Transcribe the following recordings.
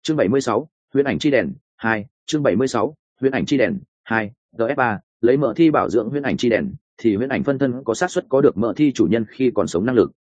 Chương 76, huyễn ảnh chi đèn 2, chương 76, huyễn ảnh chi đèn 2, ds3, lấy mỡ thi bảo dưỡng huyễn ảnh chi đèn thì huyễn ảnh phân thân có xác suất có được mỡ thi chủ nhân khi còn sống năng lực.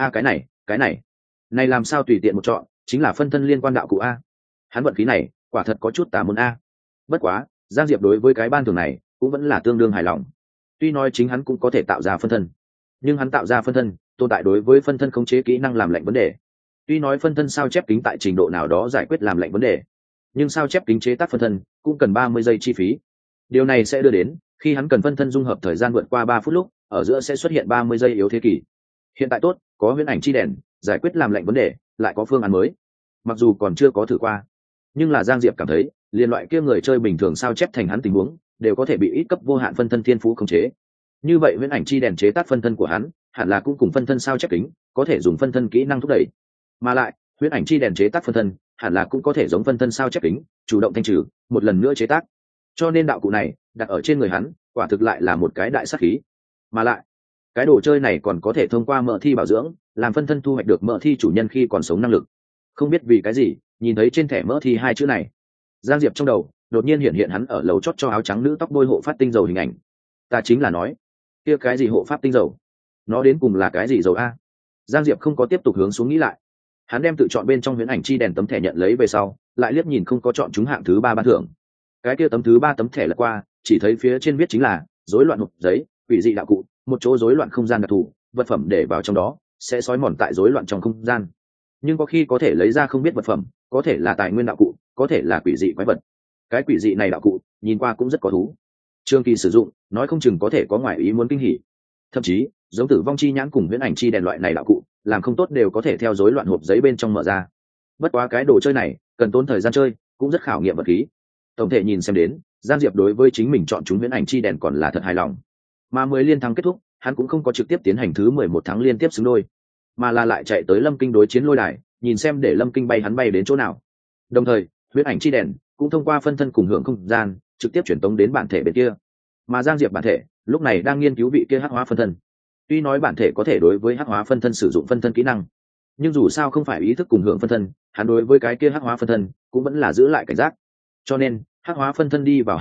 Cái này làm sao tùy tiện một chọn chính là phân thân liên quan đạo cụ a. Hắn vận khí này quả thật có chút tà môn a. Bất quá Giang Diệp đối với cái ban thưởng này cũng vẫn là tương đương hài lòng. Tuy nói chính hắn cũng có thể tạo ra phân thân, nhưng hắn tạo ra phân thân tồn tại đối với phân thân khống chế kỹ năng làm lệnh vấn đề. Tuy nói phân thân sao chép kính tại trình độ nào đó giải quyết làm lệnh vấn đề, nhưng sao chép kính chế tác phân thân cũng cần 30 giây chi phí. Điều này sẽ đưa đến khi hắn cần phân thân dung hợp thời gian vượt qua 3 phút lúc, ở giữa sẽ xuất hiện 30 giây yếu thế kỷ. Hiện tại tốt, có huyễn ảnh chi đèn giải quyết làm lệnh vấn đề, lại có phương án mới. Mặc dù còn chưa có thử qua, nhưng là Giang Diệp cảm thấy liên loại kia người chơi bình thường sao chép thành hắn tình huống đều có thể bị ít cấp vô hạn phân thân thiên phú khống chế. Như vậy huyễn ảnh chi đèn chế tác phân thân của hắn hẳn là cũng cùng phân thân sao chép kính có thể dùng phân thân kỹ năng thúc đẩy, mà lại huyễn ảnh chi đèn chế tác phân thân hẳn là cũng có thể giống phân thân sao chép kính chủ động thanh trừ một lần nữa chế tác. Cho nên đạo cụ này đặt ở trên người hắn quả thực lại là một cái đại sát khí. Mà lại cái đồ chơi này còn có thể thông qua mỡ thi bảo dưỡng làm phân thân thu hoạch được mỡ thi chủ nhân khi còn sống năng lực. Không biết vì cái gì nhìn thấy trên thẻ mỡ thi hai chữ này, Giang Diệp trong đầu đột nhiên hiện hắn ở lầu chót cho áo trắng nữ tóc bôi hộ phát tinh dầu hình ảnh. Ta chính là nói kia cái gì hộ pháp tinh dầu, nó đến cùng là cái gì dầu a? Giang Diệp không có tiếp tục hướng xuống nghĩ lại. Hắn đem tự chọn bên trong huyễn ảnh chi đèn tấm thẻ nhận lấy về sau, lại liếc nhìn không có chọn chúng hạng thứ 3 ban thưởng. Cái kia tấm thứ 3 tấm thẻ lật qua, chỉ thấy phía trên viết chính là rối loạn hộp giấy, quỷ dị đạo cụ, một chỗ rối loạn không gian đặc thù, vật phẩm để vào trong đó sẽ xói mòn tại rối loạn trong không gian. Nhưng có khi có thể lấy ra không biết vật phẩm, có thể là tài nguyên đạo cụ, có thể là quỷ dị quái vật. Cái quỷ dị này đạo cụ nhìn qua cũng rất có thú. Trường kỳ sử dụng, nói không chừng có thể có ngoại ý muốn kinh hỉ. Thậm chí, giống tử vong chi nhãn cùng huyễn ảnh chi đèn loại này đạo cụ, làm không tốt đều có thể theo rối loạn hộp giấy bên trong mở ra. Bất quá cái đồ chơi này cần tốn thời gian chơi, cũng rất khảo nghiệm vật khí. Tổng thể nhìn xem đến, Giang Diệp đối với chính mình chọn chúng huyễn ảnh chi đèn còn là thật hài lòng. Mà 10 liên thắng kết thúc, hắn cũng không có trực tiếp tiến hành thứ 11 tháng liên tiếp xứng đôi, mà là lại chạy tới Lâm Kinh đối chiến lôi đài, nhìn xem để Lâm Kinh bay hắn bay đến chỗ nào. Đồng thời, huyễn ảnh chi đèn cũng thông qua phân thân cùng hưởng không gian, trực tiếp chuyển tống đến bản thể bên kia. Mà Giang Diệp bản thể lúc này đang nghiên cứu vị kia hắc hóa phân thân. Tuy nói bản thể có thể đối với hắc hóa phân thân sử dụng phân thân kỹ năng, nhưng dù sao không phải ý thức cùng hưởng phân thân, hắn đối với cái kia hắc hóa phân thân cũng vẫn là giữ lại cảnh giác. Cho nên hắc hóa phân thân đi vào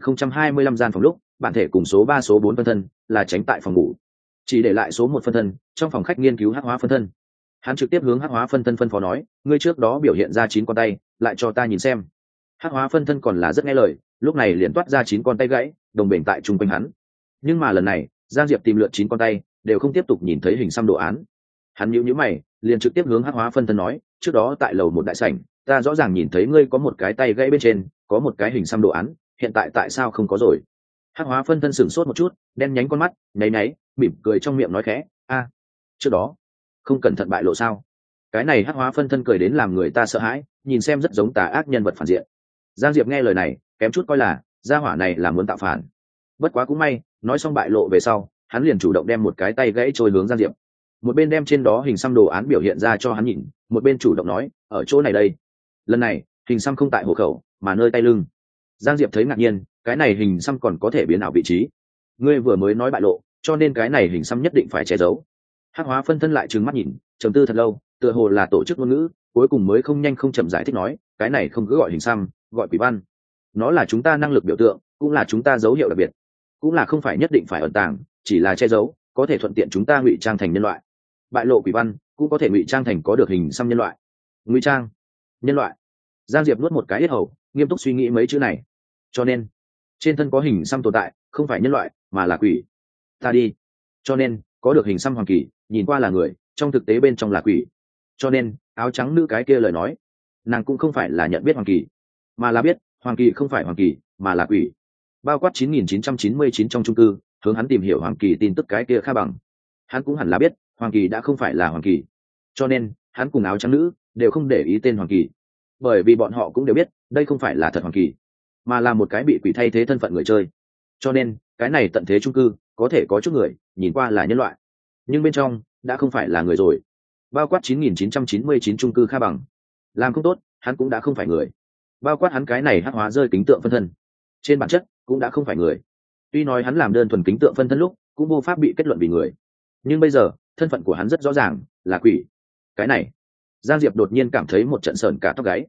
2025 gian phòng lúc, bản thể cùng số 3 số 4 phân thân là tránh tại phòng ngủ, chỉ để lại số 1 phân thân trong phòng khách nghiên cứu hắc hóa phân thân. Hắn trực tiếp hướng hắc hóa phân thân phân phó nói, ngươi trước đó biểu hiện ra 9 con tay, lại cho ta nhìn xem. Hắc hóa phân thân còn là rất nghe lời, lúc này liền toát ra 9 con tay gãy đồng bền tại trung quanh hắn. Nhưng mà lần này Giang Diệp tìm lượt 9 con tay đều không tiếp tục nhìn thấy hình xăm đồ án. Hắn nhíu mày, liền trực tiếp hướng hắc hóa phân thân nói, trước đó tại lầu 1 đại sảnh ta rõ ràng nhìn thấy ngươi có một cái tay gãy bên trên có một cái hình xăm đồ án, hiện tại tại sao không có rồi? Hắc hóa phân thân sửng sốt một chút, đen nhánh con mắt nháy mỉm cười trong miệng nói khẽ, a, trước đó không cẩn thận bại lộ sao? Cái này hắc hóa phân thân cười đến làm người ta sợ hãi, nhìn xem rất giống tà ác nhân vật phản diện. Giang Diệp nghe lời này kém chút coi là gia hỏa này là muốn tạo phản. Bất quá cũng may, nói xong bại lộ về sau, hắn liền chủ động đem một cái tay gãy trôi hướng Giang Diệp, một bên đem trên đó hình xăm đồ án biểu hiện ra cho hắn nhìn, một bên chủ động nói, ở chỗ này đây. Lần này hình xăm không tại hộ khẩu mà nơi tay lưng. Giang Diệp thấy ngạc nhiên, cái này hình xăm còn có thể biến ảo vị trí. Ngươi vừa mới nói bại lộ, cho nên cái này hình xăm nhất định phải che giấu. Hắc hóa phân thân lại trừng mắt nhìn, trầm tư thật lâu, tựa hồ là tổ chức ngôn ngữ, cuối cùng mới không nhanh không chậm giải thích nói, cái này không cứ gọi hình xăm, gọi quỷ văn. Nó là chúng ta năng lực biểu tượng, cũng là chúng ta dấu hiệu đặc biệt, cũng là không phải nhất định phải ẩn tàng, chỉ là che giấu, có thể thuận tiện chúng ta ngụy trang thành nhân loại. Bại lộ quỷ văn cũng có thể ngụy trang thành có được hình xăm nhân loại. Ngụy trang nhân loại. Giang Diệp nuốt một cái yết hầu, nghiêm túc suy nghĩ mấy chữ này. Cho nên trên thân có hình xăm tồn tại không phải nhân loại mà là quỷ. Ta đi. Cho nên có được hình xăm hoàng kỳ nhìn qua là người, trong thực tế bên trong là quỷ. Cho nên áo trắng nữ cái kia lời nói, nàng cũng không phải là nhận biết hoàng kỳ, mà là biết hoàng kỳ không phải hoàng kỳ mà là quỷ. Bao quát 9999 trong chung cư hướng hắn tìm hiểu hoàng kỳ tin tức cái kia Kha Bằng, hắn cũng hẳn là biết hoàng kỳ đã không phải là hoàng kỳ. Cho nên hắn cùng áo trắng nữ đều không để ý tên hoàng kỳ, bởi vì bọn họ cũng đều biết đây không phải là thật hoàng kỳ, mà là một cái bị quỷ thay thế thân phận người chơi. Cho nên cái này tận thế chung cư có thể có chút người nhìn qua là nhân loại, nhưng bên trong đã không phải là người rồi. Bao quát 9999 chung cư Kha Bằng, làm không tốt hắn cũng đã không phải người. Bao quát hắn cái này hắc hóa rơi kính tượng phân thân, trên bản chất cũng đã không phải người. Tuy nói hắn làm đơn thuần kính tượng phân thân lúc cũng vô pháp bị kết luận vì người, nhưng bây giờ thân phận của hắn rất rõ ràng là quỷ. Cái này Giang Diệp đột nhiên cảm thấy một trận sởn cả tóc gáy.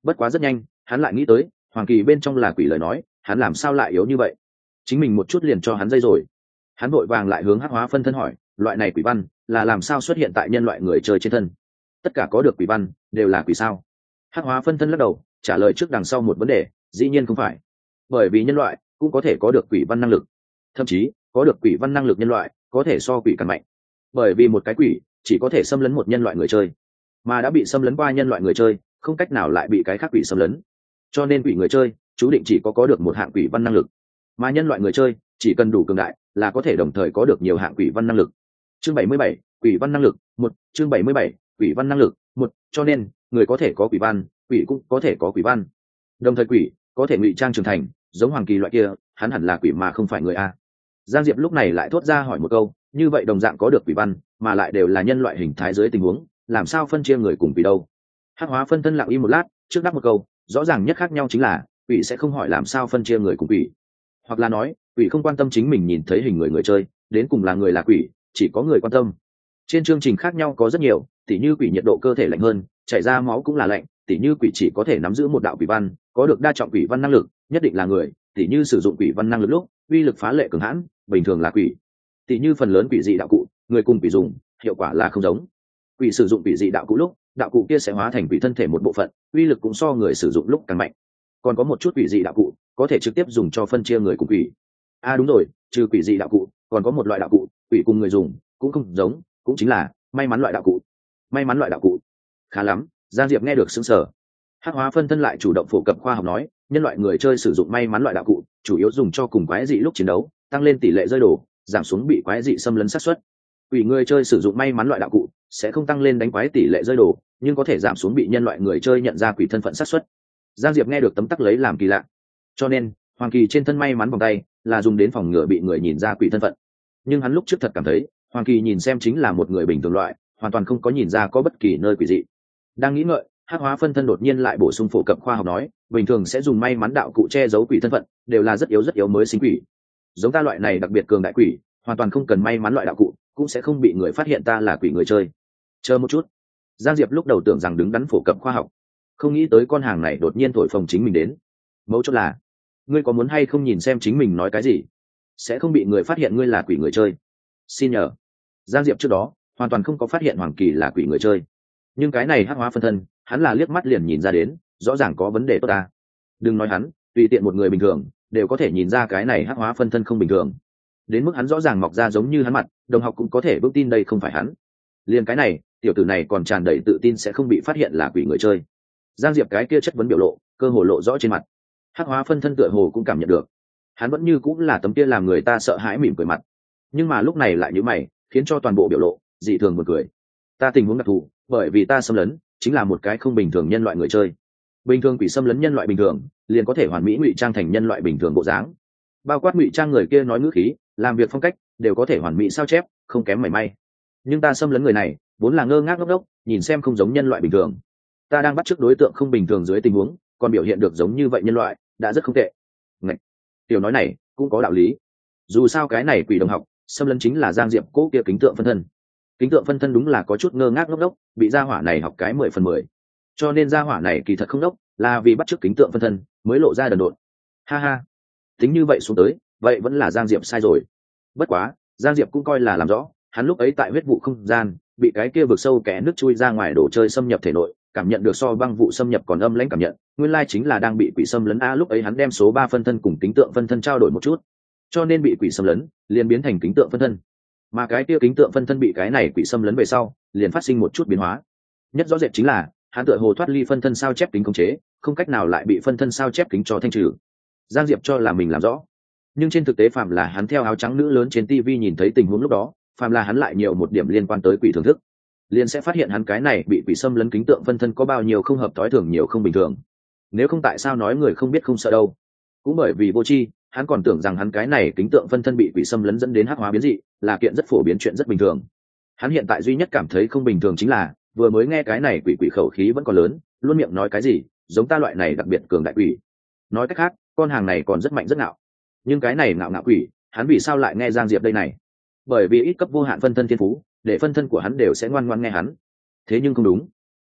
Bất quá rất nhanh hắn lại nghĩ tới hoàng kỳ bên trong là quỷ lời nói, hắn làm sao lại yếu như vậy, chính mình một chút liền cho hắn dây rồi. Hắn vội vàng lại hướng hắc hóa phân thân hỏi, loại này quỷ văn là làm sao xuất hiện tại nhân loại người chơi trên thân? Tất cả có được quỷ văn đều là quỷ sao? Hắc hóa phân thân lắc đầu trả lời trước đằng sau một vấn đề, dĩ nhiên không phải. Bởi vì nhân loại cũng có thể có được quỷ văn năng lực, thậm chí có được quỷ văn năng lực nhân loại có thể so quỷ càng mạnh. Bởi vì một cái quỷ chỉ có thể xâm lấn một nhân loại người chơi, mà đã bị xâm lấn qua nhân loại người chơi không cách nào lại bị cái khác quỷ xâm lấn, cho nên quỷ người chơi chú định chỉ có được một hạng quỷ văn năng lực, mà nhân loại người chơi chỉ cần đủ cường đại là có thể đồng thời có được nhiều hạng quỷ văn năng lực. Chương 77, quỷ văn năng lực 1, chương 77, quỷ văn năng lực 1, cho nên người có thể có quỷ văn, quỷ cũng có thể có quỷ văn. Đồng thời quỷ có thể ngụy trang trưởng thành, giống hoàng kỳ loại kia, hắn hẳn là quỷ mà không phải người a. Giang Diệp lúc này lại thốt ra hỏi một câu, như vậy đồng dạng có được quỷ văn, mà lại đều là nhân loại hình thái dưới tình huống, làm sao phân chia người cùng quỷ đâu? Hắc hóa phân thân lặng im một lát, trước đáp một câu, rõ ràng nhất khác nhau chính là quỷ sẽ không hỏi làm sao phân chia người cùng quỷ, hoặc là nói quỷ không quan tâm chính mình nhìn thấy hình người chơi đến cùng là người là quỷ, chỉ có người quan tâm. Trên chương trình khác nhau có rất nhiều, tỉ như quỷ nhiệt độ cơ thể lạnh hơn, chảy ra máu cũng là lạnh, tỉ như quỷ chỉ có thể nắm giữ một đạo quỷ văn, có được đa trọng quỷ văn năng lực, nhất định là người, tỉ như sử dụng quỷ văn năng lực lúc uy lực phá lệ cường hãn, bình thường là quỷ. Tỉ như phần lớn quỷ dị đạo cụ, người cùng quỷ dùng hiệu quả là không giống. Quỷ sử dụng quỷ dị đạo cụ lúc, đạo cụ kia sẽ hóa thành quỷ thân thể một bộ phận, uy lực cũng so người sử dụng lúc càng mạnh. Còn có một chút quỷ dị đạo cụ có thể trực tiếp dùng cho phân chia người cùng quỷ. Đúng rồi, trừ quỷ dị đạo cụ còn có một loại đạo cụ quỷ cùng người dùng cũng không giống, cũng chính là may mắn loại đạo cụ. May mắn loại đạo cụ? Khá lắm, Giang Diệp nghe được sững sờ. Hắc hóa phân thân lại chủ động phổ cập khoa học nói, nhân loại người chơi sử dụng may mắn loại đạo cụ chủ yếu dùng cho cùng quái dị lúc chiến đấu tăng lên tỷ lệ rơi đổ, giảm xuống bị quái dị xâm lấn xác suất. Quỷ người chơi sử dụng may mắn loại đạo cụ sẽ không tăng lên đánh quái tỷ lệ rơi đổ, nhưng có thể giảm xuống bị nhân loại người chơi nhận ra quỷ thân phận xác suất. Giang Diệp nghe được tấm tắc lấy làm kỳ lạ, cho nên hoàng kỳ trên thân may mắn vòng tay là dùng đến phòng ngừa bị người nhìn ra quỷ thân phận. Nhưng hắn lúc trước thật cảm thấy hoàng kỳ nhìn xem chính là một người bình thường loại, hoàn toàn không có nhìn ra có bất kỳ nơi quỷ dị. Đang nghĩ ngợi, hắc hóa phân thân đột nhiên lại bổ sung phổ cập khoa học nói, bình thường sẽ dùng may mắn đạo cụ che giấu quỷ thân phận, đều là rất yếu mới sinh quỷ. Giống ta loại này đặc biệt cường đại quỷ, hoàn toàn không cần may mắn loại đạo cụ, cũng sẽ không bị người phát hiện ta là quỷ người chơi. Chờ một chút. Giang Diệp lúc đầu tưởng rằng đứng đắn phổ cập khoa học, không nghĩ tới con hàng này đột nhiên thổi phồng chính mình đến. Mấu chốt là, ngươi có muốn hay không nhìn xem chính mình nói cái gì, sẽ không bị người phát hiện ngươi là quỷ người chơi. Xin nhờ. Giang Diệp trước đó hoàn toàn không có phát hiện hoàng kỳ là quỷ người chơi, nhưng cái này hắc hóa phân thân hắn là liếc mắt liền nhìn ra đến, rõ ràng có vấn đề tốt ta. Đừng nói hắn, tùy tiện một người bình thường đều có thể nhìn ra cái này hắc hóa phân thân không bình thường, đến mức hắn rõ ràng mọc ra giống như hắn mặt, đồng học cũng có thể vững tin đây không phải hắn. Liền cái này tiểu tử này còn tràn đầy tự tin sẽ không bị phát hiện là quỷ người chơi. Giang Diệp cái kia chất vấn biểu lộ cơ hồ lộ rõ trên mặt. Hắc hóa phân thân tựa hồ cũng cảm nhận được, hắn vẫn như cũng là tấm kia làm người ta sợ hãi mỉm cười mặt, nhưng mà lúc này lại nhíu mày, khiến cho toàn bộ biểu lộ dị thường buồn cười. Ta tình huống đặc thù, bởi vì ta xâm lấn chính là một cái không bình thường nhân loại người chơi. Bình thường quỷ xâm lấn nhân loại bình thường liền có thể hoàn mỹ ngụy trang thành nhân loại bình thường bộ dáng, bao quát ngụy trang người kia nói ngữ khí, làm việc phong cách đều có thể hoàn mỹ sao chép, không kém mảy may. Nhưng ta xâm lấn người này vốn là ngơ ngác ngốc đốc, nhìn xem không giống nhân loại bình thường. Ta đang bắt chước đối tượng không bình thường dưới tình huống còn biểu hiện được giống như vậy nhân loại đã rất không tệ. Ngạch, tiểu nói này cũng có đạo lý. Dù sao cái này quỷ đồng học xâm lấn chính là Giang Diệp cố kia kính tượng phân thân. Kính tượng phân thân đúng là có chút ngơ ngác ngốc đốc, bị gia hỏa này học cái 10/10. Cho nên gia hỏa này kỳ thật không đốc, là vì bắt chước kính tượng phân thân mới lộ ra đần độn. Ha ha, tính như vậy xuống tới, vậy vẫn là Giang Diệp sai rồi. Bất quá Giang Diệp cũng coi là làm rõ, hắn lúc ấy tại huyết vụ không gian bị cái kia vực sâu kẽ nước chui ra ngoài đồ chơi xâm nhập thể nội, cảm nhận được so băng vụ xâm nhập còn âm lãnh cảm nhận, nguyên lai chính là đang bị quỷ xâm lấn a. Lúc ấy hắn đem số 3 phân thân cùng kính tượng phân thân trao đổi một chút, cho nên bị quỷ xâm lấn liền biến thành kính tượng phân thân, mà cái kia kính tượng phân thân bị cái này quỷ xâm lấn về sau liền phát sinh một chút biến hóa. Nhất rõ rệt chính là hắn tựa hồ thoát ly phân thân sao chép kính khống chế, không cách nào lại bị phân thân sao chép kính cho thanh trừ. Giang Diệp cho là mình làm rõ, nhưng trên thực tế phàm là hắn theo áo trắng nữ lớn trên TV nhìn thấy tình huống lúc đó, phàm là hắn lại nhiều một điểm liên quan tới quỷ thưởng thức, liền sẽ phát hiện hắn cái này bị quỷ xâm lấn kính tượng phân thân có bao nhiêu không hợp thói thường, nhiều không bình thường. Nếu không tại sao nói người không biết không sợ đâu. Cũng bởi vì vô tri, hắn còn tưởng rằng hắn cái này kính tượng phân thân bị quỷ xâm lấn dẫn đến hắc hóa biến dị là kiện rất phổ biến, chuyện rất bình thường. Hắn hiện tại duy nhất cảm thấy không bình thường chính là vừa mới nghe cái này quỷ khẩu khí vẫn còn lớn, luôn miệng nói cái gì giống ta loại này đặc biệt cường đại quỷ. Nói cách khác, con hàng này còn rất mạnh rất ngạo. Nhưng cái này ngạo ngạo quỷ, hắn vì sao lại nghe Giang Diệp đây này? Bởi vì ít cấp vô hạn phân thân thiên phú, để phân thân của hắn đều sẽ ngoan ngoãn nghe hắn. Thế nhưng không đúng.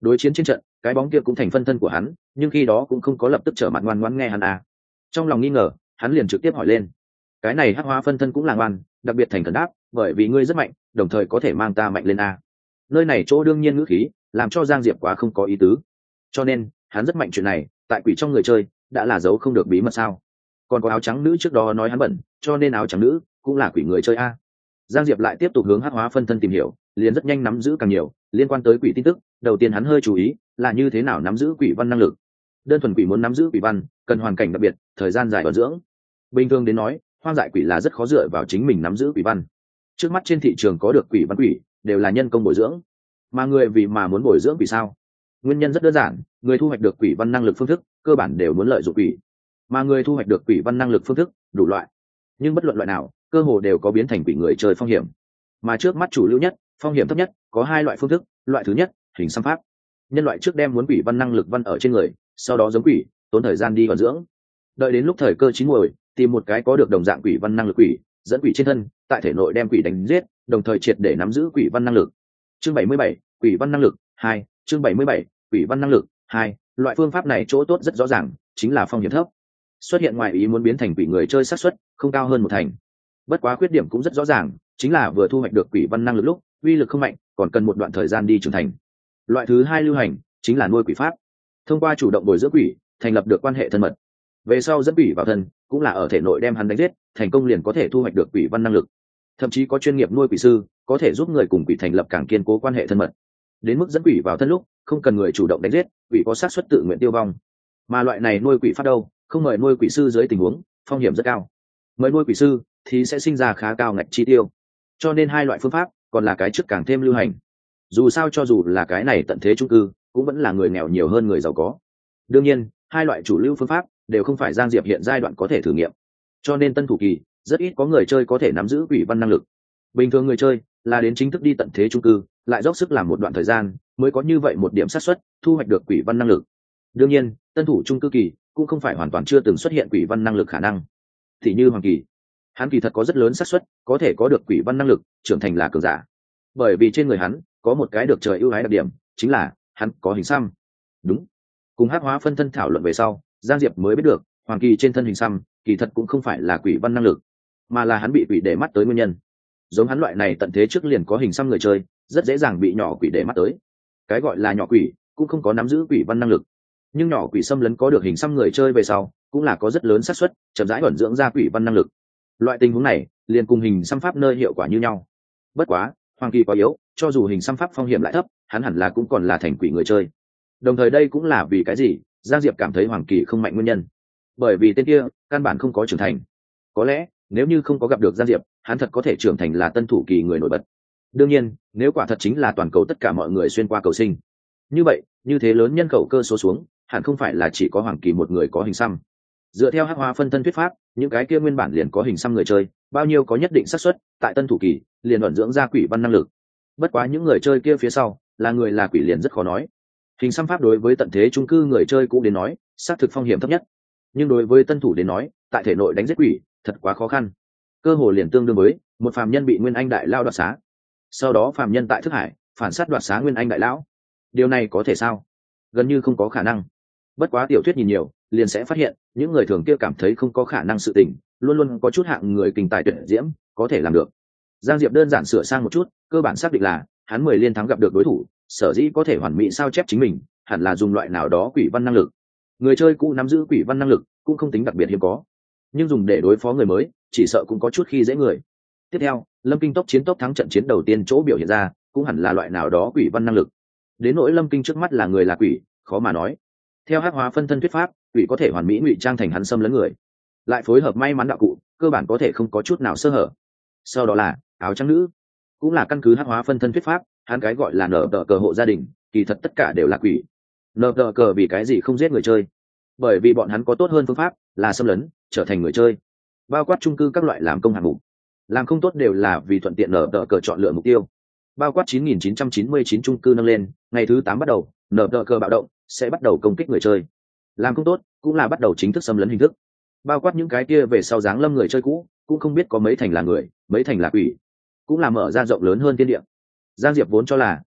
đối chiến trên trận cái bóng kia cũng thành phân thân của hắn, nhưng khi đó cũng không có lập tức trở mặt ngoan ngoãn nghe hắn à. Trong lòng nghi ngờ, hắn liền trực tiếp hỏi lên, cái này hắc hóa phân thân cũng là ngoan, đặc biệt thành thần đáp, bởi vì ngươi rất mạnh, đồng thời có thể mang ta mạnh lên a. Nơi này chỗ đương nhiên ngữ khí làm cho Giang Diệp quá không có ý tứ, cho nên hắn rất mạnh chuyện này tại quỷ trong người chơi đã là giấu không được bí mật sao. Còn có áo trắng nữ trước đó nói hắn bẩn, cho nên áo trắng nữ cũng là quỷ người chơi a. Giang Diệp lại tiếp tục hướng hắc hóa phân thân tìm hiểu, liền rất nhanh nắm giữ càng nhiều liên quan tới quỷ tin tức. Đầu tiên hắn hơi chú ý là như thế nào nắm giữ quỷ văn năng lực. Đơn thuần quỷ muốn nắm giữ quỷ văn cần hoàn cảnh đặc biệt, thời gian dài vận dưỡng. Bình thường đến nói, hoang dại quỷ là rất khó dựa vào chính mình nắm giữ quỷ văn. Trước mắt trên thị trường có được quỷ văn quỷ đều là nhân công bồi dưỡng, mà người vì mà muốn bồi dưỡng quỷ sao? Nguyên nhân rất đơn giản, người thu hoạch được quỷ văn năng lực phương thức cơ bản đều muốn lợi dụng quỷ, mà người thu hoạch được quỷ văn năng lực phương thức đủ loại, nhưng bất luận loại nào cơ hồ đều có biến thành quỷ người chơi phong hiểm. Mà trước mắt chủ lưu nhất, phong hiểm thấp nhất có hai loại phương thức. Loại thứ nhất, hình xăm pháp. Nhân loại trước đem muốn quỷ văn năng lực văn ở trên người, sau đó giống quỷ tốn thời gian đi vận dưỡng, đợi đến lúc thời cơ chín muồi tìm một cái có được đồng dạng quỷ văn năng lực quỷ, dẫn quỷ trên thân tại thể nội đem quỷ đánh giết, đồng thời triệt để nắm giữ quỷ văn năng lực. Chương 77, quỷ văn năng lực 2. Chương 77, quỷ văn năng lực 2. Loại phương pháp này chỗ tốt rất rõ ràng, chính là phong hiểm thấp, xuất hiện ngoài ý muốn biến thành quỷ người chơi xác suất không cao hơn 1%. Bất quá khuyết điểm cũng rất rõ ràng, chính là vừa thu hoạch được quỷ văn năng lực lúc uy lực không mạnh, còn cần một đoạn thời gian đi trưởng thành. Loại thứ hai lưu hành chính là nuôi quỷ pháp, thông qua chủ động bồi dưỡng quỷ thành lập được quan hệ thân mật, về sau dẫn quỷ vào thân, cũng là ở thể nội đem hắn đánh giết, thành công liền có thể thu hoạch được quỷ văn năng lực. Thậm chí có chuyên nghiệp nuôi quỷ sư có thể giúp người cùng quỷ thành lập càng kiên cố quan hệ thân mật, đến mức dẫn quỷ vào thân lúc không cần người chủ động đánh giết, quỷ có xác suất tự nguyện tiêu vong. Mà loại này nuôi quỷ pháp đâu, không mời nuôi quỷ sư dưới tình huống phong hiểm rất cao, mời nuôi quỷ sư thì sẽ sinh ra khá cao ngạch chi tiêu, cho nên hai loại phương pháp còn là cái trước càng thêm lưu hành. Dù sao cho dù là cái này tận thế chung cư cũng vẫn là người nghèo nhiều hơn người giàu có. Đương nhiên hai loại chủ lưu phương pháp đều không phải Giang Diệp hiện giai đoạn có thể thử nghiệm, cho nên tân thủ kỳ rất ít có người chơi có thể nắm giữ quỷ văn năng lực. Bình thường người chơi là đến chính thức đi tận thế chung cư lại dốc sức làm một đoạn thời gian mới có như vậy một điểm xác suất thu hoạch được quỷ văn năng lực. Đương nhiên tân thủ chung cư kỳ cũng không phải hoàn toàn chưa từng xuất hiện quỷ văn năng lực khả năng. Thì như Hoàng Kỳ, hắn kỳ thật có rất lớn xác suất có thể có được quỷ văn năng lực, trưởng thành là cường giả, bởi vì trên người hắn có một cái được trời ưu ái đặc điểm, chính là hắn có hình xăm. Đúng, cùng hắc hóa phân thân thảo luận về sau, Giang Diệp mới biết được Hoàng Kỳ trên thân hình xăm kỳ thật cũng không phải là quỷ văn năng lực, mà là hắn bị quỷ để mắt tới nguyên nhân. Giống hắn loại này tận thế trước liền có hình xăm người chơi rất dễ dàng bị nhỏ quỷ để mắt tới. Cái gọi là nhỏ quỷ cũng không có nắm giữ quỷ văn năng lực, nhưng nhỏ quỷ xâm lấn có được hình xăm người chơi về sau cũng là có rất lớn xác suất chậm rãi ẩn dưỡng ra quỷ văn năng lực. Loại tình huống này liền cùng hình xăm pháp nơi hiệu quả như nhau. Bất quá Hoàng Kỳ quá yếu, cho dù hình xăm pháp phong hiểm lại thấp, hắn hẳn là cũng còn là thành quỷ người chơi. Đồng thời đây cũng là vì cái gì Giang Diệp cảm thấy Hoàng Kỳ không mạnh nguyên nhân, bởi vì tên kia căn bản không có trưởng thành. Có lẽ nếu như không có gặp được Giang Diệp, hắn thật có thể trưởng thành là tân thủ kỳ người nổi bật. Đương nhiên nếu quả thật chính là toàn cầu tất cả mọi người xuyên qua cầu sinh, như vậy như thế lớn nhân khẩu cơ số xuống hẳn không phải là chỉ có Hoàng Kỳ một người có hình xăm. Dựa theo hắc hóa phân thân thuyết pháp, những cái kia nguyên bản liền có hình xăm người chơi bao nhiêu có nhất định xác suất tại tân thủ kỳ liền ẩn dưỡng ra quỷ văn năng lực. Bất quá những người chơi kia phía sau là người là quỷ liền rất khó nói. Hình xăm pháp đối với tận thế chung cư người chơi cũ đến nói xác thực phong hiểm thấp nhất, nhưng đối với tân thủ đến nói tại thể nội đánh giết quỷ thật quá khó khăn, cơ hồ liền tương đương với một phàm nhân bị nguyên anh đại lao đoạt xá, sau đó phàm nhân tại thức hải phản sát đoạt xá nguyên anh đại lão. Điều này có thể sao? Gần như không có khả năng. Bất quá tiểu thuyết nhìn nhiều liền sẽ phát hiện những người thường kia cảm thấy không có khả năng sự tình luôn luôn có chút hạng người kinh tài tuyệt diễm có thể làm được. Giang Diệp đơn giản sửa sang một chút, cơ bản xác định là hắn 10 liên thắng gặp được đối thủ, sở dĩ có thể hoàn mỹ sao chép chính mình hẳn là dùng loại nào đó quỷ văn năng lực. Người chơi cũ nắm giữ quỷ văn năng lực cũng không tính đặc biệt hiếm có, nhưng dùng để đối phó người mới chỉ sợ cũng có chút khi dễ người. Tiếp theo Lâm Kinh tốc chiến tốc thắng trận chiến đầu tiên chỗ biểu hiện ra cũng hẳn là loại nào đó quỷ văn năng lực. Đến nỗi Lâm Kinh trước mắt là người là quỷ khó mà nói. Theo hắc hóa phân thân thuyết pháp, quỷ có thể hoàn mỹ ngụy trang thành hắn xâm lấn người, lại phối hợp may mắn đạo cụ, cơ bản có thể không có chút nào sơ hở. Sau đó là áo trắng nữ, cũng là căn cứ hắc hóa phân thân thuyết pháp, hắn cái gọi là nở tờ cờ hộ gia đình kỳ thật tất cả đều là quỷ. Nở tờ cờ vì cái gì không giết người chơi? Bởi vì bọn hắn có tốt hơn phương pháp là xâm lấn trở thành người chơi, bao quát chung cư các loại làm công hạng mục, làm không tốt đều là vì thuận tiện nở tờ cờ chọn lựa mục tiêu. Bao quát 9999 chung cư nâng lên, ngày thứ 8 bắt đầu nở tờ cờ bạo động sẽ bắt đầu công kích người chơi, làm không tốt cũng là bắt đầu chính thức xâm lấn hình thức. Bao quát những cái kia về sau dáng lâm người chơi cũ cũng không biết có mấy thành là người mấy thành là quỷ, cũng là mở ra rộng lớn hơn thiên địa. Giang Diệp vốn cho là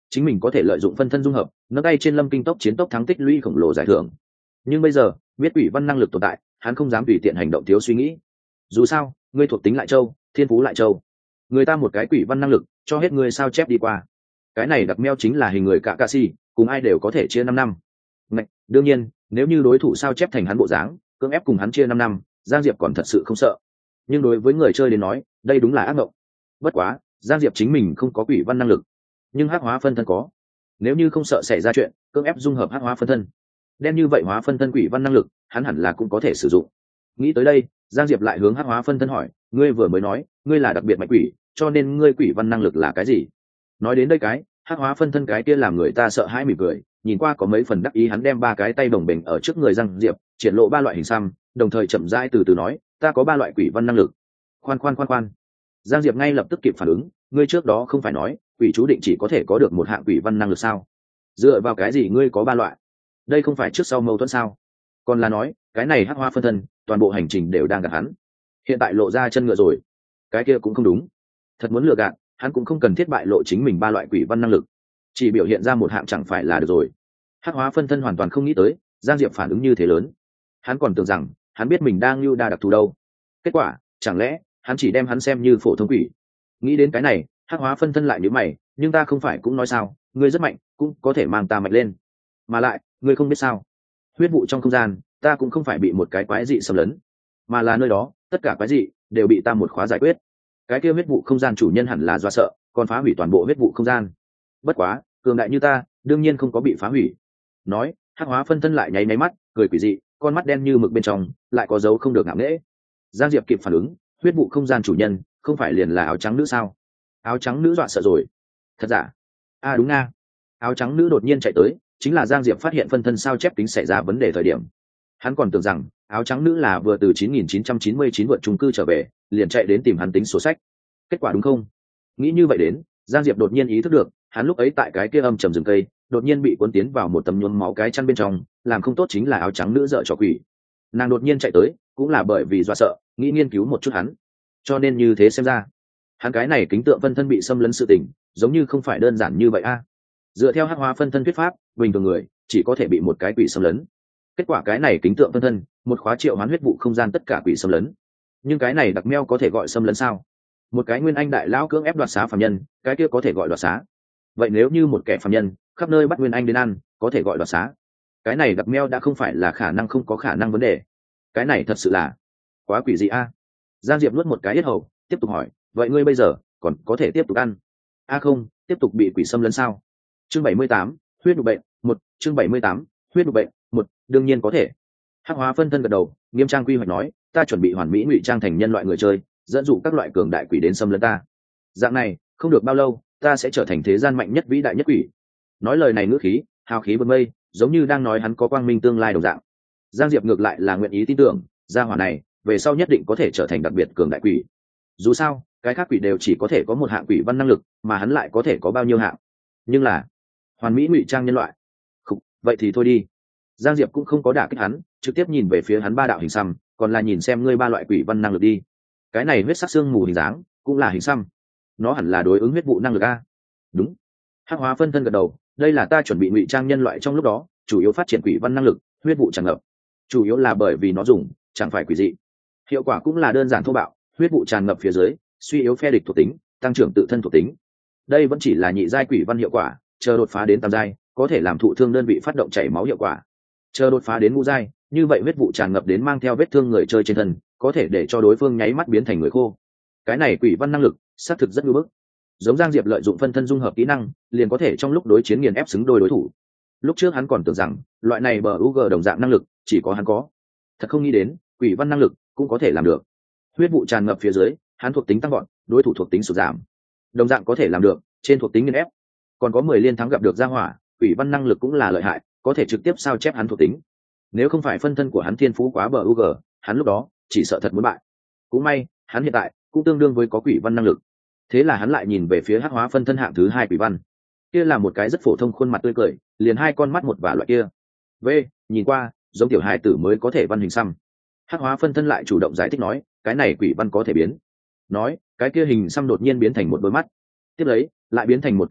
chính mình có thể lợi dụng phân thân dung hợp nâng tay trên lâm kinh tốc chiến tốc thắng tích lũy khổng lồ giải thưởng. Nhưng bây giờ biết quỷ văn năng lực tồn tại, hắn không dám tùy tiện hành động thiếu suy nghĩ. Dù sao ngươi thuộc tính lại châu, thiên phú lại châu, người ta một cái quỷ văn năng lực cho hết ngươi sao chép đi qua. Cái này đặc meo chính là hình người cả ca si, cùng ai đều có thể chia 5 năm. Ngạch, đương nhiên nếu như đối thủ sao chép thành hắn bộ dáng cưỡng ép cùng hắn chia 5 năm, Giang Diệp còn thật sự không sợ. Nhưng đối với người chơi đến nói đây đúng là ác mộng. Bất quá Giang Diệp chính mình không có quỷ văn năng lực, nhưng hắc hóa phân thân có. Nếu như không sợ xảy ra chuyện cưỡng ép dung hợp hắc hóa phân thân, đem như vậy hóa phân thân quỷ văn năng lực hắn hẳn là cũng có thể sử dụng. Nghĩ tới đây Giang Diệp lại hướng hắc hóa phân thân hỏi, ngươi vừa mới nói ngươi là đặc biệt mạnh quỷ, cho nên ngươi quỷ văn năng lực là cái gì? Nói đến đây cái hắc hóa phân thân cái kia làm người ta sợ hãi mỉm cười, nhìn qua có mấy phần đắc ý. Hắn đem 3 cái tay bồng bềnh ở trước người Giang Diệp, triển lộ 3 loại hình xăm, đồng thời chậm rãi từ từ nói, ta có 3 loại quỷ văn năng lực. Khoan. Giang Diệp ngay lập tức kịp phản ứng, ngươi trước đó không phải nói quỷ chú định chỉ có thể có được một hạng quỷ văn năng lực sao? Dựa vào cái gì ngươi có 3 loại? Đây không phải trước sau mâu thuẫn sao? Còn là nói cái này hắc hóa phân thân toàn bộ hành trình đều đang gạt hắn, hiện tại lộ ra chân ngựa rồi? Cái kia cũng không đúng. Thật muốn lừa gạt hắn cũng không cần thiết bại lộ chính mình 3 loại quỷ văn năng lực, chỉ biểu hiện ra một hạng chẳng phải là được rồi. Hắc hóa phân thân hoàn toàn không nghĩ tới Giang Diệp phản ứng như thế lớn, hắn còn tưởng rằng hắn biết mình đang lưu đa đặc thù đâu. Kết quả chẳng lẽ hắn chỉ đem hắn xem như phổ thông quỷ? Nghĩ đến cái này hắc hóa phân thân lại nhíu mày, nhưng ta không phải cũng nói sao, ngươi rất mạnh cũng có thể mang ta mạnh lên. Mà lại ngươi không biết sao, huyết vụ trong không gian ta cũng không phải bị một cái quái dị xâm lấn, mà là nơi đó tất cả quái dị đều bị ta một khóa giải quyết. Cái kia huyết vụ không gian chủ nhân hẳn là do sợ còn phá hủy toàn bộ huyết vụ không gian. Bất quá cường đại như ta đương nhiên không có bị phá hủy. Nói hắc hóa phân thân lại nháy mắt cười quỷ dị, con mắt đen như mực bên trong lại có dấu không được ngạo nghễ. Giang Diệp kịp phản ứng, huyết vụ không gian chủ nhân không phải liền là áo trắng nữ sao? Áo trắng nữ dọa sợ rồi. Thật giả? Đúng nga. Áo trắng nữ đột nhiên chạy tới, chính là Giang Diệp phát hiện phân thân sao chép tính xảy ra vấn đề thời điểm. Hắn còn tưởng rằng áo trắng nữ là vừa từ 9999 vượt chung cư trở về, liền chạy đến tìm hắn tính sổ sách. Kết quả đúng không? Nghĩ như vậy đến, Giang Diệp đột nhiên ý thức được, hắn lúc ấy tại cái kia âm trầm rừng cây, đột nhiên bị cuốn tiến vào một tấm nhuốm máu cái chăn bên trong, làm không tốt chính là áo trắng nữ dợ trò quỷ. Nàng đột nhiên chạy tới, cũng là bởi vì dọa sợ, nghĩ nghiên cứu một chút hắn. Cho nên như thế xem ra, hắn cái này kính tượng phân thân bị xâm lấn sự tình, giống như không phải đơn giản như vậy a. Dựa theo hắc hóa phân thân thuyết pháp, bình thường người chỉ có thể bị một cái quỷ xâm lấn. Kết quả cái này kính tượng phân thân, một khóa triệu hoán huyết vụ không gian tất cả quỷ xâm lấn. Nhưng cái này đặc meo có thể gọi xâm lấn sao? Một cái nguyên anh đại lão cưỡng ép đoạt xá phàm nhân, cái kia có thể gọi đoạt xá. Vậy nếu như một kẻ phàm nhân khắp nơi bắt nguyên anh đến ăn, có thể gọi đoạt xá. Cái này đặc meo đã không phải là khả năng không có khả năng vấn đề. Cái này thật sự là quá quỷ dị a. Giang Diệp nuốt một cái yết hầu, tiếp tục hỏi, vậy ngươi bây giờ còn có thể tiếp tục ăn? Không, tiếp tục bị quỷ xâm lấn sao? Chương 78, huyết đục bệnh 1, chương 78, huyết đục bệnh 1, đương nhiên có thể. Hắc hóa phân thân gật đầu, nghiêm trang quy hoạch nói, ta chuẩn bị hoàn mỹ ngụy trang thành nhân loại người chơi, dẫn dụ các loại cường đại quỷ đến xâm lấn ta. Dạng này không được bao lâu ta sẽ trở thành thế gian mạnh nhất vĩ đại nhất quỷ. Nói lời này ngữ khí hào khí vượt mây, giống như đang nói hắn có quang minh tương lai đồng dạng. Giang Diệp ngược lại là nguyện ý tin tưởng gia hỏa này về sau nhất định có thể trở thành đặc biệt cường đại quỷ. Dù sao cái khác quỷ đều chỉ có thể có một hạng quỷ văn năng lực, mà hắn lại có thể có bao nhiêu hạng? Nhưng là hoàn mỹ ngụy trang nhân loại. Vậy thì thôi đi. Giang Diệp cũng không có đả kích hắn, trực tiếp nhìn về phía hắn 3 đạo hình xăm, còn là nhìn xem ngươi 3 loại quỷ văn năng lực đi. Cái này huyết sắc xương mù hình dáng cũng là hình xăm, nó hẳn là đối ứng huyết vụ năng lực a. Đúng. Hắc hóa phân thân gật đầu, đây là ta chuẩn bị ngụy trang nhân loại trong lúc đó chủ yếu phát triển quỷ văn năng lực, huyết vụ tràn ngập. Chủ yếu là bởi vì nó dùng chẳng phải quỷ dị, hiệu quả cũng là đơn giản thô bạo, huyết vụ tràn ngập phía dưới suy yếu phe địch thuộc tính, tăng trưởng tự thân thuộc tính. Đây vẫn chỉ là nhị giai quỷ văn hiệu quả, chờ đột phá đến tam giai có thể làm thụ thương đơn vị phát động chảy máu hiệu quả. Chờ đột phá đến ngũ giai, như vậy huyết vụ tràn ngập đến mang theo vết thương người chơi trên thân, có thể để cho đối phương nháy mắt biến thành người khô. Cái này quỷ văn năng lực xác thực rất ngưỡng bức. Giống Giang Diệp lợi dụng phân thân dung hợp kỹ năng, liền có thể trong lúc đối chiến nghiền ép xứng đôi đối thủ. Lúc trước hắn còn tưởng rằng loại này bờ UG đồng dạng năng lực chỉ có hắn có, thật không nghĩ đến quỷ văn năng lực cũng có thể làm được. Huyết vụ tràn ngập phía dưới, hắn thuộc tính tăng gọn, đối thủ thuộc tính sụt giảm, đồng dạng có thể làm được trên thuộc tính nghiền ép. Còn có 10 liên thắng gặp được gia hỏa, quỷ văn năng lực cũng là lợi hại, có thể trực tiếp sao chép hắn thuộc tính. Nếu không phải phân thân của hắn thiên phú quá bờ UG, hắn lúc đó chỉ sợ thật muốn bại. Cũng may hắn hiện tại cũng tương đương với có quỷ văn năng lực. Thế là hắn lại nhìn về phía hắc hóa phân thân hạng thứ 2 quỷ văn. Kia là một cái rất phổ thông khuôn mặt tươi cười, liền 2 con mắt một và loại kia. Nhìn qua giống tiểu hài tử mới có thể văn hình xăm. Hắc hóa phân thân lại chủ động giải thích nói, cái này quỷ văn có thể biến. Nói cái kia hình xăm đột nhiên biến thành một đôi mắt, tiếp lấy lại biến thành một cái tay,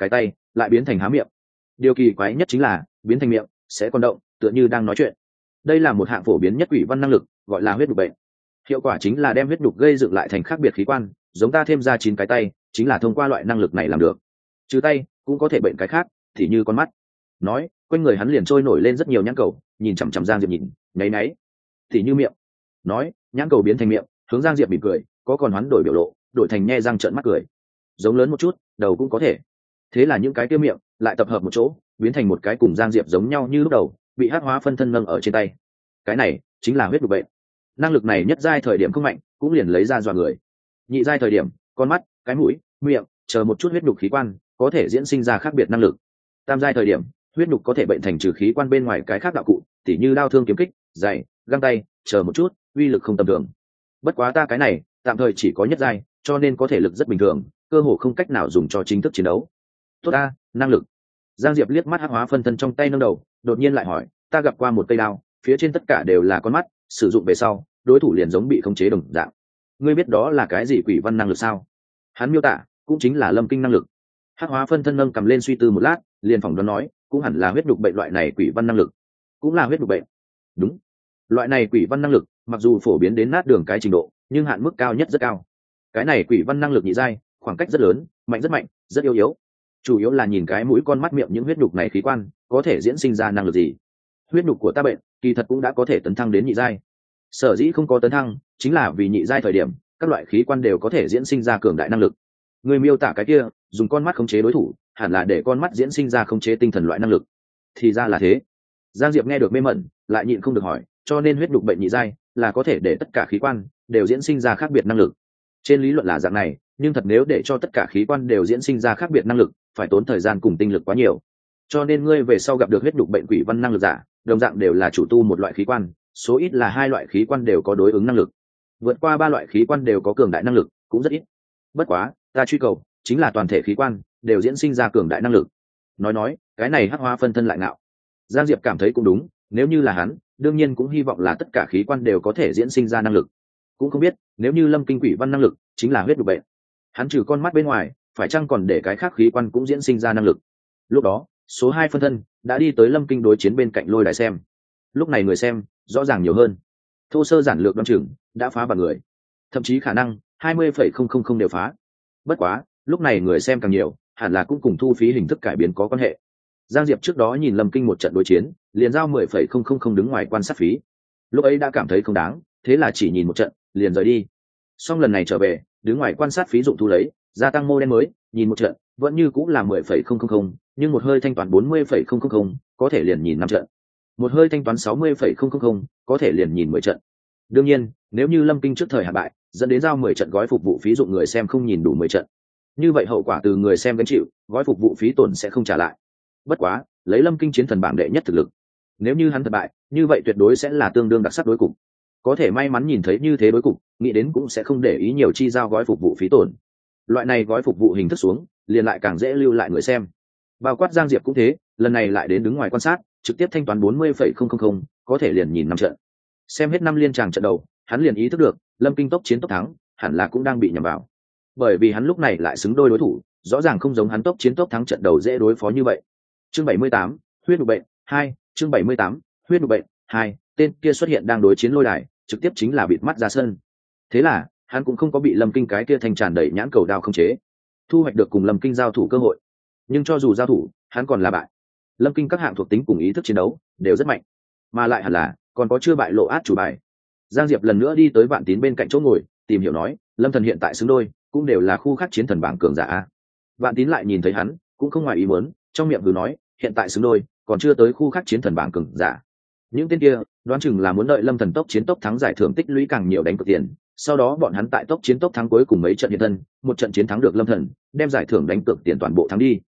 lại biến thành há miệng. Điều kỳ quái nhất chính là biến thành miệng sẽ còn động, tựa như đang nói chuyện. Đây là một hạng phổ biến nhất quỷ văn năng lực, gọi là huyết đục bệnh. Hiệu quả chính là đem huyết đục gây dựng lại thành khác biệt khí quan, giống ta thêm ra 9 cái tay, chính là thông qua loại năng lực này làm được. Trừ tay cũng có thể bệnh cái khác, thì như con mắt. Nói quanh người hắn liền trôi nổi lên rất nhiều nhãn cầu, nhìn chằm chằm Giang Diệp nhìn, nháy náy. Thì như miệng. Nói nhãn cầu biến thành miệng, hướng Giang Diệp mỉm cười, có còn hoán đổi biểu lộ, đổi thành nhe răng trợn mắt cười. Giống lớn một chút, đầu cũng có thể. Thế là những cái kia miệng lại tập hợp một chỗ, biến thành một cái cùng Giang Diệp giống nhau như lúc đầu, bị hắc hóa phân thân nâng ở trên tay. Cái này chính là huyết đục bệnh. Năng lực này nhất giai thời điểm không mạnh, cũng liền lấy ra dọa người. Nhị giai thời điểm, con mắt, cái mũi, miệng, chờ một chút huyết đục khí quan, có thể diễn sinh ra khác biệt năng lực. Tam giai thời điểm, huyết đục có thể bệnh thành trừ khí quan bên ngoài cái khác đạo cụ, tỉ như đao thương kiếm kích, giày, găng tay, chờ một chút, uy lực không tầm thường. Bất quá ta cái này, tạm thời chỉ có nhất giai, cho nên có thể lực rất bình thường, cơ hồ không cách nào dùng cho chính thức chiến đấu. Tốt a, năng lực. Giang Diệp liếc mắt hắc hóa phân thân trong tay nâng đầu, đột nhiên lại hỏi, ta gặp qua một cây đao, phía trên tất cả đều là con mắt, sử dụng về sau, đối thủ liền giống bị khống chế đồng dạng. Ngươi biết đó là cái gì quỷ văn năng lực sao? Hắn miêu tả, cũng chính là lâm kinh năng lực. Hắc hóa phân thân nâng cầm lên suy tư một lát, liền phỏng đoán nói, cũng hẳn là huyết đục bệnh loại này quỷ văn năng lực. Cũng là huyết đục bệnh. Đúng. Loại này quỷ văn năng lực, mặc dù phổ biến đến nát đường cái trình độ, nhưng hạn mức cao nhất rất cao. Cái này quỷ văn năng lực nhị giai, khoảng cách rất lớn, mạnh, rất yếu yếu. Chủ yếu là nhìn cái mũi con mắt miệng những huyết đục này khí quan, có thể diễn sinh ra năng lực gì. Huyết đục của ta bệnh, kỳ thật cũng đã có thể tấn thăng đến nhị giai. Sở dĩ không có tấn thăng, chính là vì nhị giai thời điểm, các loại khí quan đều có thể diễn sinh ra cường đại năng lực. Người miêu tả cái kia, dùng con mắt khống chế đối thủ, hẳn là để con mắt diễn sinh ra khống chế tinh thần loại năng lực. Thì ra là thế. Giang Diệp nghe được mê mẩn, lại nhịn không được hỏi, cho nên huyết đục bệnh nhị giai là có thể để tất cả khí quan đều diễn sinh ra khác biệt năng lực. Trên lý luận là dạng này, nhưng thật nếu để cho tất cả khí quan đều diễn sinh ra khác biệt năng lực, phải tốn thời gian cùng tinh lực quá nhiều. Cho nên ngươi về sau gặp được huyết đục bệnh quỷ văn năng lực giả, đồng dạng đều là chủ tu một loại khí quan, số ít là 2 loại khí quan đều có đối ứng năng lực. Vượt qua 3 loại khí quan đều có cường đại năng lực, cũng rất ít. Bất quá, ta truy cầu chính là toàn thể khí quan đều diễn sinh ra cường đại năng lực. Nói, cái này hắc hóa phân thân lại ngạo. Giang Diệp cảm thấy cũng đúng, nếu như là hắn, đương nhiên cũng hy vọng là tất cả khí quan đều có thể diễn sinh ra năng lực. Cũng không biết, nếu như lâm kinh quỷ văn năng lực chính là huyết đục bệnh, hắn trừ con mắt bên ngoài, phải chăng còn để cái khác khí quan cũng diễn sinh ra năng lực. Lúc đó, số 2 phân thân đã đi tới lâm kinh đối chiến bên cạnh lôi đài xem. Lúc này người xem rõ ràng nhiều hơn, thô sơ giản lược đoan chừng đã phá vào người, thậm chí khả năng 20,000 đều phá. Bất quá lúc này người xem càng nhiều, hẳn là cũng cùng thu phí hình thức cải biến có quan hệ. Giang Diệp trước đó nhìn lâm kinh một trận đối chiến, liền giao 10,000 đứng ngoài quan sát phí, lúc ấy đã cảm thấy không đáng, thế là chỉ nhìn một trận liền rời đi. Song lần này trở về, đứng ngoài quan sát phí dụng thu lấy, gia tăng mô đen mới, nhìn một trận vẫn như cũng là 10,000, nhưng một hơi thanh toán 40,000, có thể liền nhìn 5 trận. Một hơi thanh toán 60,000, có thể liền nhìn 10 trận. Đương nhiên, nếu như lâm kinh trước thời hạn bại, dẫn đến giao 10 trận gói phục vụ phí dụng người xem không nhìn đủ 10 trận, như vậy hậu quả từ người xem gánh chịu, gói phục vụ phí tổn sẽ không trả lại. Bất quá, lấy lâm kinh chiến thần bảng đệ nhất thực lực, nếu như hắn thất bại, như vậy tuyệt đối sẽ là tương đương đặc sắc đối cục. Có thể may mắn nhìn thấy như thế đối cục, nghĩ đến cũng sẽ không để ý nhiều chi giao gói phục vụ phí tổn. Loại này gói phục vụ hình thức xuống, liền lại càng dễ lưu lại người xem. Bao quát Giang Diệp cũng thế, lần này lại đến đứng ngoài quan sát, trực tiếp thanh toán 40,000, có thể liền nhìn 5 trận. Xem hết 5 liên tràng trận đầu, hắn liền ý thức được, lâm kinh tốc chiến tốc thắng, hẳn là cũng đang bị nhầm vào. Bởi vì hắn lúc này lại xứng đôi đối thủ, rõ ràng không giống hắn tốc chiến tốc thắng trận đầu dễ đối phó như vậy. Chương 78, huyết đục bệnh 2, chương 78, huyết đục bệnh 2, tên kia xuất hiện đang đối chiến lôi đài, trực tiếp chính là bịt mắt ra sân. Thế là, hắn cũng không có bị lâm kinh cái kia thành tràn đầy nhãn cầu đao không chế, thu hoạch được cùng lâm kinh giao thủ cơ hội. Nhưng cho dù giao thủ, hắn còn là bại. Lâm kinh các hạng thuộc tính cùng ý thức chiến đấu đều rất mạnh, mà lại hẳn là còn có chưa bại lộ át chủ bài. Giang Diệp lần nữa đi tới Vạn Tín bên cạnh chỗ ngồi, tìm hiểu nói, lâm thần hiện tại xứng đôi cũng đều là khu khắc chiến thần bảng cường giả. Vạn Tín lại nhìn thấy hắn, cũng không ngoài ý muốn, trong miệng vừa nói, hiện tại xứng đôi còn chưa tới khu khắc chiến thần bảng cường giả. Những tên kia đoán chừng là muốn đợi lâm thần tốc chiến tốc thắng giải thưởng tích lũy càng nhiều đánh cược tiền, sau đó bọn hắn tại tốc chiến tốc thắng cuối cùng mấy trận hiện thân, một trận chiến thắng được lâm thần, đem giải thưởng đánh cược tiền toàn bộ thắng đi.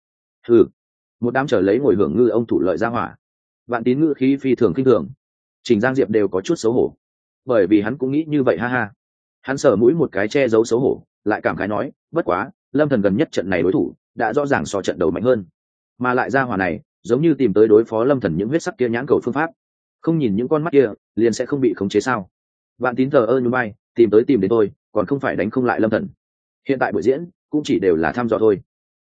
Một đám trở lấy ngồi hưởng ngư ông thủ lợi ra hỏa. Vạn Tín ngữ khí phi thường kinh thường, Trình Giang Diệp đều có chút xấu hổ, bởi vì hắn cũng nghĩ như vậy ha ha. Hắn sờ mũi một cái che giấu xấu hổ, lại cảm khái nói, bất quá lâm thần gần nhất trận này đối thủ đã rõ ràng so trận đầu mạnh hơn, mà lại ra hỏa này giống như tìm tới đối phó lâm thần những huyết sắc kia nhãn cầu phương pháp, không nhìn những con mắt kia liền sẽ không bị khống chế sao? Vạn Tín thờ ơ như bay, tìm đến tôi, còn không phải đánh không lại lâm thần. Hiện tại buổi diễn cũng chỉ đều là thăm dò thôi.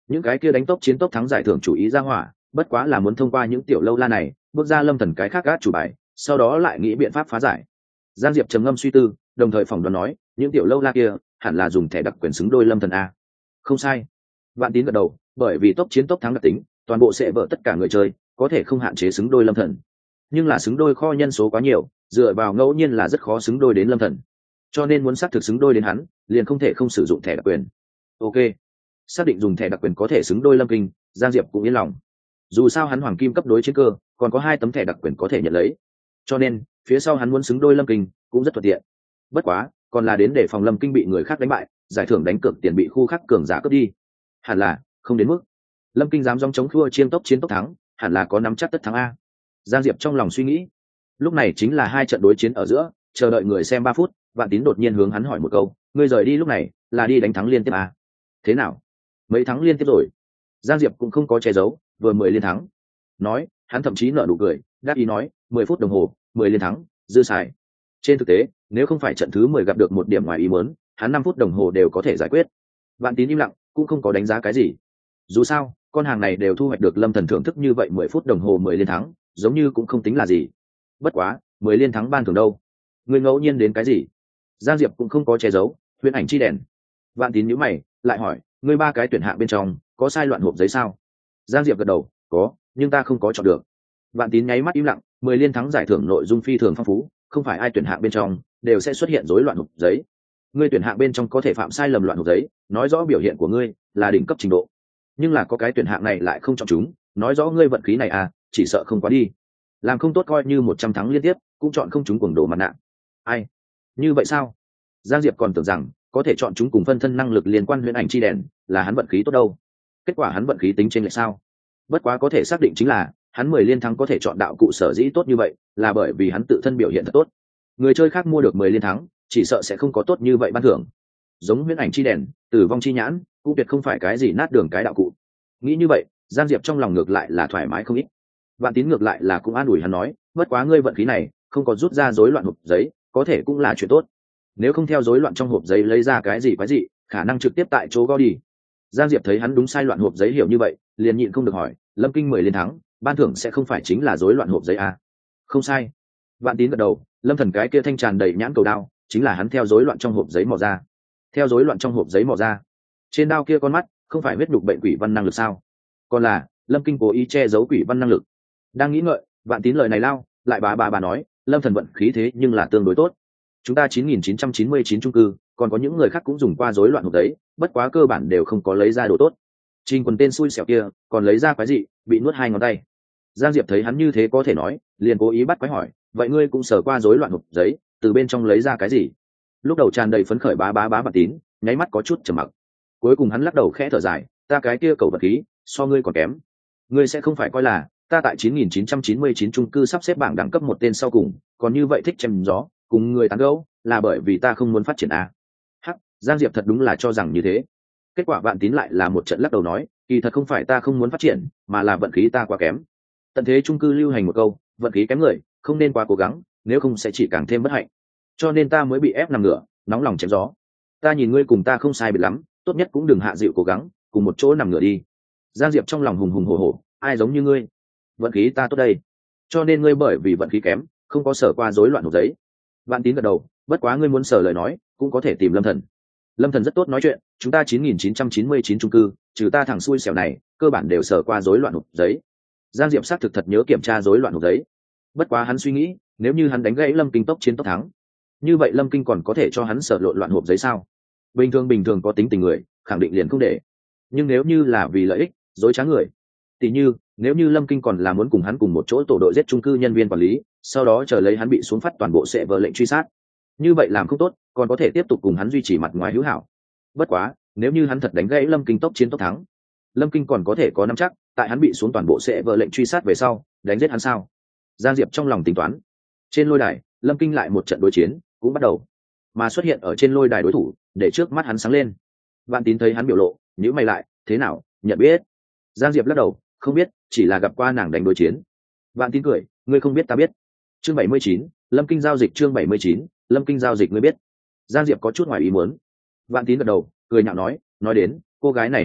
những cái kia đánh tốc chiến tốc thắng giải thưởng chủ ý ra hỏa bất quá là muốn thông qua những tiểu lâu la này bước ra lâm thần cái khác gác chủ bài, sau đó lại nghĩ biện pháp phá giải. Giang Diệp trầm ngâm suy tư, đồng thời phỏng đoán nói những tiểu lâu la kia hẳn là dùng thẻ đặc quyền xứng đôi lâm thần a. Không sai. Vạn Tín gật đầu, bởi vì tốc chiến tốc thắng đặc tính toàn bộ sẽ vỡ tất cả người chơi có thể không hạn chế xứng đôi lâm thần, nhưng là xứng đôi kho nhân số quá nhiều, dựa vào ngẫu nhiên là rất khó xứng đôi đến lâm thần, cho nên muốn xác thực xứng đôi đến hắn liền không thể không sử dụng thẻ đặc quyền. Ok, xác định dùng thẻ đặc quyền có thể xứng đôi lâm kinh, Giang Diệp cũng yên lòng. Dù sao hắn hoàng kim cấp đối chiến cơ còn có 2 tấm thẻ đặc quyền có thể nhận lấy, cho nên phía sau hắn muốn xứng đôi lâm kinh cũng rất thuận tiện. Bất quá còn là đến để phòng lâm kinh bị người khác đánh bại, giải thưởng đánh cược tiền bị khu khác cường giả cướp đi. Hẳn là không đến mức lâm kinh dám dòng chống thua chiên tốc chiến tốc thắng, hẳn là có nắm chắc tất thắng a. Giang Diệp trong lòng suy nghĩ. Lúc này chính là 2 trận đối chiến ở giữa, chờ đợi người xem 3 phút, Vạn Tín đột nhiên hướng hắn hỏi một câu, ngươi rời đi lúc này là đi đánh thắng liên tiếp à? Thế nào, mấy thắng liên tiếp rồi? Giang Diệp cũng không có che giấu, vừa 10 liên thắng. Nói, hắn thậm chí nở nụ cười, đáp ý nói, 10 phút đồng hồ, 10 liên thắng, dư xài. Trên thực tế, nếu không phải trận thứ 10 gặp được một điểm ngoài ý muốn, hắn 5 phút đồng hồ đều có thể giải quyết. Vạn Tín im lặng, cũng không có đánh giá cái gì. Dù sao, con hàng này đều thu hoạch được lâm thần thưởng thức như vậy 10 phút đồng hồ 10 liên thắng, giống như cũng không tính là gì. Bất quá, 10 liên thắng ban thưởng đâu? Người ngẫu nhiên đến cái gì? Giang Diệp cũng không có che giấu, huyền ảnh chi đèn. Vạn Tín nhíu mày, lại hỏi, ngươi 3 cái tuyển hạng bên trong có sai loạn hộp giấy sao? Giang Diệp gật đầu, có, nhưng ta không có chọn được. Vạn Tín nháy mắt im lặng, 10 liên thắng giải thưởng nội dung phi thường phong phú, không phải ai tuyển hạng bên trong đều sẽ xuất hiện rối loạn hộp giấy. Ngươi tuyển hạng bên trong có thể phạm sai lầm loạn hộp giấy, nói rõ biểu hiện của ngươi là đỉnh cấp trình độ. Nhưng là có cái tuyển hạng này lại không chọn chúng, nói rõ ngươi vận khí này à, chỉ sợ không quá đi. Làm không tốt coi như 100 thắng liên tiếp, cũng chọn không chúng cuồng đồ mặt nạ. Ai? Như vậy sao? Giang Diệp còn tưởng rằng có thể chọn chúng cùng phân thân năng lực liên quan huyền ảnh chi đèn là hắn vận khí tốt đâu. Kết quả hắn vận khí tính trên lại sao? Bất quá có thể xác định chính là hắn 10 liên thắng có thể chọn đạo cụ sở dĩ tốt như vậy, là bởi vì hắn tự thân biểu hiện thật tốt. Người chơi khác mua được 10 liên thắng, chỉ sợ sẽ không có tốt như vậy ban thưởng. Giống huyền ảnh chi đèn, tử vong chi nhãn, cũng tuyệt không phải cái gì nát đường cái đạo cụ. Nghĩ như vậy, Giang Diệp trong lòng ngược lại là thoải mái không ít. Vạn Tín ngược lại là cũng an ủi hắn nói, bất quá ngươi vận khí này không có rút ra rối loạn hộp giấy, có thể cũng là chuyện tốt. Nếu không theo rối loạn trong hộp giấy lấy ra cái gì quái gì, khả năng trực tiếp tại chỗ gõ đi. Giang Diệp thấy hắn đúng sai loạn hộp giấy hiểu như vậy, liền nhịn không được hỏi, lâm kinh 10 liên thắng, ban thưởng sẽ không phải chính là rối loạn hộp giấy à? Không sai. Vạn Tín gật đầu, lâm thần cái kia thanh tràn đầy nhãn cầu đao, chính là hắn theo rối loạn trong hộp giấy mò ra. Theo rối loạn trong hộp giấy mò ra. Trên đao kia con mắt, không phải huyết nhục bệnh quỷ văn năng lực sao? Còn là lâm kinh cố ý che giấu quỷ văn năng lực. Đang nghĩ ngợi, Vạn Tín lời này lao lại bà nói, lâm thần vận khí thế nhưng là tương đối tốt. Chúng ta 9999 chung cư, còn có những người khác cũng dùng qua rối loạn hộp giấy, bất quá cơ bản đều không có lấy ra đồ tốt. Trình Quần tên xui xẻo kia còn lấy ra cái gì, bị nuốt 2 ngón tay. Giang Diệp thấy hắn như thế có thể nói, liền cố ý bắt quái hỏi, vậy ngươi cũng sờ qua rối loạn hộp giấy, từ bên trong lấy ra cái gì? Lúc đầu tràn đầy phấn khởi bá Vạn Tín, nháy mắt có chút trầm mặc. Cuối cùng hắn lắc đầu khẽ thở dài, ta cái kia cầu vật khí, so ngươi còn kém. Ngươi sẽ không phải coi là ta tại 9999 chung cư sắp xếp bảng đẳng cấp một tên sau cùng, còn như vậy thích chém gió, cùng người tán gẫu, là bởi vì ta không muốn phát triển à? Hắc, Giang Diệp thật đúng là cho rằng như thế. Kết quả Vạn Tín lại là một trận lắc đầu nói, kỳ thật không phải ta không muốn phát triển, mà là vận khí ta quá kém. Tận thế chung cư lưu hành một câu, vận khí kém người, không nên quá cố gắng, nếu không sẽ chỉ càng thêm bất hạnh. Cho nên ta mới bị ép nằm ngửa, nóng lòng chém gió. Ta nhìn ngươi cùng ta không sai biệt lắm, tốt nhất cũng đừng hạ dịu cố gắng, cùng một chỗ nằm ngửa đi. Giang Diệp trong lòng hùng hùng hổ hổ, ai giống như ngươi? Vận khí ta tốt đây, cho nên ngươi bởi vì vận khí kém, không có sở qua rối loạn hộp giấy. Vạn Tín gật đầu, bất quá ngươi muốn sở lời nói, cũng có thể tìm Lâm Thần. Lâm Thần rất tốt nói chuyện, chúng ta 9999 chung cư, trừ ta thằng xui xẻo này, cơ bản đều sở qua rối loạn hộp giấy. Giang Diệp xác thực thật nhớ kiểm tra rối loạn hộp giấy. Bất quá hắn suy nghĩ, nếu như hắn đánh gãy Lâm Kinh tốc chiến tốc thắng, như vậy Lâm Kinh còn có thể cho hắn sở lộn loạn hộp giấy sao? Bình thường có tính tình người, khẳng định liền không để. Nhưng nếu như là vì lợi ích, dối trá người, tỉ như nếu như Lâm Kinh còn là muốn cùng hắn cùng một chỗ tổ đội giết chung cư nhân viên quản lý, sau đó chờ lấy hắn bị xuống phát toàn bộ sẽ vờ lệnh truy sát, như vậy làm không tốt, còn có thể tiếp tục cùng hắn duy trì mặt ngoài hữu hảo. Bất quá nếu như hắn thật đánh gãy Lâm Kinh tốc chiến tốc thắng, Lâm Kinh còn có thể có nắm chắc tại hắn bị xuống toàn bộ sẽ vờ lệnh truy sát về sau đánh giết hắn sao? Giang Diệp trong lòng tính toán. Trên lôi đài, Lâm Kinh lại một trận đối chiến cũng bắt đầu, mà xuất hiện ở trên lôi đài đối thủ để trước mắt hắn sáng lên. Vạn Tín thấy hắn biểu lộ, nhíu mày lại, thế nào, nhận biết? Giang Diệp lắc đầu, không biết, chỉ là gặp qua nàng đánh đối chiến. Vạn Tín cười, ngươi không biết ta biết. Chương 79, Lâm Kinh giao dịch. Chương 79, Lâm Kinh giao dịch ngươi biết. Giang Diệp có chút ngoài ý muốn. Vạn Tín gật đầu, cười nhạo nói đến cô gái này hành vi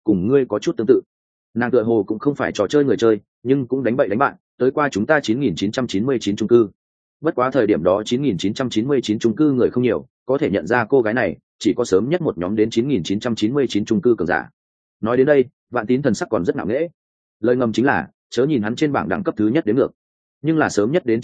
cùng ngươi có chút tương tự. Nàng tựa hồ cũng không phải trò chơi người chơi, nhưng cũng đánh bậy đánh bạn, tới qua chúng ta 9999 chung cư. Bất quá thời điểm đó 9999 chung cư người không nhiều, có thể nhận ra cô gái này chỉ có sớm nhất một nhóm đến 9999 chung cư cường giả. Nói đến đây, Vạn Tín thần sắc còn rất ngạo nghễ. Lời ngầm chính là, chớ nhìn hắn trên bảng đẳng cấp thứ nhất đến ngược, nhưng là sớm nhất đến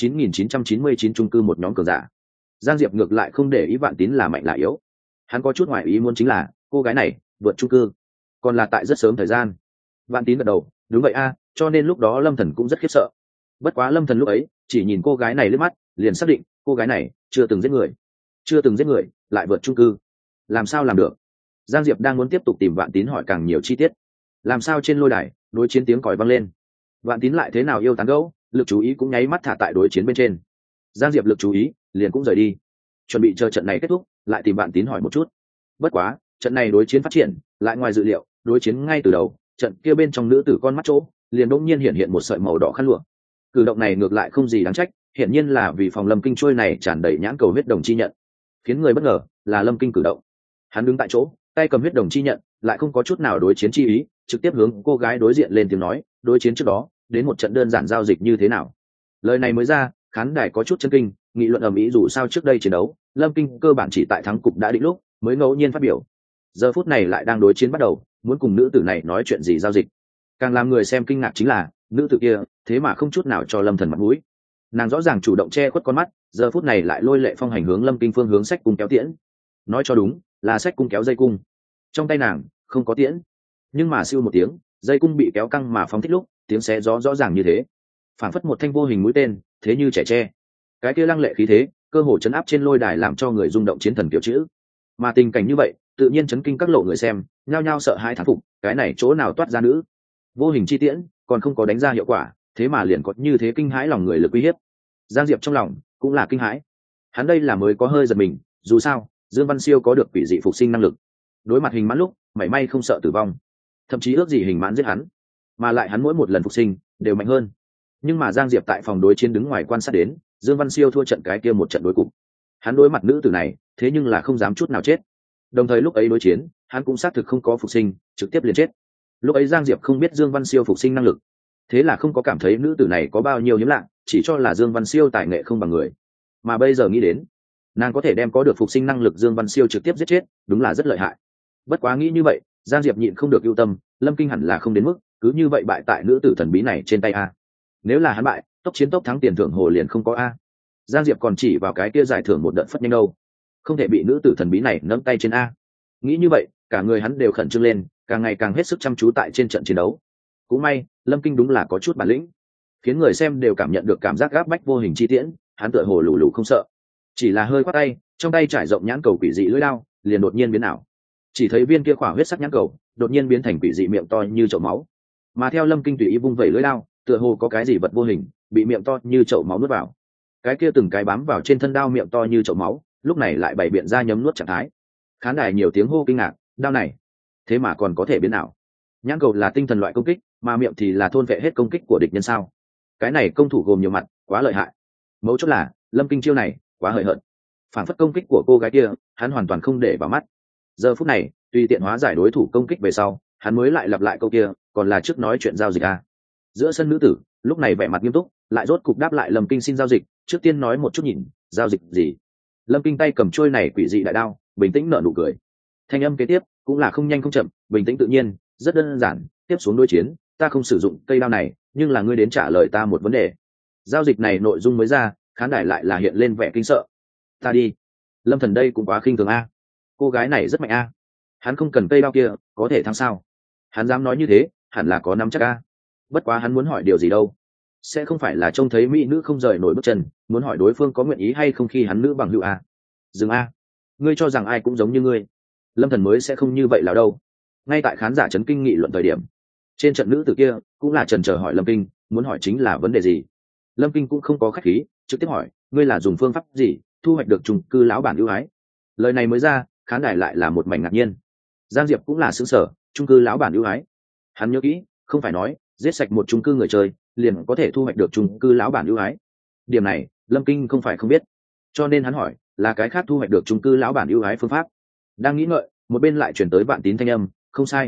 9999 chung cư một nhóm cường giả. Giang Diệp ngược lại không để ý Vạn Tín là mạnh là yếu. Hắn có chút ngoại ý muốn chính là, cô gái này vượt chung cư, còn là tại rất sớm thời gian. Vạn Tín gật đầu, đúng vậy a, cho nên lúc đó Lâm Thần cũng rất khiếp sợ. Bất quá Lâm Thần lúc ấy chỉ nhìn cô gái này lướt mắt, liền xác định cô gái này chưa từng giết người, lại vượt chung cư, làm sao làm được? Giang Diệp đang muốn tiếp tục tìm Vạn Tín hỏi càng nhiều chi tiết. Làm sao trên lôi đài đối chiến tiếng còi vang lên, Vạn Tín lại thế nào yêu tán gẫu, lực chú ý cũng nháy mắt thả tại đối chiến bên trên. Giang Diệp lực chú ý liền cũng rời đi, chuẩn bị chờ trận này kết thúc lại tìm Vạn Tín hỏi một chút. Bất quá trận này đối chiến phát triển lại ngoài dự liệu, đối chiến ngay từ đầu, trận kia bên trong nữ tử con mắt chỗ liền đột nhiên hiện một sợi màu đỏ khăn lụa. Cử động này ngược lại không gì đáng trách, hiển nhiên là vì phòng Lâm Kinh trôi này tràn đầy nhãn cầu huyết đồng chi nhận. Khiến người bất ngờ là Lâm Kinh cử động, hắn đứng tại chỗ, tay cầm huyết đồng chi nhận, lại không có chút nào đối chiến chi ý, trực tiếp hướng cô gái đối diện lên tiếng nói, đối chiến trước đó đến một trận đơn giản giao dịch như thế nào. Lời này mới ra, khán đài có chút chấn kinh, nghị luận ầm ĩ, dù sao trước đây chiến đấu Lâm Kinh cơ bản chỉ tại thắng cục đã định lúc mới ngẫu nhiên phát biểu, giờ phút này lại đang đối chiến bắt đầu, muốn cùng nữ tử này nói chuyện gì giao dịch. Càng làm người xem kinh ngạc chính là nữ tử kia thế mà không chút nào cho Lâm Thần mặt mũi. Nàng rõ ràng chủ động che khuất con mắt, giờ phút này lại lôi lệ phong hành hướng Lâm Kinh phương hướng sách cung kéo tiễn. Nói cho đúng là sách cung kéo dây cung, trong tay nàng không có tiễn, nhưng mà siêu một tiếng, dây cung bị kéo căng mà phóng thích lúc tiếng xé gió rõ ràng như thế, phản phất một thanh vô hình mũi tên, thế như trẻ tre. Cái kia lăng lệ khí thế cơ hồ chấn áp trên lôi đài, làm cho người rung động chiến thần kiểu chữ. Mà tình cảnh như vậy tự nhiên chấn kinh các lộ người xem, nhao nhao sợ hãi thán phục, cái này chỗ nào toát ra nữ vô hình chi tiễn, còn không có đánh ra hiệu quả, thế mà liền có như thế kinh hãi lòng người lực uy hiếp. Giang Diệp trong lòng cũng là kinh hãi, hắn đây là mới có hơi giật mình, dù sao Dương Văn Siêu có được quỷ dị phục sinh năng lực, đối mặt hình mãn lúc mảy may không sợ tử vong, thậm chí ước gì hình mãn giết hắn, mà lại hắn mỗi một lần phục sinh đều mạnh hơn. Nhưng mà Giang Diệp tại phòng đối chiến đứng ngoài quan sát đến Dương Văn Siêu thua trận cái kia một trận đối cục, hắn đối mặt nữ tử này thế nhưng là không dám chút nào chết. Đồng thời lúc ấy đối chiến hắn cũng xác thực không có phục sinh, trực tiếp liền chết. Lúc ấy Giang Diệp không biết Dương Văn Siêu phục sinh năng lực, thế là không có cảm thấy nữ tử này có bao nhiêu hiếm lạ, chỉ cho là Dương Văn Siêu tài nghệ không bằng người. Mà bây giờ nghĩ đến, nàng có thể đem có được phục sinh năng lực Dương Văn Siêu trực tiếp giết chết, đúng là rất lợi hại. Bất quá nghĩ như vậy, Giang Diệp nhịn không được ưu tâm, Lâm Kinh hẳn là không đến mức cứ như vậy bại tại nữ tử thần bí này trên tay a. Nếu là hắn bại, tốc chiến tốc thắng tiền thưởng hồ liền không có a. Giang Diệp còn chỉ vào cái kia giải thưởng một đợt phất nhanh đâu, không thể bị nữ tử thần bí này nâng tay trên a. Nghĩ như vậy, cả người hắn đều khẩn trương lên, càng ngày càng hết sức chăm chú tại trên trận chiến đấu. Cũng may Lâm Kinh đúng là có chút bản lĩnh, khiến người xem đều cảm nhận được cảm giác gáp bách vô hình chi tiễn, hắn tựa hồ lù lù không sợ, chỉ là hơi khoát tay, trong tay trải rộng nhãn cầu quỷ dị lưỡi đao liền đột nhiên biến ảo. Chỉ thấy viên kia khỏa huyết sắc nhãn cầu đột nhiên biến thành quỷ dị miệng to như chậu máu, mà theo Lâm Kinh tùy ý vung vẩy lưỡi đao, tựa hồ có cái gì vật vô hình bị miệng to như chậu máu nuốt vào. Cái kia từng cái bám vào trên thân đao miệng to như chậu máu, lúc này lại bày biện ra nhấm nuốt trạng thái. Khán đài nhiều tiếng hô kinh ngạc, đao này thế mà còn có thể biến ảo. Nhãn cầu là tinh thần loại công kích, mà miệng thì là thôn vệ hết công kích của địch nhân sao? Cái này công thủ gồm nhiều mặt, quá lợi hại. Mấu chốt là Lâm Kinh chiêu này quá hời hợt, phản phất công kích của cô gái kia hắn hoàn toàn không để vào mắt. Giờ phút này tùy tiện hóa giải đối thủ công kích về sau, hắn mới lại lặp lại câu kia, còn là trước nói chuyện giao dịch à. Giữa sân nữ tử lúc này vẻ mặt nghiêm túc, lại rốt cục đáp lại Lâm Kinh xin giao dịch, trước tiên nói một chút nhìn, giao dịch gì? Lâm Kinh tay cầm trôi này quỷ dị đại đao, bình tĩnh nở nụ cười. Thanh âm kế tiếp cũng là không nhanh không chậm, bình tĩnh tự nhiên, rất đơn giản, tiếp xuống đối chiến, ta không sử dụng cây đao này, nhưng là ngươi đến trả lời ta một vấn đề. Giao dịch này nội dung mới ra, khán đài lại là hiện lên vẻ kinh sợ. Ta đi, Lâm Thần đây cũng quá khinh thường a. Cô gái này rất mạnh a. Hắn không cần cây đao kia, có thể thắng sao? Hắn dám nói như thế, hẳn là có nắm chắc a. Bất quá hắn muốn hỏi điều gì đâu? Sẽ không phải là trông thấy mỹ nữ không rời nổi bước chân, muốn hỏi đối phương có nguyện ý hay không khi hắn nữ bằng hữu a. Dừng a. Ngươi cho rằng ai cũng giống như ngươi? Lâm Thần mới sẽ không như vậy là đâu. Ngay tại khán giả chấn kinh nghị luận thời điểm, trên trận nữ tử kia cũng là chần chờ hỏi Lâm Kinh, muốn hỏi chính là vấn đề gì. Lâm Kinh cũng không có khách khí, trực tiếp hỏi, ngươi là dùng phương pháp gì thu hoạch được chung cư lão bản ưu ái? Lời này mới ra, khán đài lại là một mảnh ngạc nhiên. Giang Diệp cũng là sững sờ, chung cư lão bản ưu ái. Hắn nhớ kỹ, không phải nói giết sạch một chung cư người chơi liền có thể thu hoạch được chung cư lão bản ưu ái. Điểm này Lâm Kinh không phải không biết, cho nên hắn hỏi là cái khác thu hoạch được chung cư lão bản ưu ái phương pháp. Đang nghĩ ngợi, một bên lại chuyển tới Vạn Tín thanh âm, không sai,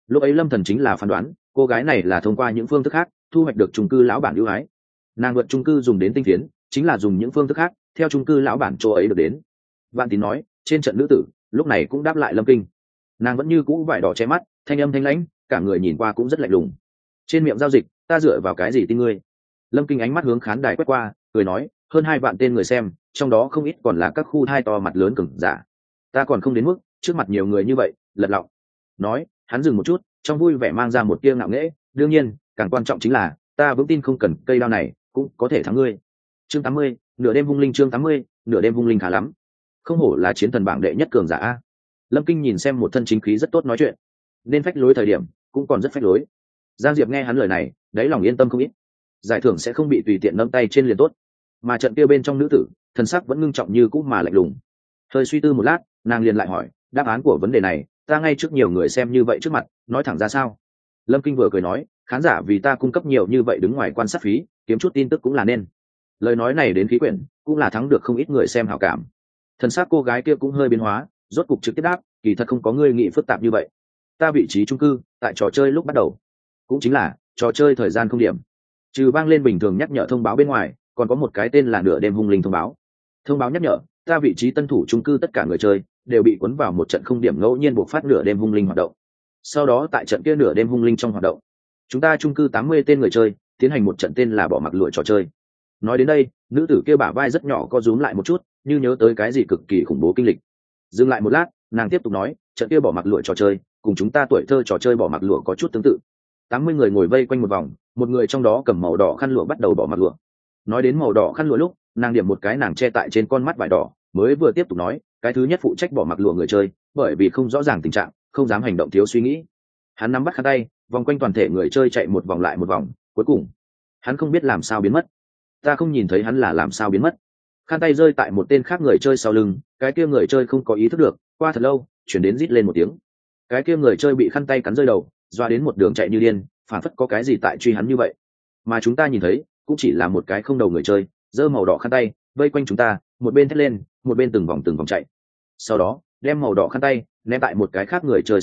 lúc ấy Lâm Thần chính là phán đoán cô gái này là thông qua những phương thức khác thu hoạch được chung cư lão bản ưu ái. Nàng vượt chung cư dùng đến tinh phiến chính là dùng những phương thức khác theo chung cư lão bản chỗ ấy được đến. Vạn Tín nói trên trận nữ tử lúc này cũng đáp lại Lâm Kinh. Nàng vẫn như cũ vải đỏ che mắt, thanh âm thanh lãnh, cả người nhìn qua cũng rất lạnh lùng. Trên miệng giao dịch ta dựa vào cái gì tin ngươi? Lâm Kinh ánh mắt hướng khán đài quét qua, cười nói hơn 2 vạn tên người xem, trong đó không ít còn là các khu thai to mặt lớn cứng giả. Ta còn không đến mức trước mặt nhiều người như vậy lật lọng. Nói hắn dừng một chút, trong vui vẻ mang ra một tia ngạo nghễ, đương nhiên càng quan trọng chính là ta vững tin không cần cây đao này cũng có thể thắng ngươi. Chương 80, nửa đêm vung linh. Chương 80, nửa đêm vung linh khá lắm, không hổ là chiến thần bảng đệ nhất cường giả a. Lâm Kinh nhìn xem một thân chính khí rất tốt nói chuyện, nên phách lối thời điểm cũng còn rất phách lối. Giang Diệp nghe hắn lời này đáy lòng yên tâm không ít, giải thưởng sẽ không bị tùy tiện nắm tay trên liền tốt. Mà trận kia bên trong nữ tử thần sắc vẫn ngưng trọng như cũ mà lạnh lùng. Hơi suy tư một lát, nàng liền lại hỏi đáp án của vấn đề này ta ngay trước nhiều người xem như vậy trước mặt nói thẳng ra sao? Lâm Kinh vừa cười nói khán giả vì ta cung cấp nhiều như vậy đứng ngoài quan sát phí kiếm chút tin tức cũng là nên. Lời nói này đến khí quyển cũng là thắng được không ít người xem hảo cảm. Thần sắc cô gái kia cũng hơi biến hóa, rốt cục trực tiếp đáp kỳ thật không có ngươi nghĩ phức tạp như vậy. Ta vị trí chung cư tại trò chơi lúc bắt đầu cũng chính là trò chơi thời gian không điểm, trừ vang lên bình thường nhắc nhở thông báo bên ngoài còn có một cái tên là nửa đêm hung linh thông báo. Thông báo nhắc nhở ta vị trí tân thủ chung cư tất cả người chơi đều bị cuốn vào một trận không điểm ngẫu nhiên buộc phát nửa đêm hung linh hoạt động. Sau đó tại trận kia nửa đêm hung linh trong hoạt động, chúng ta chung cư 80 tên người chơi tiến hành một trận tên là bỏ mặc lụa trò chơi. Nói đến đây nữ tử kia bả vai rất nhỏ co rúm lại một chút, như nhớ tới cái gì cực kỳ khủng bố kinh lịch. Dừng lại một lát, nàng tiếp tục nói trận kia bỏ mặc lụa trò chơi cùng chúng ta tuổi thơ trò chơi bỏ mặc lụa có chút tương tự. 80 người ngồi vây quanh một vòng, một người trong đó cầm màu đỏ khăn lụa bắt đầu bỏ mặc lụa. Nói đến màu đỏ khăn lụa lúc nàng điểm một cái nàng che tại trên con mắt vải đỏ, mới vừa tiếp tục nói cái thứ nhất phụ trách bỏ mặc lụa người chơi bởi vì không rõ ràng tình trạng không dám hành động thiếu suy nghĩ, hắn nắm bắt khăn tay vòng quanh toàn thể người chơi chạy một vòng lại một vòng, cuối cùng hắn không biết làm sao biến mất. Ta không nhìn thấy hắn là làm sao biến mất. Khăn tay rơi tại một tên khác người chơi sau lưng, cái kia người chơi không có ý thức được, qua thật lâu chuyển đến rít lên một tiếng. Cái kia người chơi bị khăn tay cắn rơi đầu, doa đến một đường chạy như điên, phản phất có cái gì tại truy hắn như vậy. Mà chúng ta nhìn thấy cũng chỉ là một cái không đầu người chơi giơ màu đỏ khăn tay vây quanh chúng ta, một bên thét lên một bên từng vòng chạy, sau đó đem màu đỏ khăn tay ném tại một cái khác người chơi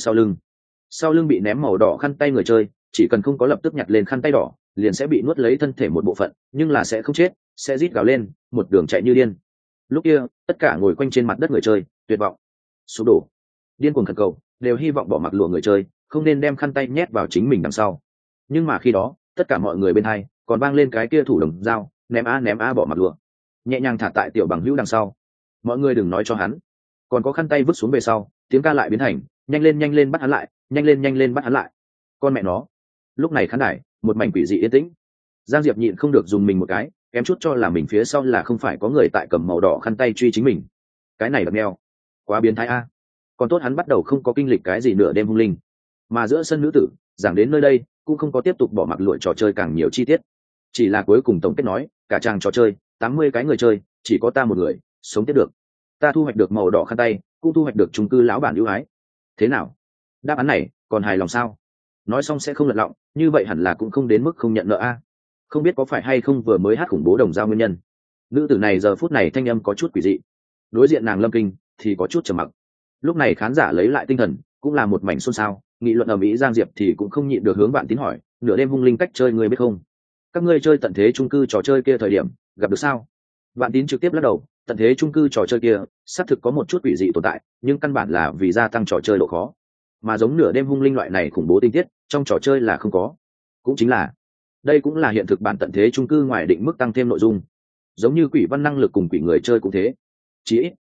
sau lưng bị ném màu đỏ khăn tay người chơi chỉ cần không có lập tức nhặt lên khăn tay đỏ liền sẽ bị nuốt lấy thân thể một bộ phận, nhưng là sẽ không chết, sẽ rít gào lên một đường chạy như điên. Lúc kia tất cả ngồi quanh trên mặt đất người chơi tuyệt vọng sụp đổ, điên cuồng khẩn cầu, đều hy vọng bỏ mặc lụa người chơi không nên đem khăn tay nhét vào chính mình đằng sau. Nhưng mà khi đó tất cả mọi người bên hai còn vang lên cái kia thủ đồng dao ném a bỏ mặc lụa nhẹ nhàng thả tại tiểu bằng hữu đằng sau. Mọi người đừng nói cho hắn còn có khăn tay vứt xuống về sau, tiếng ca lại biến thành nhanh lên bắt hắn lại, nhanh lên bắt hắn lại. Con mẹ nó. Lúc này khán đài một mảnh quỷ dị yên tĩnh. Giang Diệp nhịn không được dùng mình một cái, kém chút cho là mình phía sau là không phải có người tại cầm màu đỏ khăn tay truy chính mình. Cái này đập neo quá biến thái a. Còn tốt hắn bắt đầu không có kinh lịch cái gì nửa đêm hung linh, mà giữa sân nữ tử giảng đến nơi đây cũng không có tiếp tục bỏ mặc lụa trò chơi càng nhiều chi tiết, chỉ là cuối cùng tổng kết nói cả trang trò chơi 80 cái người chơi chỉ có ta một người sống tiếp được. Ta thu hoạch được màu đỏ khăn tay, cũng thu hoạch được chung cư lão bản ưu ái. Thế nào, đáp án này còn hài lòng sao? Nói xong sẽ không lật lọng, như vậy hẳn là cũng không đến mức không nhận nợ a. Không biết có phải hay không vừa mới hát khủng bố đồng dao nguyên nhân, nữ tử này giờ phút này thanh âm có chút quỷ dị. Đối diện nàng Lâm Kinh thì có chút trầm mặc. Lúc này khán giả lấy lại tinh thần cũng là một mảnh xôn xao, nghị luận ầm ĩ. Giang Diệp thì cũng không nhịn được hướng Vạn Tín hỏi nửa đêm hung linh cách chơi người biết không? Các ngươi chơi tận thế chung cư trò chơi kia thời điểm gặp được sao? Vạn Tín trực tiếp lắc đầu, tận thế chung cư trò chơi kia xác thực có một chút quỷ dị tồn tại, nhưng căn bản là vì gia tăng trò chơi độ khó, mà giống nửa đêm hung linh loại này khủng bố tinh tiết trong trò chơi là không có. Cũng chính là đây cũng là hiện thực bản tận thế chung cư ngoài định mức tăng thêm nội dung, giống như quỷ văn năng lực cùng quỷ người chơi cũng thế. Chỉ ít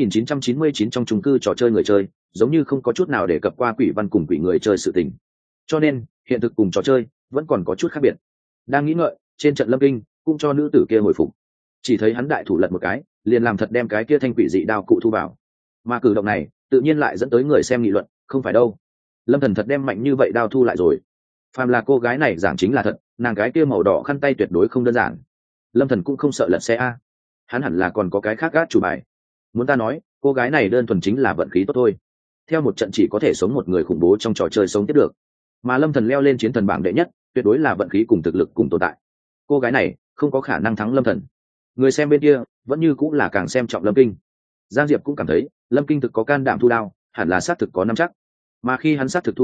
9999 trong chung cư trò chơi người chơi giống như không có chút nào để cập qua quỷ văn cùng quỷ người chơi sự tình, cho nên hiện thực cùng trò chơi vẫn còn có chút khác biệt. Đang nghĩ ngợi, trên trận Lâm Kinh cũng cho nữ tử kia hồi phục, chỉ thấy hắn đại thủ lật một cái liền làm thật đem cái kia thanh quỷ dị đao cụ thu vào, mà cử động này tự nhiên lại dẫn tới người xem nghị luận. Không phải đâu, Lâm Thần thật đem mạnh như vậy đao thu lại rồi. Phàm là cô gái này giảng chính là thật, nàng cái kia màu đỏ khăn tay tuyệt đối không đơn giản. Lâm Thần cũng không sợ lật xe a, hắn hẳn là còn có cái khác gác chủ bài. Muốn ta nói, cô gái này đơn thuần chính là vận khí tốt thôi. Theo một trận chỉ có thể sống một người khủng bố trong trò chơi sống tiếp được, mà Lâm Thần leo lên chiến thần bảng đệ nhất tuyệt đối là vận khí cùng thực lực cùng tồn tại. Cô gái này không có khả năng thắng Lâm Thần. Người xem bên kia vẫn như cũng là càng xem trọng Lâm Kinh. Giang Diệp cũng cảm thấy Lâm Kinh thực có can đảm thu đao, hẳn là xác thực có nắm chắc. Mà khi hắn xác thực thu đao,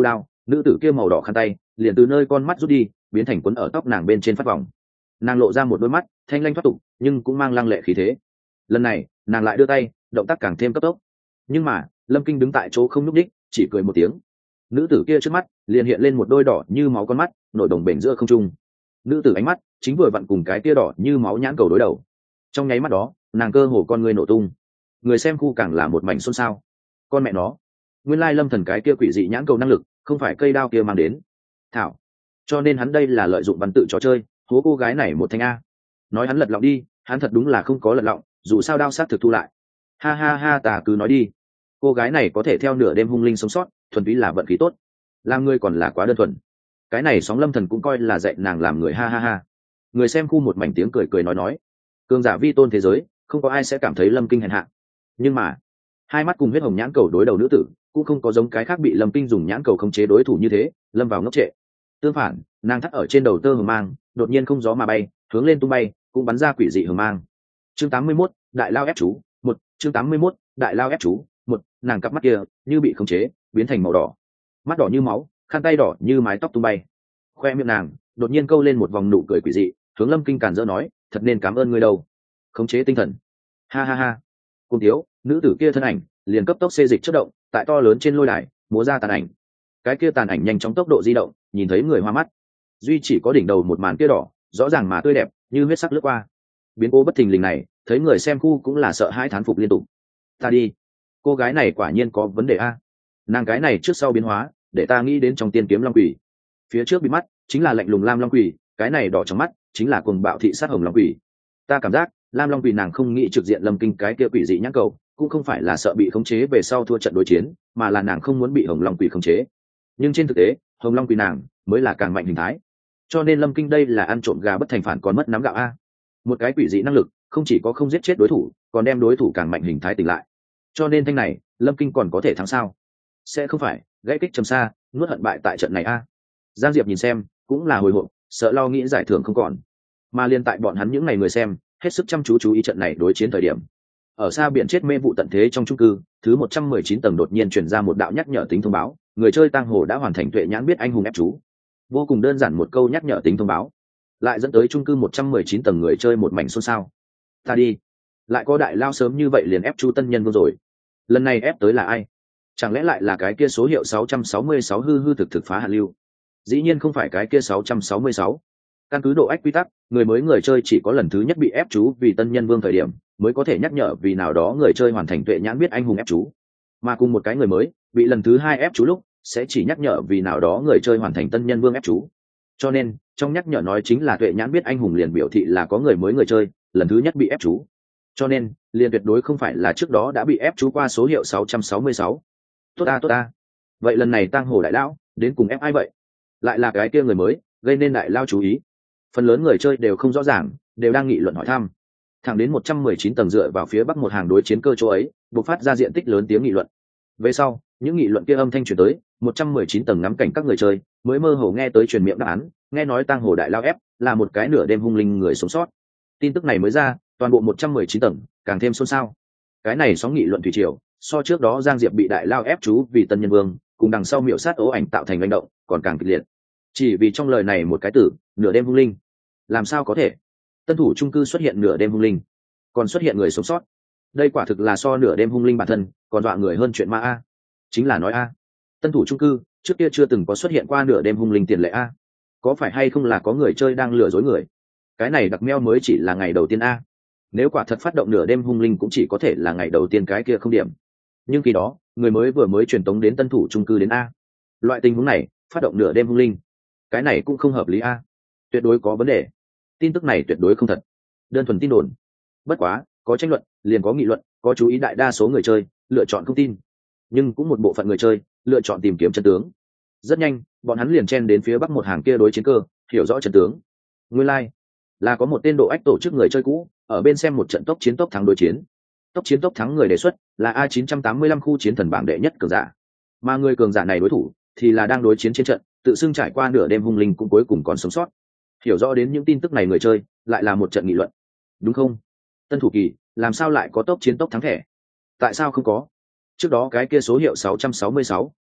nữ tử kia màu đỏ khăn tay liền từ nơi con mắt rút đi, biến thành quấn ở tóc nàng bên trên phát vòng. Nàng lộ ra một đôi mắt thanh lanh thoát tục, nhưng cũng mang lăng lệ khí thế. Lần này nàng lại đưa tay, động tác càng thêm cấp tốc. Nhưng mà Lâm Kinh đứng tại chỗ không nhúc đích, chỉ cười một tiếng. Nữ tử kia trước mắt liền hiện lên một đôi đỏ như máu con mắt, nổi đồng bể giữa không trung. Nữ tử ánh mắt chính vừa vặn cùng cái tia đỏ như máu nhãn cầu đối đầu. Trong nháy mắt đó, nàng cơ hồ con người nổ tung. Người xem khu càng là một mảnh xôn xao. Con mẹ nó, nguyên lai Lâm Thần cái kia quỷ dị nhãn cầu năng lực không phải cây đao kia mang đến. Thảo, cho nên hắn đây là lợi dụng văn tự trò chơi hố cô gái này một thanh a. Nói hắn lật lọng đi, hắn thật đúng là không có lật lọng, dù sao đao sát thực thu lại. Ha ha ha, ta cứ nói đi. Cô gái này có thể theo nửa đêm hung linh sống sót, thuần túy là vận khí tốt. Làm người còn là quá đơn thuần. Cái này sóng Lâm Thần cũng coi là dạy nàng làm người, ha ha ha. Người xem khu một mảnh tiếng cười cười nói. Cường giả vi tôn thế giới, không có ai sẽ cảm thấy Lâm Kinh hèn hạ. Nhưng mà, hai mắt cùng huyết hồng nhãn cầu đối đầu nữ tử, cũng không có giống cái khác bị Lâm Kinh dùng nhãn cầu khống chế đối thủ như thế, lâm vào ngốc trệ. Tương phản, nàng thắt ở trên đầu tơ hồng mang, đột nhiên không gió mà bay, hướng lên tung bay, cũng bắn ra quỷ dị hồng mang. Chương 81, đại lao ép chú, một. Chương 81, đại lao ép chú, một. Nàng cặp mắt kia như bị khống chế, biến thành màu đỏ, mắt đỏ như máu, khăn tay đỏ như mái tóc tung bay. Khoe miệng nàng đột nhiên câu lên một vòng nụ cười quỷ dị, hướng Lâm Kinh càn rỡ nói, thật nên cảm ơn ngươi đâu. Khống chế tinh thần. Ha ha ha. Cùng thiếu, nữ tử kia thân ảnh liền cấp tốc xê dịch chớp động, tại to lớn trên lôi đài múa ra tàn ảnh. Cái kia tàn ảnh nhanh chóng tốc độ di động, nhìn thấy người hoa mắt. Duy chỉ có đỉnh đầu một màn kia đỏ, rõ ràng mà tươi đẹp, như huyết sắc lướt qua. Biến cố bất thình lình này, thấy người xem khu cũng là sợ hãi thán phục liên tục. Ta đi, cô gái này quả nhiên có vấn đề a. Nàng cái này trước sau biến hóa, để ta nghĩ đến trong tiên kiếm long quỷ. Phía trước bị mắt chính là lạnh lùng lam long quỷ, cái này đỏ trong mắt chính là cuồng bạo thị sát hồng long quỷ. Ta cảm giác lam long quỷ nàng không nghĩ trực diện Lâm Kinh cái kia quỷ dị nhãn cầu, cũng không phải là sợ bị khống chế về sau thua trận đối chiến, mà là nàng không muốn bị hồng long quỷ khống chế. Nhưng trên thực tế hồng long quỷ nàng mới là càng mạnh hình thái, cho nên Lâm Kinh đây là ăn trộm gà bất thành phản còn mất nắm gạo a. Một cái quỷ dị năng lực không chỉ có không giết chết đối thủ, còn đem đối thủ càng mạnh hình thái tỉnh lại, cho nên thanh này Lâm Kinh còn có thể thắng sao? Sẽ không phải gãy kích trầm xa nuốt hận bại tại trận này a. Giang Diệp nhìn xem cũng là hồi hộp, sợ lo nghĩ giải thưởng không còn, mà liên tại bọn hắn những ngày người xem hết sức chăm chú ý trận này đối chiến thời điểm, ở xa biển chết mê vụ tận thế trong chung cư thứ 119 tầng đột nhiên truyền ra một đạo nhắc nhở tính thông báo, người chơi tang hồ đã hoàn thành tuệ nhãn biết anh hùng ép chú. Vô cùng đơn giản một câu nhắc nhở tính thông báo, lại dẫn tới chung cư 119 tầng người chơi một mảnh xôn xao. Ta đi, lại có đại lao sớm như vậy liền ép chú tân nhân vô rồi. Lần này ép tới là ai? Chẳng lẽ lại là cái kia số hiệu 666 hư hư thực thực phá hạt lưu? Dĩ nhiên không phải cái kia 666. Căn cứ độ ách quy tắc, người mới người chơi chỉ có lần thứ nhất bị ép chú vì tân nhân vương thời điểm mới có thể nhắc nhở vì nào đó người chơi hoàn thành tuệ nhãn biết anh hùng ép chú, mà cùng một cái người mới bị lần thứ hai ép chú lúc sẽ chỉ nhắc nhở vì nào đó người chơi hoàn thành tân nhân vương ép chú. Cho nên trong nhắc nhở nói chính là tuệ nhãn biết anh hùng liền biểu thị là có người mới người chơi lần thứ nhất bị ép chú, cho nên liền tuyệt đối không phải là trước đó đã bị ép chú qua số hiệu 666. Tốt ta, vậy lần này tang hồ đại lão đến cùng ép ai vậy? Lại là cái kia người mới gây nên đại lao chú ý. Phần lớn người chơi đều không rõ ràng, đều đang nghị luận hỏi thăm. Thẳng đến 119 tầng dựa vào phía bắc một hàng đối chiến cơ chỗ ấy bộc phát ra diện tích lớn tiếng nghị luận. Về sau những nghị luận kia âm thanh truyền tới 119 tầng ngắm cảnh các người chơi mới mơ hồ nghe tới truyền miệng đáp án, nghe nói tang hồ đại lao ép là một cái nửa đêm hung linh người sống sót. Tin tức này mới ra, toàn bộ 119 tầng càng thêm xôn xao. Cái này sóng nghị luận thủy triều so trước đó Giang Diệp bị đại lao ép chú vì tân nhân vương cùng đằng sau miểu sát ố ảnh tạo thành hành động còn càng kịch liệt. Chỉ vì trong lời này một cái từ nửa đêm hung linh, làm sao có thể? Tân thủ chung cư xuất hiện nửa đêm hung linh, còn xuất hiện người sống sót, đây quả thực là so nửa đêm hung linh bản thân còn dọa người hơn chuyện ma a. Chính là nói a, tân thủ chung cư trước kia chưa từng có xuất hiện qua nửa đêm hung linh tiền lệ a. Có phải hay không là có người chơi đang lừa dối người? Cái này đặc meo mới chỉ là ngày đầu tiên a. Nếu quả thật phát động nửa đêm hung linh cũng chỉ có thể là ngày đầu tiên cái kia không điểm. Nhưng khi đó người mới vừa mới truyền tống đến tân thủ chung cư đến a. Loại tình huống này phát động nửa đêm hung linh, cái này cũng không hợp lý a. Tuyệt đối có vấn đề. Tin tức này tuyệt đối không thật, đơn thuần tin đồn. Bất quá có tranh luận liền có nghị luận, có chú ý đại đa số người chơi lựa chọn không tin, nhưng cũng một bộ phận người chơi lựa chọn tìm kiếm chân tướng. Rất nhanh bọn hắn liền chen đến phía bắc một hàng kia đối chiến cơ, hiểu rõ chân tướng. Nguyên lai là có một tên độ ách tổ chức người chơi cũ ở bên xem một trận tốc chiến tốc thắng đối chiến. Tốc chiến tốc thắng người đề xuất là A985 khu chiến thần bảng đệ nhất cường giả, mà người cường giả này đối thủ thì là đang đối chiến trên trận tự xưng trải qua nửa đêm hung linh cũng cuối cùng còn sống sót. Hiểu rõ đến những tin tức này người chơi lại là một trận nghị luận. Đúng không? Tân thủ kỳ làm sao lại có tốc chiến tốc thắng thẻ? Tại sao không có? Trước đó cái kia số hiệu 666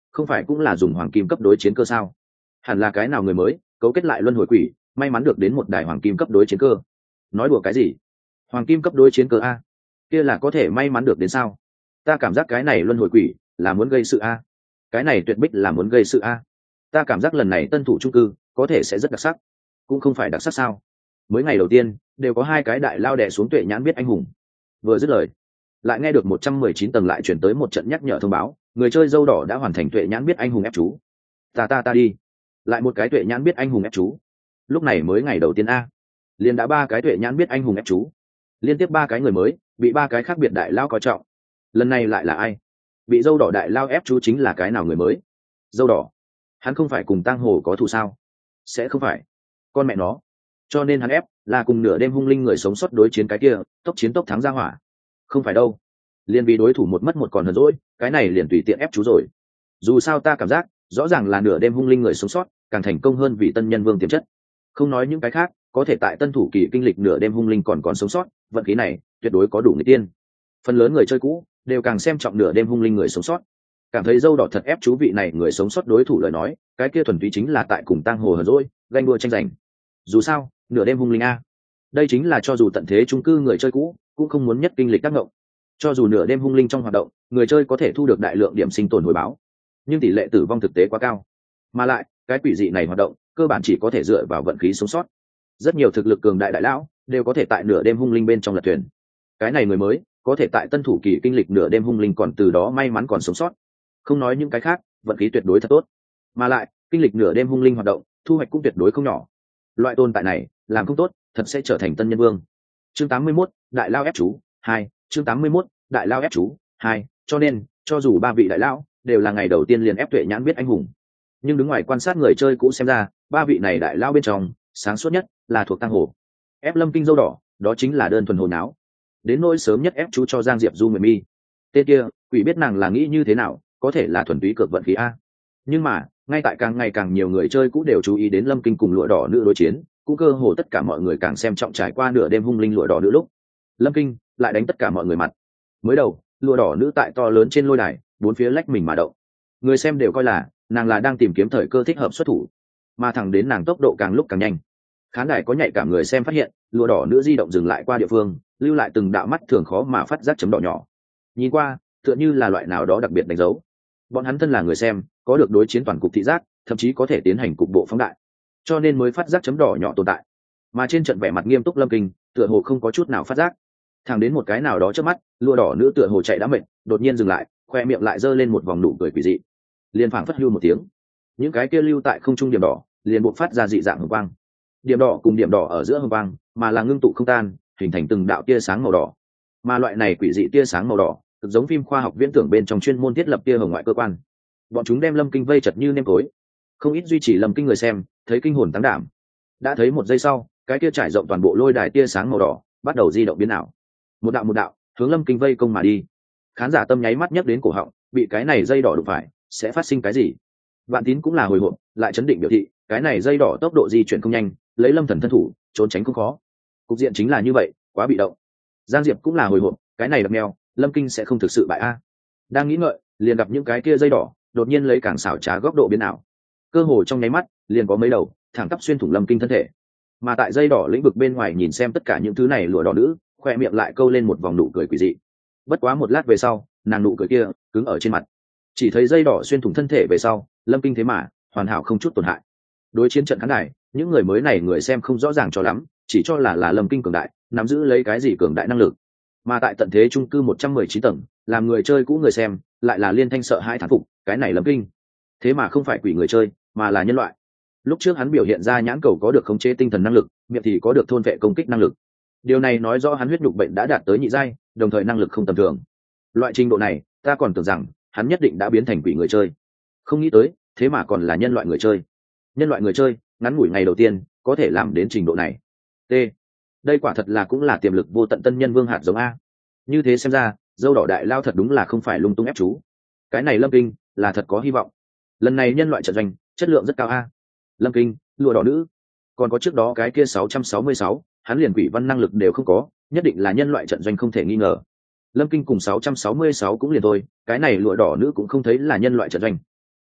không phải cũng là dùng hoàng kim cấp đối chiến cơ sao? Hẳn là cái nào người mới cấu kết lại luân hồi quỷ, may mắn được đến một đài hoàng kim cấp đối chiến cơ. Nói đùa cái gì? Hoàng kim cấp đối chiến cơ a? Kia là có thể may mắn được đến sao? Ta cảm giác cái này luân hồi quỷ là muốn gây sự a. Cái này tuyệt bích là muốn gây sự a. Ta cảm giác lần này tân thủ trung cư có thể sẽ rất đặc sắc. Cũng không phải đặc sắc sao? Mới ngày đầu tiên đều có 2 cái đại lao đè xuống Tuệ Nhãn biết anh hùng. Vừa dứt lời, lại nghe được 119 tầng lại chuyển tới một trận nhắc nhở thông báo, người chơi dâu đỏ đã hoàn thành Tuệ Nhãn biết anh hùng ép chú. Ta đi. Lại một cái Tuệ Nhãn biết anh hùng ép chú. Lúc này mới ngày đầu tiên a, liền đã 3 cái Tuệ Nhãn biết anh hùng ép chú. Liên tiếp 3 cái người mới bị 3 cái khác biệt đại lao coi trọng. Lần này lại là ai? Bị dâu đỏ đại lao ép chú chính là cái nào người mới? Dâu đỏ, hắn không phải cùng Tang Hồ có thù sao? Sẽ không phải. Con mẹ nó. Cho nên hắn ép là cùng nửa đêm hung linh người sống sót đối chiến cái kia, tốc chiến tốc thắng ra hỏa. Không phải đâu. Liên vì đối thủ một mất một còn hờn dỗi, cái này liền tùy tiện ép chú rồi. Dù sao ta cảm giác rõ ràng là nửa đêm hung linh người sống sót càng thành công hơn vì tân nhân vương tiềm chất. Không nói những cái khác, có thể tại tân thủ kỳ kinh lịch nửa đêm hung linh còn sống sót, vận khí này tuyệt đối có đủ người tiên. Phần lớn người chơi cũ đều càng xem trọng nửa đêm hung linh người sống sót, cảm thấy dâu đỏ thật ép chú vị này người sống sót đối thủ lời nói, cái kia thuần túy chính là tại cùng Tang Hồ hờn dỗi, ganh đua tranh giành. Dù sao nửa đêm hung linh a, đây chính là cho dù tận thế chung cư người chơi cũ cũng không muốn nhất kinh lịch tác động. Cho dù nửa đêm hung linh trong hoạt động người chơi có thể thu được đại lượng điểm sinh tồn hồi báo, nhưng tỷ lệ tử vong thực tế quá cao, mà lại cái quỷ dị này hoạt động cơ bản chỉ có thể dựa vào vận khí sống sót. Rất nhiều thực lực cường đại đại lão đều có thể tại nửa đêm hung linh bên trong lật thuyền. Cái này người mới có thể tại tân thủ kỳ kinh lịch nửa đêm hung linh còn từ đó may mắn còn sống sót, không nói những cái khác, vận khí tuyệt đối thật tốt. Mà lại kinh lịch nửa đêm hung linh hoạt động thu hoạch cũng tuyệt đối không nhỏ. Loại tồn tại này làm không tốt thật sẽ trở thành tân nhân vương. Chương 81, đại lao ép chú 2. Chương 81, đại lao ép chú 2. Cho nên cho dù 3 vị đại lao đều là ngày đầu tiên liền ép Tuệ Nhãn biết anh hùng, nhưng đứng ngoài quan sát người chơi cũ xem ra 3 vị này đại lao bên trong sáng suốt nhất là thuộc Tang Hồ. Ép Lâm Kinh dâu đỏ đó chính là đơn thuần hồ não. Đến nỗi sớm nhất ép chú cho Giang Diệp Du Nguyệt Mi, tên kia quỷ biết nàng là nghĩ như thế nào, có thể là thuần túy cược vận khí a. Nhưng mà ngay tại càng ngày càng nhiều người chơi cũ đều chú ý đến Lâm Kinh cùng lụa đỏ nữ đối chiến, cũng cơ hồ tất cả mọi người càng xem trọng trải qua nửa đêm hung linh lụa đỏ nữ lúc Lâm Kinh lại đánh tất cả mọi người mặt. Mới đầu lụa đỏ nữ tại to lớn trên lôi đài bốn phía lách mình mà động, người xem đều coi là nàng là đang tìm kiếm thời cơ thích hợp xuất thủ, mà thẳng đến nàng tốc độ càng lúc càng nhanh, khán đài có nhạy cảm người xem phát hiện lụa đỏ nữ di động dừng lại qua địa phương, lưu lại từng đạo mắt thường khó mà phát giác chấm đỏ nhỏ, nhìn qua tựa như là loại nào đó đặc biệt đánh dấu. Bọn hắn thân là người xem có được đối chiến toàn cục thị giác, thậm chí có thể tiến hành cục bộ phóng đại, cho nên mới phát giác chấm đỏ nhỏ tồn tại. Mà trên trận vẻ mặt nghiêm túc Lâm Kinh tựa hồ không có chút nào phát giác, thẳng đến một cái nào đó trước mắt lụa đỏ nữ tựa hồ chạy đã mệt, đột nhiên dừng lại, khoe miệng lại giơ lên một vòng nụ cười quỷ dị, liền phảng phất hưu một tiếng, những cái kia lưu tại không trung điểm đỏ liền buộc phát ra dị dạng hồng quang. Điểm đỏ cùng điểm đỏ ở giữa hồng quang mà là ngưng tụ không tan, hình thành từng đạo tia sáng màu đỏ. Mà loại này quỷ dị tia sáng màu đỏ cực giống phim khoa học viễn tưởng bên trong chuyên môn thiết lập tia hồng ngoại cơ quan. Bọn chúng đem Lâm Kinh vây chật như nêm tối, không ít duy trì Lâm Kinh người xem thấy kinh hồn táng đảm. Đã thấy một giây sau, cái tia trải rộng toàn bộ lôi đài tia sáng màu đỏ bắt đầu di động biến ảo, một đạo hướng Lâm Kinh vây công mà đi. Khán giả tâm nháy mắt nhấc đến cổ họng, bị cái này dây đỏ đụng phải sẽ phát sinh cái gì? Vạn Tín cũng là hồi hộp, lại chấn định biểu thị cái này dây đỏ tốc độ di chuyển không nhanh, lấy Lâm Thần thân thủ trốn tránh không khó. Cục diện chính là như vậy, quá bị động. Giang Diệp cũng là hồi hộp, cái này đập mèo Lâm Kinh sẽ không thực sự bại a. Đang nghĩ ngợi, liền gặp những cái kia dây đỏ đột nhiên lấy càng xảo trá góc độ biến ảo, cơ hồ trong nháy mắt liền có mấy đầu thẳng tắp xuyên thủng Lâm Kinh thân thể. Mà tại dây đỏ lĩnh vực bên ngoài nhìn xem tất cả những thứ này, lụa đỏ nữ khoe miệng lại câu lên một vòng nụ cười quỷ dị. Bất quá một lát về sau, nàng nụ cười kia cứng ở trên mặt, chỉ thấy dây đỏ xuyên thủng thân thể về sau, Lâm Kinh thế mà hoàn hảo không chút tổn hại. Đối chiến trận khán đài, những người mới này người xem không rõ ràng cho lắm, chỉ cho là Lâm Kinh cường đại, nắm giữ lấy cái gì cường đại năng lực. Mà tại tận thế chung cư 119 tầng, làm người chơi cũ người xem lại là liên thanh sợ hãi thán phục, cái này Lâm Kinh thế mà không phải quỷ người chơi mà là nhân loại. Lúc trước hắn biểu hiện ra nhãn cầu có được khống chế tinh thần năng lực, miệng thì có được thôn vệ công kích năng lực. Điều này nói rõ hắn huyết nhục bệnh đã đạt tới nhị giai, đồng thời năng lực không tầm thường. Loại trình độ này, ta còn tưởng rằng hắn nhất định đã biến thành quỷ người chơi, không nghĩ tới thế mà còn là nhân loại người chơi. Nhân loại người chơi ngắn ngủi ngày đầu tiên có thể làm đến trình độ này. T. Đây quả thật là cũng là tiềm lực vô tận tân nhân vương hạt giống a. Như thế xem ra, dâu đỏ đại lao thật đúng là không phải lung tung ép chú. Cái này Lâm Kinh là thật có hy vọng. Lần này nhân loại trận doanh chất lượng rất cao a. Lâm Kinh, lụa đỏ nữ, còn có trước đó cái kia 666, hắn liền quỷ văn năng lực đều không có, nhất định là nhân loại trận doanh không thể nghi ngờ. Lâm Kinh cùng 666 cũng liền thôi, cái này lụa đỏ nữ cũng không thấy là nhân loại trận doanh.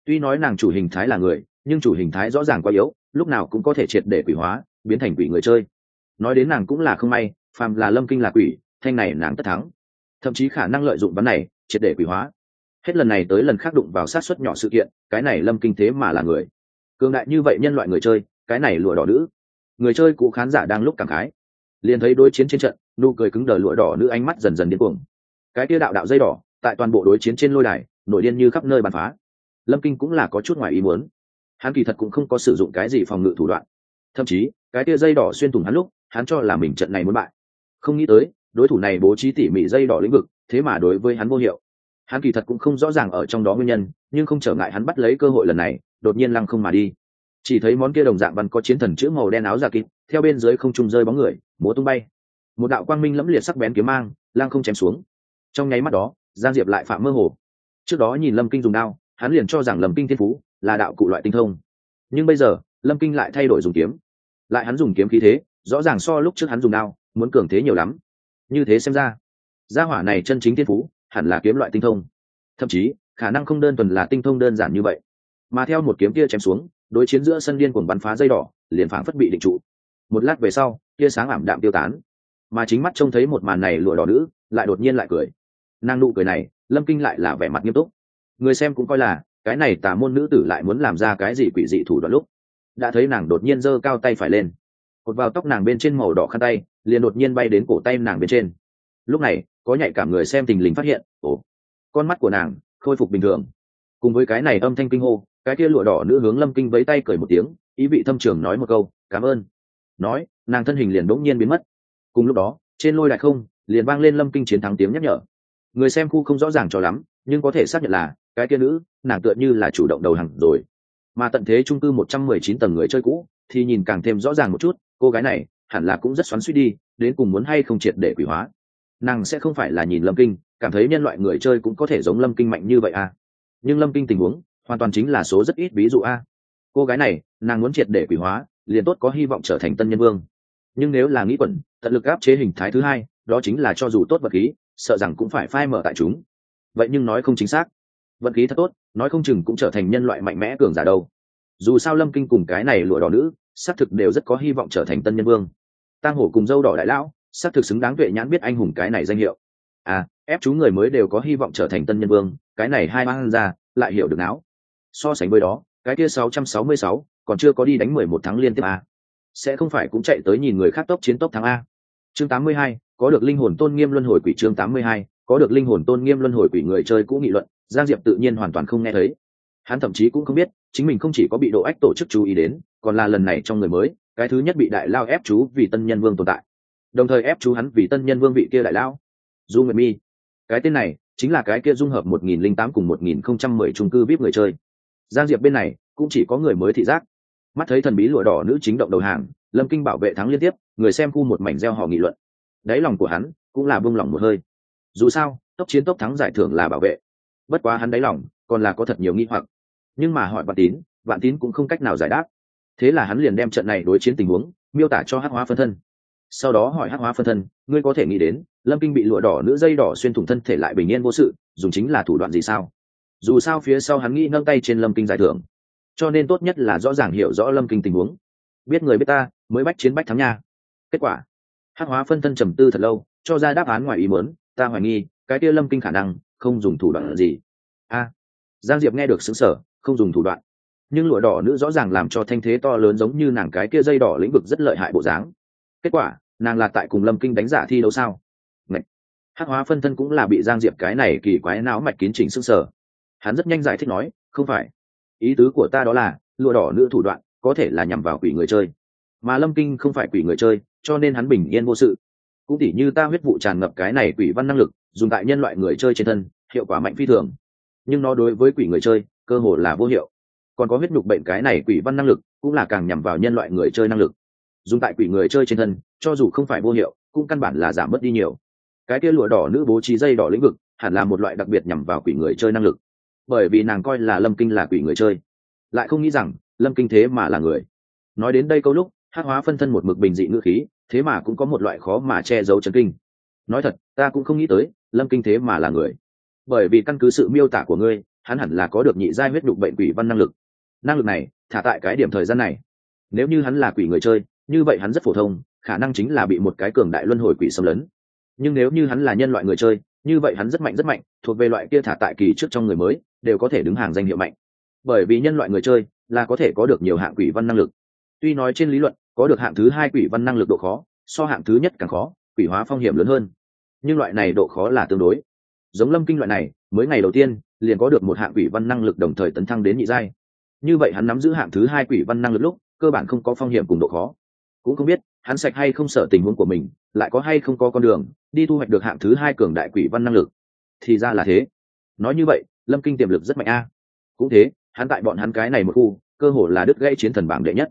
Tuy nói nàng chủ hình thái là người, nhưng chủ hình thái rõ ràng quá yếu, lúc nào cũng có thể triệt để quỷ hóa, biến thành quỷ người chơi. Nói đến nàng cũng là không may, phàm là Lâm Kinh là quỷ, thanh này nàng tất thắng. Thậm chí khả năng lợi dụng bắn này triệt để quỷ hóa. Hết lần này tới lần khác đụng vào sát suất nhỏ sự kiện, cái này Lâm Kinh thế mà là người cường đại như vậy nhân loại người chơi, cái này lụa đỏ nữ. Người chơi cũ khán giả đang lúc cảm khái, liền thấy đối chiến trên trận, nụ cười cứng đờ lụa đỏ nữ ánh mắt dần dần điên cuồng. Cái kia đạo đạo dây đỏ tại toàn bộ đối chiến trên lôi đài nổi điên như khắp nơi bắn phá. Lâm Kinh cũng là có chút ngoài ý muốn, hắn kỳ thật cũng không có sử dụng cái gì phòng ngự thủ đoạn, thậm chí cái kia dây đỏ xuyên thủng hắn lúc hắn cho là mình trận này muốn bại, không nghĩ tới đối thủ này bố trí tỉ mỉ dây đỏ lĩnh vực, thế mà đối với hắn vô hiệu. Hắn kỳ thật cũng không rõ ràng ở trong đó nguyên nhân, nhưng không trở ngại hắn bắt lấy cơ hội lần này đột nhiên lăng không mà đi. Chỉ thấy món kia đồng dạng văn có chiến thần chữ màu đen áo giả kịp theo bên dưới không trung rơi bóng người múa tung bay, một đạo quang minh lẫm liệt sắc bén kiếm mang lăng không chém xuống. Trong nháy mắt đó Giang Diệp lại phạm mơ hồ. Trước đó nhìn Lâm Kinh dùng đao, hắn liền cho rằng Lâm Kinh thiên phú là đạo cụ loại tinh thông, nhưng bây giờ Lâm Kinh lại thay đổi dùng kiếm, lại hắn dùng kiếm khí thế rõ ràng so lúc trước hắn dùng đao muốn cường thế nhiều lắm. Như thế xem ra gia hỏa này chân chính thiên phú hẳn là kiếm loại tinh thông, thậm chí khả năng không đơn thuần là tinh thông đơn giản như vậy. Mà theo một kiếm kia chém xuống, đối chiến giữa sân điên cuồng bắn phá dây đỏ liền phảng phất bị định trụ. Một lát về sau tia sáng ảm đạm tiêu tán, mà chính mắt trông thấy một màn này lụa đỏ nữ lại đột nhiên lại cười. Nàng nụ cười này Lâm Kinh lại là vẻ mặt nghiêm túc, người xem cũng coi là cái này tà môn nữ tử lại muốn làm ra cái gì quỷ dị thủ đoạn. Lúc đã thấy nàng đột nhiên giơ cao tay phải lên, cột vào tóc nàng bên trên màu đỏ khăn tay liền đột nhiên bay đến cổ tay nàng bên trên. Lúc này có nhạy cảm người xem thình lình phát hiện, con mắt của nàng khôi phục bình thường. Cùng với cái này âm thanh kinh hô, cái kia lụa đỏ nữ hướng Lâm Kinh vẫy tay cười một tiếng, ý vị thâm trường nói một câu cảm ơn, nói nàng thân hình liền bỗng nhiên biến mất. Cùng lúc đó trên lôi đài không liền vang lên Lâm Kinh chiến thắng tiếng nhắc nhở. Người xem khu không rõ ràng cho lắm, nhưng có thể xác nhận là cái kia nữ nàng tựa như là chủ động đầu hàng rồi. Mà tận thế chung cư 119 tầng người chơi cũ thì nhìn càng thêm rõ ràng một chút, cô gái này hẳn là cũng rất xoắn xuýt đi, đến cùng muốn hay không triệt để quỷ hóa. Nàng sẽ không phải là nhìn Lâm Kinh cảm thấy nhân loại người chơi cũng có thể giống Lâm Kinh mạnh như vậy à? Nhưng Lâm Kinh tình huống hoàn toàn chính là số rất ít ví dụ a. Cô gái này nàng muốn triệt để quỷ hóa liền tốt có hy vọng trở thành tân nhân vương, nhưng nếu là nghĩ quẩn tận lực áp chế hình thái thứ hai, đó chính là cho dù tốt vật khí sợ rằng cũng phải phai mở tại chúng. Vậy nhưng nói không chính xác, vận khí thật tốt nói không chừng cũng trở thành nhân loại mạnh mẽ cường giả đâu. Dù sao Lâm Kinh cùng cái này lụa đỏ nữ xác thực đều rất có hy vọng trở thành tân nhân vương. Tang Hổ cùng dâu đỏ đại lão xác thực xứng đáng tuệ nhãn biết anh hùng cái này danh hiệu. Ép chú người mới đều có hy vọng trở thành tân nhân vương, cái này hai mang ra lại hiểu được não. So sánh với đó cái kia 666 còn chưa có đi đánh 11 tháng liên tiếp sẽ không phải cũng chạy tới nhìn người khác tốc chiến tốc thắng a. Chương 82, có được linh hồn tôn nghiêm luân hồi quỷ. Chương 82, có được linh hồn tôn nghiêm luân hồi quỷ. Người chơi cũ nghị luận, Giang Diệp tự nhiên hoàn toàn không nghe thấy. Hắn thậm chí cũng không biết chính mình không chỉ có bị độ ách tổ chức chú ý đến, còn là lần này trong người mới cái thứ nhất bị đại lao ép chú vì tân nhân vương tồn tại, đồng thời ép chú hắn vì tân nhân vương vị kia đại lao Du Nguyệt Mi. Cái tên này chính là cái kia dung hợp 1008 cùng 1010 chung cư VIP người chơi. Giang Diệp bên này cũng chỉ có người mới thị giác, mắt thấy thần bí lụa đỏ nữ chính động đầu hàng, Lâm Kinh bảo vệ thắng liên tiếp, người xem khu một mảnh reo hò nghị luận. Đáy lòng của hắn cũng là buông lỏng một hơi. Dù sao tốc chiến tốc thắng giải thưởng là bảo vệ, bất quá hắn đáy lòng còn là có thật nhiều nghi hoặc, nhưng mà hỏi Vạn Tín cũng không cách nào giải đáp. Thế là hắn liền đem trận này đối chiến tình huống miêu tả cho Hắc Hóa phân thân. Sau đó hỏi Hắc Hóa phân thân, ngươi có thể nghĩ đến Lâm Kinh bị lụa đỏ nữ dây đỏ xuyên thủng thân thể lại bình yên vô sự, dùng chính là thủ đoạn gì sao? Dù sao phía sau hắn nghĩ nâng tay trên Lâm Kinh giải thưởng, cho nên tốt nhất là rõ ràng hiểu rõ Lâm Kinh tình huống, biết người biết ta mới bách chiến bách thắng nha. Kết quả Hắc Hóa phân thân trầm tư thật lâu, cho ra đáp án ngoài ý muốn, ta hoài nghi cái kia Lâm Kinh khả năng không dùng thủ đoạn gì. Giang Diệp nghe được sững sờ, không dùng thủ đoạn, nhưng lụa đỏ nữ rõ ràng làm cho thanh thế to lớn giống như nàng cái kia dây đỏ lĩnh vực rất lợi hại bộ dáng. Kết quả nàng là tại cùng Lâm Kinh đánh giả thi đấu sao? Hắc Hóa phân thân cũng là bị Giang Diệp cái này kỳ quái não mạch kín chỉnh sững sờ. Hắn rất nhanh giải thích nói, không phải, ý tứ của ta đó là lụa đỏ nữ thủ đoạn có thể là nhằm vào quỷ người chơi, mà Lâm Kinh không phải quỷ người chơi, cho nên hắn bình yên vô sự. Cũng tỉ như ta huyết vụ tràn ngập cái này quỷ văn năng lực dùng tại nhân loại người chơi trên thân, hiệu quả mạnh phi thường, nhưng nó đối với quỷ người chơi cơ hồ là vô hiệu. Còn có huyết nhục bệnh cái này quỷ văn năng lực cũng là càng nhằm vào nhân loại người chơi năng lực, dùng tại quỷ người chơi trên thân cho dù không phải vô hiệu cũng căn bản là giảm mất đi nhiều. Cái kia lụa đỏ nữ bố trí dây đỏ lĩnh vực hẳn là một loại đặc biệt nhằm vào quỷ người chơi năng lực, bởi vì nàng coi là Lâm Kinh là quỷ người chơi, lại không nghĩ rằng Lâm Kinh thế mà là người. Nói đến đây câu lúc Hắc Hóa phân thân một mực bình dị ngữ khí, thế mà cũng có một loại khó mà che giấu chấn kinh. Nói thật ta cũng không nghĩ tới Lâm Kinh thế mà là người, bởi vì căn cứ sự miêu tả của ngươi hắn hẳn là có được nhị giai huyết đục bệnh quỷ văn năng lực này thả tại cái điểm thời gian này. Nếu như hắn là quỷ người chơi, như vậy hắn rất phổ thông, khả năng chính là bị một cái cường đại luân hồi quỷ xâm lấn. Nhưng nếu như hắn là nhân loại người chơi, như vậy hắn rất mạnh, thuộc về loại kia thả tại kỳ trước trong người mới đều có thể đứng hàng danh hiệu mạnh. Bởi vì nhân loại người chơi là có thể có được nhiều hạng quỷ văn năng lực. Tuy nói trên lý luận có được hạng thứ hai quỷ văn năng lực độ khó so hạng thứ nhất càng khó, quỷ hóa phong hiểm lớn hơn, nhưng loại này độ khó là tương đối. Giống Lâm Kinh loại này mới ngày đầu tiên liền có được một hạng quỷ văn năng lực đồng thời tấn thăng đến nhị giai, như vậy hắn nắm giữ hạng thứ hai quỷ văn năng lực lúc cơ bản không có phong hiểm cùng độ khó. Cũng không biết hắn sạch hay không sợ tình huống của mình lại có hay không có con đường đi thu hoạch được hạng thứ hai cường đại quỷ văn năng lực. Thì ra là thế. Nói như vậy Lâm Kinh tiềm lực rất mạnh a. Cũng thế, hắn tại bọn hắn cái này một khu cơ hồ là đứt gãy chiến thần bảng đệ nhất.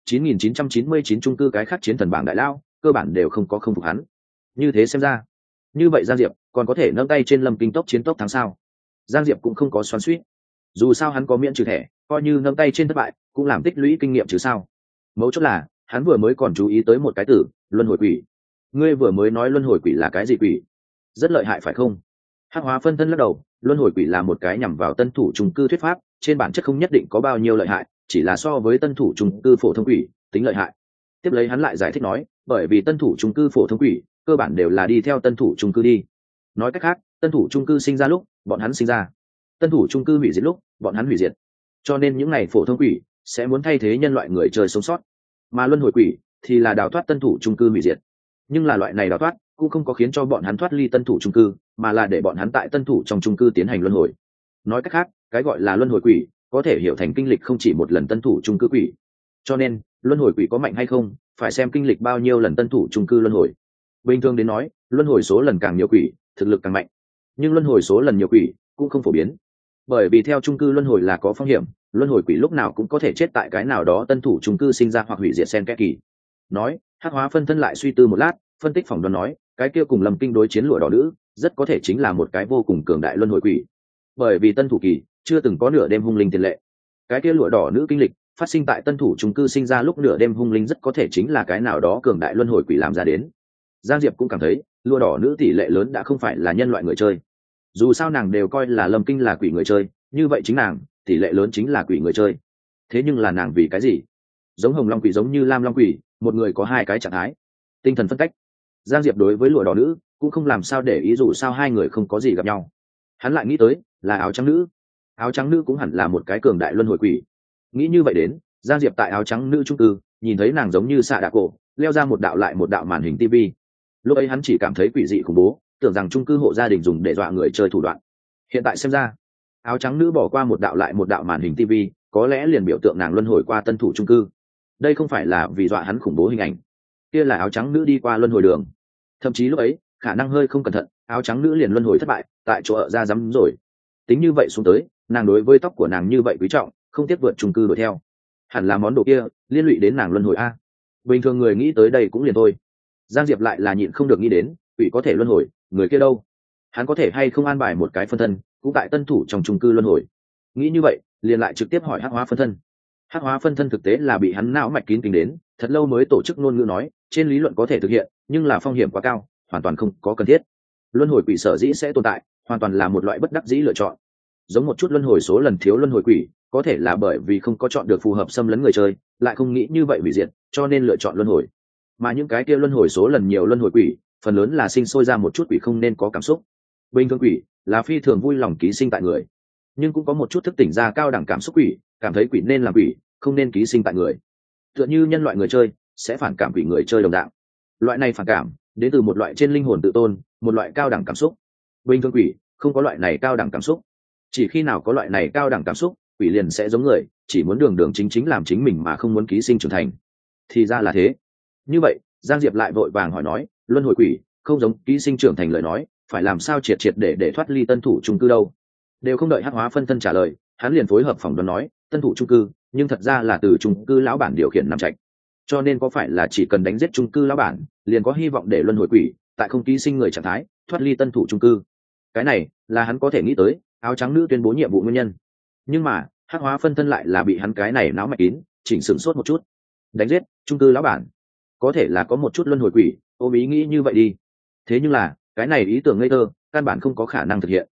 9999 chung cư cái khác chiến thần bảng đại lao cơ bản đều không có không phục hắn. Như thế xem ra, như vậy Giang Diệp còn có thể nâng tay trên Lâm Kinh tốc chiến tốc thắng sao? Giang Diệp cũng không có xoắn xuýt, dù sao hắn có miễn trừ thẻ, coi như nâng tay trên thất bại cũng làm tích lũy kinh nghiệm chứ sao. Mấu chốt là hắn vừa mới còn chú ý tới một cái từ luân hồi quỷ. Ngươi vừa mới nói luân hồi quỷ là cái gì quỷ? Rất lợi hại phải không? Hắc Hóa phân thân lắc đầu, luân hồi quỷ là một cái nhằm vào tân thủ chung cư thuyết pháp, trên bản chất không nhất định có bao nhiêu lợi hại, chỉ là so với tân thủ chung cư phổ thông quỷ tính lợi hại. Tiếp lấy hắn lại giải thích nói, bởi vì tân thủ chung cư phổ thông quỷ cơ bản đều là đi theo tân thủ chung cư đi. Nói cách khác, tân thủ chung cư sinh ra lúc bọn hắn sinh ra, tân thủ chung cư hủy diệt lúc bọn hắn hủy diệt, cho nên những ngày phổ thông quỷ sẽ muốn thay thế nhân loại người chơi sống sót, mà luân hồi quỷ thì là đào thoát tân thủ chung cư hủy diệt. Nhưng là loại này đào thoát cũng không có khiến cho bọn hắn thoát ly tân thủ chung cư, mà là để bọn hắn tại tân thủ trong chung cư tiến hành luân hồi. Nói cách khác, cái gọi là luân hồi quỷ có thể hiểu thành kinh lịch không chỉ một lần tân thủ chung cư quỷ. Cho nên luân hồi quỷ có mạnh hay không phải xem kinh lịch bao nhiêu lần tân thủ chung cư luân hồi. Bình thường đến nói, luân hồi số lần càng nhiều quỷ thực lực càng mạnh, nhưng luân hồi số lần nhiều quỷ cũng không phổ biến, bởi vì theo chung cư luân hồi là có phong hiểm, luân hồi quỷ lúc nào cũng có thể chết tại cái nào đó tân thủ chung cư sinh ra hoặc hủy diệt xen kẽ kỳ. Nói, Hắc Hóa phân thân lại suy tư một lát, phân tích phỏng đoán nói, cái kia cùng Lâm Kinh đối chiến lụa đỏ nữ rất có thể chính là một cái vô cùng cường đại luân hồi quỷ, bởi vì tân thủ kỳ chưa từng có nửa đêm hung linh tiền lệ. Cái kia lụa đỏ nữ kinh lịch phát sinh tại tân thủ chung cư sinh ra lúc nửa đêm hung linh rất có thể chính là cái nào đó cường đại luân hồi quỷ làm ra đến. Giang Diệp cũng cảm thấy lụa đỏ nữ tỷ lệ lớn đã không phải là nhân loại người chơi, dù sao nàng đều coi là Lâm Kinh là quỷ người chơi, như vậy chính nàng tỷ lệ lớn chính là quỷ người chơi. Thế nhưng là nàng vì cái gì giống hồng long quỷ giống như lam long quỷ, một người có hai cái trạng thái tinh thần phân cách? Giang Diệp đối với lụa đỏ nữ cũng không làm sao để ý, dù sao hai người không có gì gặp nhau. Hắn lại nghĩ tới là áo trắng nữ. Áo trắng nữ cũng hẳn là một cái cường đại luân hồi quỷ. Nghĩ như vậy đến, Giang Diệp tại áo trắng nữ trung cư nhìn thấy nàng giống như xạ đạ cổ leo ra một đạo lại một đạo màn hình TV. Lúc ấy hắn chỉ cảm thấy quỷ dị khủng bố, tưởng rằng trung cư hộ gia đình dùng để dọa người chơi thủ đoạn. Hiện tại xem ra, áo trắng nữ bỏ qua một đạo lại một đạo màn hình TV, có lẽ liền biểu tượng nàng luân hồi qua tân thủ trung cư. Đây không phải là vì dọa hắn khủng bố hình ảnh, kia là áo trắng nữ đi qua luân hồi đường. Thậm chí lúc ấy khả năng hơi không cẩn thận, áo trắng nữ liền luân hồi thất bại tại chỗ ở ra dám rồi. Tính như vậy xuống tới, nàng đối với tóc của nàng như vậy quý trọng, không tiếc vượt trung cư đuổi theo, hẳn là món đồ kia liên lụy đến nàng luân hồi a. Bình thường người nghĩ tới đây cũng liền thôi, Giang Diệp lại là nhịn không được nghĩ đến, quỷ có thể luân hồi, người kia đâu? Hắn có thể hay không an bài một cái phân thân cũng tại tân thủ trong chung cư luân hồi? Nghĩ như vậy liền lại trực tiếp hỏi Hắc Hóa phân thân. Hắc Hóa phân thân thực tế là bị hắn não mạch kín tính đến, thật lâu mới tổ chức ngôn ngữ nói, trên lý luận có thể thực hiện, nhưng là phong hiểm quá cao, hoàn toàn không có cần thiết. Luân hồi quỷ sở dĩ sẽ tồn tại, hoàn toàn là một loại bất đắc dĩ lựa chọn. Giống một chút luân hồi số lần thiếu luân hồi quỷ, có thể là bởi vì không có chọn được phù hợp xâm lấn người chơi, lại không nghĩ như vậy hủy diệt, cho nên lựa chọn luân hồi. Mà những cái kia luân hồi số lần nhiều luân hồi quỷ, phần lớn là sinh sôi ra một chút quỷ không nên có cảm xúc. Bình thường quỷ là phi thường vui lòng ký sinh tại người, nhưng cũng có một chút thức tỉnh ra cao đẳng cảm xúc quỷ, cảm thấy quỷ nên làm quỷ, không nên ký sinh tại người. Tựa như nhân loại người chơi sẽ phản cảm quỷ người chơi đồng dạng. Loại này phản cảm đến từ một loại trên linh hồn tự tôn, một loại cao đẳng cảm xúc. Bình thường quỷ không có loại này cao đẳng cảm xúc, chỉ khi nào có loại này cao đẳng cảm xúc, quỷ liền sẽ giống người, chỉ muốn đường đường chính chính làm chính mình mà không muốn ký sinh trưởng thành. Thì ra là thế. Như vậy Giang Diệp lại vội vàng hỏi nói, luân hồi quỷ không giống ký sinh trưởng thành lời nói, phải làm sao triệt triệt để thoát ly tân thủ chung cư đâu? Đều không đợi Hắc Hóa phân thân trả lời, hắn liền phối hợp phỏng đoán nói, tân thủ chung cư nhưng thật ra là từ chung cư lão bản điều khiển nằm trạch, cho nên có phải là chỉ cần đánh giết chung cư lão bản liền có hy vọng để luân hồi quỷ tại không ký sinh người trạng thái thoát ly tân thủ chung cư? Cái này là hắn có thể nghĩ tới áo trắng nữ tuyên bố nhiệm vụ nguyên nhân. Nhưng mà Hắc Hóa phân thân lại là bị hắn cái này náo mạch kín chỉnh sửng sốt một chút. Đánh giết chung cư lão bản, có thể là có một chút luân hồi quỷ ôm ý nghĩ như vậy đi, thế nhưng là cái này ý tưởng ngây thơ, căn bản không có khả năng thực hiện.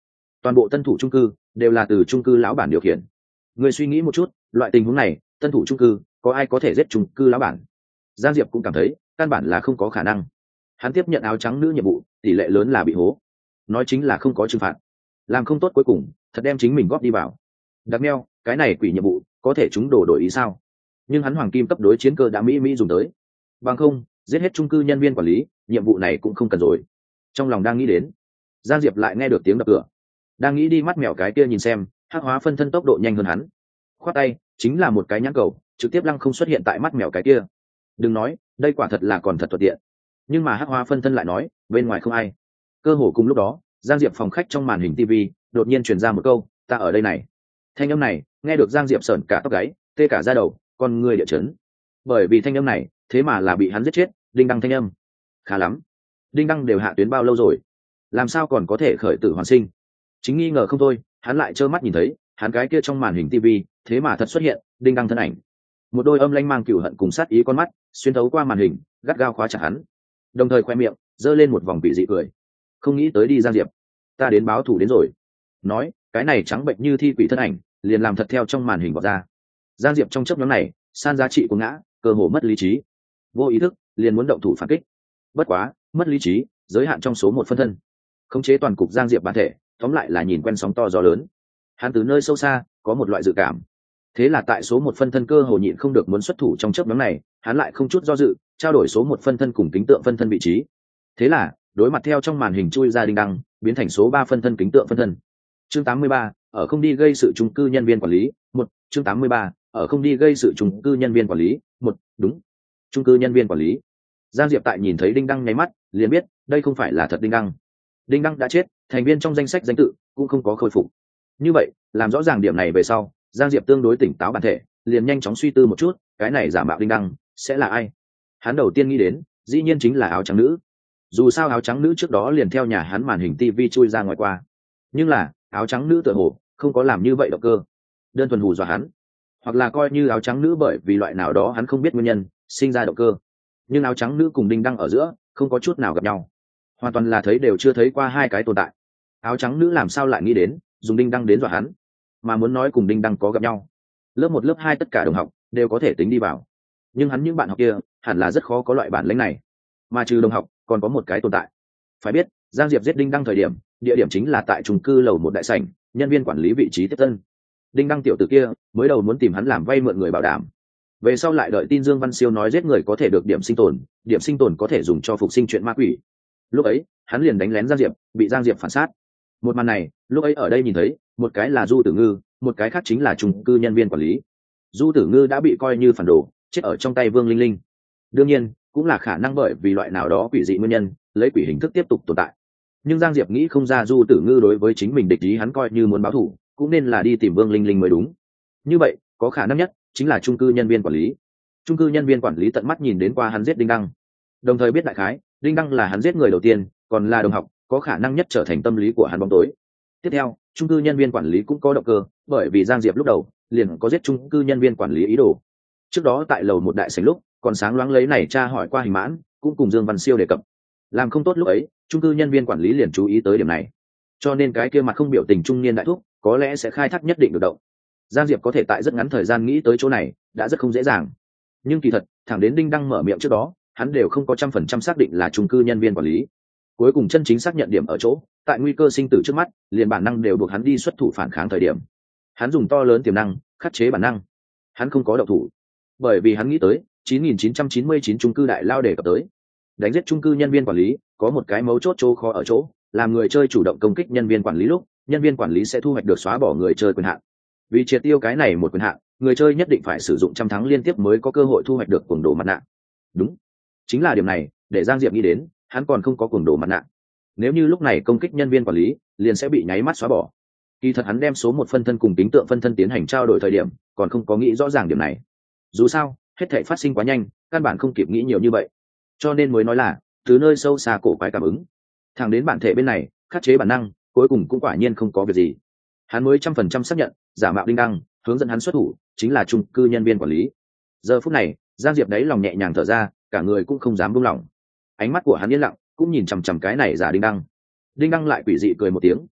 toàn bộ tân thủ trung cư đều là từ trung cư lão bản điều khiển. Người suy nghĩ một chút, loại tình huống này tân thủ trung cư có ai có thể giết trung cư lão bản? Giang Diệp cũng cảm thấy căn bản là không có khả năng. Hắn tiếp nhận áo trắng nữ nhiệm vụ, tỷ lệ lớn là bị hố, nói chính là không có trừng phạt, làm không tốt cuối cùng thật đem chính mình góp đi vào. Đặc neo, cái này quỷ nhiệm vụ có thể chúng đồ đổi ý sao? Nhưng hắn hoàng kim cấp đối chiến cơ đã mỹ dùng tới, bằng không giết hết trung cư nhân viên quản lý, nhiệm vụ này cũng không cần rồi. Trong lòng đang nghĩ đến, Giang Diệp lại nghe được tiếng đập cửa, đang nghĩ đi mắt mèo cái kia nhìn xem, hắc hóa phân thân tốc độ nhanh hơn hắn, khoát tay chính là một cái nhãn cầu, trực tiếp lăng không xuất hiện tại mắt mèo cái kia. Đừng nói, đây quả thật là còn thật thuận tiện. Nhưng mà hắc hóa phân thân lại nói bên ngoài không ai. Cơ hồ cùng lúc đó, Giang Diệp phòng khách trong màn hình TV đột nhiên truyền ra một câu, ta ở đây này. Thanh âm này nghe được Giang Diệp sởn cả tóc gáy, tê cả da đầu, con người địa chấn. Bởi vì thanh âm này thế mà là bị hắn giết chết Đinh Đăng thanh âm. Khá lắm, Đinh Đăng đều hạ tuyến bao lâu rồi, làm sao còn có thể khởi tử hoàn sinh? Chính nghi ngờ không thôi, hắn lại trơ mắt nhìn thấy hắn cái kia trong màn hình TV thế mà thật xuất hiện Đinh Đăng thân ảnh. Một đôi âm lanh mang cửu hận cùng sát ý con mắt xuyên thấu qua màn hình, gắt gao khóa chặt hắn, đồng thời khoe miệng giơ lên một vòng vị dị cười. Không nghĩ tới đi Giang Diệp, ta đến báo thù đến rồi. Nói cái này trắng bệnh như thi quỷ thân ảnh liền làm thật theo trong màn hình vọt ra. Giang Diệp trong chớp nhoáng này san giá trị của ngã, cơ hồ mất lý trí, vô ý thức liền muốn động thủ phản kích. Bất quá mất lý trí giới hạn trong số một phân thân, khống chế toàn cục Giang Diệp bản thể tóm lại là nhìn quen sóng to gió lớn. Hắn từ nơi sâu xa có một loại dự cảm, thế là tại số một phân thân cơ hồ nhịn không được muốn xuất thủ trong chớp nhoáng này, hắn lại không chút do dự trao đổi số một phân thân cùng kính tượng phân thân vị trí. Thế là đối mặt theo trong màn hình chui ra Đinh Đăng, biến thành số 3 phân thân kính tượng phân thân. Chương 83, ở không đi gây sự chung cư nhân viên quản lý, 1, chương 83, ở không đi gây sự chung cư nhân viên quản lý, 1, đúng. Chung cư nhân viên quản lý. Giang Diệp tại nhìn thấy Đinh Đăng nháy mắt, liền biết, đây không phải là thật Đinh Đăng. Đinh Đăng đã chết, thành viên trong danh sách danh tự cũng không có khôi phục. Như vậy, làm rõ ràng điểm này về sau, Giang Diệp tương đối tỉnh táo bản thể, liền nhanh chóng suy tư một chút, cái này giả mạo Đinh Đăng sẽ là ai? Hắn đầu tiên nghĩ đến, dĩ nhiên chính là áo trắng nữ. Dù sao áo trắng nữ trước đó liền theo nhà hắn màn hình TV chui ra ngoài qua, nhưng là áo trắng nữ tựa hồ không có làm như vậy động cơ, đơn thuần hù dọa hắn, hoặc là coi như áo trắng nữ bởi vì loại nào đó hắn không biết nguyên nhân sinh ra động cơ. Nhưng áo trắng nữ cùng Đinh Đăng ở giữa không có chút nào gặp nhau, hoàn toàn là thấy đều chưa thấy qua hai cái tồn tại. Áo trắng nữ làm sao lại nghĩ đến dùng Đinh Đăng đến dọa hắn, mà muốn nói cùng Đinh Đăng có gặp nhau, lớp 1 lớp 2 tất cả đồng học đều có thể tính đi vào, nhưng hắn những bạn học kia hẳn là rất khó có loại bản lĩnh này. Mà trừ đồng học còn có một cái tồn tại. Phải biết Giang Diệp giết Đinh Đăng thời điểm, địa điểm chính là tại chung cư lầu 1 đại sảnh, nhân viên quản lý vị trí tiếp tân. Đinh Đăng tiểu tử kia mới đầu muốn tìm hắn làm vay mượn người bảo đảm, về sau lại đợi tin Dương Văn Siêu nói giết người có thể được điểm sinh tồn có thể dùng cho phục sinh chuyện ma quỷ. Lúc ấy hắn liền đánh lén Giang Diệp, bị Giang Diệp phản sát. Một màn này lúc ấy ở đây nhìn thấy, một cái là Du Tử Ngư, một cái khác chính là chung cư nhân viên quản lý. Du Tử Ngư đã bị coi như phản đồ, chết ở trong tay Vương Linh Linh. Đương nhiên cũng là khả năng bởi vì loại nào đó quỷ dị nguyên nhân, lấy quỷ hình thức tiếp tục tồn tại. Nhưng Giang Diệp nghĩ không ra Du Tử Ngư đối với chính mình địch ý, hắn coi như muốn báo thù cũng nên là đi tìm Vương Linh Linh mới đúng. Như vậy có khả năng nhất chính là chung cư nhân viên quản lý. Chung cư nhân viên quản lý tận mắt nhìn đến qua hắn giết Đinh Đăng, đồng thời biết đại khái Đinh Đăng là hắn giết người đầu tiên, còn là đồng học, có khả năng nhất trở thành tâm lý của hắn bóng tối. Tiếp theo chung cư nhân viên quản lý cũng có động cơ, bởi vì Giang Diệp lúc đầu liền có giết chung cư nhân viên quản lý ý đồ. Trước đó tại lầu 1 đại sảnh lúc còn sáng loáng lấy này tra hỏi qua Hình Mãn, cũng cùng Dương Văn Siêu đề cập. Làm không tốt lúc ấy chung cư nhân viên quản lý liền chú ý tới điểm này, cho nên cái kia mặt không biểu tình trung niên đại thúc có lẽ sẽ khai thác nhất định được động. Giang Diệp có thể tại rất ngắn thời gian nghĩ tới chỗ này đã rất không dễ dàng, nhưng kỳ thật thẳng đến Đinh Đăng mở miệng trước đó, hắn đều không có 100% xác định là chung cư nhân viên quản lý. Cuối cùng chân chính xác nhận điểm ở chỗ, tại nguy cơ sinh tử trước mắt, liền bản năng đều buộc hắn đi xuất thủ phản kháng thời điểm. Hắn dùng to lớn tiềm năng khắc chế bản năng, hắn không có động thủ, bởi vì hắn nghĩ tới 9999 chung cư đại lao đề cập tới đánh giết chung cư nhân viên quản lý, có một cái mấu chốt chỗ khó ở chỗ, làm người chơi chủ động công kích nhân viên quản lý lúc, nhân viên quản lý sẽ thu hoạch được xóa bỏ người chơi quyền hạn. Vì triệt tiêu cái này một quyền hạn, người chơi nhất định phải sử dụng trăm thắng liên tiếp mới có cơ hội thu hoạch được cuồng đồ mặt nạ. Đúng, chính là điểm này để Giang Diệp nghĩ đến, hắn còn không có cuồng đồ mặt nạ, nếu như lúc này công kích nhân viên quản lý liền sẽ bị nháy mắt xóa bỏ. Kỳ thật hắn đem số 1 phân thân cùng tính tượng phân thân tiến hành trao đổi thời điểm còn không có nghĩ rõ ràng điểm này, dù sao hết thảy phát sinh quá nhanh, căn bản không kịp nghĩ nhiều như vậy, cho nên mới nói là từ nơi sâu xa cổ quái cảm ứng thẳng đến bản thể bên này khắc chế bản năng, cuối cùng cũng quả nhiên không có việc gì. Hắn mới 100% xác nhận giả mạo Đinh Đăng hướng dẫn hắn xuất thủ chính là chung cư nhân viên quản lý. Giờ phút này Giang Diệp đáy lòng nhẹ nhàng thở ra, cả người cũng không dám buông lỏng. Ánh mắt của hắn yên lặng, cũng nhìn chằm chằm cái này giả Đinh Đăng. Đinh Đăng lại quỷ dị cười một tiếng,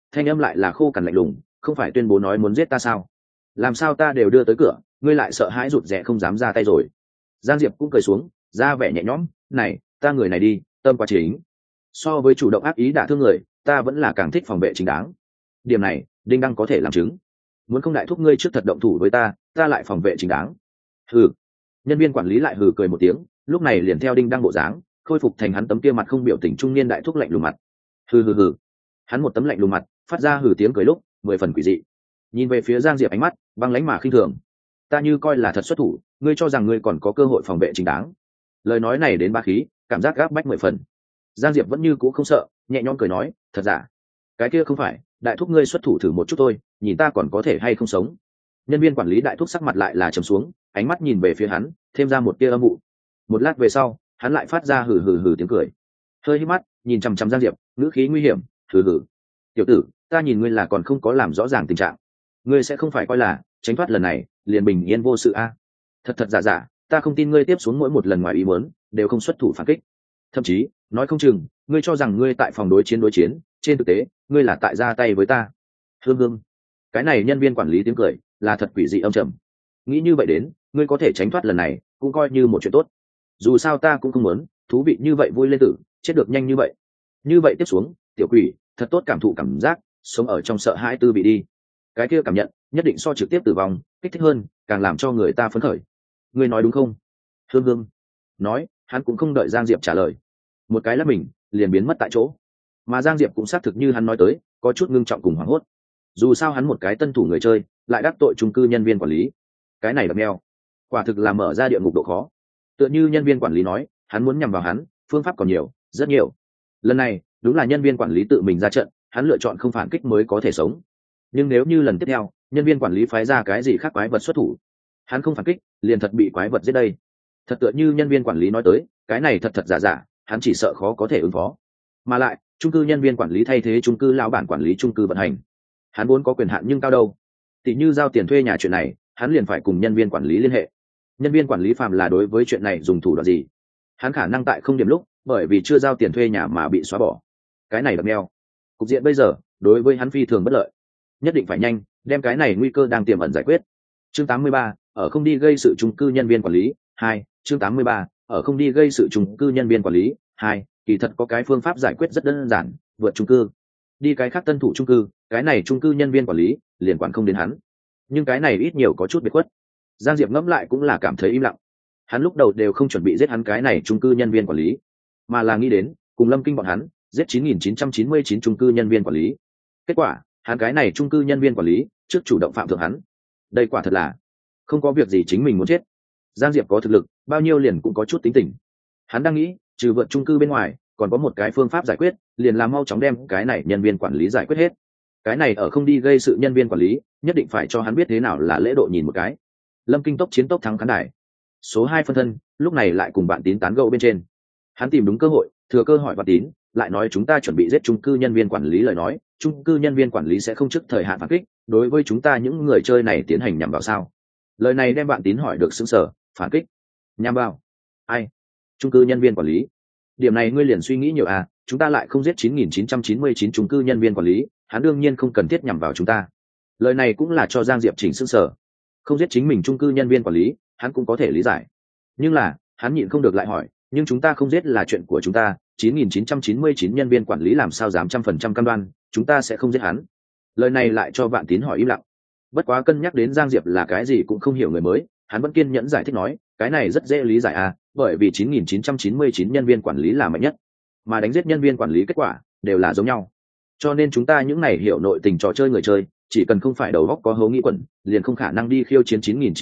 thanh âm lại là khô cằn lạnh lùng, không phải tuyên bố nói muốn giết ta sao? Làm sao ta đều đưa tới cửa, ngươi lại sợ hãi rụt rè không dám ra tay rồi? Giang Diệp cũng cười xuống, ra vẻ nhẹ nhõm, này, ta người này đi, tâm quá chính. So với chủ động ác ý đả thương người, ta vẫn là càng thích phòng vệ chính đáng. Điểm này, Đinh Đăng có thể làm chứng. Muốn không đại thúc ngươi trước thật động thủ với ta, ta lại phòng vệ chính đáng. Hừ. Nhân viên quản lý lại hừ cười một tiếng, lúc này liền theo Đinh Đăng bộ dáng, khôi phục thành hắn tấm kia mặt không biểu tình trung niên đại thúc lạnh lùng mặt. Hừ hừ hừ. Hắn một tấm lạnh lùng mặt, phát ra hừ tiếng cười lúc, 10 phần quỷ dị. Nhìn về phía Giang Diệp ánh mắt băng lãnh mà khinh thường. Ta như coi là thật xuất thủ, ngươi cho rằng ngươi còn có cơ hội phòng vệ chính đáng. Lời nói này đến ba khí, cảm giác gáp bách 10 phần. Giang Diệp vẫn như cũ không sợ, nhẹ nhõm cười nói, thật giả? Cái kia không phải, đại thúc ngươi xuất thủ thử một chút thôi, nhìn ta còn có thể hay không sống. Nhân viên quản lý đại thúc sắc mặt lại là trầm xuống, ánh mắt nhìn về phía hắn, thêm ra một tia âm u. Một lát về sau, hắn lại phát ra hừ hừ hừ tiếng cười, hơi hít mắt nhìn chằm chằm Giang Diệp, ngữ khí nguy hiểm, hừ hừ. Tiểu tử, ta nhìn ngươi là còn không có làm rõ ràng tình trạng, ngươi sẽ không phải coi là tránh thoát lần này liền bình yên vô sự a? Thật thật giả giả, ta không tin ngươi tiếp xuống mỗi một lần ngoài ý muốn đều không xuất thủ phản kích. Thậm chí nói không chừng ngươi cho rằng ngươi tại phòng đối chiến, trên thực tế ngươi là tại ra tay với ta. Hương hương. Cái này nhân viên quản lý tiếng cười là thật quỷ dị âm trầm. Nghĩ như vậy đến, ngươi có thể tránh thoát lần này cũng coi như một chuyện tốt. Dù sao ta cũng không muốn thú vị như vậy vui lên tử chết được nhanh như vậy. Như vậy tiếp xuống, tiểu quỷ thật tốt cảm thụ cảm giác sống ở trong sợ hãi tư vị đi. Cái kia cảm nhận nhất định so trực tiếp tử vong kích thích hơn, càng làm cho người ta phấn khởi. Ngươi nói đúng không? Hương hương. Nói, hắn cũng không đợi Giang Diệp trả lời, một cái là mình liền biến mất tại chỗ. Mà Giang Diệp cũng xác thực như hắn nói tới, có chút ngưng trọng cùng hoảng hốt. Dù sao hắn một cái tân thủ người chơi lại đắc tội chung cư nhân viên quản lý, cái này đập meo, quả thực là mở ra địa ngục độ khó. Tựa như nhân viên quản lý nói, hắn muốn nhằm vào hắn, phương pháp còn nhiều, rất nhiều. Lần này đúng là nhân viên quản lý tự mình ra trận, hắn lựa chọn không phản kích mới có thể sống. Nhưng nếu như lần tiếp theo nhân viên quản lý phái ra cái gì khác quái vật xuất thủ, hắn không phản kích liền thật bị quái vật giết đây. Thật tựa như nhân viên quản lý nói tới, cái này thật thật giả giả, hắn chỉ sợ khó có thể ứng phó. Mà lại chung cư nhân viên quản lý thay thế chung cư lão bản quản lý chung cư vận hành, hắn vốn có quyền hạn nhưng cao đâu. Tỷ như giao tiền thuê nhà chuyện này, hắn liền phải cùng nhân viên quản lý liên hệ. Nhân viên quản lý phàm là đối với chuyện này dùng thủ đoạn gì, hắn khả năng tại không điểm lúc bởi vì chưa giao tiền thuê nhà mà bị xóa bỏ. Cái này đập neo, cục diện bây giờ đối với hắn phi thường bất lợi, nhất định phải nhanh đem cái này nguy cơ đang tiềm ẩn giải quyết. Chương 83, ở không đi gây sự chung cư nhân viên quản lý 2. Chương 83, ở không đi gây sự chung cư nhân viên quản lý 2. Kỳ thật có cái phương pháp giải quyết rất đơn giản, vượt chung cư đi cái khác tân thủ chung cư, cái này chung cư nhân viên quản lý liền quản không đến hắn. Nhưng cái này ít nhiều có chút biệt khuất. Giang Diệp ngẫm lại cũng là cảm thấy im lặng. Hắn lúc đầu đều không chuẩn bị giết hắn cái này chung cư nhân viên quản lý, mà là nghĩ đến cùng Lâm Kinh bọn hắn giết 9999 chung cư nhân viên quản lý. Kết quả hắn cái này chung cư nhân viên quản lý trước chủ động phạm thượng hắn. Đây quả thật là không có việc gì chính mình muốn chết. Giang Diệp có thực lực bao nhiêu liền cũng có chút tính tình. Hắn đang nghĩ trừ vượt chung cư bên ngoài còn có một cái phương pháp giải quyết, liền làm mau chóng đem cái này nhân viên quản lý giải quyết hết. Cái này ở không đi gây sự nhân viên quản lý nhất định phải cho hắn biết thế nào là lễ độ nhìn một cái. Lâm Kinh tốc chiến tốc thắng khán đài số 2 phân thân lúc này lại cùng bạn Tín tán gẫu bên trên. Hắn tìm đúng cơ hội, thừa cơ hỏi bạn Tín, lại nói chúng ta chuẩn bị giết chung cư nhân viên quản lý lời nói, chung cư nhân viên quản lý sẽ không trước thời hạn phản kích đối với chúng ta những người chơi này tiến hành nhằm vào sao? Lời này đem bạn Tín hỏi được sững sờ. Phản kích nhằm vào ai? Chung cư nhân viên quản lý? Điểm này ngươi liền suy nghĩ nhiều à? Chúng ta lại không giết 9999 chung cư nhân viên quản lý, hắn đương nhiên không cần thiết nhằm vào chúng ta. Lời này cũng là cho Giang Diệp chỉnh sững sờ. Không giết chính mình chung cư nhân viên quản lý hắn cũng có thể lý giải, nhưng là hắn nhịn không được lại hỏi, nhưng chúng ta không giết là chuyện của chúng ta, 9999 nhân viên quản lý làm sao dám 100% cam đoan chúng ta sẽ không giết hắn? Lời này lại cho Vạn Tín hỏi im lặng. Bất quá cân nhắc đến Giang Diệp là cái gì cũng không hiểu người mới, hắn vẫn kiên nhẫn giải thích nói, cái này rất dễ lý giải à, bởi vì 9999 nhân viên quản lý là mạnh nhất, mà đánh giết nhân viên quản lý kết quả đều là giống nhau. Cho nên chúng ta những này hiểu nội tình trò chơi người chơi, chỉ cần không phải đầu óc có hố nghĩ quẩn, liền không khả năng đi khiêu chiến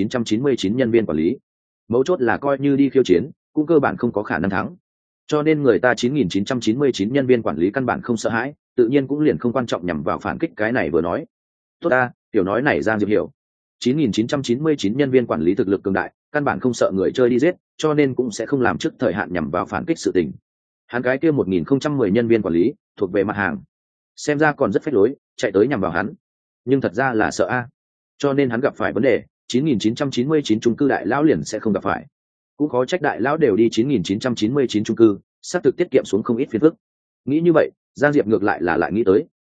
9999 nhân viên quản lý. Mấu chốt là coi như đi khiêu chiến, cũng cơ bản không có khả năng thắng. Cho nên người ta 9999 nhân viên quản lý căn bản không sợ hãi, tự nhiên cũng liền không quan trọng nhằm vào phản kích cái này vừa nói. Tốt ta, tiểu nói này Giang Diệp hiểu. 9999 nhân viên quản lý thực lực cường đại, căn bản không sợ người chơi đi giết, cho nên cũng sẽ không làm trước thời hạn nhằm vào phản kích sự tình. Hắn cái kia 1010 nhân viên quản lý thuộc về mặt hàng, xem ra còn rất phách lối, chạy tới nhằm vào hắn, nhưng thật ra là sợ a. Cho nên hắn gặp phải vấn đề, 9999 chung cư đại lão liền sẽ không gặp phải. Cũng khó trách đại lão đều đi 9999 chung cư, xác thực tiết kiệm xuống không ít phiền phức. Nghĩ như vậy, Giang Diệp ngược lại là lại nghĩ tới,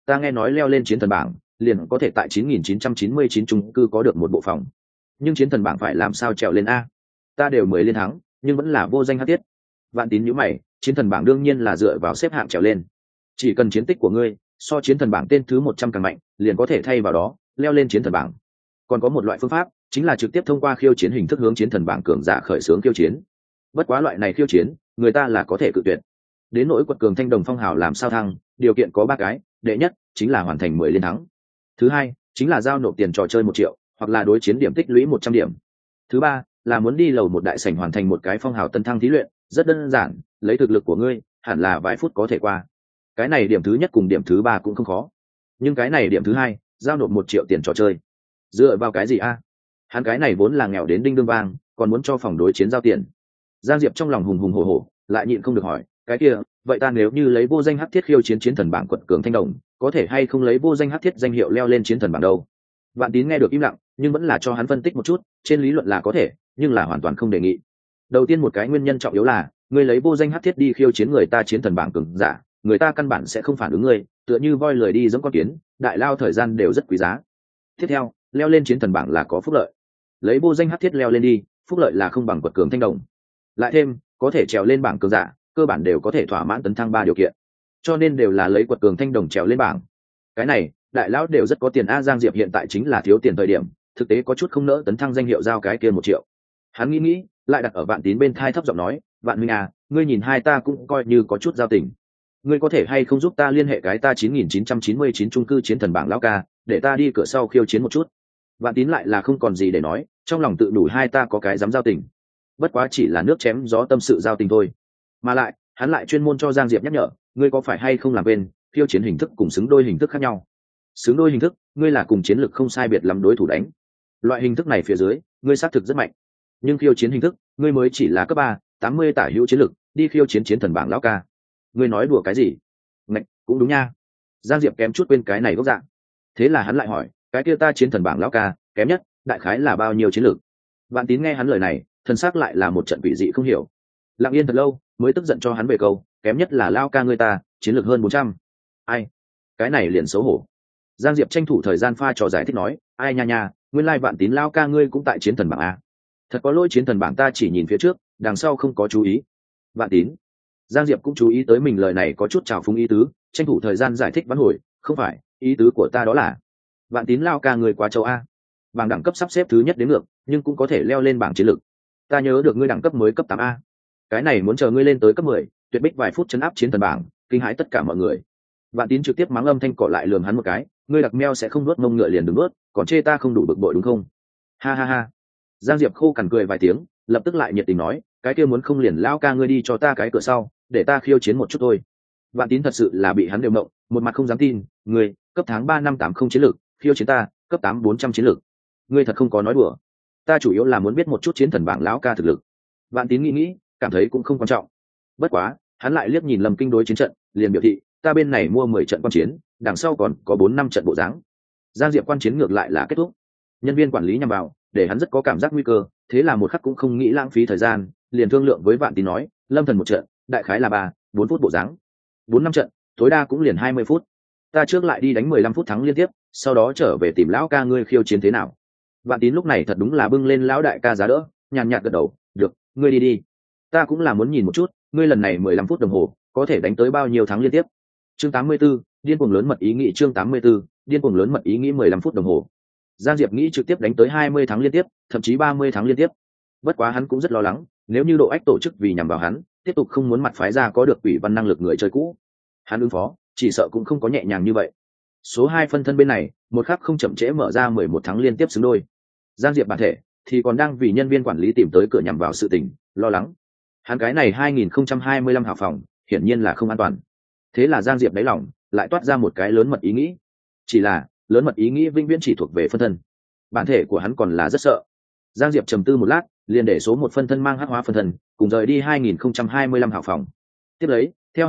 ta nghe nói leo lên chiến thần bảng liền có thể tại 9999 chung cư có được một bộ phòng, nhưng chiến thần bảng phải làm sao trèo lên a? Ta đều 10 liên thắng nhưng vẫn là vô danh hắc thiết. Vạn Tín nhíu mày, chiến thần bảng đương nhiên là dựa vào xếp hạng trèo lên, chỉ cần chiến tích của ngươi so chiến thần bảng tên thứ 100 càng mạnh liền có thể thay vào đó leo lên chiến thần bảng. Còn có một loại phương pháp chính là trực tiếp thông qua khiêu chiến hình thức hướng chiến thần bảng cường giả khởi xướng khiêu chiến, bất quá loại này khiêu chiến người ta là có thể cự tuyệt. Đến nỗi quật cường thanh đồng phong hào làm sao thăng, điều kiện có 3 cái, đệ nhất chính là hoàn thành 10 liên thắng, thứ hai chính là giao nộp tiền trò chơi 1 triệu hoặc là đối chiến điểm tích lũy 100 điểm, thứ ba là muốn đi lầu một đại sảnh hoàn thành một cái phong hào tân thăng thí luyện. Rất đơn giản, lấy thực lực của ngươi hẳn là vài phút có thể qua. Cái này điểm thứ nhất cùng điểm thứ ba cũng không khó, nhưng cái này điểm thứ hai, giao nộp 1 triệu tiền trò chơi, dựa vào cái gì a? Hắn cái này vốn là nghèo đến đinh đương vang, còn muốn cho phòng đối chiến giao tiền. Giang Diệp trong lòng hùng hùng hổ hổ, lại nhịn không được hỏi, cái kia vậy ta nếu như lấy vô danh hắc thiết khiêu chiến chiến thần bảng quật cường thanh đồng, có thể hay không lấy vô danh hắc thiết danh hiệu leo lên chiến thần bảng đâu? Vạn Tín nghe được im lặng, nhưng vẫn là cho hắn phân tích một chút, trên lý luận là có thể, nhưng là hoàn toàn không đề nghị. Đầu tiên một cái nguyên nhân trọng yếu là, ngươi lấy vô danh hắc thiết đi khiêu chiến người ta chiến thần bảng cường giả, người ta căn bản sẽ không phản ứng ngươi, tựa như voi lười đi giống con kiến, đại lao thời gian đều rất quý giá. Tiếp theo, leo lên chiến thần bảng là có phúc lợi. Lấy vô danh hắc thiết leo lên đi, phúc lợi là không bằng quật cường thanh đồng. Lại thêm, có thể trèo lên bảng cường giả, cơ bản đều có thể thỏa mãn tấn thăng 3 điều kiện. Cho nên đều là lấy quật cường thanh đồng trèo lên bảng. Cái này, đại lão đều rất có tiền a. Giang Diệp hiện tại chính là thiếu tiền thời điểm, thực tế có chút không nỡ tấn thăng danh hiệu giao cái kia 1 triệu. Hắn nghĩ, lại đặt ở Vạn Tín bên thai thấp giọng nói, Vạn huynh à, ngươi nhìn hai ta cũng coi như có chút giao tình, ngươi có thể hay không giúp ta liên hệ cái ta 9999 chung cư chiến thần bảng lão ca, để ta đi cửa sau khiêu chiến một chút. Vạn Tín lại là không còn gì để nói, trong lòng tự đủ hai ta có cái dám giao tình, bất quá chỉ là nước chém gió tâm sự giao tình thôi. Mà lại hắn lại chuyên môn cho Giang Diệp nhắc nhở, ngươi có phải hay không làm bên khiêu chiến hình thức cùng xứng đôi hình thức khác nhau. Xứng đôi hình thức, ngươi là cùng chiến lực không sai biệt lắm đối thủ đánh, loại hình thức này phía dưới ngươi xác thực rất mạnh, nhưng khiêu chiến hình thức, ngươi mới chỉ là cấp 3, 80 tả hữu chiến lực, đi khiêu chiến chiến thần bảng lão ca, ngươi nói đùa cái gì? Ngạch, cũng đúng nha. Giang Diệp kém chút quên cái này gốc dạng. Thế là hắn lại hỏi, cái kia ta chiến thần bảng lão ca kém nhất đại khái là bao nhiêu chiến lược? Vạn Tín nghe hắn lời này, thần sắc lại là một trận quỷ dị không hiểu, lặng yên thật lâu mới tức giận cho hắn về câu, kém nhất là lão ca ngươi ta chiến lược hơn 400. Ai? Cái này liền xấu hổ. Giang Diệp tranh thủ thời gian pha trò giải thích nói, ai nha nha, nguyên lai Vạn Tín lão ca ngươi cũng tại chiến thần bảng a. Thật có lỗi, chiến thần bảng ta chỉ nhìn phía trước, đằng sau không có chú ý. Vạn Tín. Giang Diệp cũng chú ý tới mình lời này có chút trào phúng ý tứ, tranh thủ thời gian giải thích vãn hồi, không phải, ý tứ của ta đó là, Vạn Tín lao ca người quá châu a, bảng đẳng cấp sắp xếp thứ nhất đến ngược, nhưng cũng có thể leo lên bảng chiến lược. Ta nhớ được ngươi đẳng cấp mới cấp 8A, cái này muốn chờ ngươi lên tới cấp 10, tuyệt bích vài phút chấn áp chiến thần bảng, kinh hãi tất cả mọi người. Vạn Tín trực tiếp mắng âm thanh cọ lại lườm hắn một cái, ngươi đặc meo sẽ không nuốt mông ngựa liền đừng nuốt, còn chê ta không đủ bực bội đúng không? Ha ha ha. Giang Diệp khô cằn cười vài tiếng, lập tức lại nhiệt tình nói, cái kia muốn không liền lao ca ngươi đi cho ta cái cửa sau, để ta khiêu chiến một chút thôi. Vạn Tín thật sự là bị hắn đều mộng, một mặt không dám tin, ngươi cấp tháng 3 năm 80 chiến lược, khiêu chiến ta cấp 8 400 chiến lược, ngươi thật không có nói đùa. Ta chủ yếu là muốn biết một chút chiến thần bảng lão ca thực lực. Vạn Tín nghĩ, cảm thấy cũng không quan trọng. Bất quá, hắn lại liếc nhìn Lâm Kinh đối chiến trận, liền biểu thị, ta bên này mua 10 trận quan chiến, đằng sau còn có 4-5 trận bộ dáng. Giang Diệp quan chiến ngược lại là kết thúc. Nhân viên quản lý nhằm vào, để hắn rất có cảm giác nguy cơ, thế là một khắc cũng không nghĩ lãng phí thời gian, liền thương lượng với Vạn Tín nói, Lâm Thần một trận, đại khái là 3-4 phút bộ dáng. 4-5 trận, tối đa cũng liền 20 phút. Ta trước lại đi đánh 15 phút thắng liên tiếp, sau đó trở về tìm lão ca ngươi khiêu chiến thế nào. Vạn Tín lúc này thật đúng là bưng lên lão đại ca giá đỡ, nhàn nhạt gật đầu, được, ngươi đi đi. Ta cũng là muốn nhìn một chút, ngươi lần này 15 phút đồng hồ, có thể đánh tới bao nhiêu thắng liên tiếp. Chương 84, điên cuồng lớn mật ý nghĩ. Chương 84, điên cuồng lớn mật ý nghĩ. 15 phút đồng hồ. Giang Diệp nghĩ trực tiếp đánh tới 20 thắng liên tiếp, thậm chí 30 thắng liên tiếp. Bất quá hắn cũng rất lo lắng, nếu như Độ Ách tổ chức vì nhằm vào hắn, tiếp tục không muốn mặt phái ra có được ủy văn năng lực người chơi cũ, hắn ứng phó, chỉ sợ cũng không có nhẹ nhàng như vậy. Số 2 phân thân bên này, một khắc không chậm trễ mở ra 11 thắng liên tiếp xứng đôi. Giang Diệp bản thể thì còn đang vì nhân viên quản lý tìm tới cửa nhằm vào sự tình, lo lắng. Hắn cái này 2025 hào phòng, hiển nhiên là không an toàn. Thế là Giang Diệp đáy lòng lại toát ra một cái lớn mật ý nghĩ. Chỉ là, lớn mật ý nghĩ vĩnh viễn chỉ thuộc về phân thân. Bản thể của hắn còn là rất sợ. Giang Diệp trầm tư một lát, liền để số 1 phân thân mang hắc hóa phân thân, cùng rời đi 2025 hào phòng. Tiếp lấy, theo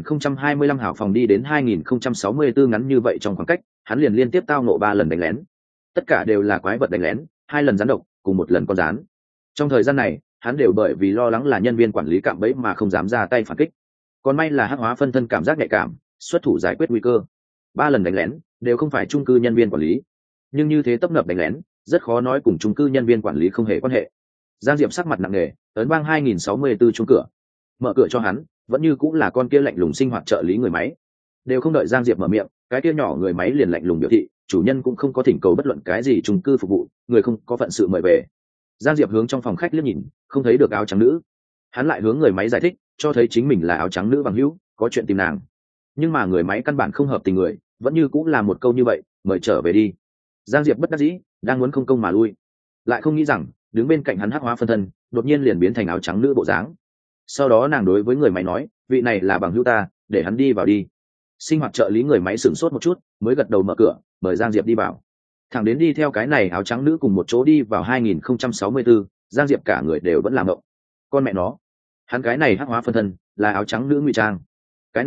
2025 hào phòng đi đến 2064 ngắn như vậy trong khoảng cách, hắn liền liên tiếp tao ngộ 3 lần đánh lén. Tất cả đều là quái vật đánh lén, 2 lần rắn độc, cùng 1 lần con rắn. Trong thời gian này, hắn đều bởi vì lo lắng là nhân viên quản lý cạm bẫy mà không dám ra tay phản kích. Còn may là hắc hóa phân thân cảm giác nhạy cảm, xuất thủ giải quyết nguy cơ. 3 lần đánh lén đều không phải chung cư nhân viên quản lý, nhưng như thế tấp nập đánh lén rất khó nói cùng chung cư nhân viên quản lý không hề quan hệ. Giang Diệp sắc mặt nặng nề, ấn vang 2064 chuông cửa. Mở cửa cho hắn, vẫn như cũng là con kia lạnh lùng sinh hoạt trợ lý người máy. Đều không đợi Giang Diệp mở miệng, cái kia nhỏ người máy liền lạnh lùng biểu thị, chủ nhân cũng không có thỉnh cầu bất luận cái gì chung cư phục vụ, người không có phận sự mời về. Giang Diệp hướng trong phòng khách liếc nhìn, không thấy được áo trắng nữ. Hắn lại hướng người máy giải thích, cho thấy chính mình là áo trắng nữ bằng hữu, có chuyện tìm nàng. Nhưng mà người máy căn bản không hợp tình người, vẫn như cũng là một câu như vậy, mời trở về đi. Giang Diệp bất đắc dĩ, đang muốn không công mà lui, lại không nghĩ rằng đứng bên cạnh hắn hắc hóa phân thân đột nhiên liền biến thành áo trắng nữ bộ dáng. Sau đó nàng đối với người máy nói, vị này là bằng hữu ta, để hắn đi vào đi. Sinh hoạt trợ lý người máy sửng sốt một chút, mới gật đầu mở cửa, mời Giang Diệp đi vào. Thẳng đến đi theo cái này áo trắng nữ cùng một chỗ đi vào 2064, Giang Diệp cả người đều vẫn làm ngộng. Con mẹ nó, hắn cái này hắc hóa phân thân là áo trắng nữ ngụy trang. Cái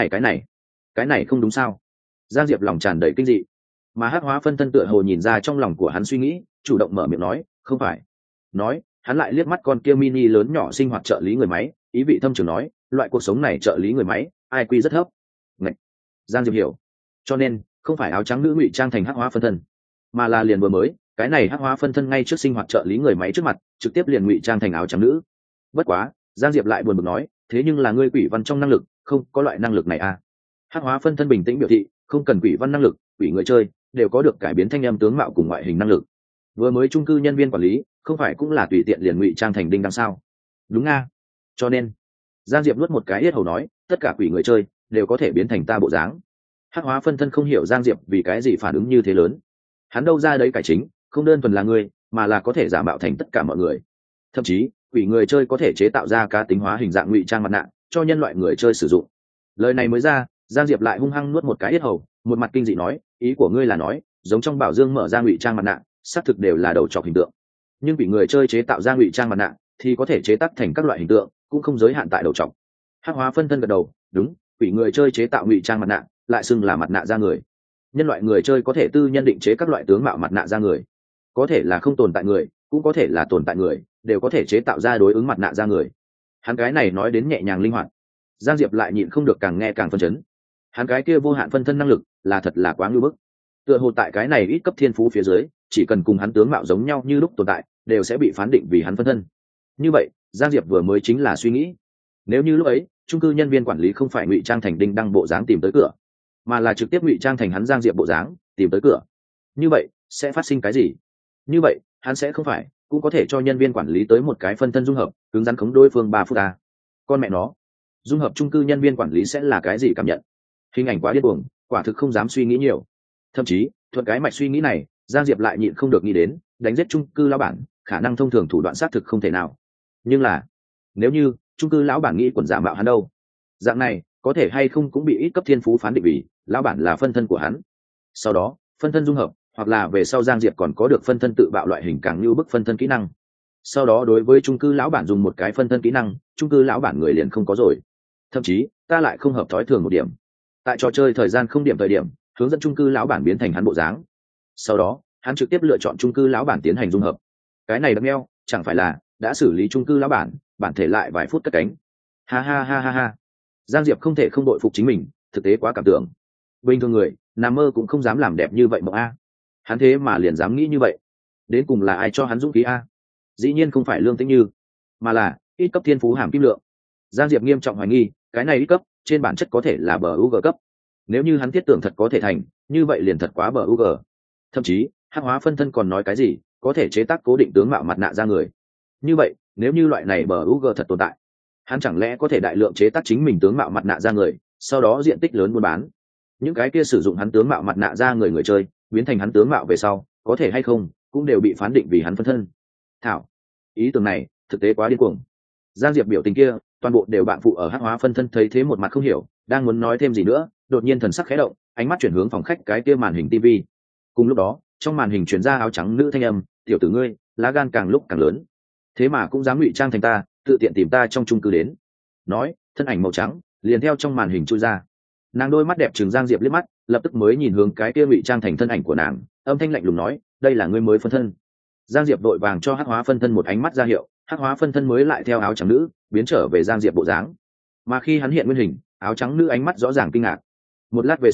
này không đúng sao? Giang Diệp lòng tràn đầy kinh dị, mà hắc hóa phân thân tựa hồ nhìn ra trong lòng của hắn suy nghĩ, chủ động mở miệng nói, không phải. Nói, hắn lại liếc mắt con kia mini lớn nhỏ sinh hoạt trợ lý người máy, ý vị thâm trường nói, loại cuộc sống này trợ lý người máy, IQ rất thấp. Ngậy. Giang Diệp hiểu, cho nên không phải áo trắng nữ ngụy trang thành hắc hóa phân thân, mà là liền vừa mới, cái này hắc hóa phân thân ngay trước sinh hoạt trợ lý người máy trước mặt, trực tiếp liền ngụy trang thành áo trắng nữ. Bất quá, Giang Diệp lại buồn bực nói, thế nhưng là ngươi quỷ văn trong năng lực, không có loại năng lực này à? Hắc hóa phân thân bình tĩnh biểu thị, không cần quỷ văn năng lực, quỷ người chơi đều có được cải biến thanh âm tướng mạo cùng ngoại hình năng lực. Vừa mới chung cư nhân viên quản lý, không phải cũng là tùy tiện liền ngụy trang thành đinh đăng sao? Đúng nga. Cho nên, Giang Diệp nuốt một cái yết hầu nói, tất cả quỷ người chơi đều có thể biến thành ta bộ dáng. Hắc hóa phân thân không hiểu Giang Diệp vì cái gì phản ứng như thế lớn. Hắn đâu ra đấy cải chính, không đơn thuần là người, mà là có thể giả mạo thành tất cả mọi người. Thậm chí, quỷ người chơi có thể chế tạo ra cá tính hóa hình dạng ngụy trang mặt nạ cho nhân loại người chơi sử dụng. Lời này mới ra, Giang Diệp lại hung hăng nuốt một cái yết hầu, một mặt kinh dị nói, ý của ngươi là nói, giống trong Bảo Dương mở ra ngụy trang mặt nạ, xác thực đều là đầu trọc hình tượng. Nhưng bị người chơi chế tạo ra ngụy trang mặt nạ, thì có thể chế tác thành các loại hình tượng, cũng không giới hạn tại đầu trọc. Hắc hóa phân thân gật đầu, đúng, quỷ người chơi chế tạo ngụy trang mặt nạ, lại xưng là mặt nạ da người. Nhân loại người chơi có thể tư nhân định chế các loại tướng mạo mặt nạ da người, có thể là không tồn tại người, cũng có thể là tồn tại người, đều có thể chế tạo ra đối ứng mặt nạ da người. Hắn cái này nói đến nhẹ nhàng linh hoạt, Giang Diệp lại nhịn không được càng nghe càng phân chấn. Hắn cái kia vô hạn phân thân năng lực là thật là quá ngưu bức. Tựa hồ tại cái này ít cấp thiên phú phía dưới, chỉ cần cùng hắn tướng mạo giống nhau như lúc tồn tại, đều sẽ bị phán định vì hắn phân thân. Như vậy, Giang Diệp vừa mới chính là suy nghĩ, nếu như lúc ấy chung cư nhân viên quản lý không phải ngụy trang thành đinh đăng bộ dáng tìm tới cửa, mà là trực tiếp ngụy trang thành hắn Giang Diệp bộ dáng tìm tới cửa, như vậy sẽ phát sinh cái gì? Như vậy hắn sẽ không phải cũng có thể cho nhân viên quản lý tới một cái phân thân dung hợp, hướng dẫn khống đối phương 3 phút à? Con mẹ nó, dung hợp chung cư nhân viên quản lý sẽ là cái gì cảm nhận? Hình ảnh quá điên cuồng, quả thực không dám suy nghĩ nhiều. Thậm chí thuận cái mạch suy nghĩ này, Giang Diệp lại nhịn không được nghĩ đến đánh giết chung cư lão bản, khả năng thông thường thủ đoạn xác thực không thể nào. Nhưng là nếu như chung cư lão bản nghĩ quần giả mạo hắn đâu, dạng này có thể hay không cũng bị ít cấp thiên phú phán định vì lão bản là phân thân của hắn. Sau đó phân thân dung hợp, hoặc là về sau Giang Diệp còn có được phân thân tự bạo loại hình càng như bức phân thân kỹ năng. Sau đó đối với chung cư lão bản dùng một cái phân thân kỹ năng, chung cư lão bản người liền không có rồi. Thậm chí ta lại không hợp thói thường một điểm, tại trò chơi thời gian không điểm thời điểm, hướng dẫn chung cư lão bản biến thành hắn bộ dáng. Sau đó hắn trực tiếp lựa chọn chung cư lão bản tiến hành dung hợp. Cái này đâm eo, chẳng phải là đã xử lý chung cư lão bản, bản thể lại vài phút cất cánh. Ha ha ha ha ha. Giang Diệp không thể không đội phục chính mình, thực tế quá cảm tưởng. Bình thường người nằm mơ cũng không dám làm đẹp như vậy mộng a. Hắn thế mà liền dám nghĩ như vậy, đến cùng là ai cho hắn dũng khí a? Dĩ nhiên không phải Lương Tĩnh Như, mà là ít cấp thiên phú Hàm Kim Lượng. Giang Diệp nghiêm trọng hoài nghi, cái này ít cấp trên bản chất có thể là bờ UG cấp. Nếu như hắn thiết tưởng thật có thể thành, như vậy liền thật quá bờ UG. Thậm chí hắc hóa phân thân còn nói cái gì có thể chế tác cố định tướng mạo mặt nạ ra người. Như vậy nếu như loại này bờ UG thật tồn tại, hắn chẳng lẽ có thể đại lượng chế tác chính mình tướng mạo mặt nạ ra người, sau đó diện tích lớn buôn bán. Những cái kia sử dụng hắn tướng mạo mặt nạ ra người người chơi, biến thành hắn tướng mạo về sau, có thể hay không cũng đều bị phán định vì hắn phân thân. Thảo, ý tưởng này thực tế quá điên cuồng. Giang Diệp biểu tình kia, toàn bộ đều bạn phụ ở hắc hóa phân thân thấy thế một mặt không hiểu, đang muốn nói thêm gì nữa, đột nhiên thần sắc khẽ động, ánh mắt chuyển hướng phòng khách cái kia màn hình TV. Cùng lúc đó, trong màn hình truyền ra áo trắng nữ thanh âm, tiểu tử ngươi, lá gan càng lúc càng lớn, thế mà cũng dám ngụy trang thành ta, tự tiện tìm ta trong chung cư đến. Nói, thân ảnh màu trắng liền theo trong màn hình chui ra. Nàng đôi mắt đẹp trừng Giang Diệp liếc mắt, lập tức mới nhìn hướng cái kia ngụy trang thành thân ảnh của nàng, âm thanh lạnh lùng nói, đây là ngươi mới phân thân. Giang Diệp đội vàng cho hắc hóa phân thân một ánh mắt ra hiệu, hắc hóa phân thân mới lại theo áo trắng nữ biến trở về Giang Diệp bộ dáng. Mà khi hắn hiện nguyên hình, áo trắng nữ ánh mắt rõ ràng kinh ngạc. Một lát về sau,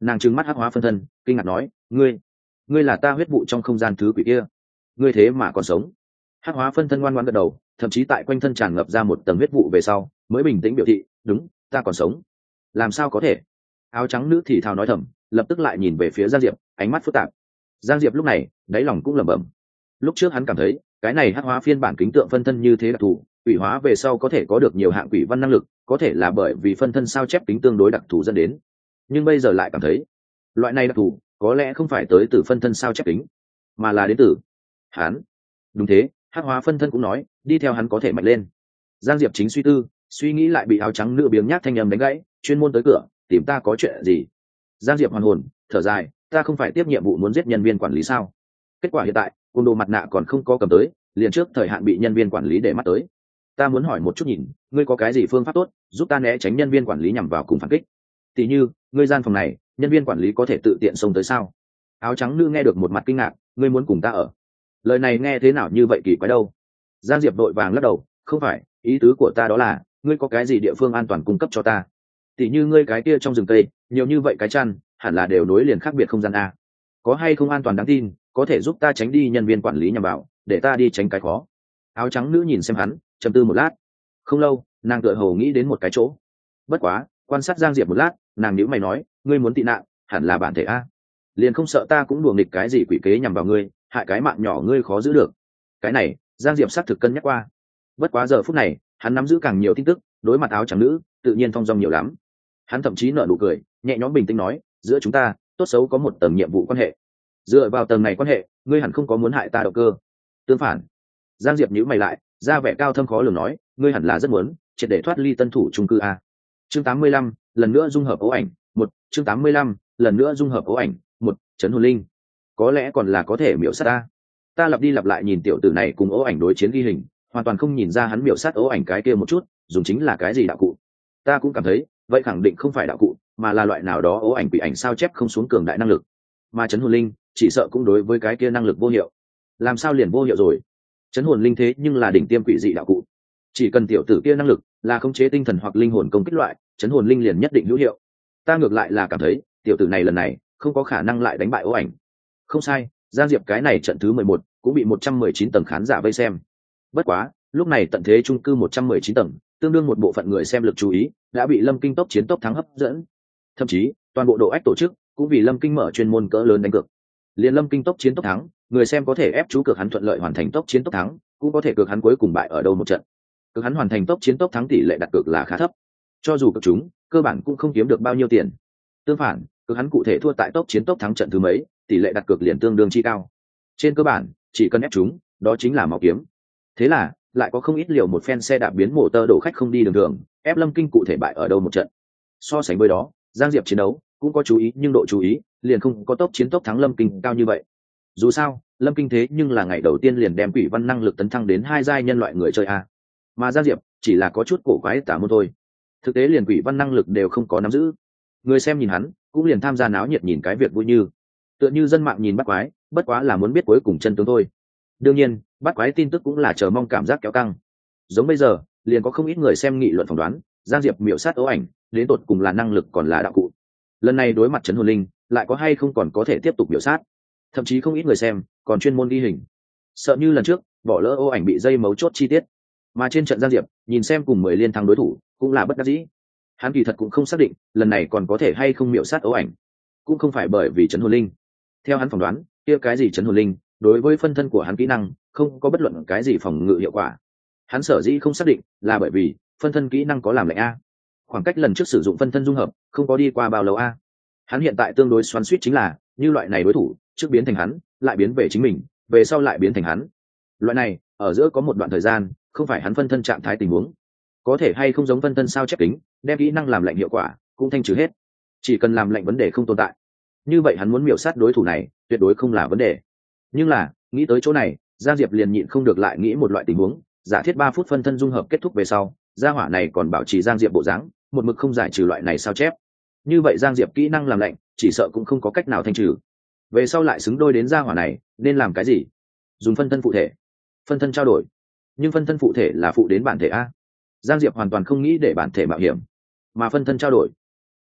Nàng trừng mắt hắc hóa phân thân kinh ngạc nói, ngươi là ta huyết vụ trong không gian thứ quỷ kia, ngươi thế mà còn sống. Hắc hóa phân thân ngoan ngoãn gật đầu, thậm chí tại quanh thân tràn ngập ra một tầng huyết vụ về sau mới bình tĩnh biểu thị, đúng, ta còn sống. Làm sao có thể? Áo trắng nữ thì thào nói thầm, lập tức lại nhìn về phía Giang Diệp, ánh mắt phức tạp. Giang Diệp lúc này đáy lòng cũng lẩm bẩm. Lúc trước hắn cảm thấy cái này hắc hóa phiên bản kính tượng phân thân như thế đặc thù, quỷ hóa về sau có thể có được nhiều hạng quỷ văn năng lực, có thể là bởi vì phân thân sao chép tính tương đối đặc thù dẫn đến. Nhưng bây giờ lại cảm thấy loại này đặc thù có lẽ không phải tới từ phân thân sao chép tính, mà là đến từ hắn. Đúng thế, hắc hóa phân thân cũng nói đi theo hắn có thể mạnh lên. Giang Diệp chính suy tư, suy nghĩ lại bị áo trắng nữ biếng nhác thanh âm đánh gãy, chuyên môn tới cửa tìm ta có chuyện gì? Giang Diệp hoàn hồn thở dài, ta không phải tiếp nhiệm vụ muốn giết nhân viên quản lý sao? Kết quả hiện tại côn đồ mặt nạ còn không có cầm tới, liền trước thời hạn bị nhân viên quản lý để mắt tới. Ta muốn hỏi một chút nhìn, ngươi có cái gì phương pháp tốt giúp ta né tránh nhân viên quản lý nhằm vào cùng phản kích? Tỷ như ngươi gian phòng này nhân viên quản lý có thể tự tiện xông tới sao? Áo trắng nữ nghe được một mặt kinh ngạc, ngươi muốn cùng ta ở? Lời này nghe thế nào như vậy kỳ quái đâu? Giang Diệp đội vàng lắc đầu, không phải, ý tứ của ta đó là ngươi có cái gì địa phương an toàn cung cấp cho ta? Tỷ như ngươi cái kia trong rừng cây nhiều như vậy cái chăn, hẳn là đều nối liền khác biệt không gian a, có hay không an toàn đáng tin, có thể giúp ta tránh đi nhân viên quản lý nhằm vào, để ta đi tránh cái khó. Áo trắng nữ nhìn xem hắn, trầm tư một lát. Không lâu nàng tựa hồ nghĩ đến một cái chỗ. Bất quá quan sát Giang Diệp một lát, nàng nhíu mày nói, ngươi muốn tị nạn hẳn là bản thể a, liền không sợ ta cũng đùa nghịch cái gì quỷ kế nhằm vào ngươi, hại cái mạng nhỏ ngươi khó giữ được. Cái này Giang Diệp xác thực cân nhắc qua. Bất quá giờ phút này hắn nắm giữ càng nhiều tin tức, đối mặt áo trắng nữ tự nhiên thong dong nhiều lắm. Hắn thậm chí nở nụ cười nhẹ nhõm bình tĩnh nói, giữa chúng ta tốt xấu có một tầng nhiệm vụ quan hệ, dựa vào tầng này quan hệ ngươi hẳn không có muốn hại ta động cơ. Tương phản. Giang Diệp nhíu mày lại, ra vẻ cao thâm khó lường nói, ngươi hẳn là rất muốn triệt để thoát ly tân thủ chung cư a. Chương 85, lần nữa dung hợp ấu ảnh một. Chương 85, lần nữa dung hợp ấu ảnh một. Trấn hồn linh có lẽ còn là có thể miểu sát ta. Ta lặp đi lặp lại nhìn tiểu tử này cùng ấu ảnh đối chiến ghi hình, hoàn toàn không nhìn ra hắn miểu sát ấu ảnh cái kia một chút dùng chính là cái gì đạo cụ. Ta cũng cảm thấy vậy khẳng định không phải đạo cụ, mà là loại nào đó ấu ảnh quỷ ảnh sao chép không xuống cường đại năng lực. Mà trấn hồn linh chỉ sợ cũng đối với cái kia năng lực vô hiệu. Làm sao liền vô hiệu rồi? Trấn hồn linh thế nhưng là đỉnh tiêm quỷ dị đạo cụ, chỉ cần tiểu tử kia năng lực là khống chế tinh thần hoặc linh hồn công kích loại, trấn hồn linh liền nhất định hữu hiệu. Ta ngược lại là cảm thấy tiểu tử này lần này không có khả năng lại đánh bại ấu ảnh. Không sai, Giang Diệp cái này trận thứ 11 cũng bị 119 tầng khán giả vây xem. Bất quá lúc này tận thế chung cư 119 tầng tương đương một bộ phận người xem lực chú ý đã bị Lâm Kinh tốc chiến tốc thắng hấp dẫn, thậm chí toàn bộ độ ách tổ chức cũng vì Lâm Kinh mở chuyên môn cỡ lớn đánh cược. Liên Lâm Kinh tốc chiến tốc thắng, người xem có thể ép chú cược hắn thuận lợi hoàn thành tốc chiến tốc thắng, cũng có thể cược hắn cuối cùng bại ở đâu một trận. Cược hắn hoàn thành tốc chiến tốc thắng tỷ lệ đặt cược là khá thấp, cho dù cược chúng cơ bản cũng không kiếm được bao nhiêu tiền. Tương phản, cược hắn cụ thể thua tại tốc chiến tốc thắng trận thứ mấy, tỷ lệ đặt cược liền tương đương chi cao. Trên cơ bản chỉ cần ép chúng, đó chính là máu kiếm. Thế là lại có không ít liều một phen xe đạp biến mổ tơ đổ khách không đi đường thường, ép Lâm Kinh cụ thể bại ở đâu một trận. So sánh với đó, Giang Diệp chiến đấu cũng có chú ý, nhưng độ chú ý liền không có tốc chiến tốc thắng Lâm Kinh cao như vậy. Dù sao Lâm Kinh thế nhưng là ngày đầu tiên liền đem quỷ văn năng lực tấn thăng đến 2 giai nhân loại người chơi a, mà Giang Diệp chỉ là có chút cổ quái tả môn thôi, thực tế liền quỷ văn năng lực đều không có nắm giữ. Người xem nhìn hắn cũng liền tham gia náo nhiệt, nhìn cái việc vui như tựa như dân mạng nhìn bắt quái, bất quá là muốn biết cuối cùng chân tướng thôi. Đương nhiên bắt quái tin tức cũng là chờ mong cảm giác kéo căng. Giống bây giờ liền có không ít người xem nghị luận phỏng đoán Giang Diệp miểu sát ấu ảnh đến tột cùng là năng lực còn là đạo cụ. Lần này đối mặt trấn hồn linh lại có hay không còn có thể tiếp tục miểu sát. Thậm chí không ít người xem còn chuyên môn ghi hình, sợ như lần trước bỏ lỡ ấu ảnh bị dây mấu chốt chi tiết. Mà trên trận Giang Diệp nhìn xem cùng 10 liên thắng đối thủ cũng là bất đắc dĩ. Hắn kỳ thật cũng không xác định lần này còn có thể hay không miểu sát ấu ảnh, cũng không phải bởi vì trấn hồn linh. Theo hắn phỏng đoán kia cái gì trấn hồn linh đối với phân thân của hắn kỹ năng không có bất luận cái gì phòng ngự hiệu quả. Hắn sở dĩ không xác định là bởi vì phân thân kỹ năng có làm lạnh a, khoảng cách lần trước sử dụng phân thân dung hợp không có đi qua bao lâu a. Hắn hiện tại tương đối xoắn xuýt chính là như loại này đối thủ trước biến thành hắn lại biến về chính mình, về sau lại biến thành hắn, loại này ở giữa có một đoạn thời gian không phải hắn phân thân trạng thái tình huống, có thể hay không giống phân thân sao chép kính đem kỹ năng làm lạnh hiệu quả cũng thanh trừ hết, chỉ cần làm lạnh vấn đề không tồn tại, như vậy hắn muốn miểu sát đối thủ này tuyệt đối không là vấn đề. Nhưng là nghĩ tới chỗ này Giang Diệp liền nhịn không được lại nghĩ một loại tình huống, giả thiết 3 phút phân thân dung hợp kết thúc về sau gia hỏa này còn bảo trì Giang Diệp bộ dáng một mực không giải trừ loại này sao chép, như vậy Giang Diệp kỹ năng làm lạnh chỉ sợ cũng không có cách nào thanh trừ. Về sau lại xứng đôi đến gia hỏa này nên làm cái gì? Dùng phân thân phụ thể, phân thân trao đổi. Nhưng phân thân phụ thể là phụ đến bản thể a, Giang Diệp hoàn toàn không nghĩ để bản thể mạo hiểm, mà phân thân trao đổi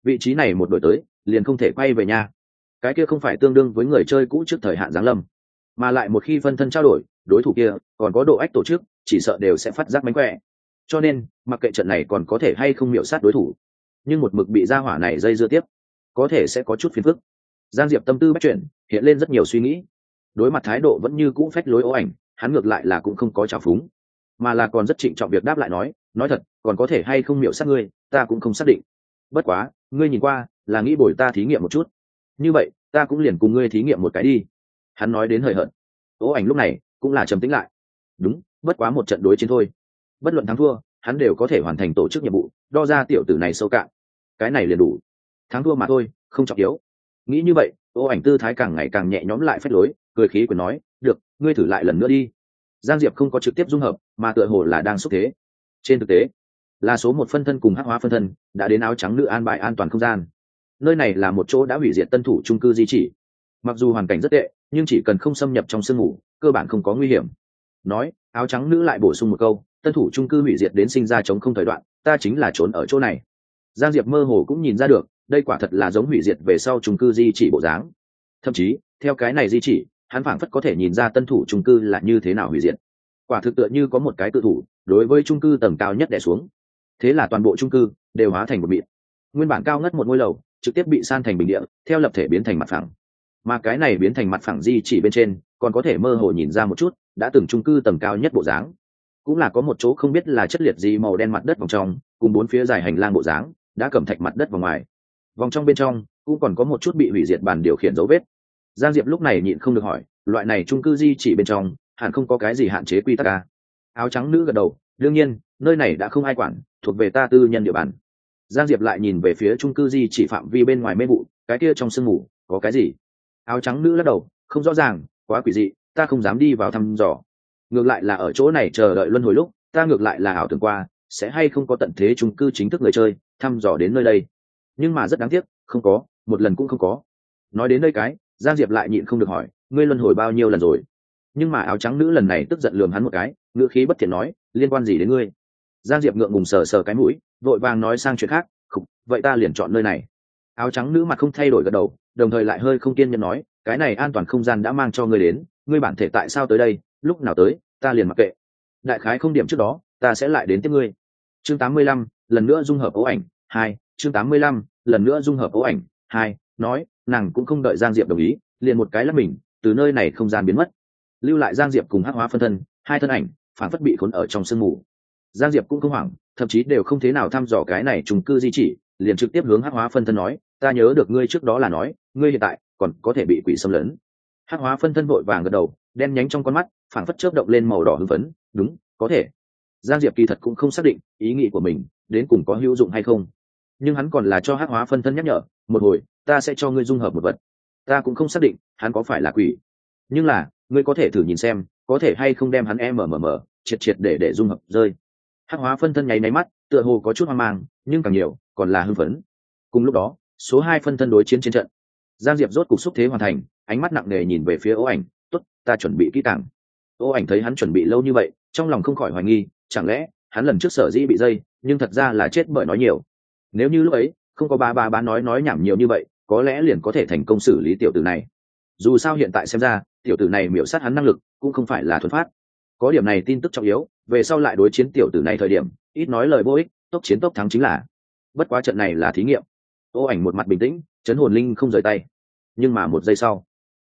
vị trí này một đổi tới liền không thể quay về nhà. Cái kia không phải tương đương với người chơi cũ trước thời hạn giáng lâm, mà lại một khi phân thân trao đổi, đối thủ kia còn có độ ách tổ chức, chỉ sợ đều sẽ phát giác mánh khỏe. Cho nên mặc kệ trận này còn có thể hay không miểu sát đối thủ, nhưng một mực bị gia hỏa này dây dưa tiếp, có thể sẽ có chút phiền phức. Giang Diệp tâm tư bắt chuyển, hiện lên rất nhiều suy nghĩ. Đối mặt thái độ vẫn như cũ phách lối ố ảnh, hắn ngược lại là cũng không có trào phúng, mà là còn rất trịnh trọng việc đáp lại nói thật, còn có thể hay không miểu sát ngươi, ta cũng không xác định. Bất quá, ngươi nhìn qua, là nghĩ bồi ta thí nghiệm một chút. Như vậy, ta cũng liền cùng ngươi thí nghiệm một cái đi. Hắn nói đến hời hợt. Ố ảnh lúc này cũng là trầm tĩnh lại. Đúng, bất quá một trận đối chiến thôi. Bất luận thắng thua, hắn đều có thể hoàn thành tổ chức nhiệm vụ, đo ra tiểu tử này sâu cạn. Cái này liền đủ. Thắng thua mà thôi, không trọng yếu. Nghĩ như vậy, Ố ảnh tư thái càng ngày càng nhẹ nhõm lại phách lối, cười khí quyền nói, được, ngươi thử lại lần nữa đi. Giang Diệp không có trực tiếp dung hợp, mà tựa hồ là đang xúc thế. Trên thực tế, là số một phân thân cùng hắc hóa phân thân đã đến áo trắng nữ an bài an toàn không gian. Nơi này là một chỗ đã hủy diệt tân thủ chung cư di chỉ. Mặc dù hoàn cảnh rất tệ, nhưng chỉ cần không xâm nhập trong sương mù, cơ bản không có nguy hiểm. Nói, áo trắng nữ lại bổ sung một câu, tân thủ chung cư hủy diệt đến sinh ra chống không thời đoạn, ta chính là trốn ở chỗ này. Giang Diệp mơ hồ cũng nhìn ra được, đây quả thật là giống hủy diệt về sau chung cư di chỉ bộ dáng. Thậm chí, theo cái này di chỉ, hắn phảng phất có thể nhìn ra tân thủ chung cư là như thế nào hủy diệt. Quả thực tựa như có một cái tự thủ đối với chung cư tầng cao nhất đè xuống. Thế là toàn bộ chung cư đều hóa thành một mịn. Nguyên bản cao ngất một ngôi lầu trực tiếp bị san thành bình địa, theo lập thể biến thành mặt phẳng. Mà cái này biến thành mặt phẳng di chỉ bên trên còn có thể mơ hồ nhìn ra một chút đã từng chung cư tầng cao nhất bộ dáng. Cũng là có một chỗ không biết là chất liệt gì màu đen mặt đất vòng trong, cùng bốn phía dài hành lang bộ dáng đã cẩm thạch mặt đất vào ngoài. Vòng trong bên trong cũng còn có một chút bị hủy diệt bàn điều khiển dấu vết. Giang Diệp lúc này nhịn không được hỏi, loại này chung cư di chỉ bên trong hẳn không có cái gì hạn chế quy tắc à? Áo trắng nữ gật đầu, đương nhiên nơi này đã không ai quản, thuộc về ta tư nhân địa bàn. Giang Diệp lại nhìn về phía chung cư di chỉ phạm vi bên ngoài mê vụ, cái kia trong sương mù có cái gì? Áo trắng nữ lắc đầu, không rõ ràng, quá quỷ dị, ta không dám đi vào thăm dò. Ngược lại là ở chỗ này chờ đợi luân hồi lúc, ta ngược lại là ảo tưởng qua sẽ hay không có tận thế chung cư chính thức người chơi thăm dò đến nơi đây, nhưng mà rất đáng tiếc, không có, một lần cũng không có. Nói đến đây cái, Giang Diệp lại nhịn không được hỏi, ngươi luân hồi bao nhiêu lần rồi? Nhưng mà áo trắng nữ lần này tức giận lườm hắn một cái, ngữ khí bất thiện nói, liên quan gì đến ngươi? Giang Diệp ngượng ngùng sờ sờ cái mũi, vội vàng nói sang chuyện khác, khục, vậy ta liền chọn nơi này. Áo trắng nữ mặt không thay đổi gật đầu, đồng thời lại hơi không kiên nhẫn nói, cái này an toàn không gian đã mang cho ngươi đến, ngươi bản thể tại sao tới đây, lúc nào tới, ta liền mặc kệ. Đại khái không điểm trước đó, ta sẽ lại đến tiếp ngươi. Chương 85, lần nữa dung hợp ố ảnh 2, chương 85, lần nữa dung hợp ố ảnh 2, nói, nàng cũng không đợi Giang Diệp đồng ý, liền một cái lắc mình, từ nơi này không gian biến mất. Lưu lại Giang Diệp cùng hắc hóa phân thân, hai thân ảnh phản phất bị khốn ở trong sương mù. Giang Diệp cũng không hoảng, thậm chí đều không thế nào thăm dò cái này trùng cư di chỉ, liền trực tiếp hướng hắc hóa phân thân nói, ta nhớ được ngươi trước đó là nói, ngươi hiện tại còn có thể bị quỷ xâm lấn. Hắc hóa phân thân vội vàng gật đầu, đen nhánh trong con mắt phản phất chớp động lên màu đỏ hưng phấn, đúng, có thể. Giang Diệp kỳ thật cũng không xác định ý nghĩ của mình đến cùng có hữu dụng hay không, nhưng hắn còn là cho hắc hóa phân thân nhắc nhở, một hồi ta sẽ cho ngươi dung hợp một vật. Ta cũng không xác định hắn có phải là quỷ, nhưng là ngươi có thể thử nhìn xem có thể hay không đem hắn triệt triệt để dung hợp rơi. Hắc hóa phân thân nháy máy mắt, tựa hồ có chút hoang mang, nhưng càng nhiều còn là hưng phấn. Cùng lúc đó, số 2 phân thân đối chiến trên trận. Giang Diệp rốt cục xúc thế hoàn thành, ánh mắt nặng nề nhìn về phía Ố Ảnh, "Tốt, ta chuẩn bị kỹ càng." Ố Ảnh thấy hắn chuẩn bị lâu như vậy, trong lòng không khỏi hoài nghi, chẳng lẽ hắn lần trước sở dĩ bị dây, nhưng thật ra là chết bởi nói nhiều. Nếu như lúc ấy không có ba nói nhảm nhiều như vậy, có lẽ liền có thể thành công xử lý tiểu tử này. Dù sao hiện tại xem ra, tiểu tử này miểu sát hắn năng lực cũng không phải là thuần phát. Có điểm này tin tức trọng yếu, về sau lại đối chiến tiểu tử này thời điểm, ít nói lời vô ích, tốc chiến tốc thắng chính là. Bất quá trận này là thí nghiệm. Ố Ảnh một mặt bình tĩnh, chấn hồn linh không rời tay. Nhưng mà một giây sau,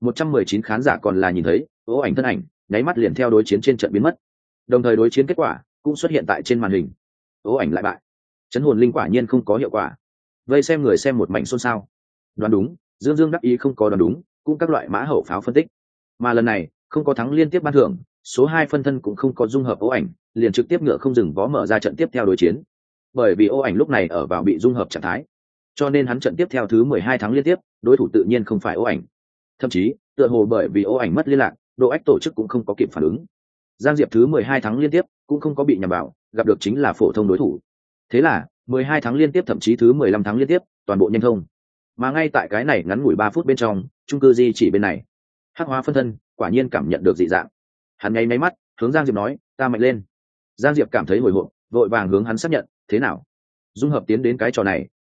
119 khán giả còn là nhìn thấy Ố Ảnh thân ảnh nháy mắt liền theo đối chiến trên trận biến mất. Đồng thời đối chiến kết quả cũng xuất hiện tại trên màn hình. Ố Ảnh lại bại. Chấn hồn linh quả nhiên không có hiệu quả. Vây xem người xem một mảnh xôn xao. Đoán đúng, Dương Dương đắc ý không có đoán đúng, cũng các loại mã hậu pháo phân tích. Mà lần này, không có thắng liên tiếp ban thưởng, số 2 phân thân cũng không có dung hợp Ố Ảnh, liền trực tiếp ngựa không dừng vó mở ra trận tiếp theo đối chiến. Bởi vì Ố Ảnh lúc này ở vào bị dung hợp trạng thái, cho nên hắn trận tiếp theo thứ 12 thắng liên tiếp, đối thủ tự nhiên không phải Ố Ảnh. Thậm chí, tựa hồ bởi vì Ố Ảnh mất liên lạc, độ ách tổ chức cũng không có kịp phản ứng. Giang Diệp thứ 12 thắng liên tiếp, cũng không có bị nhằm vào, gặp được chính là phổ thông đối thủ. Thế là, 12 thắng liên tiếp thậm chí thứ 15 thắng liên tiếp, toàn bộ nhanh thông. Mà ngay tại cái này ngắn ngủi 3 phút bên trong, chung cư di chỉ bên này, hắc hóa phân thân quả nhiên cảm nhận được dị dạng. Hắn nháy máy mắt, hướng Giang Diệp nói, ta mạnh lên. Giang Diệp cảm thấy hồi hộp, vội vàng hướng hắn xác nhận, thế nào? Dung hợp tiến đến cái trò này,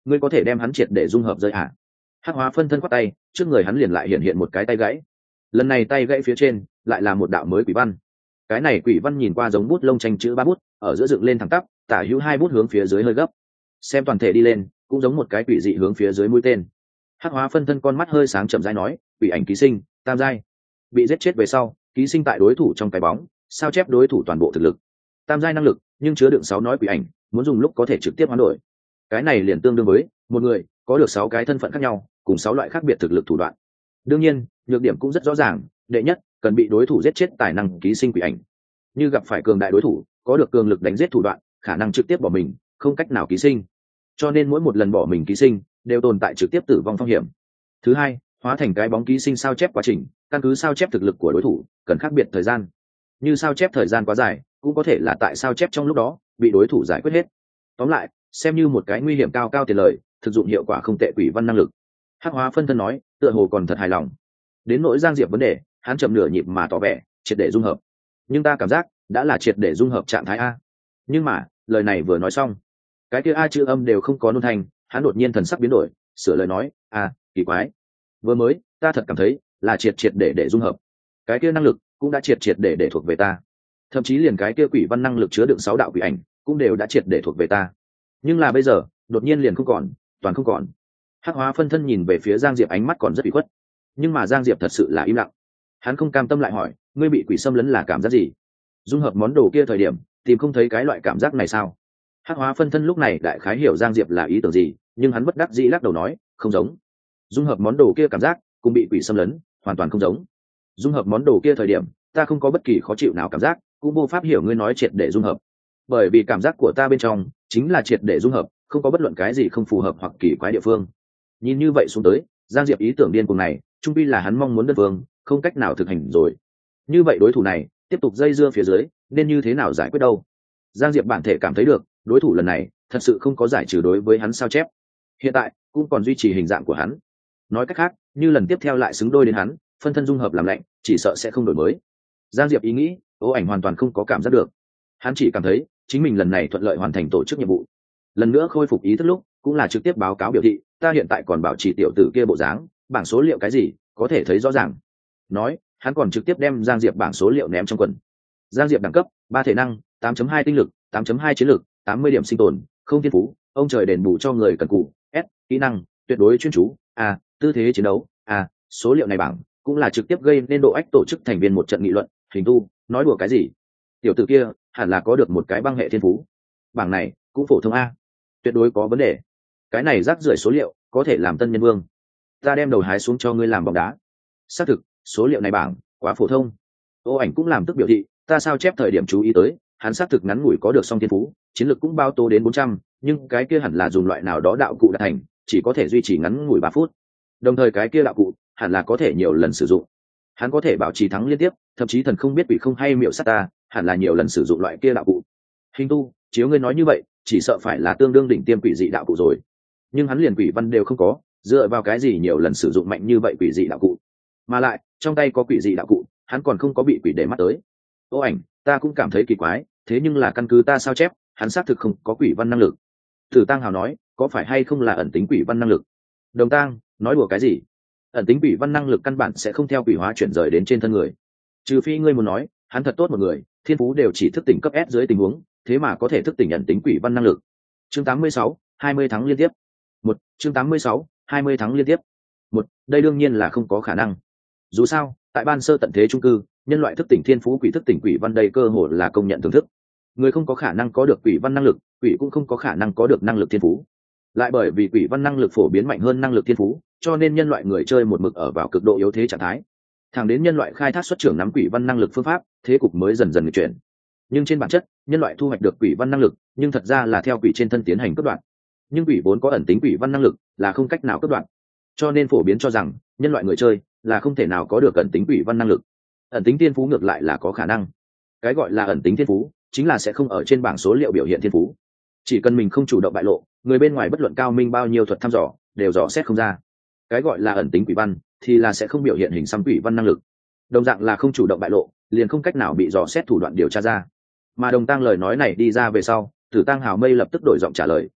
ngươi có thể đem hắn triệt để dung hợp rơi à? Hắc hóa phân thân quát tay, trước người hắn liền lại hiện hiện một cái tay gãy. Lần này tay gãy phía trên lại là một đạo mới quỷ văn. Cái này quỷ văn nhìn qua giống bút lông tranh chữ 3 bút, ở giữa dựng lên thẳng tắp, tả hữu 2 bút hướng phía dưới hơi gấp. Xem toàn thể đi lên, cũng giống một cái quỷ dị hướng phía dưới mũi tên. Hắc hóa phân thân con mắt hơi sáng chậm rãi nói, quỷ ảnh ký sinh, tam giai. Bị giết chết về sau, ký sinh tại đối thủ trong cái bóng, sao chép đối thủ toàn bộ thực lực. Tam giai năng lực, nhưng chứa đựng 6 nói quỷ ảnh, muốn dùng lúc có thể trực tiếp hoán đổi. Cái này liền tương đương với một người có được 6 cái thân phận khác nhau, cùng 6 loại khác biệt thực lực thủ đoạn. Đương nhiên, nhược điểm cũng rất rõ ràng, đệ nhất, cần bị đối thủ giết chết tài năng ký sinh quỷ ảnh. Như gặp phải cường đại đối thủ, có được cường lực đánh giết thủ đoạn, khả năng trực tiếp bỏ mình, không cách nào ký sinh. Cho nên mỗi một lần bỏ mình ký sinh, đều tồn tại trực tiếp tử vong phong hiểm. Thứ hai, hóa thành cái bóng ký sinh sao chép quá trình, căn cứ sao chép thực lực của đối thủ, cần khác biệt thời gian. Như sao chép thời gian quá dài, cũng có thể là tại sao chép trong lúc đó bị đối thủ giải quyết hết. Tóm lại, xem như một cái nguy hiểm cao cao tiền lời, thực dụng hiệu quả không tệ quỷ văn năng lực. Hắc hóa phân thân nói, tựa hồ còn thật hài lòng. Đến nỗi Giang Diệp vấn đề, hắn chậm nửa nhịp mà tỏ vẻ triệt để dung hợp. Nhưng ta cảm giác đã là triệt để dung hợp trạng thái a. Nhưng mà lời này vừa nói xong, cái kia a chữ âm đều không có nôn thành, hắn đột nhiên thần sắc biến đổi, sửa lời nói, kỳ quái, vừa mới ta thật cảm thấy là triệt để dung hợp, cái kia năng lực cũng đã triệt để thuộc về ta, thậm chí liền cái kia quỷ văn năng lực chứa đựng 6 đạo quỷ ảnh cũng đều đã triệt để thuộc về ta. Nhưng là bây giờ đột nhiên liền không còn, toàn không còn. Hắc hóa phân thân nhìn về phía Giang Diệp, ánh mắt còn rất ủy khuất, nhưng mà Giang Diệp thật sự là im lặng. Hắn không cam tâm lại hỏi, ngươi bị quỷ xâm lấn là cảm giác gì? Dung hợp món đồ kia thời điểm tìm không thấy cái loại cảm giác này sao? Hắc hóa phân thân lúc này đại khái hiểu Giang Diệp là ý tưởng gì, nhưng hắn bất đắc dĩ lắc đầu nói, không giống. Dung hợp món đồ kia cảm giác cùng bị quỷ xâm lấn hoàn toàn không giống. Dung hợp món đồ kia thời điểm ta không có bất kỳ khó chịu nào cảm giác, cũng vô pháp hiểu ngươi nói triệt để dung hợp, bởi vì cảm giác của ta bên trong chính là triệt để dung hợp, không có bất luận cái gì không phù hợp hoặc kỳ quái địa phương. Nhìn như vậy xuống tới, Giang Diệp ý tưởng điên cuồng này trung pi là hắn mong muốn đơn phương, không cách nào thực hành rồi. Như vậy đối thủ này tiếp tục dây dưa phía dưới nên như thế nào giải quyết đâu? Giang Diệp bản thể cảm thấy được đối thủ lần này thật sự không có giải trừ đối với hắn sao chép, hiện tại cũng còn duy trì hình dạng của hắn. Nói cách khác, như lần tiếp theo lại xứng đôi đến hắn, phân thân dung hợp làm lạnh, chỉ sợ sẽ không đổi mới. Giang Diệp ý nghĩ, Ô Ảnh hoàn toàn không có cảm giác được. Hắn chỉ cảm thấy chính mình lần này thuận lợi hoàn thành tổ chức nhiệm vụ. Lần nữa khôi phục ý thức lúc, cũng là trực tiếp báo cáo biểu thị, ta hiện tại còn bảo trì tiểu tử kia bộ dáng, bảng số liệu cái gì, có thể thấy rõ ràng. Nói, hắn còn trực tiếp đem Giang Diệp bảng số liệu ném trong quần. Giang Diệp đẳng cấp 3 thể năng, 8.2 tinh lực, 8.2 chiến lực, 80 điểm sinh tồn, không thiên phú, ông trời đền bù cho người cần cù, S, kỹ năng, tuyệt đối chuyên chú, A, tư thế chiến đấu, A, số liệu này bảng cũng là trực tiếp gây nên độ ách tổ chức thành viên một trận nghị luận, hình tu, nói đùa cái gì? Tiểu tử kia hẳn là có được một cái băng hệ thiên phú. Bảng này cũng phổ thông A, tuyệt đối có vấn đề. Cái này rác rưởi số liệu có thể làm tân nhân vương. Ta đem đầu hái xuống cho ngươi làm bóng đá. Xác thực, số liệu này bảng quá phổ thông. Ô Ảnh cũng làm tức biểu thị, ta sao chép thời điểm chú ý tới, hắn xác thực ngắn ngủi có được song thiên phú, chiến lược cũng bao tố đến 400, nhưng cái kia hẳn là dùng loại nào đó đạo cụ đạt thành, chỉ có thể duy trì ngắn ngủi 3 phút. Đồng thời cái kia đạo cụ hẳn là có thể nhiều lần sử dụng. Hắn có thể bảo trì thắng liên tiếp, thậm chí thần không biết quỷ không hay miệu sát ta, hẳn là nhiều lần sử dụng loại kia đạo cụ. Hình tu, chiếu ngươi nói như vậy, chỉ sợ phải là tương đương đỉnh tiêm quỷ dị đạo cụ rồi. Nhưng hắn liền quỷ văn đều không có, dựa vào cái gì nhiều lần sử dụng mạnh như vậy quỷ dị đạo cụ? Mà lại, trong tay có quỷ dị đạo cụ, hắn còn không có bị quỷ để mắt tới. Ô Ảnh, ta cũng cảm thấy kỳ quái, thế nhưng là căn cứ ta sao chép, hắn xác thực không có quỷ văn năng lực. Tử Tăng Hào nói, có phải hay không là ẩn tính quỷ văn năng lực? Đồng Tăng, nói đùa cái gì? Ẩn tính quỷ văn năng lực căn bản sẽ không theo quỷ hóa chuyển rời đến trên thân người. Trừ phi ngươi muốn nói, hắn thật tốt một người, thiên phú đều chỉ thức tỉnh cấp S dưới tình huống, thế mà có thể thức tỉnh ẩn tính quỷ văn năng lực. Chương 86, 20 tháng liên tiếp. Chương 86, 20 tháng liên tiếp. Đây đương nhiên là không có khả năng. Dù sao, tại ban sơ tận thế trung cư, nhân loại thức tỉnh thiên phú quỷ thức tỉnh quỷ văn đây cơ hội là công nhận thưởng thức. Người không có khả năng có được quỷ văn năng lực, quỷ cũng không có khả năng có được năng lực thiên phú. Lại bởi vì quỷ văn năng lực phổ biến mạnh hơn năng lực thiên phú, cho nên nhân loại người chơi một mực ở vào cực độ yếu thế trạng thái. Thẳng đến nhân loại khai thác xuất trưởng nắm quỷ văn năng lực phương pháp, thế cục mới dần dần nghịch chuyển. Nhưng trên bản chất, nhân loại thu hoạch được quỷ văn năng lực, nhưng thật ra là theo quỷ trên thân tiến hành cắt đoạn. Nhưng quỷ vốn có ẩn tính quỷ văn năng lực, là không cách nào cắt đoạn. Cho nên phổ biến cho rằng, nhân loại người chơi là không thể nào có được ẩn tính quỷ văn năng lực. Ẩn tính thiên phú ngược lại là có khả năng. Cái gọi là ẩn tính thiên phú, chính là sẽ không ở trên bảng số liệu biểu hiện thiên phú. Chỉ cần mình không chủ động bại lộ, người bên ngoài bất luận cao minh bao nhiêu thuật thăm dò, đều dò xét không ra. Cái gọi là ẩn tính quỷ văn, thì là sẽ không biểu hiện hình xăm quỷ văn năng lực. Đồng dạng là không chủ động bại lộ, liền không cách nào bị dò xét thủ đoạn điều tra ra. Mà Đồng Tăng lời nói này đi ra về sau, Tử Tăng Hào Mây lập tức đổi giọng trả lời,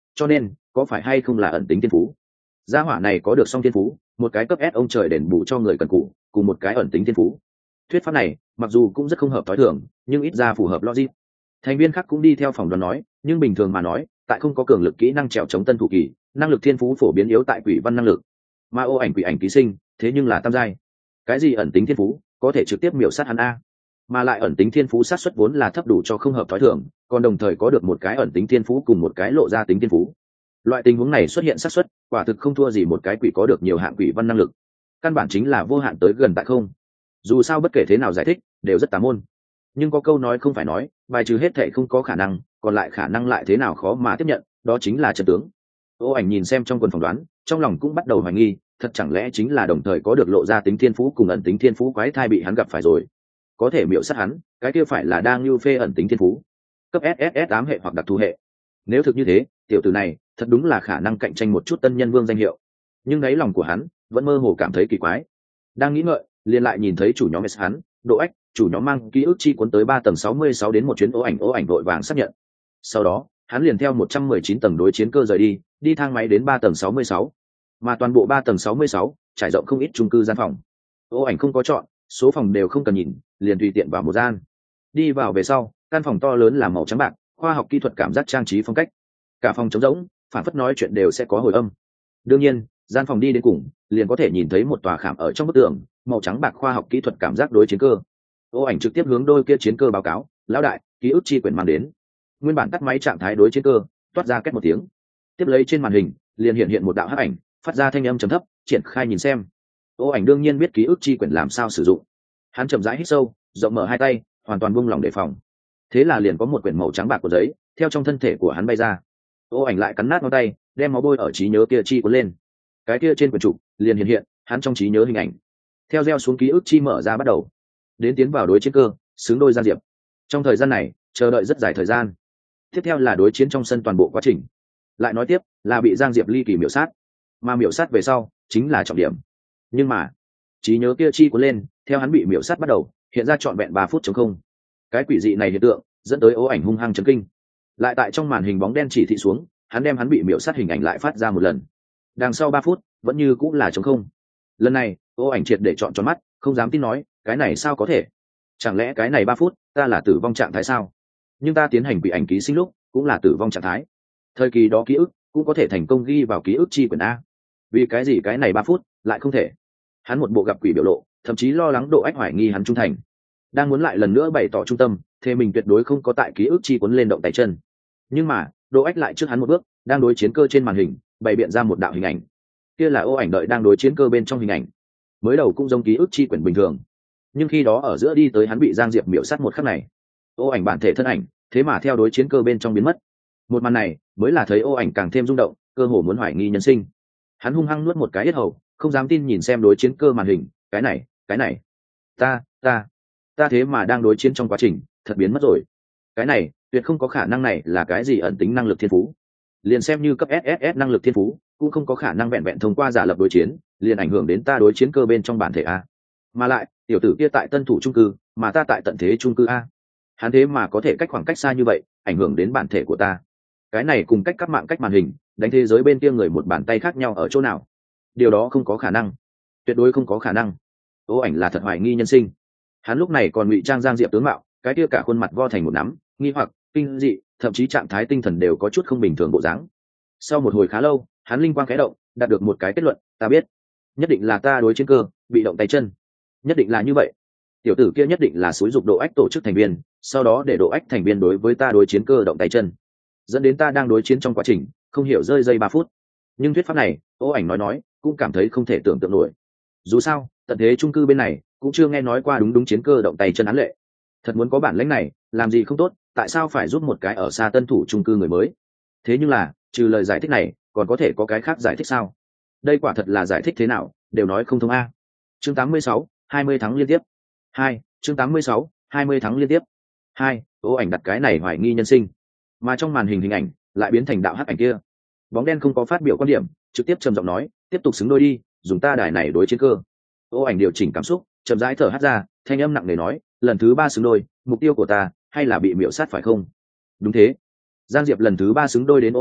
cho nên có phải hay không là ẩn tính thiên phú. Gia hỏa này có được song thiên phú, một cái cấp S ông trời đền bù cho người cần cù, cùng một cái ẩn tính thiên phú. Thuyết pháp này mặc dù cũng rất không hợp tối thường, nhưng ít ra phù hợp logic. Thành viên khác cũng đi theo phòng đoán nói, nhưng bình thường mà nói, tại không có cường lực kỹ năng trèo chống tân thủ kỳ, năng lực thiên phú phổ biến yếu tại quỷ văn năng lực. Mà ô ảnh quỷ ảnh ký sinh, thế nhưng là tam giai. Cái gì ẩn tính thiên phú, có thể trực tiếp miểu sát hắn a. Mà lại ẩn tính thiên phú sát suất vốn là thấp đủ cho không hợp tối thường, còn đồng thời có được một cái ẩn tính thiên phú cùng một cái lộ ra tính thiên phú. Loại tình huống này xuất hiện xác suất quả thực không thua gì một cái quỷ có được nhiều hạng quỷ văn năng lực, căn bản chính là vô hạn tới gần tại không. Dù sao bất kể thế nào giải thích đều rất tà môn, nhưng có câu nói không phải nói, bài trừ hết thệ không có khả năng, còn lại khả năng lại thế nào khó mà tiếp nhận, đó chính là trận tướng. Ô ảnh nhìn xem trong quần phỏng đoán, trong lòng cũng bắt đầu hoài nghi, thật chẳng lẽ chính là đồng thời có được lộ ra tính thiên phú cùng ẩn tính thiên phú quái thai bị hắn gặp phải rồi. Có thể miểu sát hắn, cái kia phải là đang lưu phê ẩn tính thiên phú cấp SSS 8 hệ hoặc đặc thù hệ. Nếu thực như thế, tiểu tử này thật đúng là khả năng cạnh tranh một chút tân nhân vương danh hiệu. Nhưng đáy lòng của hắn vẫn mơ hồ cảm thấy kỳ quái. Đang nghĩ ngợi, liền lại nhìn thấy chủ nhóm S hắn, Độ Ách, chủ nhóm mang ký ức chi cuốn tới 3 tầng 66 đến một chuyến ô ảnh vội vàng xác nhận. Sau đó, hắn liền theo 119 tầng đối chiến cơ rời đi thang máy đến 3 tầng 66. Mà toàn bộ 3 tầng 66 trải rộng không ít chung cư gian phòng. Ô ảnh không có chọn, số phòng đều không cần nhìn, liền tùy tiện vào một gian. Đi vào về sau, căn phòng to lớn là màu trắng bạc, khoa học kỹ thuật cảm giác trang trí phong cách. Cả phòng trống rỗng, phản phất nói chuyện đều sẽ có hồi âm. Đương nhiên, gian phòng đi đến cùng, liền có thể nhìn thấy một tòa khảm ở trong bức tường, màu trắng bạc khoa học kỹ thuật cảm giác đối chiến cơ. Ô ảnh trực tiếp hướng đôi kia chiến cơ báo cáo, lão đại, ký ức chi quyển mang đến. Nguyên bản tắt máy trạng thái đối chiến cơ, toát ra két một tiếng. Tiếp lấy trên màn hình, liền hiện một đạo hắc ảnh, phát ra thanh âm trầm thấp, triển khai nhìn xem. Ô ảnh đương nhiên biết ký ức chi quyển làm sao sử dụng. Hắn chậm rãi hít sâu, rộng mở hai tay, hoàn toàn buông lỏng đề phòng. Thế là liền có một quyển màu trắng bạc của giấy theo trong thân thể của hắn bay ra. Ô ảnh lại cắn nát ngón tay, đem máu bôi ở trí nhớ kia chi cuốn lên. Cái kia trên quyển trục liền hiện hắn trong trí nhớ hình ảnh. Theo gieo xuống ký ức chi mở ra bắt đầu, đến tiến vào đối chiến cơ, xứng đôi Giang Diệp. Trong thời gian này, chờ đợi rất dài thời gian. Tiếp theo là đối chiến trong sân toàn bộ quá trình. Lại nói tiếp, là bị Giang Diệp ly kỳ miểu sát. Mà miểu sát về sau, chính là trọng điểm. Nhưng mà, trí nhớ kia chi cuốn lên, theo hắn bị miểu sát bắt đầu, hiện ra trọn vẹn 3 phút trống không. Cái quỷ dị này hiện tượng dẫn tới Ô ảnh hung hăng chấn kinh. Lại tại trong màn hình bóng đen chỉ thị xuống, hắn đem hắn bị miểu sát hình ảnh lại phát ra một lần. Đằng sau 3 phút vẫn như cũng là trống không. Lần này Ô ảnh triệt để trọn tròn mắt, không dám tin nói, cái này sao có thể? Chẳng lẽ cái này 3 phút ta là tử vong trạng thái sao? Nhưng ta tiến hành quỷ ảnh ký sinh lúc cũng là tử vong trạng thái. Thời kỳ đó ký ức cũng có thể thành công ghi vào ký ức chi quyển a. Vì cái gì cái này 3 phút lại không thể? Hắn một bộ gặp quỷ biểu lộ, thậm chí lo lắng Độ Ách hoài nghi hắn trung thành, đang muốn lại lần nữa bày tỏ trung tâm, thế mình tuyệt đối không có tại ký ức chi cuốn lên động tay chân. Nhưng mà Độ Ách lại trước hắn một bước, đang đối chiến cơ trên màn hình bày biện ra một đạo hình ảnh. Kia là Ô ảnh đợi đang đối chiến cơ bên trong hình ảnh. Mới đầu cũng giống ký ức chi quyển bình thường, nhưng khi đó ở giữa đi tới hắn bị Giang Diệp miểu sát một khắc này, Ô ảnh bản thể thân ảnh thế mà theo đối chiến cơ bên trong biến mất. Một màn này mới là thấy Ô ảnh càng thêm rung động, cơ hồ muốn hoài nghi nhân sinh. Hắn hung hăng nuốt một cái yết hầu, không dám tin nhìn xem đối chiến cơ màn hình, cái này, ta thế mà đang đối chiến trong quá trình thật biến mất rồi. Cái này tuyệt không có khả năng, này là cái gì ẩn tính năng lực thiên phú? Liền xem như cấp SSS năng lực thiên phú cũng không có khả năng vẹn vẹn thông qua giả lập đối chiến liền ảnh hưởng đến ta đối chiến cơ bên trong bản thể a. Mà lại tiểu tử kia tại tân thủ trung cư, mà ta tại tận thế trung cư a. Hắn thế mà có thể cách khoảng cách xa như vậy ảnh hưởng đến bản thể của ta. Cái này cùng cách cắp mạng cách màn hình đánh thế giới bên kia người một bàn tay khác nhau ở chỗ nào? Điều đó không có khả năng, tuyệt đối không có khả năng. Ô ảnh là thật hoài nghi nhân sinh. Hắn lúc này còn ngụy trang Giang Diệp tướng mạo, cái kia cả khuôn mặt vo thành một nắm, nghi hoặc, kinh dị, thậm chí trạng thái tinh thần đều có chút không bình thường bộ dáng. Sau một hồi khá lâu, hắn linh quang khẽ động, đạt được một cái kết luận, ta biết, nhất định là ta đối chiến cơ bị động tay chân, nhất định là như vậy. Tiểu tử kia nhất định là xúi dục Độ Ách tổ chức thành viên, sau đó để Độ Ách thành viên đối với ta đối chiến cơ động tay chân, dẫn đến ta đang đối chiến trong quá trình không hiểu rơi dây 3 phút. Nhưng thuyết pháp này Ô ảnh nói cũng cảm thấy không thể tưởng tượng nổi. Dù sao tận thế trung cư bên này cũng chưa nghe nói qua đúng chiến cơ động tay chân án lệ. Thật muốn có bản lĩnh này làm gì không tốt, tại sao phải giúp một cái ở xa tân thủ trung cư người mới? Thế nhưng là trừ lời giải thích này còn có thể có cái khác giải thích sao? Đây quả thật là giải thích thế nào đều nói không thông a. Chương 86, 20 tháng liên tiếp 2. Chương 86, 20 tháng liên tiếp 2. Ô ảnh đặt cái này hoài nghi nhân sinh, mà trong màn hình hình ảnh lại biến thành đạo hắc ảnh kia. Bóng đen không có phát biểu quan điểm, trực tiếp trầm giọng nói, tiếp tục xứng đôi đi, dùng ta đài này đối chiến cơ. Ô ảnh điều chỉnh cảm xúc, chậm rãi thở hắt ra, thanh âm nặng nề nói, lần thứ 3 xứng đôi, mục tiêu của ta hay là bị miểu sát phải không? Đúng thế. Giang Diệp lần thứ 3 xứng đôi đến Ô ảnh,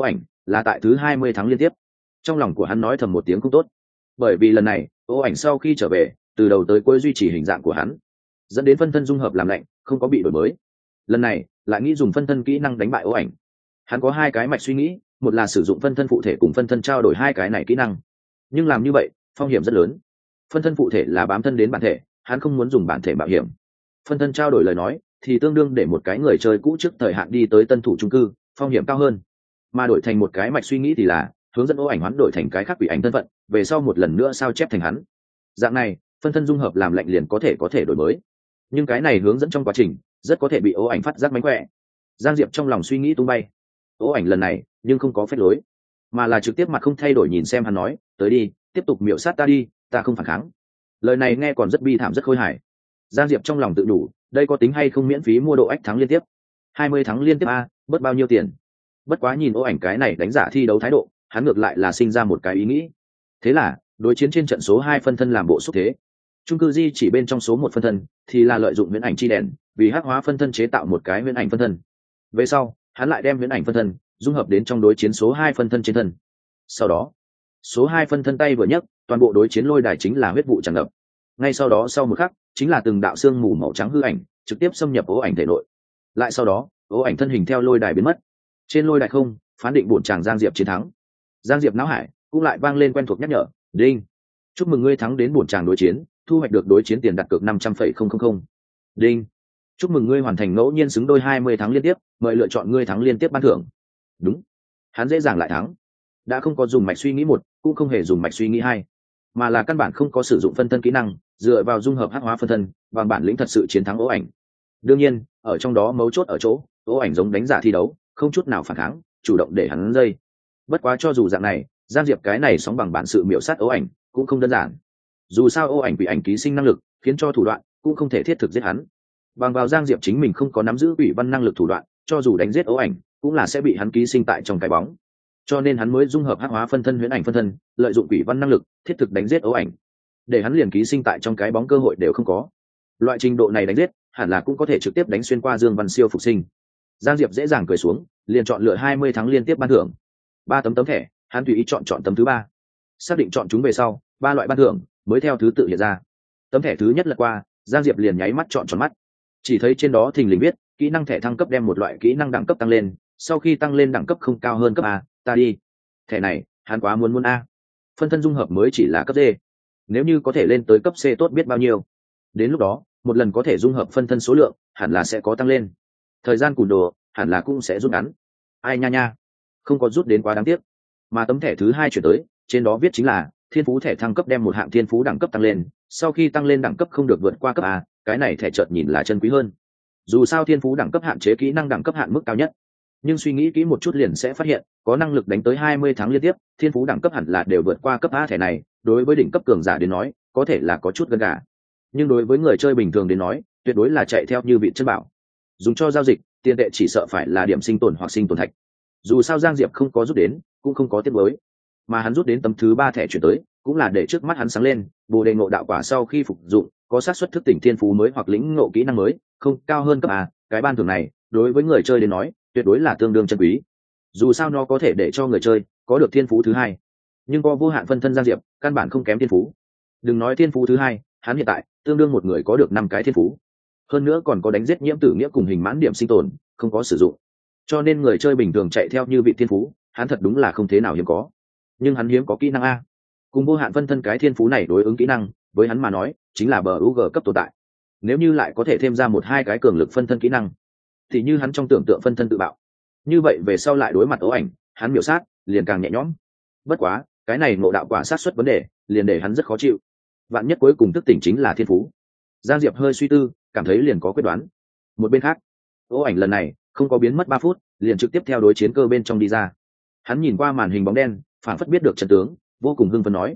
là tại thứ 20 tháng liên tiếp. Trong lòng của hắn nói thầm một tiếng không tốt, bởi vì lần này ô ảnh sau khi trở về từ đầu tới cuối duy trì hình dạng của hắn, dẫn đến phân thân dung hợp làm lạnh không có bị đổi mới. Lần này lại nghĩ dùng phân thân kỹ năng đánh bại ô ảnh. Hắn có hai cái mạch suy nghĩ, một là sử dụng phân thân phụ thể cùng phân thân trao đổi hai cái này kỹ năng, nhưng làm như vậy phong hiểm rất lớn. Phân thân phụ thể là bám thân đến bản thể, hắn không muốn dùng bản thể mạo hiểm. Phân thân trao đổi lời nói thì tương đương để một cái người chơi cũ trước thời hạn đi tới tân thủ chung cư, phong hiểm cao hơn. Mà đổi thành một cái mạch suy nghĩ thì là hướng dẫn ô ảnh hoán đổi thành cái khác quỷ ảnh thân phận, về sau một lần nữa sao chép thành hắn. Dạng này phân thân dung hợp làm lạnh liền có thể đổi mới, nhưng cái này hướng dẫn trong quá trình rất có thể bị ô ảnh phát giác mánh khỏe. Giang Diệp trong lòng suy nghĩ tung bay. Ô ảnh lần này nhưng không có phép lối, mà là trực tiếp mặt không thay đổi nhìn xem hắn nói, tới đi, tiếp tục miểu sát ta đi, ta không phản kháng. Lời này nghe còn rất bi thảm rất khôi hài. Giang Diệp trong lòng tự đủ, đây có tính hay không miễn phí mua độ ách thắng liên tiếp 20 thắng liên tiếp a, bớt bao nhiêu tiền. Bất quá nhìn ô ảnh cái này đánh giả thi đấu thái độ, hắn ngược lại là sinh ra một cái ý nghĩ. Thế là đối chiến trên trận số 2 phân thân làm bộ xúc thế. Chung cư di chỉ bên trong số 1 phân thân thì là lợi dụng huyễn ảnh chi đèn vì hắc hóa phân thân chế tạo một cái huyễn ảnh phân thân. Về sau hắn lại đem huyễn ảnh phân thân dung hợp đến trong đối chiến số 2 phân thân trên thân. Sau đó số 2 phân thân tay vừa nhấc, toàn bộ đối chiến lôi đài chính là huyết vụ tràn ngập. Ngay sau đó sau một khắc chính là từng đạo xương mù màu trắng hư ảnh trực tiếp xâm nhập ố ảnh thể nội. Lại sau đó ố ảnh thân hình theo lôi đài biến mất. Trên lôi đài không phán định bổn chàng Giang Diệp chiến thắng. Giang Diệp não hải cũng lại vang lên quen thuộc nhắc nhở, đinh, chúc mừng ngươi thắng đến bổn chàng đối chiến, thu hoạch được đối chiến tiền đặt cược 500,000. Đinh, chúc mừng ngươi hoàn thành ngẫu nhiên xứng đôi 20 thắng liên tiếp, mời lựa chọn ngươi thắng liên tiếp ban thưởng. Đúng, hắn dễ dàng lại thắng, đã không có dùng mạch suy nghĩ một, cũng không hề dùng mạch suy nghĩ hai, mà là căn bản không có sử dụng phân thân kỹ năng, dựa vào dung hợp hắc hóa phân thân bằng bản lĩnh thật sự chiến thắng ố ảnh. Đương nhiên ở trong đó mấu chốt ở chỗ ố ảnh giống đánh giả thi đấu, không chút nào phản kháng, chủ động để hắn dây. Bất quá cho dù dạng này, Giang Diệp cái này sóng bằng bản sự miểu sát ố ảnh cũng không đơn giản. Dù sao ố ảnh bị ảnh ký sinh năng lực, khiến cho thủ đoạn cũng không thể thiết thực giết hắn. Bằng vào Giang Diệp chính mình không có nắm giữ ủy văn năng lực thủ đoạn, cho dù đánh giết ố ảnh cũng là sẽ bị hắn ký sinh tại trong cái bóng. Cho nên hắn mới dung hợp hắc hóa phân thân huyễn ảnh phân thân, lợi dụng ủy văn năng lực thiết thực đánh giết ố ảnh, để hắn liền ký sinh tại trong cái bóng cơ hội đều không có. Loại trình độ này đánh giết hẳn là cũng có thể trực tiếp đánh xuyên qua Dương Văn Siêu phục sinh. Giang Diệp dễ dàng cười xuống, liền chọn lựa 20 thắng liên tiếp ban thưởng. 3 tấm thẻ, hắn tùy ý chọn tấm thứ 3. Xác định chọn chúng về sau, 3 loại ban thưởng mới theo thứ tự hiện ra. Tấm thẻ thứ nhất lật qua, Giang Diệp liền nháy mắt chọn tròn mắt. Chỉ thấy trên đó thình lình viết, kỹ năng thẻ thăng cấp đem một loại kỹ năng đẳng cấp tăng lên, sau khi tăng lên đẳng cấp không cao hơn cấp A, ta đi. Thẻ này, hắn quá muốn A. Phân thân dung hợp mới chỉ là cấp D. Nếu như có thể lên tới cấp C tốt biết bao nhiêu. Đến lúc đó, một lần có thể dung hợp phân thân số lượng, hẳn là sẽ có tăng lên. Thời gian cùn đồ, hẳn là cũng sẽ rút ngắn. Ai nha, không có rút đến quá đáng tiếc. Mà tấm thẻ thứ 2 chuyển tới, trên đó viết chính là thiên phú thẻ thăng cấp đem một hạng thiên phú đẳng cấp tăng lên, sau khi tăng lên đẳng cấp không được vượt qua cấp A, cái này thẻ chợt nhìn là chân quý hơn. Dù sao thiên phú đẳng cấp hạn chế kỹ năng đẳng cấp hạn mức cao nhất, nhưng suy nghĩ kỹ một chút liền sẽ phát hiện, có năng lực đánh tới 20 tháng liên tiếp, thiên phú đẳng cấp hẳn là đều vượt qua cấp A, thẻ này đối với đỉnh cấp cường giả đến nói, có thể là có chút gần gà. Nhưng đối với người chơi bình thường đến nói, tuyệt đối là chạy theo như vị chân bảo. Dùng cho giao dịch, tiền tệ chỉ sợ phải là điểm sinh tồn hoặc sinh tồn thạch. Dù sao Giang Diệp không có rút đến, cũng không có tiếc nuối, mà hắn rút đến tấm thứ 3 thẻ chuyển tới, cũng là để trước mắt hắn sáng lên, Bồ Đề Ngộ Đạo Quả sau khi phục dụng, có xác suất thức tỉnh thiên phú mới hoặc lĩnh ngộ kỹ năng mới, không cao hơn cấp A, cái ban thưởng này, đối với người chơi đến nói, tuyệt đối là tương đương chân quý. Dù sao nó có thể để cho người chơi có được thiên phú thứ 2, nhưng có vô hạn phân thân Giang Diệp, căn bản không kém thiên phú. Đừng nói thiên phú thứ 2, hắn hiện tại tương đương một người có được 5 cái thiên phú. Hơn nữa còn có đánh giết nhiễm tử nghĩa cùng hình mãn điểm sinh tồn, không có sử dụng. Cho nên người chơi bình thường chạy theo như vị thiên phú, hắn thật đúng là không thế nào hiếm có. Nhưng hắn hiếm có kỹ năng A. Cùng vô hạn phân thân cái thiên phú này đối ứng kỹ năng, với hắn mà nói, chính là bờ UG cấp tồn tại. Nếu như lại có thể thêm ra 1-2 cái cường lực phân thân kỹ năng, thì như hắn trong tưởng tượng phân thân tự bạo. Như vậy về sau lại đối mặt ố ảnh, hắn miểu sát, liền càng nhẹ nhõm. Bất quá, cái này ngộ đạo quả sát xuất vấn đề, liền để hắn rất khó chịu. Vạn nhất cuối cùng thức tỉnh chính là thiên phú. Giang Diệp hơi suy tư, cảm thấy liền có quyết đoán. Một bên khác, ố ảnh lần này không có biến mất 3 phút, liền trực tiếp theo đối chiến cơ bên trong đi ra. Hắn nhìn qua màn hình bóng đen, phản phất biết được trận tướng, vô cùng hưng phấn nói,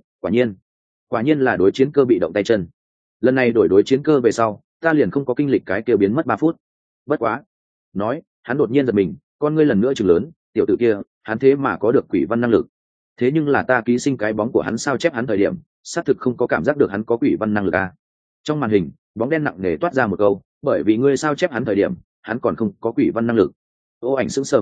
quả nhiên là đối chiến cơ bị động tay chân. Lần này đổi đối chiến cơ về sau, ta liền không có kinh lịch cái kia biến mất 3 phút. Bất quá, nói, hắn đột nhiên giật mình, con ngươi lần nữa trừng lớn, tiểu tử kia, hắn thế mà có được quỷ văn năng lực. Thế nhưng là ta ký sinh cái bóng của hắn sao chép hắn thời điểm, xác thực không có cảm giác được hắn có quỷ văn năng lực a. Trong màn hình, bóng đen nặng nề toát ra một câu, bởi vì ngươi sao chép hắn thời điểm, hắn còn không có quỷ văn năng lực. Ô ảnh sững sờ một lát,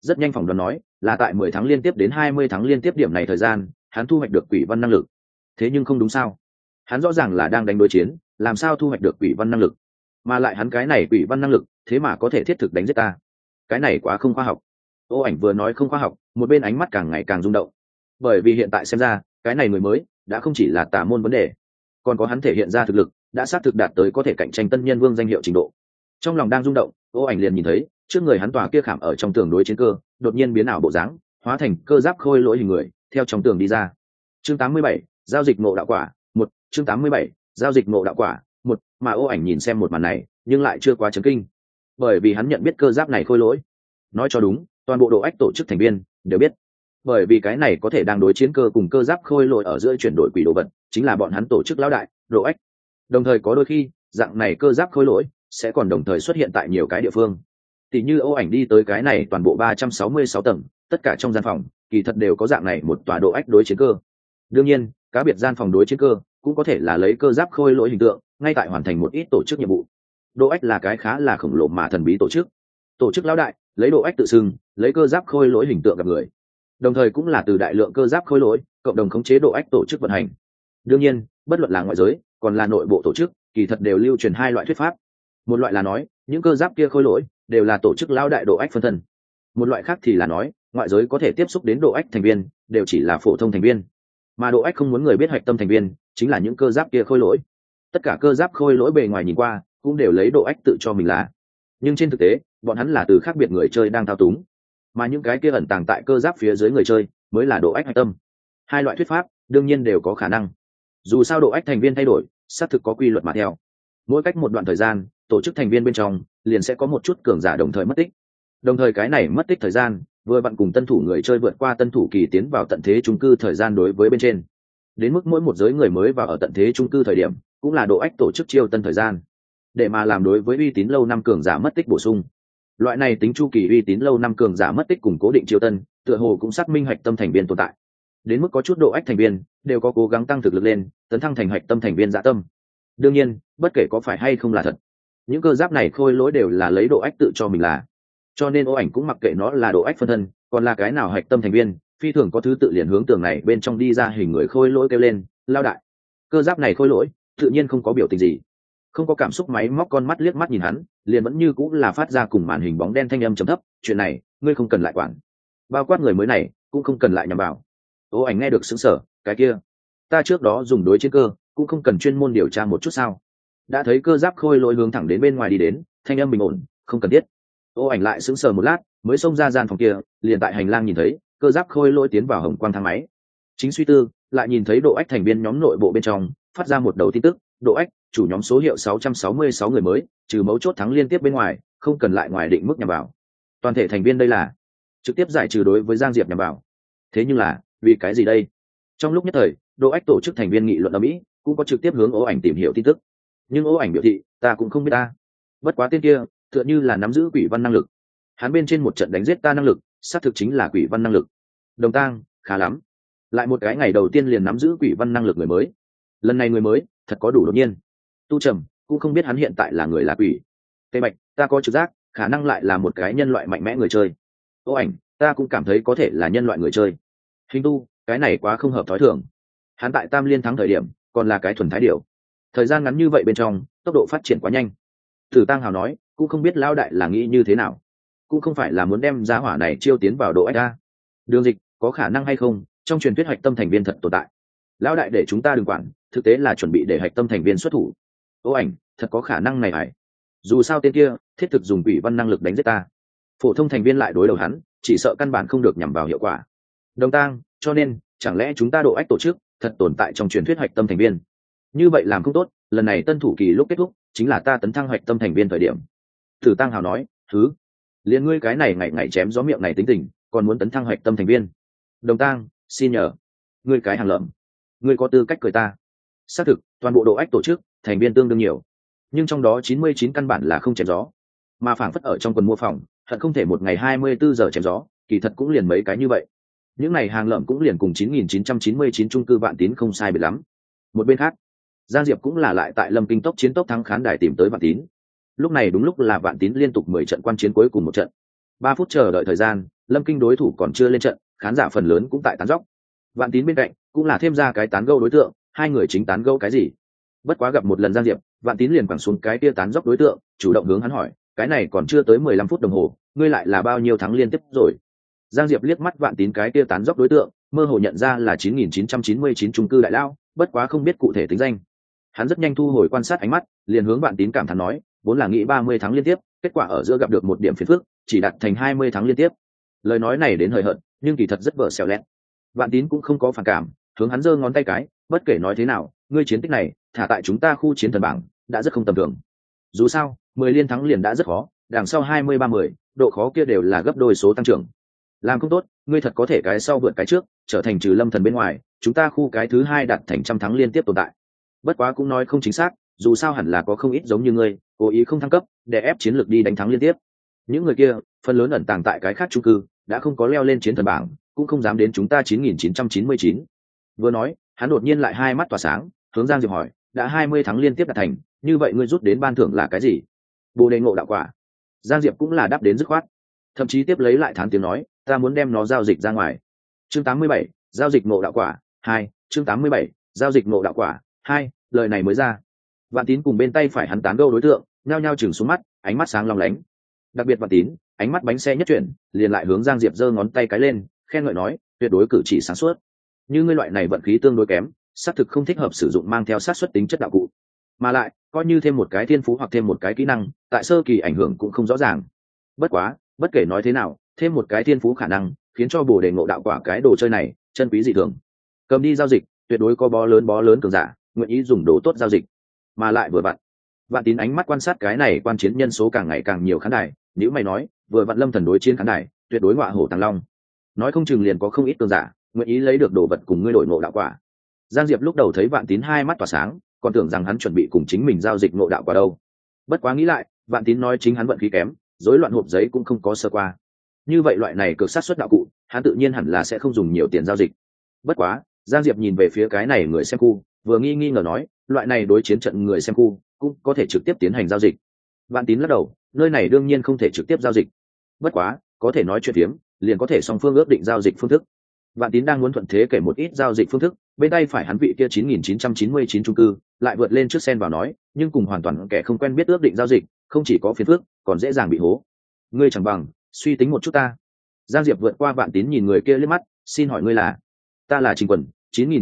rất nhanh phỏng đoán nói là tại 10 tháng liên tiếp đến 20 tháng liên tiếp điểm này thời gian hắn thu hoạch được quỷ văn năng lực. Thế nhưng không đúng sao, hắn rõ ràng là đang đánh đối chiến, làm sao thu hoạch được quỷ văn năng lực, mà lại hắn cái này quỷ văn năng lực thế mà có thể thiết thực đánh giết ta, cái này quá không khoa học. Ô ảnh vừa nói không khoa học, một bên ánh mắt càng ngày càng rung động, bởi vì hiện tại xem ra cái này người mới đã không chỉ là tà môn vấn đề, còn có hắn thể hiện ra thực lực đã xác thực đạt tới có thể cạnh tranh tân nhân vương danh hiệu trình độ. Trong lòng đang rung động, Ô ảnh liền nhìn thấy trước người hắn tòa kia khảm ở trong tường đối chiến cơ đột nhiên biến ảo bộ dáng, hóa thành cơ giáp khôi lỗi hình người theo trong tường đi ra. Chương 87, giao dịch ngộ đạo quả một. Chương 87, giao dịch ngộ đạo quả một. Mà Ô ảnh nhìn xem một màn này nhưng lại chưa quá chấn kinh, bởi vì hắn nhận biết cơ giáp này khôi lỗi, nói cho đúng toàn bộ độ ách tổ chức thành viên đều biết, bởi vì cái này có thể đang đối chiến cơ cùng cơ giáp khôi lỗi ở giữa chuyển đổi quỷ đồ vật chính là bọn hắn tổ chức lão đại độ ách. Đồng thời có đôi khi dạng này cơ giáp khôi lỗi sẽ còn đồng thời xuất hiện tại nhiều cái địa phương, tỉ như Ô ảnh đi tới cái này toàn bộ 366 tầng, tất cả trong gian phòng kỳ thật đều có dạng này một tòa độ ách đối chiến cơ. Đương nhiên cá biệt gian phòng đối chiến cơ cũng có thể là lấy cơ giáp khôi lỗi hình tượng ngay tại hoàn thành một ít tổ chức nhiệm vụ. Độ ách là cái khá là khổng lồ mà thần bí tổ chức lão đại lấy độ ách tự xưng, lấy cơ giáp khôi lỗi hình tượng gặp người, đồng thời cũng là từ đại lượng cơ giáp khôi lỗi cộng đồng khống chế độ ách tổ chức vận hành. Đương nhiên bất luận là ngoại giới còn là nội bộ tổ chức kỳ thật đều lưu truyền hai loại thuyết pháp. Một loại là nói những cơ giáp kia khôi lỗi đều là tổ chức lão đại độ ách phân thân, một loại khác thì là nói ngoại giới có thể tiếp xúc đến độ ách thành viên đều chỉ là phổ thông thành viên, mà độ ách không muốn người biết hạch tâm thành viên chính là những cơ giáp kia khôi lỗi. Tất cả cơ giáp khôi lỗi bề ngoài nhìn qua cũng đều lấy độ ách tự cho mình là, nhưng trên thực tế bọn hắn là từ khác biệt người chơi đang thao túng, mà những cái kia ẩn tàng tại cơ giáp phía dưới người chơi mới là độ ách hạch tâm. Hai loại thuyết pháp đương nhiên đều có khả năng, dù sao độ ách thành viên thay đổi xác thực có quy luật mà theo, mỗi cách một đoạn thời gian tổ chức thành viên bên trong liền sẽ có một chút cường giả đồng thời mất tích, đồng thời cái này mất tích thời gian vừa vặn cùng tân thủ người chơi vượt qua tân thủ kỳ tiến vào tận thế trung cư thời gian đối với bên trên, đến mức mỗi một giới người mới vào ở tận thế trung cư thời điểm cũng là độ ách tổ chức chiêu tân thời gian, để mà làm đối với uy tín lâu năm cường giả mất tích bổ sung. Loại này tính chu kỳ uy tín lâu năm cường giả mất tích cùng cố định chiêu tân tựa hồ cũng xác minh hạch tâm thành viên tồn tại, đến mức có chút độ ách thành viên đều có cố gắng tăng thực lực lên tấn thăng thành hạch tâm thành viên dã tâm. Đương nhiên bất kể có phải hay không là thật, những cơ giáp này khôi lỗi đều là lấy độ ách tự cho mình là, cho nên Ô ảnh cũng mặc kệ nó là độ ách phân thân còn là cái nào hạch tâm thành viên, phi thường có thứ tự liền hướng tường này bên trong đi ra hình người khôi lỗi kêu lên lao đại. Cơ giáp này khôi lỗi tự nhiên không có biểu tình gì, không có cảm xúc, máy móc con mắt liếc mắt nhìn hắn liền vẫn như cũng là phát ra cùng màn hình bóng đen thanh âm trầm thấp, chuyện này ngươi không cần lại quản, bao quát người mới này cũng không cần lại nhằm vào. Ô ảnh nghe được sững sờ, cái kia ta trước đó dùng đối chiến cơ cũng không cần chuyên môn điều tra một chút sao? Đã thấy cơ giáp khôi lỗi hướng thẳng đến bên ngoài đi đến, thanh âm bình ổn, không cần thiết. Ô ảnh lại sững sờ một lát mới xông ra gian phòng kia, liền tại hành lang nhìn thấy cơ giáp khôi lỗi tiến vào hồng quang thang máy. Chính suy tư lại nhìn thấy độ ách thành viên nhóm nội bộ bên trong phát ra một đầu tin tức, độ ách chủ nhóm số hiệu 666 người mới, trừ mấu chốt thắng liên tiếp bên ngoài không cần lại ngoài định mức nhằm vào toàn thể thành viên, đây là trực tiếp giải trừ đối với Giang Diệp nhằm vào. Thế nhưng là vì cái gì đây? Trong lúc nhất thời độ ách tổ chức thành viên nghị luận ở Mỹ cũng có trực tiếp hướng Ô ảnh tìm hiểu tin tức, nhưng Ô ảnh biểu thị ta cũng không biết ta, bất quá tên kia tựa như là nắm giữ quỷ văn năng lực, hắn bên trên một trận đánh giết ta năng lực xác thực chính là quỷ văn năng lực. Đồng tang khá lắm, lại một cái ngày đầu tiên liền nắm giữ quỷ văn năng lực người mới, lần này người mới thật có đủ đột nhiên. Tu Trầm cũng không biết hắn hiện tại là người là quỷ. Tây Bạch ta có trực giác khả năng lại là một cái nhân loại mạnh mẽ người chơi. Ô ảnh ta cũng cảm thấy có thể là nhân loại người chơi. Hình Tu cái này quá không hợp thói thường, hắn tại Tam Liên thắng thời điểm còn là cái thuần thái điểu, thời gian ngắn như vậy bên trong tốc độ phát triển quá nhanh. Tử Tăng Hào nói cũng không biết lão đại là nghĩ như thế nào, cũng không phải là muốn đem giá hỏa này chiêu tiến vào độ ách a. Đường Dịch có khả năng hay không trong truyền thuyết hạch tâm thành viên thật tồn tại, lão đại để chúng ta đừng quản, thực tế là chuẩn bị để hạch tâm thành viên xuất thủ. Ô ảnh thật có khả năng này phải, dù sao tên kia thiết thực dùng quỷ văn năng lực đánh giết ta, phổ thông thành viên lại đối đầu hắn chỉ sợ căn bản không được nhằm vào hiệu quả. Đồng tang cho nên chẳng lẽ chúng ta độ ách tổ chức thật tồn tại trong truyền thuyết hạch tâm thành viên? Như vậy làm không tốt, lần này tân thủ kỳ lúc kết thúc chính là ta tấn thăng hạch tâm thành viên thời điểm. Tử Tăng Hào nói thứ liền ngươi cái này ngày ngày chém gió miệng này tính tình còn muốn tấn thăng hạch tâm thành viên? Đồng tang xin nhờ, ngươi cái hàng lợm, ngươi có tư cách cười ta? Xác thực toàn bộ độ ách tổ chức thành viên tương đương nhiều, nhưng trong đó 99 căn bản là không chém gió, mà phảng phất ở trong quần mua phòng thật không thể một ngày 24 giờ chém gió, kỳ thật cũng liền mấy cái như vậy. Những này hàng lợm cũng liền cùng 9999 trung cư Vạn Tín không sai biệt lắm. Một bên khác Giang Diệp cũng là lại tại Lâm Kinh tốc chiến tốc thắng khán đài tìm tới Vạn Tín. Lúc này đúng lúc là Vạn Tín liên tục 10 trận quan chiến cuối cùng một trận. 3 phút chờ đợi thời gian Lâm Kinh đối thủ còn chưa lên trận, khán giả phần lớn cũng tại tán dóc. Vạn Tín bên cạnh cũng là thêm ra cái tán gẫu đối tượng, hai người chính tán gẫu cái gì. Bất quá gặp một lần Giang Diệp, Vạn Tín liền quẳng xuống cái kia tán dóc đối tượng, chủ động hướng hắn hỏi, cái này còn chưa tới 15 phút đồng hồ, ngươi lại là bao nhiêu thắng liên tiếp rồi? Giang Diệp liếc mắt Vạn Tín cái kia tán dóc đối tượng, mơ hồ nhận ra là 9999 chung cư đại lao, bất quá không biết cụ thể tính danh. Hắn rất nhanh thu hồi quan sát ánh mắt, liền hướng Vạn Tín cảm thán nói, vốn là nghĩ 30 tháng liên tiếp, kết quả ở giữa gặp được một điểm phiền phức, chỉ đạt thành 20 tháng liên tiếp. Lời nói này đến hời hợt, nhưng kỳ thật rất vở xẻo lẹt. Vạn Tín cũng không có phản cảm, hướng hắn giơ ngón tay cái, bất kể nói thế nào, ngươi chiến tích này, thả tại chúng ta khu chiến thần bảng, đã rất không tầm thường. Dù sao, 10 liên thắng liền đã rất khó, đằng sau 20-30, độ khó kia đều là gấp đôi số tăng trưởng. Làm không tốt, ngươi thật có thể cái sau vượt cái trước, trở thành trừ Lâm Thần bên ngoài, chúng ta khu cái thứ hai đạt thành trăm thắng liên tiếp tồn tại. Bất quá cũng nói không chính xác, dù sao hẳn là có không ít giống như ngươi, cố ý không thăng cấp, để ép chiến lược đi đánh thắng liên tiếp. Những người kia, phần lớn ẩn tàng tại cái khác chung cư, đã không có leo lên chiến thần bảng, cũng không dám đến chúng ta 9999. Vừa nói, hắn đột nhiên lại hai mắt tỏa sáng, hướng Giang Diệp hỏi, đã 20 tháng liên tiếp đạt thành, như vậy ngươi rút đến ban thưởng là cái gì? Bồ đề ngộ đạo quả. Giang Diệp cũng là đáp đến dứt khoát, thậm chí tiếp lấy lại thán tiếng nói, ta muốn đem nó giao dịch ra ngoài. Chương 87, giao dịch ngộ đạo quả 2, chương 87, giao dịch ngộ đạo quả 2, lời này mới ra. Vạn Tín cùng bên tay phải hắn tán gẫu đối tượng, nhao nhao chừng xuống mắt, ánh mắt sáng long lánh. Đặc biệt Vạn Tín, ánh mắt bánh xe nhất chuyển, liền lại hướng Giang Diệp giơ ngón tay cái lên, khen ngợi nói, tuyệt đối cử chỉ sáng suốt. Như ngươi loại này vận khí tương đối kém, xác thực không thích hợp sử dụng mang theo sát suất tính chất đạo cụ. Mà lại, coi như thêm một cái thiên phú hoặc thêm một cái kỹ năng, tại sơ kỳ ảnh hưởng cũng không rõ ràng. Bất quá, bất kể nói thế nào, thêm một cái thiên phú khả năng, khiến cho bồ đề ngộ đạo quả cái đồ chơi này chân quý dị thường. Cầm đi giao dịch, tuyệt đối có bó lớn cường giả, nguyện ý dùng đồ tốt giao dịch. Mà lại vừa vặn, Vạn Tín ánh mắt quan sát cái này quan chiến nhân số càng ngày càng nhiều khán đài, nếu mày nói, vừa vặn Lâm Thần đối chiến khán đài, tuyệt đối ngọa hổ tàng long. Nói không chừng liền có không ít cường giả, nguyện ý lấy được đồ vật cùng ngươi đổi ngộ đạo quả. Giang Diệp lúc đầu thấy Vạn Tín hai mắt tỏa sáng, còn tưởng rằng hắn chuẩn bị cùng chính mình giao dịch ngộ đạo quả đâu. Bất quá nghĩ lại, Vạn Tín nói chính hắn vận khí kém, rối loạn hộp giấy cũng không có sơ qua. Như vậy loại này cực sát xuất đạo cụ, hắn tự nhiên hẳn là sẽ không dùng nhiều tiền giao dịch. Bất quá, Giang Diệp nhìn về phía cái này người xem khu, vừa nghi ngờ nói, loại này đối chiến trận người xem khu cũng có thể trực tiếp tiến hành giao dịch. Vạn Tín lắc đầu, nơi này đương nhiên không thể trực tiếp giao dịch. Bất quá, có thể nói chuyện phiếm, liền có thể song phương ước định giao dịch phương thức. Vạn Tín đang muốn thuận thế kể một ít giao dịch phương thức, bên tay phải hắn vị kia 9999 chung cư, lại vượt lên trước sen vào nói, nhưng cùng hoàn toàn kẻ không quen biết ước định giao dịch, không chỉ có phiền phức, còn dễ dàng bị hố. Ngươi chẳng bằng, suy tính một chút ta. Giang Diệp vượt qua Vạn Tín nhìn người kia liếc mắt, xin hỏi ngươi là? Ta là Trình Quần,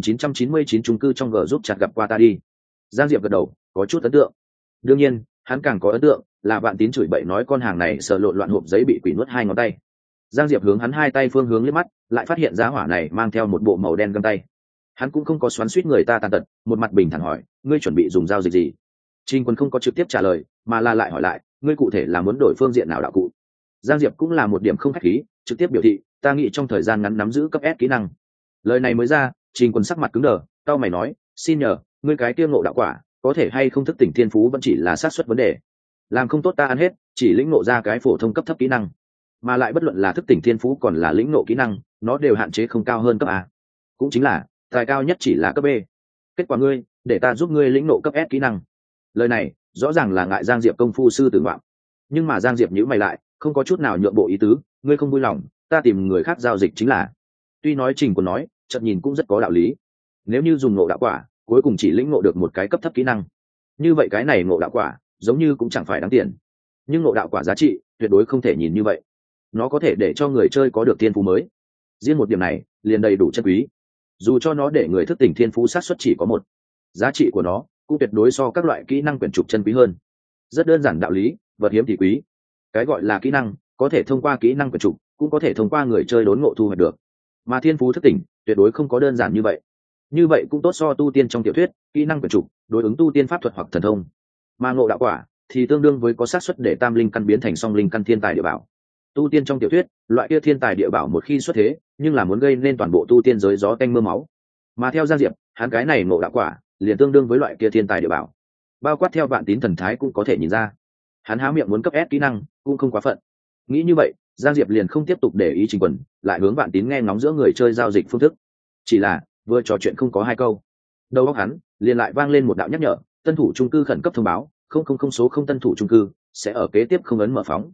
9999 chung cư trong G giúp chặt gặp qua ta đi. Giang Diệp gật đầu, có chút ấn tượng. Đương nhiên, hắn càng có ấn tượng là Vạn Tín chửi bậy nói con hàng này sờ lộn loạn hộp giấy bị quỷ nuốt hai ngón tay. Giang Diệp hướng hắn hai tay phương hướng liếc mắt, lại phát hiện giá hỏa này mang theo một bộ màu đen găng tay. Hắn cũng không có xoắn xuýt người ta tàn tật, một mặt bình thản hỏi, ngươi chuẩn bị dùng giao dịch gì? Trình Quân không có trực tiếp trả lời, mà là lại hỏi lại, ngươi cụ thể là muốn đổi phương diện nào đạo cụ? Giang Diệp cũng là một điểm không khách khí, trực tiếp biểu thị, ta nghĩ trong thời gian ngắn nắm giữ cấp S kỹ năng. Lời này mới ra, Trình Quân sắc mặt cứng đờ, cau mày nói, xin nhờ, ngươi cái kia ngộ đạo quả, có thể hay không thức tỉnh thiên phú vẫn chỉ là xác suất vấn đề. Làm không tốt ta ăn hết, chỉ lĩnh ngộ ra cái phổ thông cấp thấp kỹ năng. Mà lại bất luận là thức tỉnh thiên phú còn là lĩnh ngộ kỹ năng, nó đều hạn chế không cao hơn cấp A. Cũng chính là, tài cao nhất chỉ là cấp B. Kết quả ngươi, để ta giúp ngươi lĩnh ngộ cấp S kỹ năng. Lời này, rõ ràng là ngại Giang Diệp công phu sư tử ngoạm. Nhưng mà Giang Diệp nhíu mày lại, không có chút nào nhượng bộ ý tứ, ngươi không vui lòng, ta tìm người khác giao dịch chính là. Tuy nói Trình Quân nói, chợt nhìn cũng rất có đạo lý. Nếu như dùng ngộ đạo quả, cuối cùng chỉ lĩnh ngộ được một cái cấp thấp kỹ năng. Như vậy cái này ngộ đạo quả, giống như cũng chẳng phải đáng tiền. Nhưng ngộ đạo quả giá trị, tuyệt đối không thể nhìn như vậy. Nó có thể để cho người chơi có được thiên phú mới. Riêng một điểm này, liền đầy đủ chân quý. Dù cho nó để người thức tỉnh thiên phú xác suất chỉ có một, giá trị của nó cũng tuyệt đối so các loại kỹ năng quyển trục chân quý hơn. Rất đơn giản đạo lý, vật hiếm thì quý. Cái gọi là kỹ năng, có thể thông qua kỹ năng quyển trục, cũng có thể thông qua người chơi đốn ngộ thu hoạch được. Mà thiên phú thức tỉnh, tuyệt đối không có đơn giản như vậy. Như vậy cũng tốt so tu tiên trong tiểu thuyết, kỹ năng quyển trục, đối ứng tu tiên pháp thuật hoặc thần thông. Mà ngộ đạo quả thì tương đương với có xác suất để tam linh căn biến thành song linh căn thiên tài địa bảo. Tu tiên trong tiểu thuyết, loại kia thiên tài địa bảo một khi xuất thế, nhưng là muốn gây nên toàn bộ tu tiên giới gió tanh mưa máu. Mà theo Giang Diệp, hắn cái này ngộ đạo quả, liền tương đương với loại kia thiên tài địa bảo. Bao quát theo Vạn Tín thần thái cũng có thể nhìn ra. Hắn há miệng muốn cấp S kỹ năng, cũng không quá phận. Nghĩ như vậy, Giang Diệp liền không tiếp tục để ý Trình Quần, lại hướng Vạn Tín nghe ngóng giữa người chơi giao dịch phương thức. Chỉ là, vừa trò chuyện không có hai câu, đầu óc hắn liền lại vang lên một đạo nhắc nhở, tân thủ chung cư khẩn cấp thông báo, 000 số 0 tân thủ chung cư sẽ ở kế tiếp không ấn mở phóng.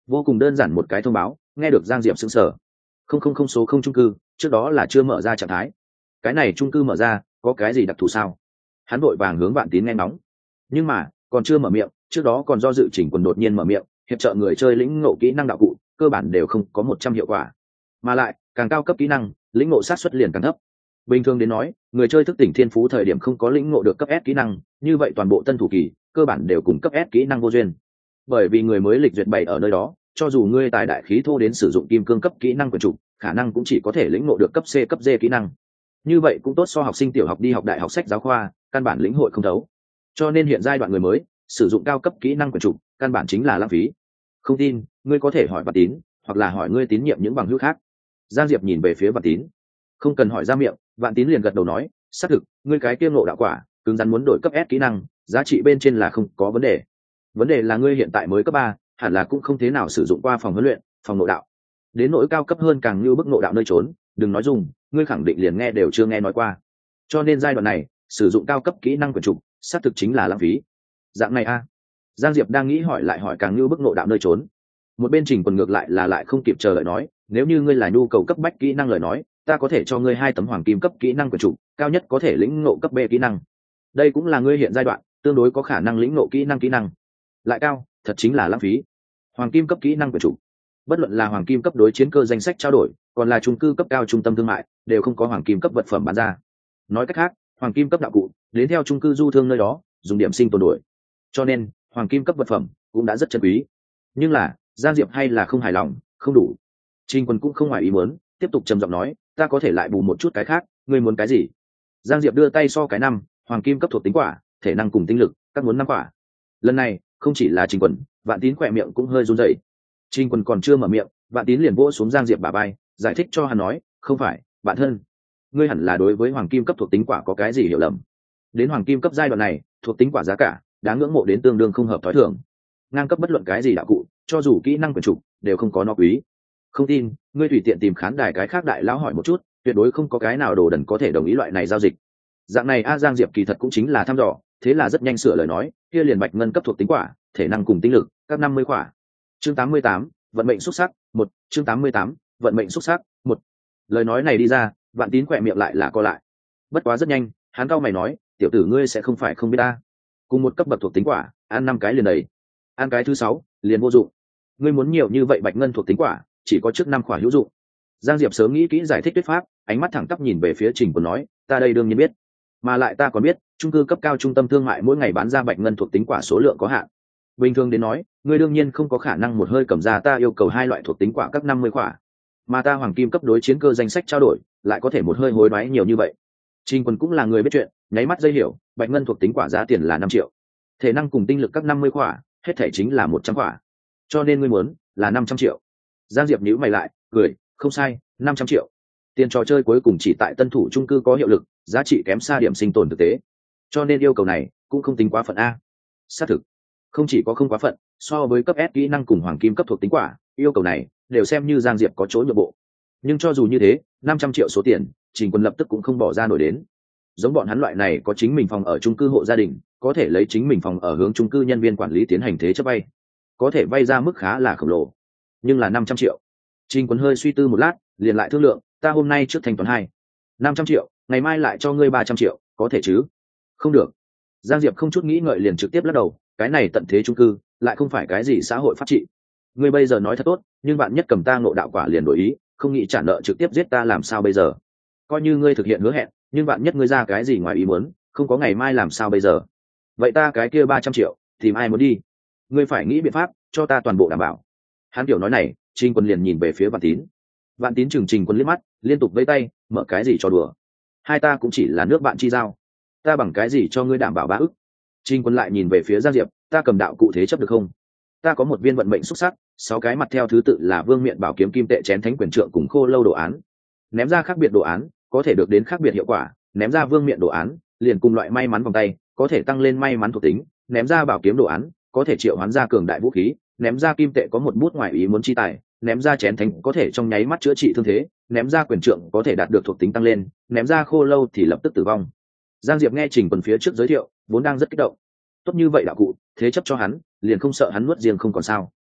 Vô cùng đơn giản một cái thông báo, nghe được Giang Diệp sững sờ. Không số không chung cư, trước đó là chưa mở ra trạng thái. Cái này chung cư mở ra, có cái gì đặc thù sao? Hắn vội vàng hướng Vạn Tín nghe ngóng. Nhưng mà, còn chưa mở miệng, trước đó còn do dự Trình Quân đột nhiên mở miệng, hiệp trợ người chơi lĩnh ngộ kỹ năng đạo cụ, cơ bản đều không có 100 hiệu quả. Mà lại, càng cao cấp kỹ năng, lĩnh ngộ sát suất liền càng thấp. Bình thường đến nói, người chơi thức tỉnh thiên phú thời điểm không có lĩnh ngộ được cấp S kỹ năng, như vậy toàn bộ tân thủ kỳ, cơ bản đều cùng cấp S kỹ năng vô duyên. Bởi vì người mới lịch duyệt bày ở nơi đó, cho dù ngươi tài đại khí thô đến sử dụng kim cương cấp kỹ năng quyền trục, khả năng cũng chỉ có thể lĩnh ngộ được cấp C cấp D kỹ năng. Như vậy cũng tốt so học sinh tiểu học đi học đại học sách giáo khoa, căn bản lĩnh hội không thấu. Cho nên hiện giai đoạn người mới sử dụng cao cấp kỹ năng quyền trục, căn bản chính là lãng phí. Không tin, ngươi có thể hỏi Vạn Tín, hoặc là hỏi ngươi tín nhiệm những bằng hữu khác. Giang Diệp nhìn về phía Vạn Tín, không cần hỏi ra miệng, Vạn Tín liền gật đầu nói, xác thực, ngươi cái kia ngộ đạo quả, cứng rắn muốn đổi cấp S kỹ năng, giá trị bên trên là không có vấn đề. Vấn đề là ngươi hiện tại mới cấp 3, hẳn là cũng không thế nào sử dụng qua phòng huấn luyện, phòng ngộ đạo. Đến nỗi cao cấp hơn càng như bức ngộ đạo nơi trốn, đừng nói dùng, ngươi khẳng định liền nghe đều chưa nghe nói qua. Cho nên giai đoạn này, sử dụng cao cấp kỹ năng quyền trục, xác thực chính là lãng phí. Dạng này a. Giang Diệp đang nghĩ hỏi lại hỏi càng như bức ngộ đạo nơi trốn. Một bên Trình Quân ngược lại là lại không kịp chờ đợi nói, nếu như ngươi là nhu cầu cấp bách kỹ năng lời nói, ta có thể cho ngươi 2 tấm hoàng kim cấp kỹ năng quyền trục, cao nhất có thể lĩnh ngộ cấp B kỹ năng. Đây cũng là ngươi hiện giai đoạn tương đối có khả năng lĩnh ngộ kỹ năng. Lại cao, thật chính là lãng phí. Hoàng kim cấp kỹ năng quyền trục, bất luận là hoàng kim cấp đối chiến cơ danh sách trao đổi, còn là trung cư cấp cao trung tâm thương mại, đều không có hoàng kim cấp vật phẩm bán ra. Nói cách khác, hoàng kim cấp đạo cụ đến theo trung cư du thương nơi đó dùng điểm sinh tồn đổi, cho nên hoàng kim cấp vật phẩm cũng đã rất chân quý. Nhưng là Giang Diệp hay là không hài lòng, không đủ. Trình Quân cũng không ngoài ý muốn, tiếp tục trầm giọng nói, ta có thể lại bù một chút cái khác, ngươi muốn cái gì? Giang Diệp đưa tay so cái năm, hoàng kim cấp thuộc tính quả, thể năng cùng tinh lực, các muốn 5 quả. Lần này không chỉ là Trình Quân, Vạn Tín khỏe miệng cũng hơi run rẩy. Trình Quân còn chưa mở miệng, Vạn Tín liền vỗ xuống Giang Diệp bả vai, giải thích cho hắn nói, không phải, bạn thân, ngươi hẳn là đối với hoàng kim cấp thuộc tính quả có cái gì hiểu lầm. Đến hoàng kim cấp giai đoạn này, thuộc tính quả giá cả đáng ngưỡng mộ đến tương đương không hợp thói thường. Ngang cấp bất luận cái gì đạo cụ, cho dù kỹ năng quyền trục, đều không có nó quý. Không tin, ngươi tùy tiện tìm khán đài cái khác đại lão hỏi một chút, tuyệt đối không có cái nào đồ đần có thể đồng ý loại này giao dịch. Dạng này Giang Diệp kỳ thật cũng chính là thăm dò, thế là rất nhanh sửa lời nói, kia liền bạch ngân cấp thuộc tính quả, thể năng cùng tinh lực, các 50 quả. Chương 88, vận mệnh xuất sắc, 1, chương 88, vận mệnh xuất sắc, 1. Lời nói này đi ra, Vạn Tín khỏe miệng lại là co lại. Bất quá rất nhanh, hắn cau mày nói, tiểu tử ngươi sẽ không phải không biết ta. Cùng một cấp bậc thuộc tính quả, ăn 5 cái liền đầy. Ăn cái thứ 6, liền vô dụng. Ngươi muốn nhiều như vậy bạch ngân thuộc tính quả, chỉ có trước 5 quả hữu dụng. Giang Diệp sớm nghĩ kỹ giải thích thuyết pháp, ánh mắt thẳng tắp nhìn về phía Trình Quân nói, ta đây đương nhiên biết, mà lại ta còn biết, chung cư cấp cao trung tâm thương mại mỗi ngày bán ra bạch ngân thuộc tính quả số lượng có hạn. Bình thường đến nói, ngươi đương nhiên không có khả năng một hơi cầm ra ta yêu cầu 2 loại thuộc tính quả các 50 quả, mà ta hoàng kim cấp đối chiến cơ danh sách trao đổi, lại có thể một hơi hối đoái nhiều như vậy. Trình Quân cũng là người biết chuyện, nháy mắt dây hiểu, bạch ngân thuộc tính quả giá tiền là 5 triệu, thể năng cùng tinh lực các 50 quả, hết thể chính là 100 quả, cho nên ngươi muốn là 500 triệu. Giang Diệp nhíu mày lại, cười, không sai, 500 triệu. Tiền trò chơi cuối cùng chỉ tại tân thủ chung cư có hiệu lực, giá trị kém xa điểm sinh tồn thực tế, cho nên yêu cầu này cũng không tính quá phận a. Xác thực, không chỉ có không quá phận, so với cấp S kỹ năng cùng hoàng kim cấp thuộc tính quả, yêu cầu này đều xem như Giang Diệp có chỗ nhượng bộ. Nhưng cho dù như thế, 500 triệu số tiền, Trình Quân lập tức cũng không bỏ ra nổi đến. Giống bọn hắn loại này có chính mình phòng ở chung cư hộ gia đình, có thể lấy chính mình phòng ở hướng chung cư nhân viên quản lý tiến hành thế chấp vay, có thể vay ra mức khá là khổng lồ, nhưng là 500 triệu. Trình Quân hơi suy tư một lát, liền lại thương lượng, ta hôm nay trước thanh toán 500 triệu, ngày mai lại cho ngươi 300 triệu, có thể chứ? Không được. Giang Diệp không chút nghĩ ngợi liền trực tiếp lắc đầu, cái này tận thế chung cư, lại không phải cái gì xã hội pháp trị. Ngươi bây giờ nói thật tốt, nhưng bạn nhất cầm ta ngộ đạo quả liền đổi ý, không nghĩ trả nợ trực tiếp giết ta làm sao bây giờ? Coi như ngươi thực hiện hứa hẹn, nhưng bạn nhất ngươi ra cái gì ngoài ý muốn, không có ngày mai làm sao bây giờ? Vậy ta cái kia 300 triệu, tìm ai muốn đi? Ngươi phải nghĩ biện pháp, cho ta toàn bộ đảm bảo. Hắn kiểu nói này, Trình Quân liền nhìn về phía Vạn Tín. Vạn Tín chừng Trình Quân liếc mắt, liên tục vẫy tay, mở cái gì cho đùa? Hai ta cũng chỉ là nước bạn chi giao, ta bằng cái gì cho ngươi đảm bảo 3 ức? Trình Quân lại nhìn về phía Giang Diệp, ta cầm đạo cụ thế chấp được không? Ta có một viên vận mệnh xuất sắc, 6 cái mặt theo thứ tự là vương miện bảo kiếm kim tệ chén thánh quyền trượng cùng khô lâu đồ án. Ném ra khác biệt đồ án, có thể được đến khác biệt hiệu quả, ném ra vương miện đồ án, liền cùng loại may mắn vòng tay, có thể tăng lên may mắn thuộc tính, ném ra bảo kiếm đồ án, có thể triệu hoán ra cường đại vũ khí, ném ra kim tệ có một bút ngoài ý muốn chi tài, ném ra chén thánh có thể trong nháy mắt chữa trị thương thế, ném ra quyền trượng có thể đạt được thuộc tính tăng lên, ném ra khô lâu thì lập tức tử vong. Giang Diệp nghe Trình Quân phía trước giới thiệu, vốn đang rất kích động. Tốt như vậy đạo cụ, thế chấp cho hắn, liền không sợ hắn nuốt riêng không còn sao.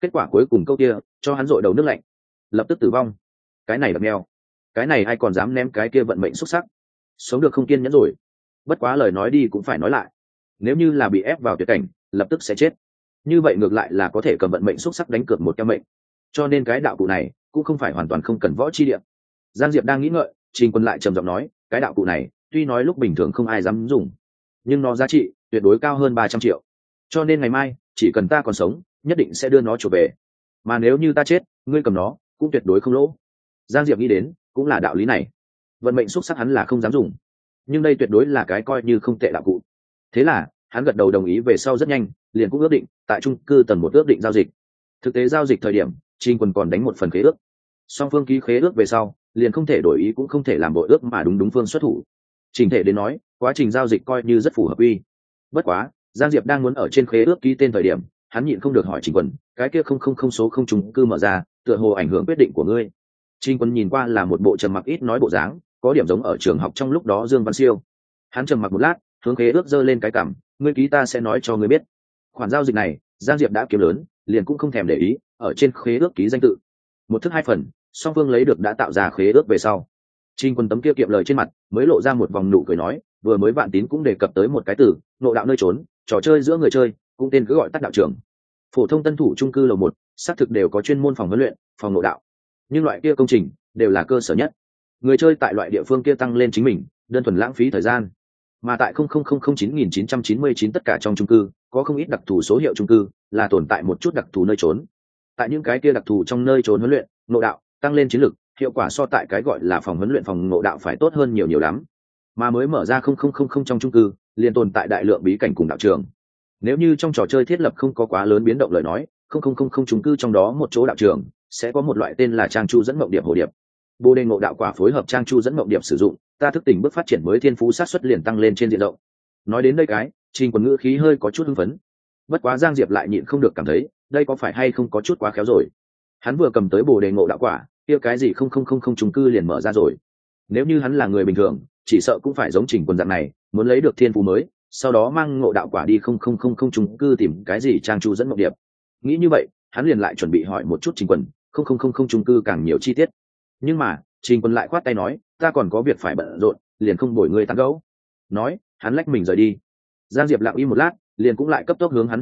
kết quả cuối cùng câu kia cho hắn dội đầu nước lạnh, lập tức tử vong. Cái này đập neo, cái này ai còn dám ném cái kia vận mệnh xuất sắc. Sống được không kiên nhẫn rồi. Bất quá lời nói đi cũng phải nói lại, nếu như là bị ép vào tuyệt cảnh lập tức sẽ chết, như vậy ngược lại là có thể cầm vận mệnh xuất sắc đánh cược một cái mệnh. Cho nên cái đạo cụ này cũng không phải hoàn toàn không cần võ chi địa. Giang Diệp đang nghĩ ngợi, Trình Quân lại trầm giọng nói, cái đạo cụ này tuy nói lúc bình thường không ai dám dùng, nhưng nó giá trị tuyệt đối cao hơn 300 triệu, cho nên ngày mai chỉ cần ta còn sống nhất định sẽ đưa nó trở về, mà nếu như ta chết ngươi cầm nó cũng tuyệt đối không lỗ. Giang Diệp nghĩ đến cũng là đạo lý này, vận mệnh xúc sắc hắn là không dám dùng, nhưng đây tuyệt đối là cái coi như không tệ đạo cụ. Thế là hắn gật đầu đồng ý, về sau rất nhanh liền cũng ước định tại chung cư tầng một ước định giao dịch. Thực tế giao dịch thời điểm Trình Quân còn đánh một phần khế ước, song phương ký khế ước về sau liền không thể đổi ý cũng không thể làm bội ước mà đúng phương xuất thủ. Trình thể đến nói quá trình giao dịch coi như rất phù hợp uy. Bất quá Giang Diệp đang muốn ở trên khế ước ký tên thời điểm, hắn nhịn không được hỏi Trình Quân, cái kia không số không chung cư mở ra tựa hồ ảnh hưởng quyết định của ngươi. Trình Quân nhìn qua là một bộ trầm mặc ít nói bộ dáng, có điểm giống ở trường học trong lúc đó Dương Văn Siêu. Hắn trầm mặc một lát, hướng khế ước giơ lên cái cằm, ngươi ký ta sẽ nói cho ngươi biết. Khoản giao dịch này Giang Diệp đã kiếm lớn, liền cũng không thèm để ý, ở trên khế ước ký danh tự. Một thức hai phần, song phương lấy được đã tạo ra khế ước về sau, Trình Quân tấm kia kiệm lời trên mặt mới lộ ra một vòng nụ cười nói, vừa mới Vạn Tín cũng đề cập tới một cái từ, ngộ đạo nơi trốn, trò chơi giữa người chơi, cũng tên cứ gọi tắt đạo trường. Phổ thông tân thủ chung cư lầu một xác thực đều có chuyên môn phòng huấn luyện, phòng ngộ đạo, nhưng loại kia công trình đều là cơ sở nhất. Người chơi tại loại địa phương kia tăng lên chính mình, đơn thuần lãng phí thời gian. Mà tại 00099999 tất cả trong chung cư, có không ít đặc thù số hiệu chung cư, là tồn tại một chút đặc thù nơi trốn. Tại những cái kia đặc thù trong nơi trốn huấn luyện, ngộ đạo, tăng lên chiến lực, hiệu quả so tại cái gọi là phòng huấn luyện phòng ngộ đạo phải tốt hơn nhiều nhiều lắm. Mà mới mở ra 0000 trong chung cư, liền tồn tại đại lượng bí cảnh cùng đạo trường. Nếu như trong trò chơi thiết lập không có quá lớn biến động lời nói, 0000 chung cư trong đó một chỗ đạo trường sẽ có một loại tên là trang chu dẫn mộng điệp hồ điệp. Bồ đề ngộ đạo quả phối hợp trang chu dẫn mộng điệp sử dụng, ta thức tỉnh bước phát triển mới thiên phú sát xuất liền tăng lên trên diện rộng. Nói đến đây cái, Trình Quân ngữ khí hơi có chút hưng phấn. Bất quá Giang Diệp lại nhịn không được cảm thấy, đây có phải hay không có chút quá khéo rồi. Hắn vừa cầm tới bồ đề ngộ đạo quả, kia cái gì 0000 chung cư liền mở ra rồi. Nếu như hắn là người bình thường, chỉ sợ cũng phải giống Trình Quân dạng này, muốn lấy được thiên phú mới, sau đó mang ngộ đạo quả đi 0000 chung cư tìm cái gì trang chu dẫn mộng điệp. Nghĩ như vậy, hắn liền lại chuẩn bị hỏi một chút Trình Quân, 0000 chung cư càng nhiều chi tiết. Nhưng mà Trình Quân lại khoát tay nói, ta còn có việc phải bận rộn, liền không bồi ngươi tán gẫu. Nói hắn lách mình rời đi. Giang Diệp lặng im một lát, liền cũng lại cấp tốc hướng hắn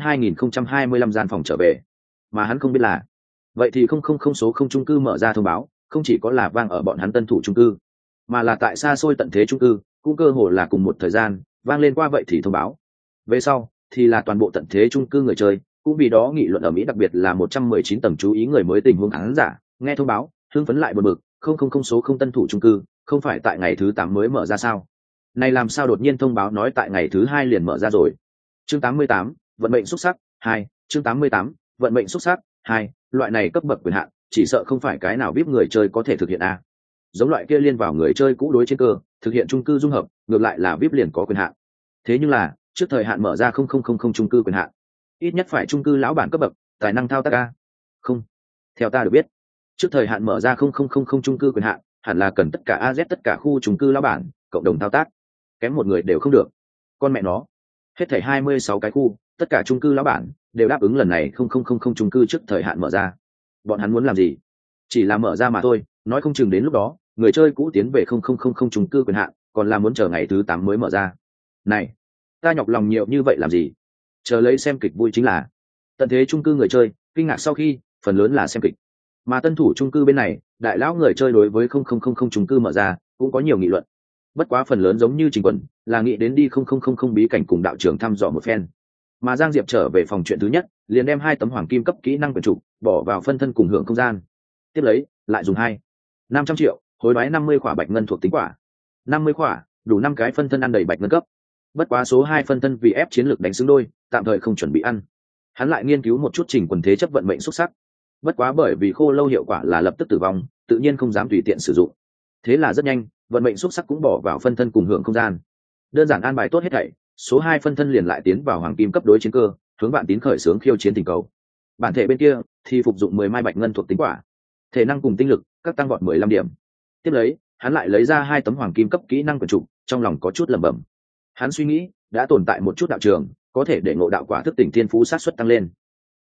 2025 gian phòng trở về. Mà hắn không biết là, vậy thì 000 số không chung cư mở ra thông báo, không chỉ có là vang ở bọn hắn tân thủ chung cư, mà là tại xa xôi tận thế chung cư cũng cơ hồ là cùng một thời gian vang lên qua vậy thì thông báo. Về sau thì là toàn bộ tận thế chung cư người chơi cũng vì đó nghị luận ở Mỹ, đặc biệt là 119 tầng chú ý người mới tình huống khán giả nghe thông báo hưng phấn lại bực bực, 000 số không tân thủ chung cư không phải tại ngày thứ 8 mới mở ra sao? Này làm sao đột nhiên thông báo nói tại ngày thứ 2 liền mở ra rồi? Chương 88, vận mệnh xuất sắc 2, chương 88, vận mệnh xuất sắc 2, loại này cấp bậc quyền hạn, chỉ sợ không phải cái nào VIP người chơi có thể thực hiện a. Giống loại kia liên vào người chơi cũ đối chiến cơ, thực hiện chung cư dung hợp, ngược lại là VIP liền có quyền hạn. Thế nhưng là, trước thời hạn mở ra 000 chung cư quyền hạn, ít nhất phải chung cư lão bản cấp bậc, tài năng thao tác a. Không, theo ta được biết, trước thời hạn mở ra 000 chung cư quyền hạn, hẳn là cần tất cả AZ tất cả khu chung cư lão bản cộng đồng thao tác, kém một người đều không được. Con mẹ nó, hết thảy 26 cái khu, tất cả chung cư lão bản đều đáp ứng lần này 000 chung cư trước thời hạn mở ra. Bọn hắn muốn làm gì? Chỉ là mở ra mà thôi, nói không chừng đến lúc đó người chơi cũ tiến về 000 chung cư quyền hạn, còn là muốn chờ ngày thứ 8 mới mở ra. Này, ta nhọc lòng nhiều như vậy làm gì? Chờ lấy xem kịch vui chính là. Tận thế chung cư người chơi kinh ngạc sau khi, phần lớn là xem kịch. Mà tân thủ chung cư bên này, đại lão người chơi đối với 000 chung cư mở ra cũng có nhiều nghị luận. Bất quá phần lớn giống như Trình Quân là nghĩ đến đi 000 bí cảnh cùng đạo trưởng thăm dò một phen. Mà Giang Diệp trở về phòng chuyện thứ nhất, liền đem 2 tấm hoàng kim cấp kỹ năng quyển trục bỏ vào phân thân cùng hưởng không gian. Tiếp lấy, lại dùng 500 triệu hối đoái 50 khỏa bạch ngân thuộc tính quả. 50 khỏa, đủ 5 cái phân thân ăn đầy bạch ngân cấp. Bất quá số 2 phân thân vì ép chiến lược đánh xứng đôi, tạm thời không chuẩn bị ăn. Hắn lại nghiên cứu một chút Trình Quân thế chấp vận mệnh xuất sắc. Bất quá bởi vì khô lâu hiệu quả là lập tức tử vong, tự nhiên không dám tùy tiện sử dụng. Thế là rất nhanh, vận mệnh xuất sắc cũng bỏ vào phân thân cùng hưởng không gian. Đơn giản an bài tốt hết thảy, số 2 phân thân liền lại tiến vào hoàng kim cấp đối chiến cơ, hướng Vạn Tín khởi xướng khiêu chiến tình cầu. Bản thể bên kia thì phục dụng 10 mai bạch ngân thuộc tính quả, thể năng cùng tinh lực các tăng vọt 15 điểm. Tiếp lấy, hắn lại lấy ra 2 tấm hoàng kim cấp kỹ năng quyển trục, trong lòng có chút lẩm bẩm. Hắn suy nghĩ, đã tồn tại một chút đạo trường, có thể để ngộ đạo quả thức tỉnh thiên phú sát suất tăng lên.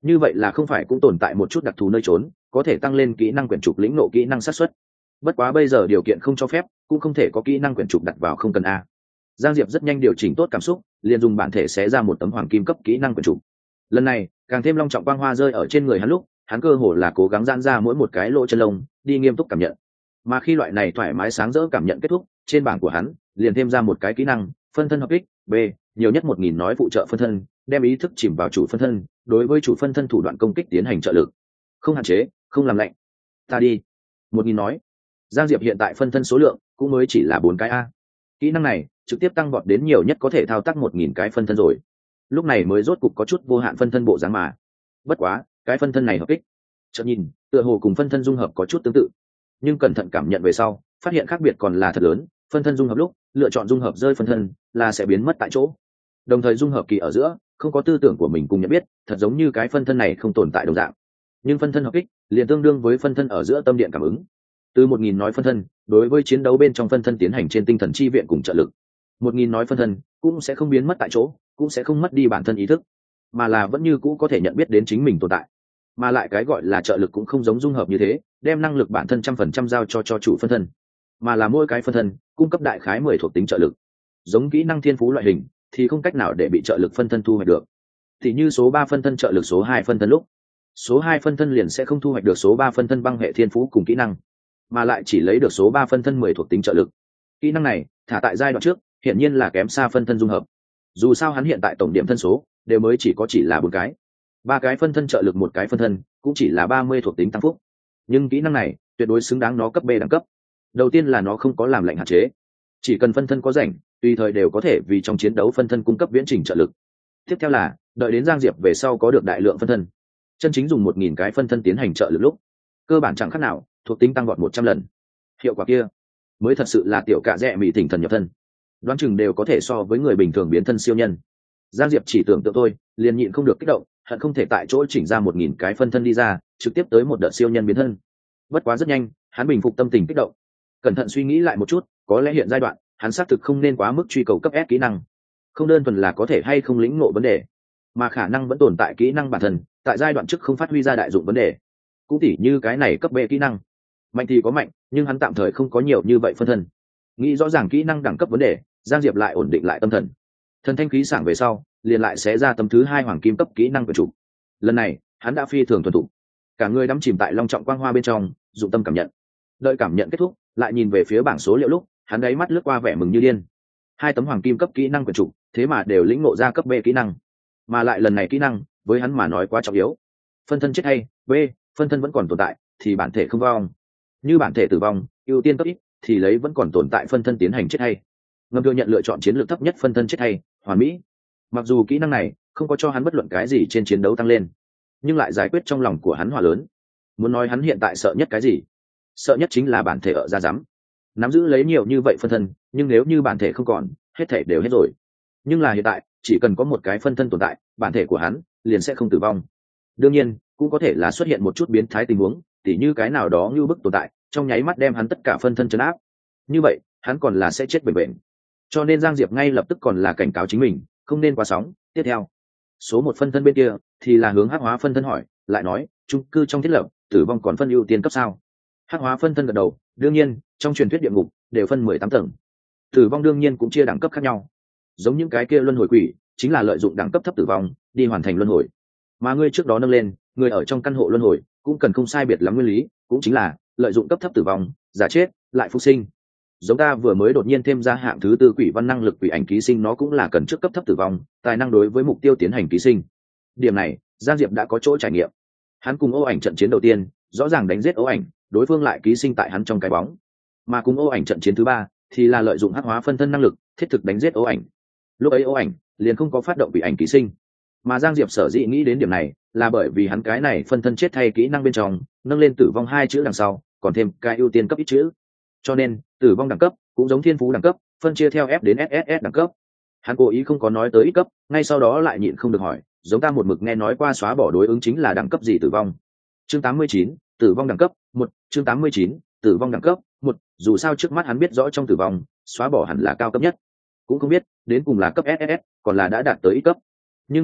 như vậy là không phải cũng tồn tại một chút đặc thù nơi trốn có thể tăng lên kỹ năng quyển trục lĩnh nộ kỹ năng xác suất. Bất quá bây giờ điều kiện không cho phép, cũng không thể có kỹ năng quyển trục đặt vào không cần a. Giang Diệp rất nhanh điều chỉnh tốt cảm xúc, liền dùng bản thể xé ra một tấm hoàng kim cấp kỹ năng quyển trục. Lần này càng thêm long trọng quang hoa rơi ở trên người hắn lúc, hắn cơ hồ là cố gắng giãn ra mỗi một cái lỗ chân lông đi nghiêm túc cảm nhận. Mà khi loại này thoải mái sáng rỡ cảm nhận kết thúc, trên bảng của hắn liền thêm ra một cái kỹ năng phân thân hợp kích b, nhiều nhất 1000 nói phụ trợ phân thân, đem ý thức chìm vào chủ phân thân, đối với chủ phân thân thủ đoạn công kích tiến hành trợ lực, không hạn chế, không làm lạnh. Ta đi. 1000 nói. Giang Diệp hiện tại phân thân số lượng cũng mới chỉ là 4 cái a. Kỹ năng này trực tiếp tăng vọt đến nhiều nhất có thể thao tác 1000 cái phân thân rồi. Lúc này mới rốt cục có chút vô hạn phân thân bộ dáng mà. Bất quá, cái phân thân này hợp kích, chợt nhìn, tựa hồ cùng phân thân dung hợp có chút tương tự. Nhưng cẩn thận cảm nhận về sau, phát hiện khác biệt còn là thật lớn, phân thân dung hợp lúc, lựa chọn dung hợp rơi phân thân là sẽ biến mất tại chỗ. Đồng thời dung hợp kỳ ở giữa, không có tư tưởng của mình cùng nhận biết, thật giống như cái phân thân này không tồn tại đồng dạng. Nhưng phân thân hợp kích, liền tương đương với phân thân ở giữa tâm điện cảm ứng. Từ 1000 nói phân thân, đối với chiến đấu bên trong phân thân tiến hành trên tinh thần chi viện cùng trợ lực. 1000 nói phân thân cũng sẽ không biến mất tại chỗ, cũng sẽ không mất đi bản thân ý thức, mà là vẫn như cũ có thể nhận biết đến chính mình tồn tại. Mà lại cái gọi là trợ lực cũng không giống dung hợp như thế, đem năng lực bản thân 100% giao cho chủ phân thân, mà là mỗi cái phân thân cung cấp đại khái 10 thuộc tính trợ lực. Giống kỹ năng thiên phú loại hình thì không cách nào để bị trợ lực phân thân thu hoạch được. Thì như số 3 phân thân trợ lực số 2 phân thân lúc, số 2 phân thân liền sẽ không thu hoạch được số 3 phân thân băng hệ thiên phú cùng kỹ năng, mà lại chỉ lấy được số 3 phân thân 10 thuộc tính trợ lực. Kỹ năng này thả tại giai đoạn trước, hiển nhiên là kém xa phân thân dung hợp. Dù sao hắn hiện tại tổng điểm thân số đều mới chỉ là 4 cái. 3 cái phân thân trợ lực một cái phân thân cũng chỉ là 30 thuộc tính tăng phúc. Nhưng kỹ năng này tuyệt đối xứng đáng nó cấp B đẳng cấp. Đầu tiên là nó không có làm lệnh hạn chế, chỉ cần phân thân có rảnh, tùy thời đều có thể vì trong chiến đấu phân thân cung cấp viễn trình trợ lực. Tiếp theo là đợi đến Giang Diệp về sau có được đại lượng phân thân, chân chính dùng 1000 cái phân thân tiến hành trợ lực lúc, cơ bản chẳng khác nào thuộc tính tăng vọt 100 lần. Hiệu quả kia mới thật sự là tiểu cạ rẽ mỹ thỉnh thần nhập thân, đoán chừng đều có thể so với người bình thường biến thân siêu nhân. Giang Diệp chỉ tưởng tượng thôi, liền nhịn không được kích động, hận không thể tại chỗ chỉnh ra 1000 cái phân thân đi ra, trực tiếp tới một đợt siêu nhân biến thân. Bất quá rất nhanh, hắn bình phục tâm tình kích động, cẩn thận suy nghĩ lại một chút, có lẽ hiện giai đoạn, hắn xác thực không nên quá mức truy cầu cấp S kỹ năng, không đơn thuần là có thể hay không lĩnh ngộ vấn đề, mà khả năng vẫn tồn tại kỹ năng bản thân, tại giai đoạn trước không phát huy ra đại dụng vấn đề. Cũng tỉ như cái này cấp B kỹ năng, mạnh thì có mạnh, nhưng hắn tạm thời không có nhiều như vậy phân thân. Nghĩ rõ ràng kỹ năng đẳng cấp vấn đề, Giang Diệp lại ổn định lại tâm thần. Thần thanh khí sảng về sau, liền lại sẽ ra tấm thứ 2 hoàng kim cấp kỹ năng quyển trục. Lần này, hắn đã phi thường thuần thục, cả người đắm chìm tại long trọng quang hoa bên trong, dụng tâm cảm nhận. Đợi cảm nhận kết thúc, lại nhìn về phía bảng số liệu lúc, hắn đáy mắt lướt qua vẻ mừng như điên. 2 tấm hoàng kim cấp kỹ năng quyển trục, thế mà đều lĩnh ngộ ra cấp B kỹ năng. Mà lại lần này kỹ năng, với hắn mà nói quá trọng yếu. Phân thân chết hay, B, phân thân vẫn còn tồn tại, thì bản thể không vong. Như bản thể tử vong, ưu tiên cấp ít, thì lấy vẫn còn tồn tại phân thân tiến hành chết hay. Ngầm thừa nhận lựa chọn chiến lược thấp nhất phân thân chết hay, hoàn mỹ. Mặc dù kỹ năng này không có cho hắn bất luận cái gì trên chiến đấu tăng lên, nhưng lại giải quyết trong lòng của hắn hòa lớn. Muốn nói hắn hiện tại sợ nhất cái gì? Sợ nhất chính là bản thể ở ra dám. Nắm giữ lấy nhiều như vậy phân thân, nhưng nếu như bản thể không còn, hết thể đều hết rồi. Nhưng là hiện tại, chỉ cần có một cái phân thân tồn tại, bản thể của hắn liền sẽ không tử vong. Đương nhiên, cũng có thể là xuất hiện một chút biến thái tình huống, tỉ như cái nào đó như bức tồn tại, trong nháy mắt đem hắn tất cả phân thân trấn áp. Như vậy, hắn còn là sẽ chết bền bền. Cho nên Giang Diệp ngay lập tức còn là cảnh cáo chính mình, không nên quá sóng. Tiếp theo, số 1 phân thân bên kia thì là hướng hắc hóa phân thân hỏi, lại nói, chung cư trong thiết lập, tử vong còn phân ưu tiên cấp sao? Hắc hóa phân thân gật đầu, đương nhiên, trong truyền thuyết địa ngục đều phân 18 tầng. Tử vong đương nhiên cũng chia đẳng cấp khác nhau. Giống những cái kia luân hồi quỷ, chính là lợi dụng đẳng cấp thấp tử vong đi hoàn thành luân hồi. Mà ngươi trước đó nâng lên, người ở trong căn hộ luân hồi cũng cần không sai biệt lắm nguyên lý, cũng chính là lợi dụng cấp thấp tử vong, giả chết, lại phục sinh. Giống ta vừa mới đột nhiên thêm ra hạng thứ 4 quỷ văn năng lực quỷ ảnh ký sinh, nó cũng là cần trước cấp thấp tử vong, tài năng đối với mục tiêu tiến hành ký sinh. Điểm này, Giang Diệp đã có chỗ trải nghiệm. Hắn cùng Ô Ảnh trận chiến đầu tiên, rõ ràng đánh giết Ô Ảnh, đối phương lại ký sinh tại hắn trong cái bóng. Mà cùng Ô Ảnh trận chiến thứ 3, thì là lợi dụng hắc hóa phân thân năng lực, thiết thực đánh giết Ô Ảnh. Lúc ấy Ô Ảnh liền không có phát động quỷ ảnh ký sinh. Mà Giang Diệp sở dĩ nghĩ đến điểm này, là bởi vì hắn cái này phân thân chết thay kỹ năng bên trong, nâng lên tử vong 2 chữ đằng sau, còn thêm cái ưu tiên cấp ít chữ. Cho nên, tử vong đẳng cấp cũng giống thiên phú đẳng cấp, phân chia theo F đến SSS đẳng cấp. Hắn cố ý không có nói tới ít cấp, ngay sau đó lại nhịn không được hỏi, giống ta một mực nghe nói qua xóa bỏ đối ứng chính là đẳng cấp gì tử vong. Chương 89, tử vong đẳng cấp 1, chương 89, tử vong đẳng cấp 1, dù sao trước mắt hắn biết rõ trong tử vong, xóa bỏ hẳn là cao cấp nhất. Cũng không biết, đến cùng là cấp SSS, còn là đã đạt tới ít cấp. Nhưng mà,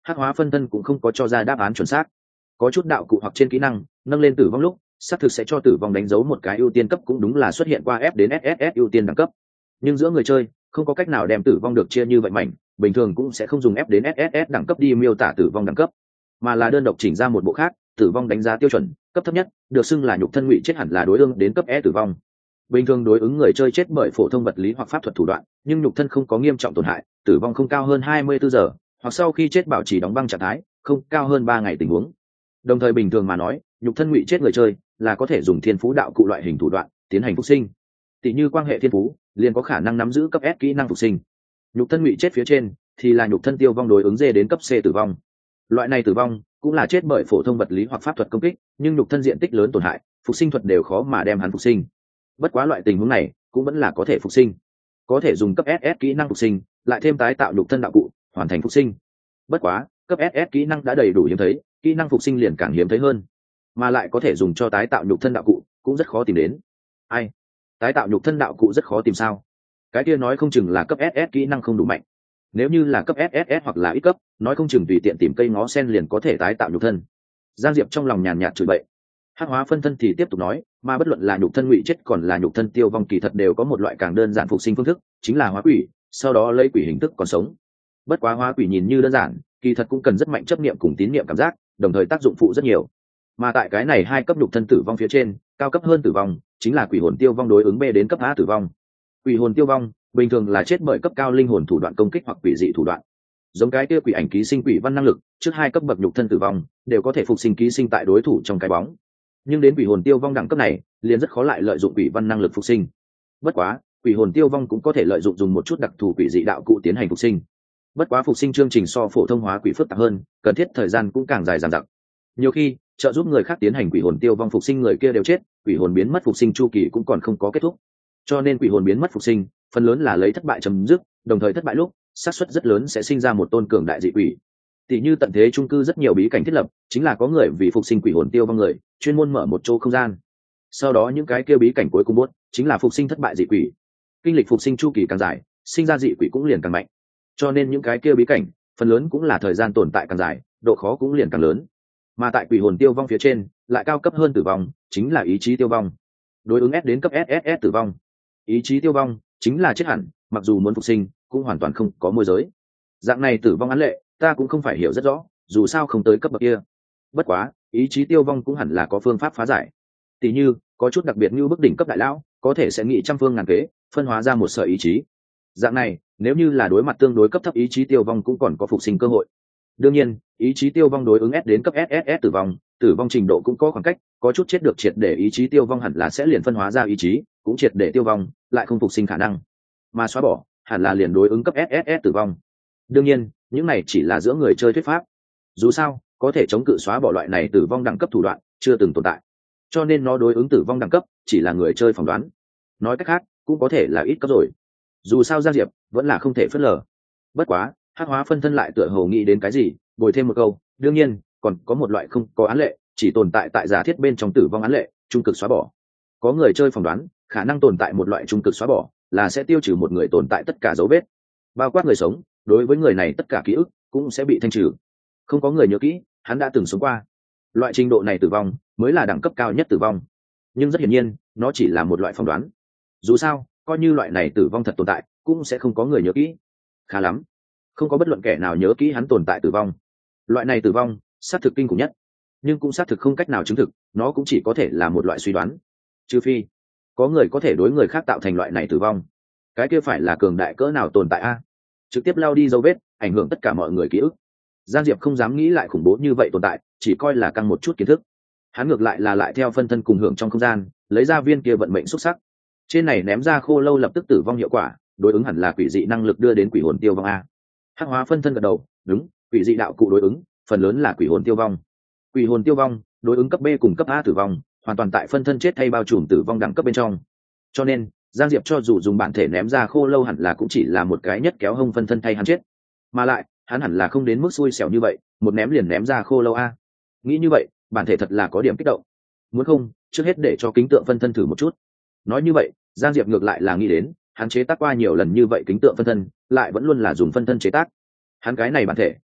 hắc hóa phân thân cũng không có cho ra đáp án chuẩn xác. Có chút đạo cụ hoặc trên kỹ năng nâng lên tử vong lúc xác thực sẽ cho tử vong đánh dấu một cái ưu tiên cấp, cũng đúng là xuất hiện qua F đến SSS ưu tiên đẳng cấp, nhưng giữa người chơi không có cách nào đem tử vong được chia như vậy mảnh, bình thường cũng sẽ không dùng F đến SSS đẳng cấp đi miêu tả tử vong đẳng cấp, mà là đơn độc chỉnh ra một bộ khác tử vong đánh giá tiêu chuẩn. Cấp thấp nhất được xưng là nhục thân ngụy chết hẳn là đối ứng đến cấp E tử vong, bình thường đối ứng người chơi chết bởi phổ thông vật lý hoặc pháp thuật thủ đoạn, nhưng nhục thân không có nghiêm trọng tổn hại, tử vong không cao hơn 24 giờ, hoặc sau khi chết bảo trì đóng băng trạng thái không cao hơn 3 ngày tình huống. Đồng thời bình thường mà nói, nhục thân ngụy chết người chơi là có thể dùng thiên phú đạo cụ loại hình thủ đoạn tiến hành phục sinh, tỷ như quan hệ thiên phú liền có khả năng nắm giữ cấp S kỹ năng phục sinh. Nhục thân ngụy chết phía trên thì là nhục thân tiêu vong đối ứng D đến cấp C tử vong. Loại này tử vong cũng là chết bởi phổ thông vật lý hoặc pháp thuật công kích, nhưng nhục thân diện tích lớn tổn hại, phục sinh thuật đều khó mà đem hắn phục sinh. Bất quá loại tình huống này cũng vẫn là có thể phục sinh, có thể dùng cấp SS kỹ năng phục sinh lại thêm tái tạo nhục thân đạo cụ hoàn thành phục sinh. Bất quá cấp SS kỹ năng đã đầy đủ hiếm thấy, kỹ năng phục sinh liền càng hiếm thấy hơn, mà lại có thể dùng cho tái tạo nhục thân đạo cụ cũng rất khó tìm đến. Ai, tái tạo nhục thân đạo cụ rất khó tìm sao? Cái kia nói không chừng là cấp SS kỹ năng không đủ mạnh. Nếu như là cấp SSS hoặc là ít cấp, nói không chừng tùy tiện tìm cây ngó sen liền có thể tái tạo nhục thân. Giang Diệp trong lòng nhàn nhạt chửi bậy. Hắc hóa phân thân thì tiếp tục nói, mà bất luận là nhục thân ngụy chết còn là nhục thân tiêu vong kỳ thật đều có một loại càng đơn giản phục sinh phương thức, chính là hóa quỷ, sau đó lấy quỷ hình thức còn sống. Bất quá hóa quỷ nhìn như đơn giản, kỳ thật cũng cần rất mạnh chấp niệm cùng tín niệm cảm giác, đồng thời tác dụng phụ rất nhiều. Mà tại cái này hai cấp nhục thân tử vong phía trên, cao cấp hơn tử vong chính là quỷ hồn tiêu vong đối ứng B đến cấp A tử vong. Quỷ hồn tiêu vong bình thường là chết bởi cấp cao linh hồn thủ đoạn công kích hoặc quỷ dị thủ đoạn, giống cái kia quỷ ảnh ký sinh quỷ văn năng lực trước hai cấp bậc nhục thân tử vong đều có thể phục sinh ký sinh tại đối thủ trong cái bóng, nhưng đến quỷ hồn tiêu vong đẳng cấp này liền rất khó lại lợi dụng quỷ văn năng lực phục sinh. Bất quá quỷ hồn tiêu vong cũng có thể lợi dụng dùng một chút đặc thù quỷ dị đạo cụ tiến hành phục sinh. Bất quá phục sinh chương trình so phổ thông hóa quỷ phức tạp hơn, cần thiết thời gian cũng càng dài dằng dặc, nhiều khi trợ giúp người khác tiến hành quỷ hồn tiêu vong phục sinh người kia đều chết, quỷ hồn biến mất phục sinh chu kỳ cũng còn không có kết thúc. Cho nên quỷ hồn biến mất phục sinh phần lớn là lấy thất bại chấm dứt, đồng thời thất bại lúc xác suất rất lớn sẽ sinh ra một tôn cường đại dị quỷ. Tỷ như tận thế trung cư rất nhiều bí cảnh thiết lập chính là có người vì phục sinh quỷ hồn tiêu vong người chuyên môn mở một chỗ không gian, sau đó những cái kia bí cảnh cuối cùng bốt chính là phục sinh thất bại dị quỷ. Kinh lịch phục sinh chu kỳ càng dài, sinh ra dị quỷ cũng liền càng mạnh, cho nên những cái kia bí cảnh phần lớn cũng là thời gian tồn tại càng dài, độ khó cũng liền càng lớn. Mà tại quỷ hồn tiêu vong phía trên lại cao cấp hơn tử vong chính là ý chí tiêu vong, đối ứng S đến cấp SSS tử vong. Ý chí tiêu vong chính là chết hẳn, mặc dù muốn phục sinh cũng hoàn toàn không có môi giới. Dạng này tử vong án lệ ta cũng không phải hiểu rất rõ, dù sao không tới cấp bậc kia. Bất quá ý chí tiêu vong cũng hẳn là có phương pháp phá giải, tỷ như có chút đặc biệt như bức đỉnh cấp đại lão có thể sẽ nghĩ trăm phương ngàn kế phân hóa ra một sợi ý chí. Dạng này nếu như là đối mặt tương đối cấp thấp ý chí tiêu vong cũng còn có phục sinh cơ hội. Đương nhiên ý chí tiêu vong đối ứng S đến cấp SSS tử vong trình độ cũng có khoảng cách, có chút chết được triệt để ý chí tiêu vong hẳn là sẽ liền phân hóa ra ý chí cũng triệt để tiêu vong lại không phục sinh khả năng, mà xóa bỏ hẳn là liền đối ứng cấp SSS tử vong. Đương nhiên những này chỉ là giữa người chơi thuyết pháp, dù sao có thể chống cự xóa bỏ loại này tử vong đẳng cấp thủ đoạn chưa từng tồn tại, cho nên nó đối ứng tử vong đẳng cấp chỉ là người chơi phỏng đoán, nói cách khác cũng có thể là ít cấp rồi. Dù sao Giang Diệp vẫn là không thể phớt lờ. Bất quá hắc hóa phân thân lại tựa hồ nghĩ đến cái gì, bồi thêm một câu, đương nhiên còn có một loại không có án lệ chỉ tồn tại tại giả thiết bên trong tử vong án lệ, trung cực xóa bỏ. Có người chơi phỏng đoán khả năng tồn tại một loại trung cực xóa bỏ là sẽ tiêu trừ một người tồn tại tất cả dấu vết, bao quát người sống, đối với người này tất cả ký ức cũng sẽ bị thanh trừ, không có người nhớ kỹ hắn đã từng sống qua. Loại trình độ này tử vong mới là đẳng cấp cao nhất tử vong, nhưng rất hiển nhiên nó chỉ là một loại phỏng đoán. Dù sao coi như loại này tử vong thật tồn tại cũng sẽ không có người nhớ kỹ, khá lắm không có bất luận kẻ nào nhớ kỹ hắn tồn tại tử vong. Loại này tử vong xác thực kinh khủng nhất, nhưng cũng xác thực không cách nào chứng thực, nó cũng chỉ có thể là một loại suy đoán, trừ phi có người có thể đối người khác tạo thành loại này tử vong. Cái kia phải là cường đại cỡ nào tồn tại a, trực tiếp lao đi dấu vết ảnh hưởng tất cả mọi người ký ức. Giang Diệp không dám nghĩ lại khủng bố như vậy tồn tại, chỉ coi là căng một chút kiến thức. Hắn ngược lại là lại theo phân thân cùng hưởng trong không gian lấy ra viên kia vận mệnh xuất sắc, trên này ném ra khô lâu lập tức tử vong hiệu quả đối ứng hẳn là quỷ dị năng lực đưa đến quỷ hồn tiêu vong a. Hắc hóa phân thân gật đầu, đúng, quỷ dị đạo cụ đối ứng phần lớn là quỷ hồn tiêu vong. Quỷ hồn tiêu vong đối ứng cấp B cùng cấp A tử vong, hoàn toàn tại phân thân chết thay bao trùm tử vong đẳng cấp bên trong. Cho nên Giang Diệp cho dù dùng bản thể ném ra khô lâu hẳn là cũng chỉ là một cái nhất kéo hông phân thân thay hắn chết, mà lại hắn hẳn là không đến mức xui xẻo như vậy một ném liền ném ra khô lâu a. Nghĩ như vậy bản thể thật là có điểm kích động, muốn không trước hết để cho kính tượng phân thân thử một chút. Nói như vậy Giang Diệp ngược lại là nghĩ đến hắn chế tác qua nhiều lần như vậy kính tượng phân thân lại vẫn luôn là dùng phân thân chế tác, hắn cái này bản thể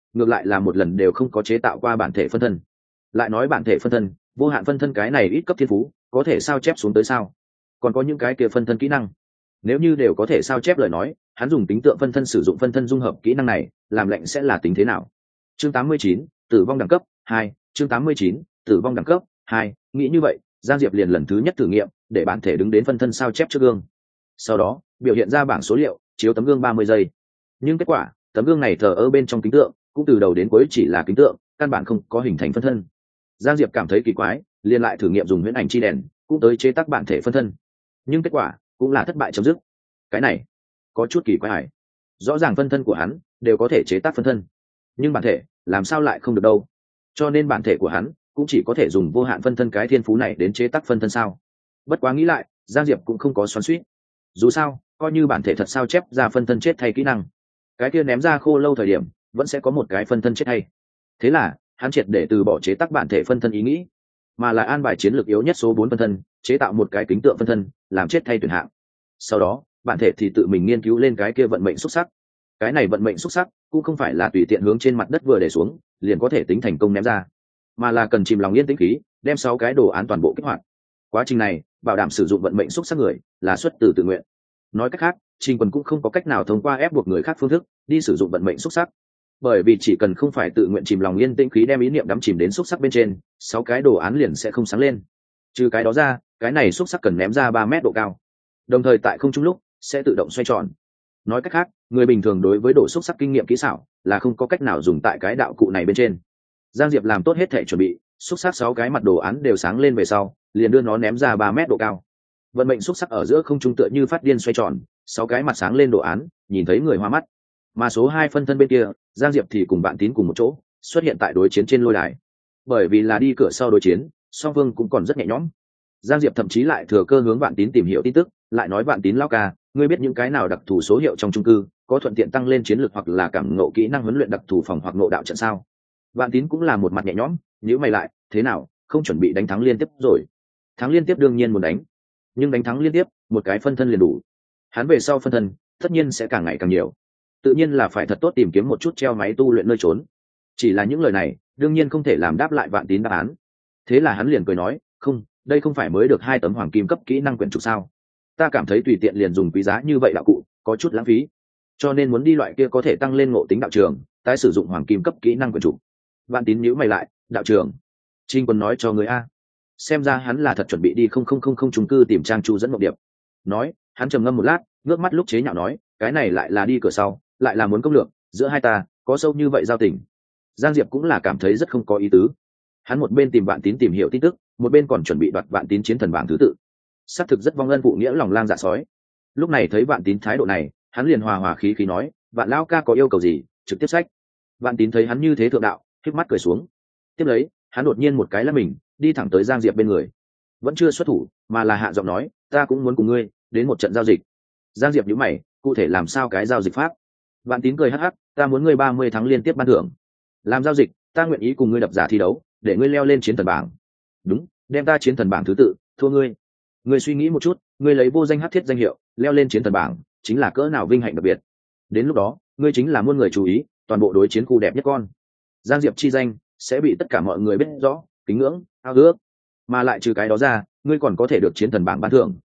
ngược lại là một lần đều không có chế tạo qua bản thể phân thân. Lại nói bản thể phân thân, vô hạn phân thân cái này ít cấp thiên phú có thể sao chép xuống tới sao? Còn có những cái kia phân thân kỹ năng, nếu như đều có thể sao chép lời nói, hắn dùng tính tượng phân thân sử dụng phân thân dung hợp kỹ năng này làm lệnh sẽ là tính thế nào? Chương 89, tử vong đẳng cấp 2. Chương 89, tử vong đẳng cấp 2. Nghĩ như vậy, Giang Diệp liền lần thứ nhất thử nghiệm để bản thể đứng đến phân thân sao chép trước gương, sau đó biểu hiện ra bảng số liệu chiếu tấm gương 30 giây. Nhưng kết quả, tấm gương này thờ ở bên trong kính tượng cũng từ đầu đến cuối chỉ là kính tượng, căn bản không có hình thành phân thân. Giang Diệp cảm thấy kỳ quái, liền lại thử nghiệm dùng huyễn ảnh chi đèn cũng tới chế tác bản thể phân thân, nhưng kết quả cũng là thất bại chấm dứt. Cái này có chút kỳ quái. Rõ ràng phân thân của hắn đều có thể chế tác phân thân, nhưng bản thể làm sao lại không được đâu? Cho nên bản thể của hắn cũng chỉ có thể dùng vô hạn phân thân cái thiên phú này đến chế tác phân thân sao? Bất quá nghĩ lại, Giang Diệp cũng không có xoắn xuýt. Dù sao, coi như bản thể thật sao chép ra phân thân chết thay kỹ năng, cái kia ném ra khô lâu thời điểm vẫn sẽ có một cái phân thân chết thay. Thế là hắn triệt để từ bỏ chế tác bản thể phân thân ý nghĩ, mà lại an bài chiến lược yếu nhất số 4 phân thân chế tạo một cái kính tượng phân thân làm chết thay tuyển hạng. Sau đó bản thể thì tự mình nghiên cứu lên cái kia vận mệnh xúc sắc. Cái này vận mệnh xúc sắc cũng không phải là tùy tiện hướng trên mặt đất vừa để xuống liền có thể tính thành công ném ra, mà là cần chìm lòng yên tĩnh khí đem 6 cái đồ án toàn bộ kích hoạt. Quá trình này bảo đảm sử dụng vận mệnh xúc sắc người là xuất từ tự nguyện. Nói cách khác, Trình Quân cũng không có cách nào thông qua ép buộc người khác phương thức đi sử dụng vận mệnh xúc sắc, bởi vì chỉ cần không phải tự nguyện chìm lòng yên tĩnh khí đem ý niệm đắm chìm đến xúc sắc bên trên, 6 cái đồ án liền sẽ không sáng lên. Trừ cái đó ra, cái này xúc sắc cần ném ra 3 mét độ cao, đồng thời tại không trung lúc sẽ tự động xoay tròn. Nói cách khác, người bình thường đối với độ xúc sắc kinh nghiệm kỹ xảo là không có cách nào dùng tại cái đạo cụ này bên trên. Giang Diệp làm tốt hết thể chuẩn bị, xúc sắc 6 cái mặt đồ án đều sáng lên về sau, liền đưa nó ném ra 3 mét độ cao. Vận mệnh xúc sắc ở giữa không trung tựa như phát điên xoay tròn, 6 cái mặt sáng lên đồ án, nhìn thấy người hoa mắt. Mà số 2 phân thân bên kia, Giang Diệp thì cùng bạn tín cùng một chỗ xuất hiện tại đối chiến trên lôi đài. Bởi vì là đi cửa sau đối chiến, song phương cũng còn rất nhẹ nhõm. Giang Diệp thậm chí lại thừa cơ hướng bạn tín tìm hiểu tin tức, lại nói bạn tín lão ca, ngươi biết những cái nào đặc thù số hiệu trong chung cư có thuận tiện tăng lên chiến lược hoặc là cảm ngộ kỹ năng huấn luyện đặc thù phòng hoặc ngộ đạo trận sao? Bạn tín cũng là một mặt nhẹ nhõm, nhíu mày lại, thế nào, không chuẩn bị đánh thắng liên tiếp rồi? Thắng liên tiếp đương nhiên muốn đánh, nhưng đánh thắng liên tiếp, một cái phân thân liền đủ. Hắn về sau phân thân, tất nhiên sẽ càng ngày càng nhiều. Tự nhiên là phải thật tốt tìm kiếm một chút treo máy tu luyện nơi trốn. Chỉ là những lời này, đương nhiên không thể làm đáp lại Vạn Tín đáp án. Thế là hắn liền cười nói, không, đây không phải mới được 2 tấm hoàng kim cấp kỹ năng quyển trục sao? Ta cảm thấy tùy tiện liền dùng quý giá như vậy đạo cụ, có chút lãng phí. Cho nên muốn đi loại kia có thể tăng lên ngộ tính đạo trường, tái sử dụng hoàng kim cấp kỹ năng quyển trục. Vạn Tín nhíu mày lại, đạo trường? Trinh Quân nói cho người a. Xem ra hắn là thật chuẩn bị đi 0000 chung cư tìm Trang Chu dẫn mộng điệp. Nói, hắn trầm ngâm một lát, ngước mắt lúc chế nhạo nói, cái này lại là đi cửa sau, lại là muốn công lược, giữa hai ta có sâu như vậy giao tình. Giang Diệp cũng là cảm thấy rất không có ý tứ. Hắn một bên tìm Vạn Tín tìm hiểu tin tức, một bên còn chuẩn bị đoạt Vạn Tín chiến thần bảng thứ tự. Xác thực rất vong ân phụ nghĩa lòng lang dạ sói. Lúc này thấy Vạn Tín thái độ này, hắn liền hòa hòa khí khí nói, Vạn lão ca có yêu cầu gì, trực tiếp sách. Vạn Tín thấy hắn như thế thượng đạo, khép mắt cười xuống. Tiếp lấy, hắn đột nhiên một cái lắc mình, đi thẳng tới Giang Diệp bên người. Vẫn chưa xuất thủ, mà là hạ giọng nói, ta cũng muốn cùng ngươi đến một trận giao dịch. Giang Diệp nhíu mày, cụ thể làm sao cái giao dịch pháp? Vạn Tín cười hắc hắc, ta muốn ngươi 30 tháng liên tiếp ban thưởng. Làm giao dịch, ta nguyện ý cùng ngươi đập giả thi đấu, để ngươi leo lên chiến thần bảng. Đúng, đem ta chiến thần bảng thứ tự, thua ngươi. Ngươi suy nghĩ một chút, ngươi lấy vô danh hắc thiết danh hiệu, leo lên chiến thần bảng, chính là cỡ nào vinh hạnh đặc biệt. Đến lúc đó, ngươi chính là muôn người chú ý, toàn bộ đối chiến khu đẹp nhất con. Giang Diệp chi danh sẽ bị tất cả mọi người biết rõ, kính ngưỡng, ao ước. Mà lại trừ cái đó ra, ngươi còn có thể được chiến thần bảng ban thưởng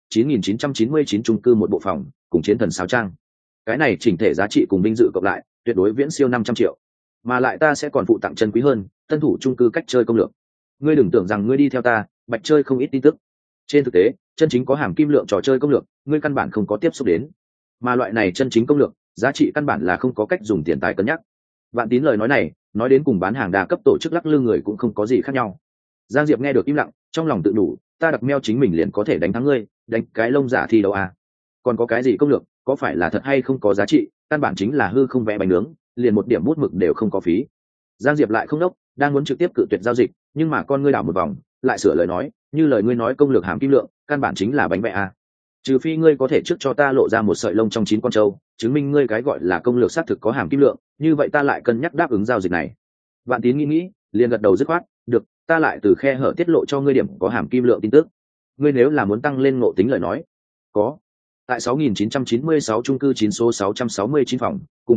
9999 chung cư một bộ phòng, cùng chiến thần sáo trang. Cái này chỉnh thể giá trị cùng vinh dự cộng lại, tuyệt đối viễn siêu 500 triệu. Mà lại ta sẽ còn phụ tặng chân quý hơn, tân thủ chung cư cách chơi công lược. Ngươi đừng tưởng rằng ngươi đi theo ta, bạch chơi không ít tin tức. Trên thực tế, chân chính có hàm kim lượng trò chơi công lược, ngươi căn bản không có tiếp xúc đến. Mà loại này chân chính công lược, giá trị căn bản là không có cách dùng tiền tài cân nhắc. Vạn Tín lời nói này, nói đến cùng bán hàng đa cấp tổ chức lắc lư người cũng không có gì khác nhau. Giang Diệp nghe được im lặng, trong lòng tự đủ, ta đặc meo chính mình liền có thể đánh thắng ngươi, đánh cái lông giả thi đấu à? Còn có cái gì công lược, có phải là thật hay không có giá trị, căn bản chính là hư không vẽ bánh nướng, liền một điểm bút mực đều không có phí. Giang Diệp lại không đốc, đang muốn trực tiếp cự tuyệt giao dịch, nhưng mà con ngươi đảo một vòng, lại sửa lời nói, như lời ngươi nói công lược hàm kim lượng, căn bản chính là bánh vẽ à? Trừ phi ngươi có thể trước cho ta lộ ra một sợi lông trong 9 con trâu, chứng minh ngươi cái gọi là công lược xác thực có hàm kim lượng, như vậy ta lại cân nhắc đáp ứng giao dịch này. Vạn Tín nghĩ, liền gật đầu dứt khoát, được, ta lại từ khe hở tiết lộ cho ngươi điểm có hàm kim lượng tin tức. Ngươi nếu là muốn tăng lên ngộ tính lời nói, có. Tại 6.996 chung cư 9 số 669 phòng, cùng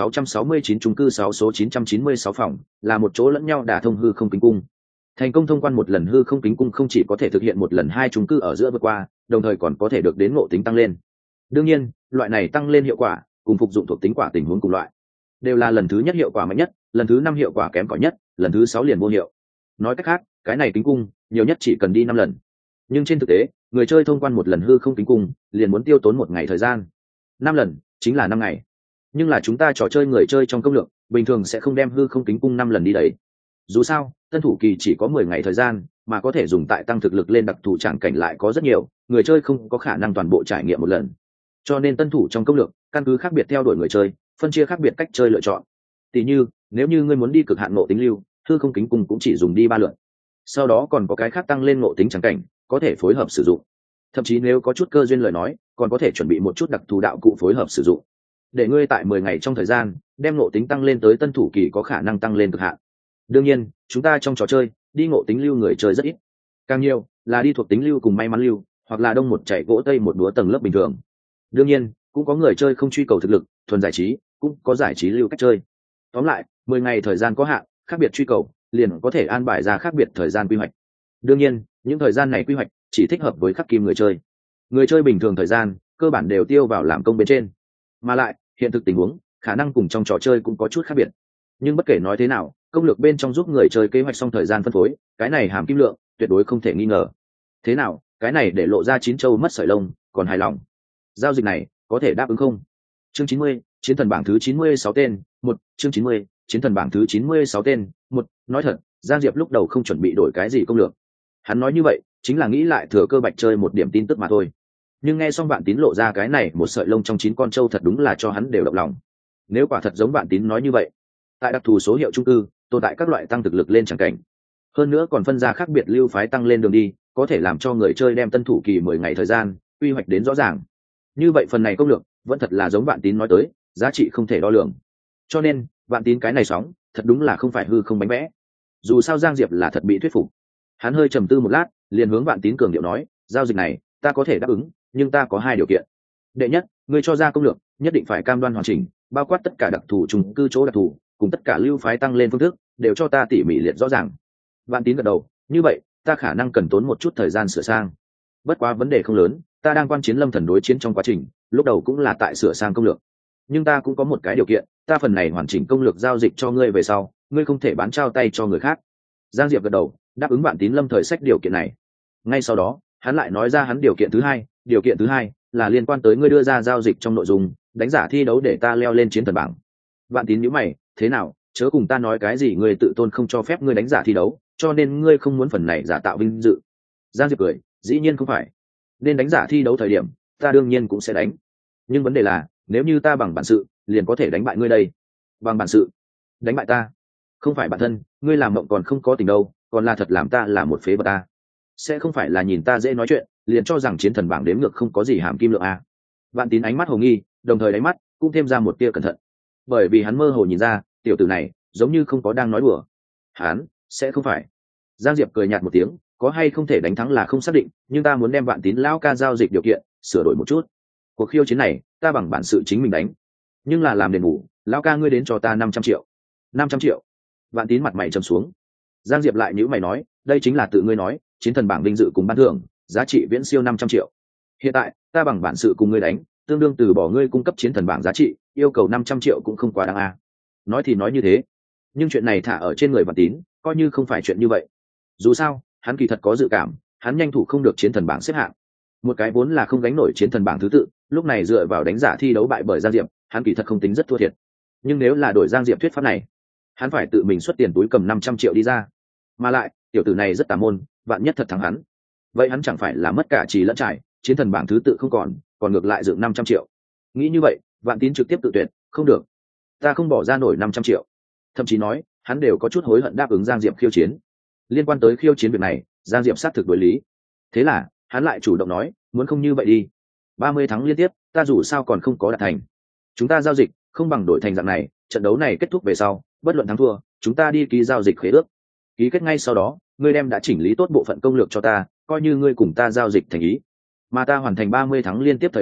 9.669 chung cư 6 số 996 phòng, là một chỗ lẫn nhau đả thông hư không kính cung. Thành công thông quan một lần hư không kính cung không chỉ có thể thực hiện một lần hai chung cư ở giữa vượt qua, đồng thời còn có thể được đến ngộ tính tăng lên. Đương nhiên, loại này tăng lên hiệu quả, cùng phục dụng thuộc tính quả tình huống cùng loại, đều là lần thứ nhất hiệu quả mạnh nhất, lần thứ 5 hiệu quả kém cỏi nhất, lần thứ 6 liền vô hiệu. Nói cách khác, cái này kính cung, nhiều nhất chỉ cần đi 5 lần. Nhưng trên thực tế, người chơi thông quan một lần hư không kính cung liền muốn tiêu tốn 1 ngày thời gian. 5 lần chính là 5 ngày. Nhưng là chúng ta trò chơi người chơi trong công lượng bình thường sẽ không đem hư không kính cung 5 lần đi đấy. Dù sao, tân thủ kỳ chỉ có 10 ngày thời gian, mà có thể dùng tại tăng thực lực lên đặc thù tràng cảnh lại có rất nhiều, người chơi không có khả năng toàn bộ trải nghiệm một lần. Cho nên tân thủ trong công lượng, căn cứ khác biệt theo đuổi người chơi, phân chia khác biệt cách chơi lựa chọn. Tỷ như, nếu như ngươi muốn đi cực hạn ngộ tính lưu, hư không kính cung cũng chỉ dùng đi 3 lượt. Sau đó còn có cái khác tăng lên ngộ tính tràng cảnh, có thể phối hợp sử dụng. Thậm chí nếu có chút cơ duyên lời nói, còn có thể chuẩn bị một chút đặc thù đạo cụ phối hợp sử dụng, để ngươi tại 10 ngày trong thời gian đem ngộ tính tăng lên tới tân thủ kỳ có khả năng tăng lên cực hạn. Đương nhiên, chúng ta trong trò chơi đi ngộ tính lưu người chơi rất ít, càng nhiều là đi thuộc tính lưu cùng may mắn lưu, hoặc là đông một chạy gỗ tây một đúa tầng lớp bình thường. Đương nhiên, cũng có người chơi không truy cầu thực lực, thuần giải trí, cũng có giải trí lưu cách chơi. Tóm lại, 10 ngày thời gian có hạn, khác biệt truy cầu, liền có thể an bài ra khác biệt thời gian quy hoạch. Đương nhiên, những thời gian này quy hoạch chỉ thích hợp với khắc kim người chơi. Người chơi bình thường thời gian cơ bản đều tiêu vào làm công bên trên, mà lại hiện thực tình huống khả năng cùng trong trò chơi cũng có chút khác biệt. Nhưng bất kể nói thế nào, công lược bên trong giúp người chơi kế hoạch xong thời gian phân phối, cái này hàm kim lượng tuyệt đối không thể nghi ngờ. Thế nào, cái này để lộ ra chín châu mất sợi lông, còn hài lòng. Giao dịch này có thể đáp ứng không? Chương 90, chiến thần bảng thứ 96 tên, 1, chương 90, chiến thần bảng thứ 96 tên, 1, nói thật, Giang Diệp lúc đầu không chuẩn bị đổi cái gì công lược. Hắn nói như vậy, chính là nghĩ lại thừa cơ bạch chơi một điểm tin tức mà thôi. Nhưng nghe xong Vạn Tín lộ ra cái này một sợi lông trong 9 con trâu thật đúng là cho hắn đều động lòng. Nếu quả thật giống Vạn Tín nói như vậy, tại đặc thù số hiệu chung cư, tồn tại các loại tăng thực lực lên chẳng cảnh. Hơn nữa còn phân ra khác biệt lưu phái tăng lên đường đi, có thể làm cho người chơi đem tân thủ kỳ 10 ngày thời gian, quy hoạch đến rõ ràng. Như vậy phần này công lược vẫn thật là giống Vạn Tín nói tới, giá trị không thể đo lường. Cho nên, Vạn Tín cái này sóng, thật đúng là không phải hư không bánh vẽ. Dù sao Giang Diệp là thật bị thuyết phục. Hắn hơi trầm tư một lát, liền hướng Vạn Tín cường điệu nói, giao dịch này ta có thể đáp ứng, nhưng ta có 2 điều kiện. Đệ nhất, ngươi cho ra công lược nhất định phải cam đoan hoàn chỉnh, bao quát tất cả đặc thù chung cư chỗ đặc thù, cùng tất cả lưu phái tăng lên phương thức đều cho ta tỉ mỉ liệt rõ ràng. Vạn Tín gật đầu, như vậy ta khả năng cần tốn một chút thời gian sửa sang. Bất quá vấn đề không lớn, ta đang quan chiến Lâm Thần đối chiến trong quá trình, lúc đầu cũng là tại sửa sang công lược. Nhưng ta cũng có một cái điều kiện, ta phần này hoàn chỉnh công lược giao dịch cho ngươi về sau, ngươi không thể bán trao tay cho người khác. Giang Diệp gật đầu, đáp ứng Vạn Tín lâm thời sách điều kiện này. Ngay sau đó, hắn lại nói ra hắn điều kiện thứ hai là liên quan tới ngươi đưa ra giao dịch trong nội dung đánh giả thi đấu để ta leo lên chiến thần bảng. Vạn Tín nhíu mày, thế nào, chớ cùng ta nói cái gì ngươi tự tôn không cho phép ngươi đánh giả thi đấu, cho nên ngươi không muốn phần này giả tạo vinh dự. Giang Diệp cười, dĩ nhiên không phải. Nên đánh giả thi đấu thời điểm, ta đương nhiên cũng sẽ đánh. Nhưng vấn đề là, nếu như ta bằng bản sự, liền có thể đánh bại ngươi đây. Bằng bản sự, đánh bại ta? Không phải bản thân, ngươi làm mộng còn không có tình đâu, còn là thật làm ta là một phế vật ta. Sẽ không phải là nhìn ta dễ nói chuyện, liền cho rằng chiến thần bảng đếm ngược không có gì hàm kim lượng à. Vạn Tín ánh mắt hồ nghi, đồng thời đáy mắt cũng thêm ra một tia cẩn thận, bởi vì hắn mơ hồ nhìn ra tiểu tử này giống như không có đang nói đùa. Hắn sẽ không phải. Giang Diệp cười nhạt một tiếng, có hay không thể đánh thắng là không xác định, nhưng ta muốn đem Vạn Tín lão ca giao dịch điều kiện sửa đổi một chút. Cuộc khiêu chiến này ta bằng bản sự chính mình đánh, nhưng là làm đền bù, lão ca ngươi đến cho ta 500 triệu. 500 triệu? Vạn Tín mặt mày trầm xuống. Giang Diệp lại nhíu mày nói, đây chính là tự ngươi nói, chiến thần bảng vinh dự cùng ban thưởng giá trị viễn siêu 500 triệu. Hiện tại ta bằng bản sự cùng ngươi đánh, tương đương từ bỏ ngươi cung cấp chiến thần bảng giá trị, yêu cầu 500 triệu cũng không quá đáng a. Nói thì nói như thế, nhưng chuyện này thả ở trên người Vạn Tín coi như không phải chuyện như vậy. Dù sao hắn kỳ thật có dự cảm, hắn nhanh thủ không được chiến thần bảng xếp hạng. Một cái vốn là không gánh nổi chiến thần bảng thứ tự, lúc này dựa vào đánh giả thi đấu bại bởi Giang Diệp, hắn kỳ thật không tính rất thua thiệt. Nhưng nếu là đổi Giang Diệp thuyết pháp này, hắn phải tự mình xuất tiền túi cầm 500 triệu đi ra. Mà lại tiểu tử này rất tà môn, vạn nhất thật thắng hắn, vậy hắn chẳng phải là mất cả trì lẫn trải, chiến thần bảng thứ tự không còn ngược lại dựng 500 triệu. Nghĩ như vậy, Vạn Tín trực tiếp tự tuyệt, không được, ta không bỏ ra nổi 500 triệu. Thậm chí nói hắn đều có chút hối hận đáp ứng Giang Diệp khiêu chiến. Liên quan tới khiêu chiến việc này, Giang Diệp xác thực đối lý. Thế là hắn lại chủ động nói, muốn không như vậy đi, 30 tháng liên tiếp ta dù sao còn không có đạt thành, chúng ta giao dịch không bằng đổi thành dạng này, trận đấu này kết thúc về sau, bất luận thắng thua, chúng ta đi ký giao dịch khế ước. Ký kết ngay sau đó, ngươi đem đã chỉnh lý tốt bộ phận công lược cho ta, coi như ngươi cùng ta giao dịch thành ý. Mà ta hoàn thành 30 tháng liên tiếp thời điểm,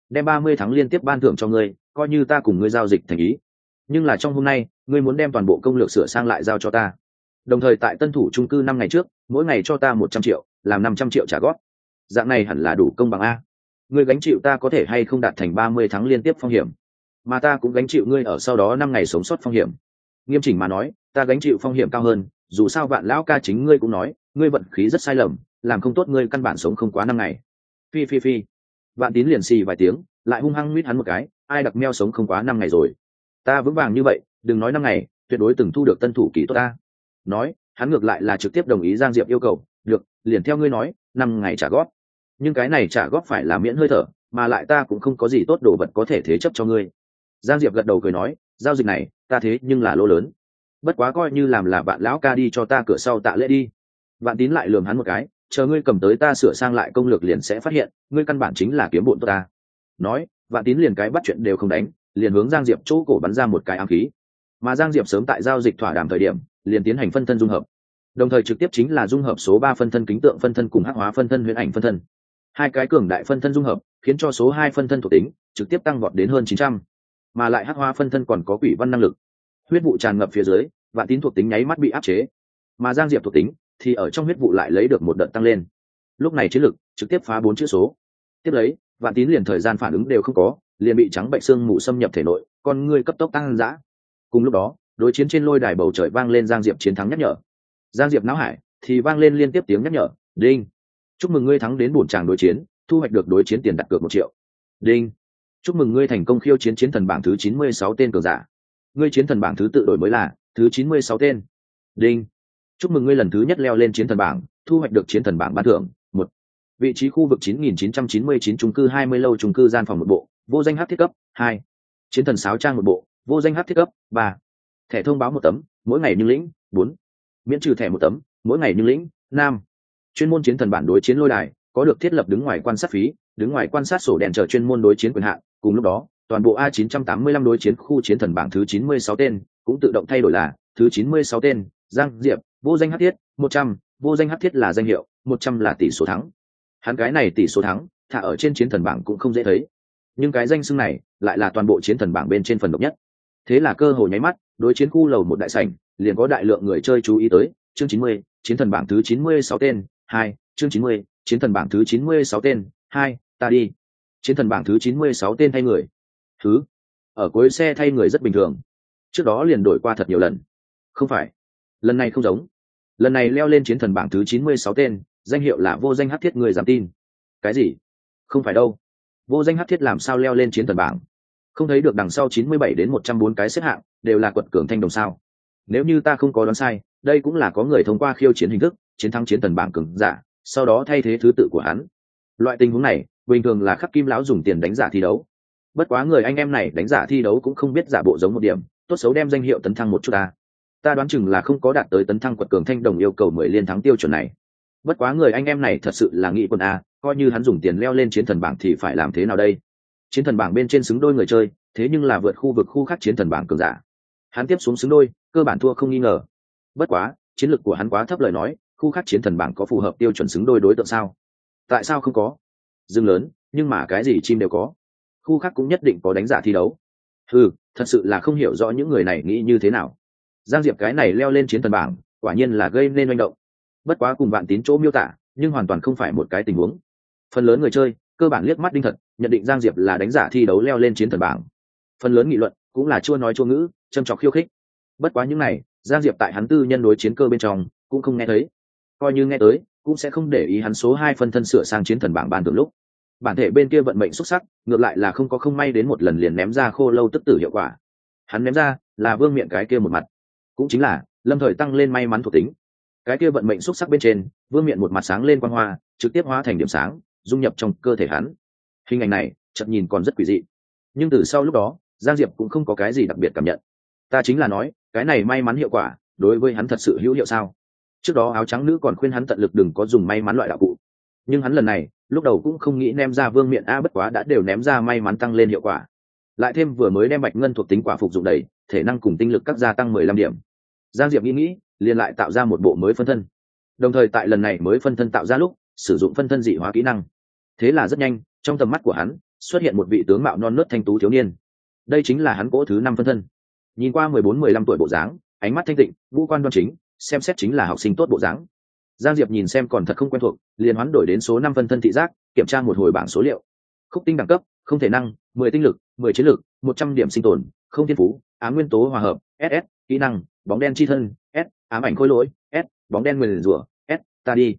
đem 30 tháng liên tiếp ban thưởng cho ngươi, coi như ta cùng ngươi giao dịch thành ý. Nhưng là trong hôm nay ngươi muốn đem toàn bộ công lược sửa sang lại giao cho ta, đồng thời tại tân thủ chung cư 5 ngày trước mỗi ngày cho ta 100 triệu, làm 500 triệu trả góp. Dạng này hẳn là đủ công bằng a. Ngươi gánh chịu ta có thể hay không đạt thành 30 tháng liên tiếp phong hiểm, mà ta cũng gánh chịu ngươi ở sau đó 5 ngày sống sót phong hiểm. Nghiêm chỉnh mà nói, ta gánh chịu phong hiểm cao hơn, dù sao Vạn lão ca chính ngươi cũng nói, ngươi vận khí rất sai lầm, làm không tốt ngươi căn bản sống không quá 5 ngày. Phi phi phi. Vạn Tín liền xì vài tiếng, lại hung hăng mít hắn một cái, ai đặc meo sống không quá 5 ngày rồi. Ta vững vàng như vậy, đừng nói 5 ngày, tuyệt đối từng thu được tân thủ kỹ tốt ta. Nói, hắn ngược lại là trực tiếp đồng ý Giang Diệp yêu cầu, được, liền theo ngươi nói, 5 ngày trả góp. Nhưng cái này trả góp phải là miễn hơi thở, mà lại ta cũng không có gì tốt đồ vật có thể thế chấp cho ngươi. Giang Diệp gật đầu cười nói, giao dịch này ta thế nhưng là lỗ lớn, bất quá coi như làm là Vạn lão ca đi cho ta cửa sau tạ lễ đi. Vạn Tín lại lườm hắn một cái, chờ ngươi cầm tới ta sửa sang lại công lược liền sẽ phát hiện ngươi căn bản chính là kiếm bộn tốt ta. Nói, Vạn Tín liền cái bắt chuyện đều không đánh, liền hướng Giang Diệp chỗ cổ bắn ra một cái ám khí. Mà Giang Diệp sớm tại giao dịch thỏa đàm thời điểm liền tiến hành phân thân dung hợp, đồng thời trực tiếp chính là dung hợp số 3 phân thân kính tượng phân thân cùng hắc hóa phân thân huyễn ảnh phân thân. Hai cái cường đại phân thân dung hợp khiến cho số 2 phân thân thuộc tính trực tiếp tăng vọt đến hơn 900, mà lại hắc hóa phân thân còn có quỷ văn năng lực. Huyết vụ tràn ngập phía dưới, Vạn Tín thuộc tính nháy mắt bị áp chế, mà Giang Diệp thuộc tính thì ở trong huyết vụ lại lấy được một đợt tăng lên. Lúc này chiến lực trực tiếp phá 4 chữ số. Tiếp lấy, Vạn Tín liền thời gian phản ứng đều không có, liền bị trắng bệnh xương mù xâm nhập thể nội, con ngươi cấp tốc tăng dã. Cùng lúc đó, đối chiến trên lôi đài bầu trời vang lên Giang Diệp chiến thắng nhắc nhở. Giang Diệp não hải thì vang lên liên tiếp tiếng nhắc nhở, đinh, chúc mừng ngươi thắng đến bổn tràng đối chiến, thu hoạch được đối chiến tiền đặt cược 1 triệu. Đinh, chúc mừng ngươi thành công khiêu chiến chiến thần bảng thứ 96 tên cường giả. Ngươi chiến thần bảng thứ tự đổi mới là thứ 96 tên. Đinh, chúc mừng ngươi lần thứ nhất leo lên chiến thần bảng, thu hoạch được chiến thần bảng ban thưởng 1. Vị trí khu vực 9999 chung cư 20 lâu chung cư gian phòng một bộ, vô danh hắc thiết cấp 2. Chiến thần sáo trang một bộ, vô danh hắc thiết cấp 3. Thẻ thông báo 1 tấm, mỗi ngày như lĩnh 4. Miễn trừ thẻ 1 tấm, mỗi ngày như lĩnh 5. Chuyên môn chiến thần bản đối chiến lôi đài, có được thiết lập đứng ngoài quan sát phí, đứng ngoài quan sát sổ đèn chờ chuyên môn đối chiến quyền hạn. Cùng lúc đó, toàn bộ A985 đối chiến khu chiến thần bảng thứ 96 tên cũng tự động thay đổi là thứ 96 tên, Giang Diệp, vô danh hắc thiết 100, vô danh hắc thiết là danh hiệu, 100 là tỷ số thắng. Hắn cái này tỷ số thắng, thả ở trên chiến thần bảng cũng không dễ thấy, nhưng cái danh xưng này lại là toàn bộ chiến thần bảng bên trên phần độc nhất. Thế là cơ hội nháy mắt, đối chiến khu lầu một đại sảnh liền có đại lượng người chơi chú ý tới. Chương 90, chiến thần bảng thứ 96 tên 2. Chương 90, chiến thần bảng thứ 96 tên 2. Ta đi. Chiến thần bảng thứ 96 tên thay người. Thứ ở cuối xe thay người rất bình thường, trước đó liền đổi qua thật nhiều lần. Không phải, lần này không giống, lần này leo lên chiến thần bảng thứ 96 tên, danh hiệu là vô danh hắc thiết, người dám tin. Cái gì? Không phải đâu, vô danh hắc thiết làm sao leo lên chiến thần bảng? Không thấy được đằng sau 97 đến 104 cái xếp hạng đều là quật cường thanh đồng sao? Nếu như ta không có đoán sai, đây cũng là có người thông qua khiêu chiến hình thức chiến thắng chiến thần bảng cường giả, sau đó thay thế thứ tự của hắn. Loại tình huống này bình thường là khắc kim lão dùng tiền đánh giả thi đấu. Bất quá người anh em này đánh giả thi đấu cũng không biết giả bộ giống một điểm, tốt xấu đem danh hiệu tấn thăng một chút ta đoán chừng là không có đạt tới tấn thăng quật cường thanh đồng yêu cầu 10 liên thắng tiêu chuẩn này. Bất quá người anh em này thật sự là nghị quân coi như hắn dùng tiền leo lên chiến thần bảng thì phải làm thế nào đây? Chiến thần bảng bên trên xứng đôi người chơi, thế nhưng là vượt khu vực khu khác chiến thần bảng cường giả, hắn tiếp xuống xứng đôi cơ bản thua không nghi ngờ. Bất quá chiến lược của hắn quá thấp lời nói, khu khác chiến thần bảng có phù hợp tiêu chuẩn xứng đôi đối tượng sao? Tại sao không có? Dương lớn nhưng mà cái gì chim đều có, khu khác cũng nhất định có đánh giả thi đấu. Thật sự là không hiểu rõ những người này nghĩ như thế nào. Giang Diệp cái này leo lên chiến thần bảng quả nhiên là gây nên manh động. Bất quá cùng Vạn Tín chỗ miêu tả nhưng hoàn toàn không phải một cái tình huống. Phần lớn người chơi cơ bản liếc mắt đinh thật nhận định Giang Diệp là đánh giả thi đấu leo lên chiến thần bảng. Phần lớn nghị luận cũng là chua nói chua ngữ, châm chọc khiêu khích. Bất quá những này Giang Diệp tại hắn tư nhân đối chiến cơ bên trong cũng không nghe thấy, coi như nghe tới cũng sẽ không để ý hắn số 2 phân thân sửa sang chiến thần bảng ban thường lúc. Bản thể bên kia vận mệnh xuất sắc, ngược lại là không có không may đến một lần liền ném ra khô lâu tức tử hiệu quả. Hắn ném ra là vương miện cái kia một mặt, cũng chính là lâm thời tăng lên may mắn thuộc tính. Cái kia vận mệnh xuất sắc bên trên, vương miện một mặt sáng lên quang hoa, trực tiếp hóa thành điểm sáng dung nhập trong cơ thể hắn. Hình ảnh này chợt nhìn còn rất quỷ dị, nhưng từ sau lúc đó Giang Diệp cũng không có cái gì đặc biệt cảm nhận. Ta chính là nói, cái này may mắn hiệu quả đối với hắn thật sự hữu hiệu sao? Trước đó áo trắng nữ còn khuyên hắn tận lực đừng có dùng may mắn loại đạo cụ, nhưng hắn lần này lúc đầu cũng không nghĩ ném ra vương miện bất quá đã đều ném ra may mắn tăng lên hiệu quả, lại thêm vừa mới đem bạch ngân thuộc tính quả phục dụng đầy, thể năng cùng tinh lực các gia tăng 15 điểm. Giang Diệp nghĩ liền lại tạo ra một bộ mới phân thân, đồng thời tại lần này mới phân thân tạo ra lúc sử dụng phân thân dị hóa kỹ năng. Thế là rất nhanh trong tầm mắt của hắn xuất hiện một vị tướng mạo non nớt thanh tú thiếu niên. Đây chính là hắn cỗ thứ 5 phân thân. Nhìn qua 14-15 tuổi bộ dáng, ánh mắt thanh tịnh, ngũ quan đoan chính, xem xét chính là học sinh tốt bộ dáng. Giang Diệp nhìn xem còn thật không quen thuộc, liền hoán đổi đến số 5 phân thân thị giác, kiểm tra một hồi bảng số liệu. Khúc tinh đẳng cấp, không thể năng, 10 tinh lực, 10 chiến lực, 100 điểm sinh tồn, không thiên phú, ám nguyên tố hòa hợp, SS, kỹ năng, bóng đen chi thân, S, ám ảnh khôi lỗi, S, bóng đen nguyền rủa, S, ta đi.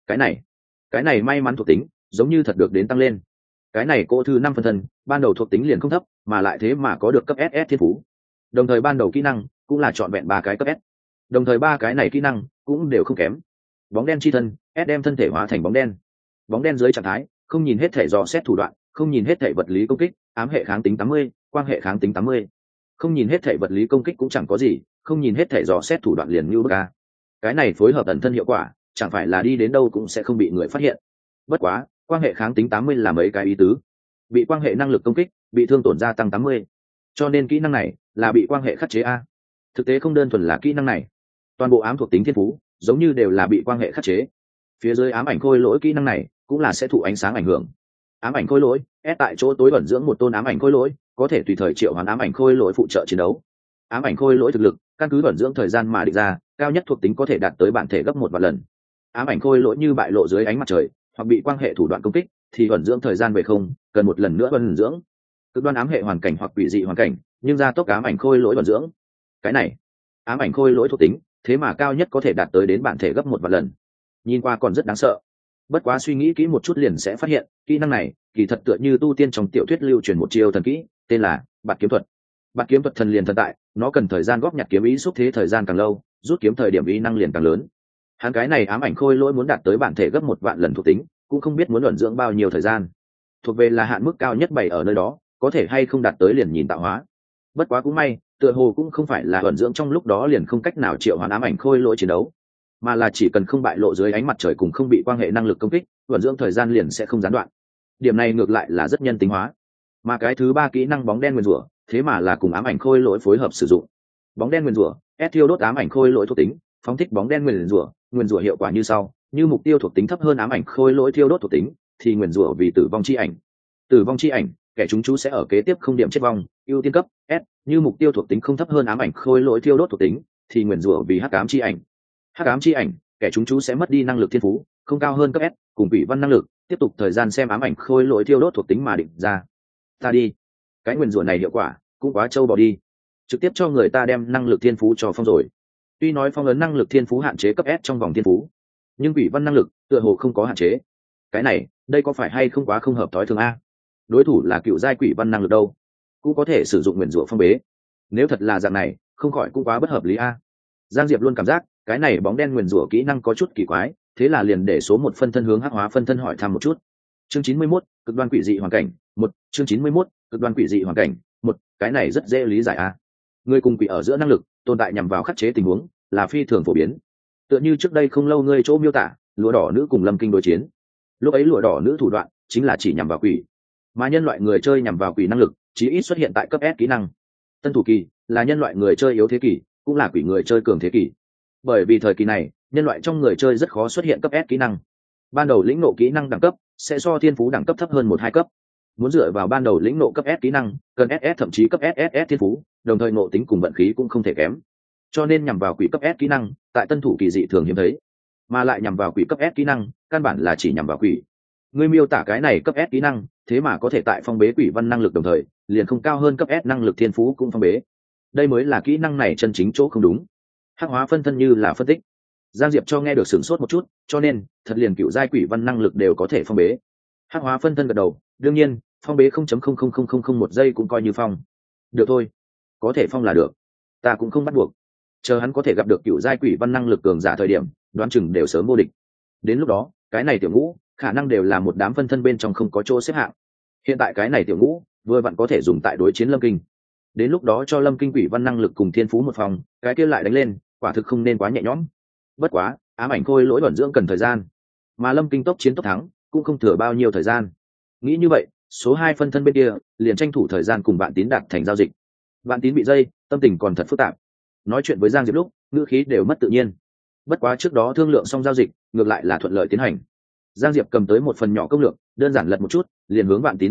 Cái này may mắn thuộc tính, giống như thật được đến tăng lên. Cái này cô thứ 5 phân thân, ban đầu thuộc tính liền không thấp, mà lại thế mà có được cấp SS thiên phú. Đồng thời ban đầu kỹ năng cũng là chọn vẹn 3 cái cấp S. Đồng thời 3 cái này kỹ năng cũng đều không kém. Bóng đen chi thân, S đem thân thể hóa thành bóng đen. Bóng đen dưới trạng thái, không nhìn hết thể dò xét thủ đoạn, không nhìn hết thể vật lý công kích, ám hệ kháng tính 80, quang hệ kháng tính 80. Không nhìn hết thể vật lý công kích cũng chẳng có gì, không nhìn hết thể dò xét thủ đoạn liền như bức a. Cái này phối hợp ẩn thân hiệu quả, chẳng phải là đi đến đâu cũng sẽ không bị người phát hiện. Bất quá, quang hệ kháng tính 80 là mấy cái ý tứ. Bị quang hệ năng lực công kích, bị thương tổn gia tăng 80. Cho nên kỹ năng này là bị quang hệ khắc chế a. Thực tế không đơn thuần là kỹ năng này, toàn bộ ám thuộc tính thiên phú giống như đều là bị quang hệ khắc chế. Phía dưới ám ảnh khôi lỗi kỹ năng này cũng là sẽ thụ ánh sáng ảnh hưởng. Ám ảnh khôi lỗi, ép tại chỗ tối ẩn dưỡng một tôn ám ảnh khôi lỗi, có thể tùy thời triệu hoán ám ảnh khôi lỗi phụ trợ chiến đấu. Ám ảnh khôi lỗi thực lực, căn cứ ẩn dưỡng thời gian mà định ra, cao nhất thuộc tính có thể đạt tới bản thể gấp 1 vạn lần. Ám ảnh khôi lỗi như bại lộ dưới ánh mặt trời, hoặc bị quang hệ thủ đoạn công kích, thì ẩn dưỡng thời gian về không, cần một lần nữa ẩn dưỡng. Cực đoan ám hệ hoàn cảnh hoặc quỷ dị hoàn cảnh, nhưng gia tốc ám ảnh khôi lỗi ẩn dưỡng. Cái này, ám ảnh khôi lỗi thuộc tính, thế mà cao nhất có thể đạt tới đến bản thể gấp 1 vạn lần. Nhìn qua còn rất đáng sợ. Bất quá suy nghĩ kỹ một chút liền sẽ phát hiện, kỹ năng này kỳ thật tựa như tu tiên trong tiểu thuyết lưu truyền một chiêu thần kỹ, tên là Bạt kiếm thuật. Bạt kiếm thuật thần liền thần tại, nó cần thời gian góp nhặt kiếm ý xúc thế thời gian càng lâu, rút kiếm thời điểm ý năng liền càng lớn. Hắn cái này ám ảnh khôi lỗi muốn đạt tới bản thể gấp 1 vạn lần thuộc tính, cũng không biết muốn ẩn dưỡng bao nhiêu thời gian. Thuộc về là hạn mức cao nhất bày ở nơi đó, có thể hay không đạt tới liền nhìn tạo hóa. Bất quá cũng may, tựa hồ cũng không phải là ẩn dưỡng trong lúc đó liền không cách nào triệu hoán ám ảnh khôi lỗi chiến đấu, mà là chỉ cần không bại lộ dưới ánh mặt trời cùng không bị quan hệ năng lực công kích, ẩn dưỡng thời gian liền sẽ không gián đoạn. Điểm này ngược lại là rất nhân tính hóa. Mà cái thứ 3 kỹ năng bóng đen nguyên rủa, thế mà là cùng ám ảnh khôi lỗi phối hợp sử dụng. Bóng đen nguyên rủa, ép thiêu đốt ám ảnh khôi lỗi thuộc tính, phóng thích bóng đen nguyên rủa hiệu quả như sau: như mục tiêu thuộc tính thấp hơn ám ảnh khôi lỗi thiêu đốt thuộc tính, thì nguyên rủa vì tử vong chi ảnh. Tử vong chi ảnh, kẻ chúng chú sẽ ở kế tiếp không điểm chết vong, ưu tiên cấp S. Như mục tiêu thuộc tính không thấp hơn ám ảnh khôi lỗi thiêu đốt thuộc tính, thì nguyên rủa vì hắc ám chi ảnh. Hắc ám chi ảnh, kẻ chúng chú sẽ mất đi năng lực thiên phú, không cao hơn cấp S, cùng quỷ văn năng lực, tiếp tục thời gian xem ám ảnh khôi lỗi thiêu đốt thuộc tính mà định ra. Ta đi, cái nguyên rủa này hiệu quả cũng quá trâu bò đi, trực tiếp cho người ta đem năng lực thiên phú cho phong rồi. Tuy nói phong ấn năng lực thiên phú hạn chế cấp S trong vòng thiên phú, nhưng quỷ văn năng lực tựa hồ không có hạn chế. Cái này, đây có phải hay không quá không hợp thói thường a? Đối thủ là cựu giai quỷ văn năng lực đâu, cũng có thể sử dụng nguyên rủa phong bế. Nếu thật là dạng này, không khỏi cũng quá bất hợp lý a. Giang Diệp luôn cảm giác cái này bóng đen nguyên rủa kỹ năng có chút kỳ quái, thế là liền để số 1 phân thân hướng hắc hóa phân thân hỏi thăm một chút. Chương 91, cực đoan quỷ dị hoàn cảnh 1. Chương 91, cực đoan quỷ dị hoàn cảnh 1. Cái này rất dễ lý giải a. Người cùng quỷ ở giữa năng lực tồn tại nhằm vào khắc chế tình huống là phi thường phổ biến. Tựa như trước đây không lâu ngươi chỗ miêu tả, lụa đỏ nữ cùng Lâm Kinh đối chiến. Lúc ấy lụa đỏ nữ thủ đoạn chính là chỉ nhằm vào quỷ, mà nhân loại người chơi nhằm vào quỷ năng lực chỉ ít xuất hiện tại cấp S kỹ năng. Tân thủ kỳ là nhân loại người chơi yếu thế kỷ, cũng là quỷ người chơi cường thế kỷ. Bởi vì thời kỳ này, nhân loại trong người chơi rất khó xuất hiện cấp S kỹ năng. Ban đầu lĩnh nộ kỹ năng đẳng cấp sẽ so thiên phú đẳng cấp thấp hơn 1-2 cấp. Muốn dựa vào ban đầu lĩnh nộ cấp S kỹ năng, cần SS thậm chí cấp SSS thiên phú, đồng thời ngộ tính cùng vận khí cũng không thể kém. Cho nên nhằm vào quỷ cấp S kỹ năng, tại tân thủ kỳ dị thường hiếm thấy, mà lại nhằm vào quỷ cấp S kỹ năng, căn bản là chỉ nhằm vào quỷ. Ngươi miêu tả cái này cấp S kỹ năng, thế mà có thể tại phong bế quỷ văn năng lực đồng thời, liền không cao hơn cấp S năng lực thiên phú cũng phong bế. Đây mới là kỹ năng này chân chính chỗ không đúng. Hắc hóa phân thân như là phân tích. Giang Diệp cho nghe được sửng sốt một chút, cho nên thật liền cựu giai quỷ văn năng lực đều có thể phong bế. Hắc hóa phân thân gật đầu, đương nhiên, phong bế 0.00001 giây cũng coi như phong. Được thôi, có thể phong là được, ta cũng không bắt buộc. Chờ hắn có thể gặp được cựu giai quỷ văn năng lực cường giả thời điểm, đoán chừng đều sớm vô địch. Đến lúc đó, cái này tiểu ngũ khả năng đều là một đám phân thân bên trong không có chỗ xếp hạng. Hiện tại cái này tiểu ngũ vừa vặn có thể dùng tại đối chiến Lâm Kinh. Đến lúc đó cho Lâm Kinh quỷ văn năng lực cùng thiên phú một phòng, cái kia lại đánh lên, quả thực không nên quá nhẹ nhõm. Bất quá, ám ảnh khôi lỗi ẩn dưỡng cần thời gian, mà Lâm Kinh tốc chiến tốc thắng cũng không thừa bao nhiêu thời gian. Nghĩ như vậy, số 2 phân thân bên kia liền tranh thủ thời gian cùng bạn tín đạt thành giao dịch. Bạn tín bị dây, tâm tình còn thật phức tạp. Nói chuyện với Giang Diệp lúc, ngữ khí đều mất tự nhiên. Bất quá trước đó thương lượng xong giao dịch, ngược lại là thuận lợi tiến hành. Giang Diệp cầm tới một phần nhỏ công lược, đơn giản lật một chút, liền hướng bạn tín an ủi,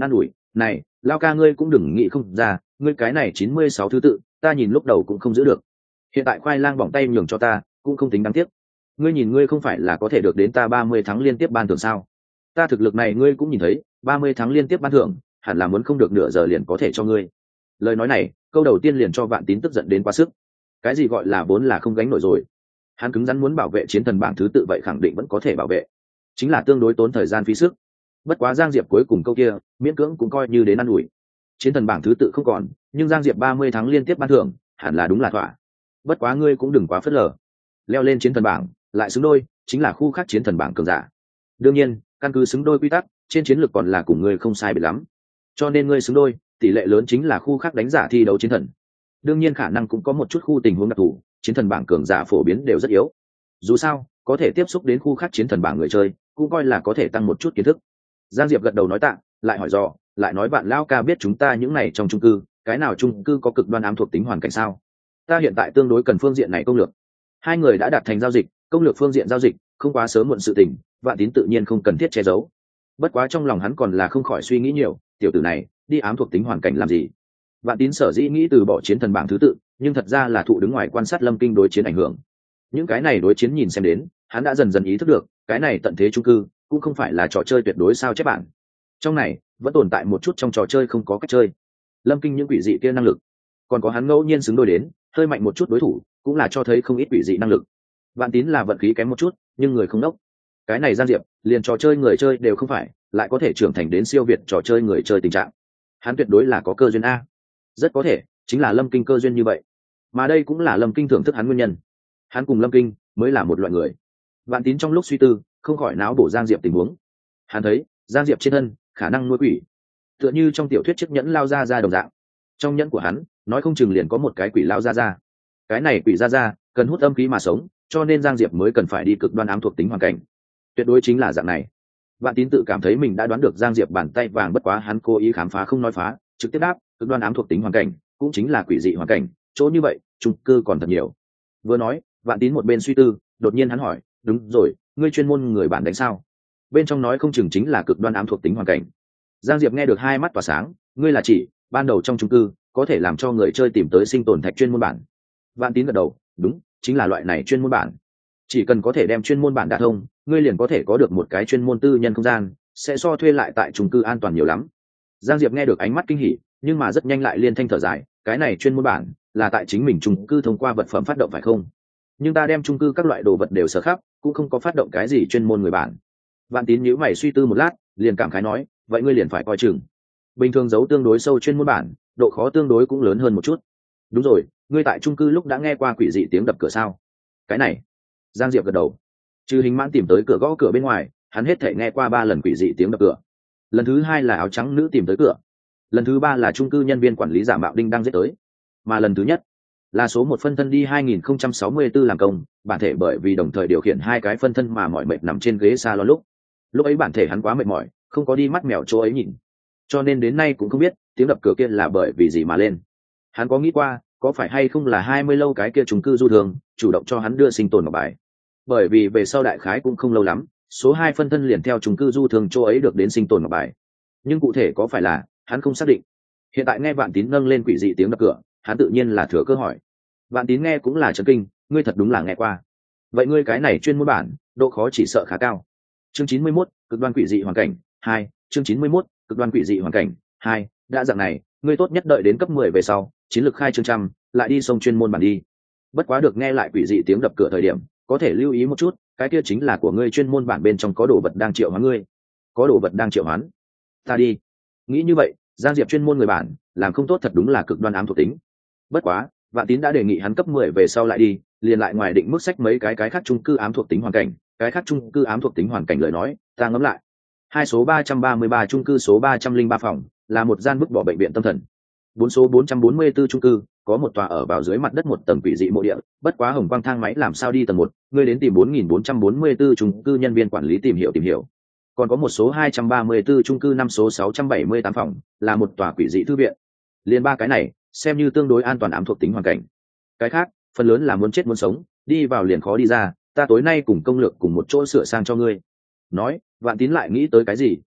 Này Lao ca, ngươi cũng đừng nghĩ không ra, ngươi cái này 96 thứ tự ta nhìn lúc đầu cũng không giữ được, hiện tại khoai lang bỏng tay nhường cho ta cũng không tính đáng tiếc. Ngươi nhìn, ngươi không phải là có thể được đến ta 30 tháng liên tiếp ban thưởng sao? Ta thực lực này ngươi cũng nhìn thấy, 30 tháng liên tiếp ban thưởng hẳn là muốn không được nửa giờ liền có thể cho ngươi. Lời nói này câu đầu tiên liền cho Vạn Tín tức giận đến quá sức. Cái gì gọi là vốn là không gánh nổi rồi, hắn cứng rắn muốn bảo vệ chiến thần bảng thứ tự vậy khẳng định vẫn có thể bảo vệ, chính là tương đối tốn thời gian phí sức. Bất quá Giang Diệp cuối cùng câu kia miễn cưỡng cũng coi như đến ăn ủi. Chiến thần bảng thứ tự không còn, nhưng Giang Diệp 30 tháng liên tiếp ban thưởng hẳn là đúng là thỏa. Bất quá ngươi cũng đừng quá phớt lờ, leo lên chiến thần bảng lại xứng đôi chính là khu khác chiến thần bảng cường giả. Đương nhiên căn cứ xứng đôi quy tắc, trên chiến lược còn là cùng ngươi không sai biệt lắm, cho nên ngươi xứng đôi tỷ lệ lớn chính là khu khác đánh giả thi đấu chiến thần. Đương nhiên khả năng cũng có một chút khu tình huống đặc thù, chiến thần bảng cường giả phổ biến đều rất yếu. Dù sao có thể tiếp xúc đến khu khác chiến thần bảng người chơi cũng coi là có thể tăng một chút kiến thức. Giang Diệp gật đầu nói tạ, lại hỏi dò, lại nói bạn Lão ca biết chúng ta những này trong chung cư, cái nào chung cư có cực đoan ám thuộc tính hoàn cảnh sao? Ta hiện tại tương đối cần phương diện này công lược. Hai người đã đạt thành giao dịch, công lược phương diện giao dịch không quá sớm muộn sự tình, Vạn Tín tự nhiên không cần thiết che giấu. Bất quá trong lòng hắn còn là không khỏi suy nghĩ nhiều, tiểu tử này đi ám thuộc tính hoàn cảnh làm gì? Vạn Tín sở dĩ nghĩ từ bỏ chiến thần bảng thứ tự, nhưng thật ra là thụ đứng ngoài quan sát Lâm Kinh đối chiến ảnh hưởng. Những cái này đối chiến nhìn xem đến, hắn đã dần dần ý thức được, cái này tận thế chung cư cũng không phải là trò chơi tuyệt đối sao chép bản. Trong này vẫn tồn tại một chút trong trò chơi không có cách chơi. Lâm Kinh những quỷ dị kia năng lực, còn có hắn ngẫu nhiên xứng đôi đến hơi mạnh một chút đối thủ, cũng là cho thấy không ít quỷ dị năng lực. Vạn Tín là vận khí kém một chút, nhưng người không đốc. Cái này Giang Diệp liền trò chơi người chơi đều không phải, lại có thể trưởng thành đến siêu việt trò chơi người chơi tình trạng. Hắn tuyệt đối là có cơ duyên a. Rất có thể chính là Lâm Kinh cơ duyên như vậy, mà đây cũng là Lâm Kinh thưởng thức hắn nguyên nhân. Hắn cùng Lâm Kinh mới là một loại người. Vạn Tín trong lúc suy tư không khỏi náo bổ Giang Diệp tình huống. Hắn thấy Giang Diệp trên thân khả năng nuôi quỷ, tựa như trong tiểu thuyết chiếc nhẫn lao ra đồng dạng. Trong nhẫn của hắn nói không chừng liền có một cái quỷ lao ra. Cái này quỷ ra cần hút âm khí mà sống, cho nên Giang Diệp mới cần phải đi cực đoan ám thuộc tính hoàn cảnh. Tuyệt đối chính là dạng này. Vạn Tín tự cảm thấy mình đã đoán được Giang Diệp bàn tay vàng, bất quá hắn cố ý khám phá không nói phá, trực tiếp đáp cực đoan ám thuộc tính hoàn cảnh cũng chính là quỷ dị hoàn cảnh, chỗ như vậy chung cư còn thật nhiều. Vừa nói Vạn Tín một bên suy tư, đột nhiên hắn hỏi, đúng rồi, ngươi chuyên môn người bản đánh sao? Bên trong nói không chừng chính là cực đoan ám thuộc tính hoàn cảnh. Giang Diệp nghe được hai mắt tỏa sáng, ngươi là chỉ ban đầu trong chung cư có thể làm cho người chơi tìm tới sinh tồn thạch chuyên môn bản? Vạn Tín gật đầu, đúng, chính là loại này chuyên môn bản. Chỉ cần có thể đem chuyên môn bản đả thông, ngươi liền có thể có được một cái chuyên môn tư nhân không gian, sẽ so thuê lại tại chung cư an toàn nhiều lắm. Giang Diệp nghe được ánh mắt kinh hỉ, nhưng mà rất nhanh lại liên thanh thở dài, cái này chuyên môn bản là tại chính mình chung cư thông qua vật phẩm phát động phải không? Nhưng ta đem chung cư các loại đồ vật đều sở khắp, cũng không có phát động cái gì chuyên môn người bản. Vạn Tín nhíu mày suy tư một lát, liền cảm khái nói, vậy ngươi liền phải coi chừng. Bình thường giấu tương đối sâu chuyên môn bản, độ khó tương đối cũng lớn hơn một chút. Đúng rồi, ngươi tại chung cư lúc đã nghe qua quỷ dị tiếng đập cửa sao? Cái này, Giang Diệp gật đầu. Trừ Hình Mãn tìm tới cửa gõ cửa bên ngoài, hắn hết thể nghe qua 3 lần quỷ dị tiếng đập cửa. Lần thứ 2 là áo trắng nữ tìm tới cửa, lần thứ 3 là chung cư nhân viên quản lý giả mạo đinh đang giết tới, mà lần thứ nhất là số 1 phân thân đi 2064 làm công, bản thể bởi vì đồng thời điều khiển 2 cái phân thân mà mỏi mệt nằm trên ghế salon lúc ấy bản thể hắn quá mệt mỏi, không có đi mắt mèo chỗ ấy nhìn, cho nên đến nay cũng không biết tiếng đập cửa kia là bởi vì gì mà lên. Hắn có nghĩ qua có phải hay không là 20 lâu cái kia chung cư du thường chủ động cho hắn đưa sinh tồn ngọc bài, bởi vì về sau đại khái cũng không lâu lắm số 2 phân thân liền theo chung cư du thường chỗ ấy được đến sinh tồn ngọc bài, nhưng cụ thể có phải là hắn không xác định. Hiện tại nghe Vạn Tín nâng lên quỷ dị tiếng đập cửa, hắn tự nhiên là thừa cơ hỏi. Vạn Tín nghe cũng là chấn kinh, ngươi thật đúng là nghe qua. Vậy ngươi cái này chuyên môn bản độ khó chỉ sợ khá cao. Chương 91, cực đoan quỷ dị hoàn cảnh 2. Chương 91, cực đoan quỷ dị hoàn cảnh 2. Đã dạng này, ngươi tốt nhất đợi đến cấp 10 về sau, chiến lược khai chương trăm, lại đi sông chuyên môn bản đi. Bất quá được nghe lại quỷ dị tiếng đập cửa thời điểm, có thể lưu ý một chút, cái kia chính là của ngươi chuyên môn bản bên trong có đồ vật đang triệu hoán ngươi. Có đồ vật đang triệu hoán. Ta đi. Nghĩ như vậy, Giang Diệp chuyên môn người bản, làm không tốt thật đúng là cực đoan ám thuộc tính. Bất quá, Vạn Tín đã đề nghị hắn cấp 10 về sau lại đi, liền lại ngoài định mức sách mấy cái khác chung cư ám thuộc tính hoàn cảnh, cái khác chung cư ám thuộc tính hoàn cảnh lời nói, ta ngẫm lại. Hai số 333 chung cư số 303 phòng, là một gian vứt bỏ bệnh viện tâm thần. 4 số 444 chung cư, có một tòa ở vào dưới mặt đất một tầng quỷ dị mộ địa, bất quá hồng quang thang máy làm sao đi tầng 1, ngươi đến tìm 4444 chung cư nhân viên quản lý tìm hiểu. Còn có một số 234 chung cư 5 số 678 phòng, là một tòa quỷ dị thư viện. Liên 3 cái này, xem như tương đối an toàn ám thuộc tính hoàn cảnh. Cái khác, phần lớn là muốn chết muốn sống, đi vào liền khó đi ra, ta tối nay cùng công lược cùng một chỗ sửa sang cho ngươi. Nói, Vạn Tín lại nghĩ tới cái gì,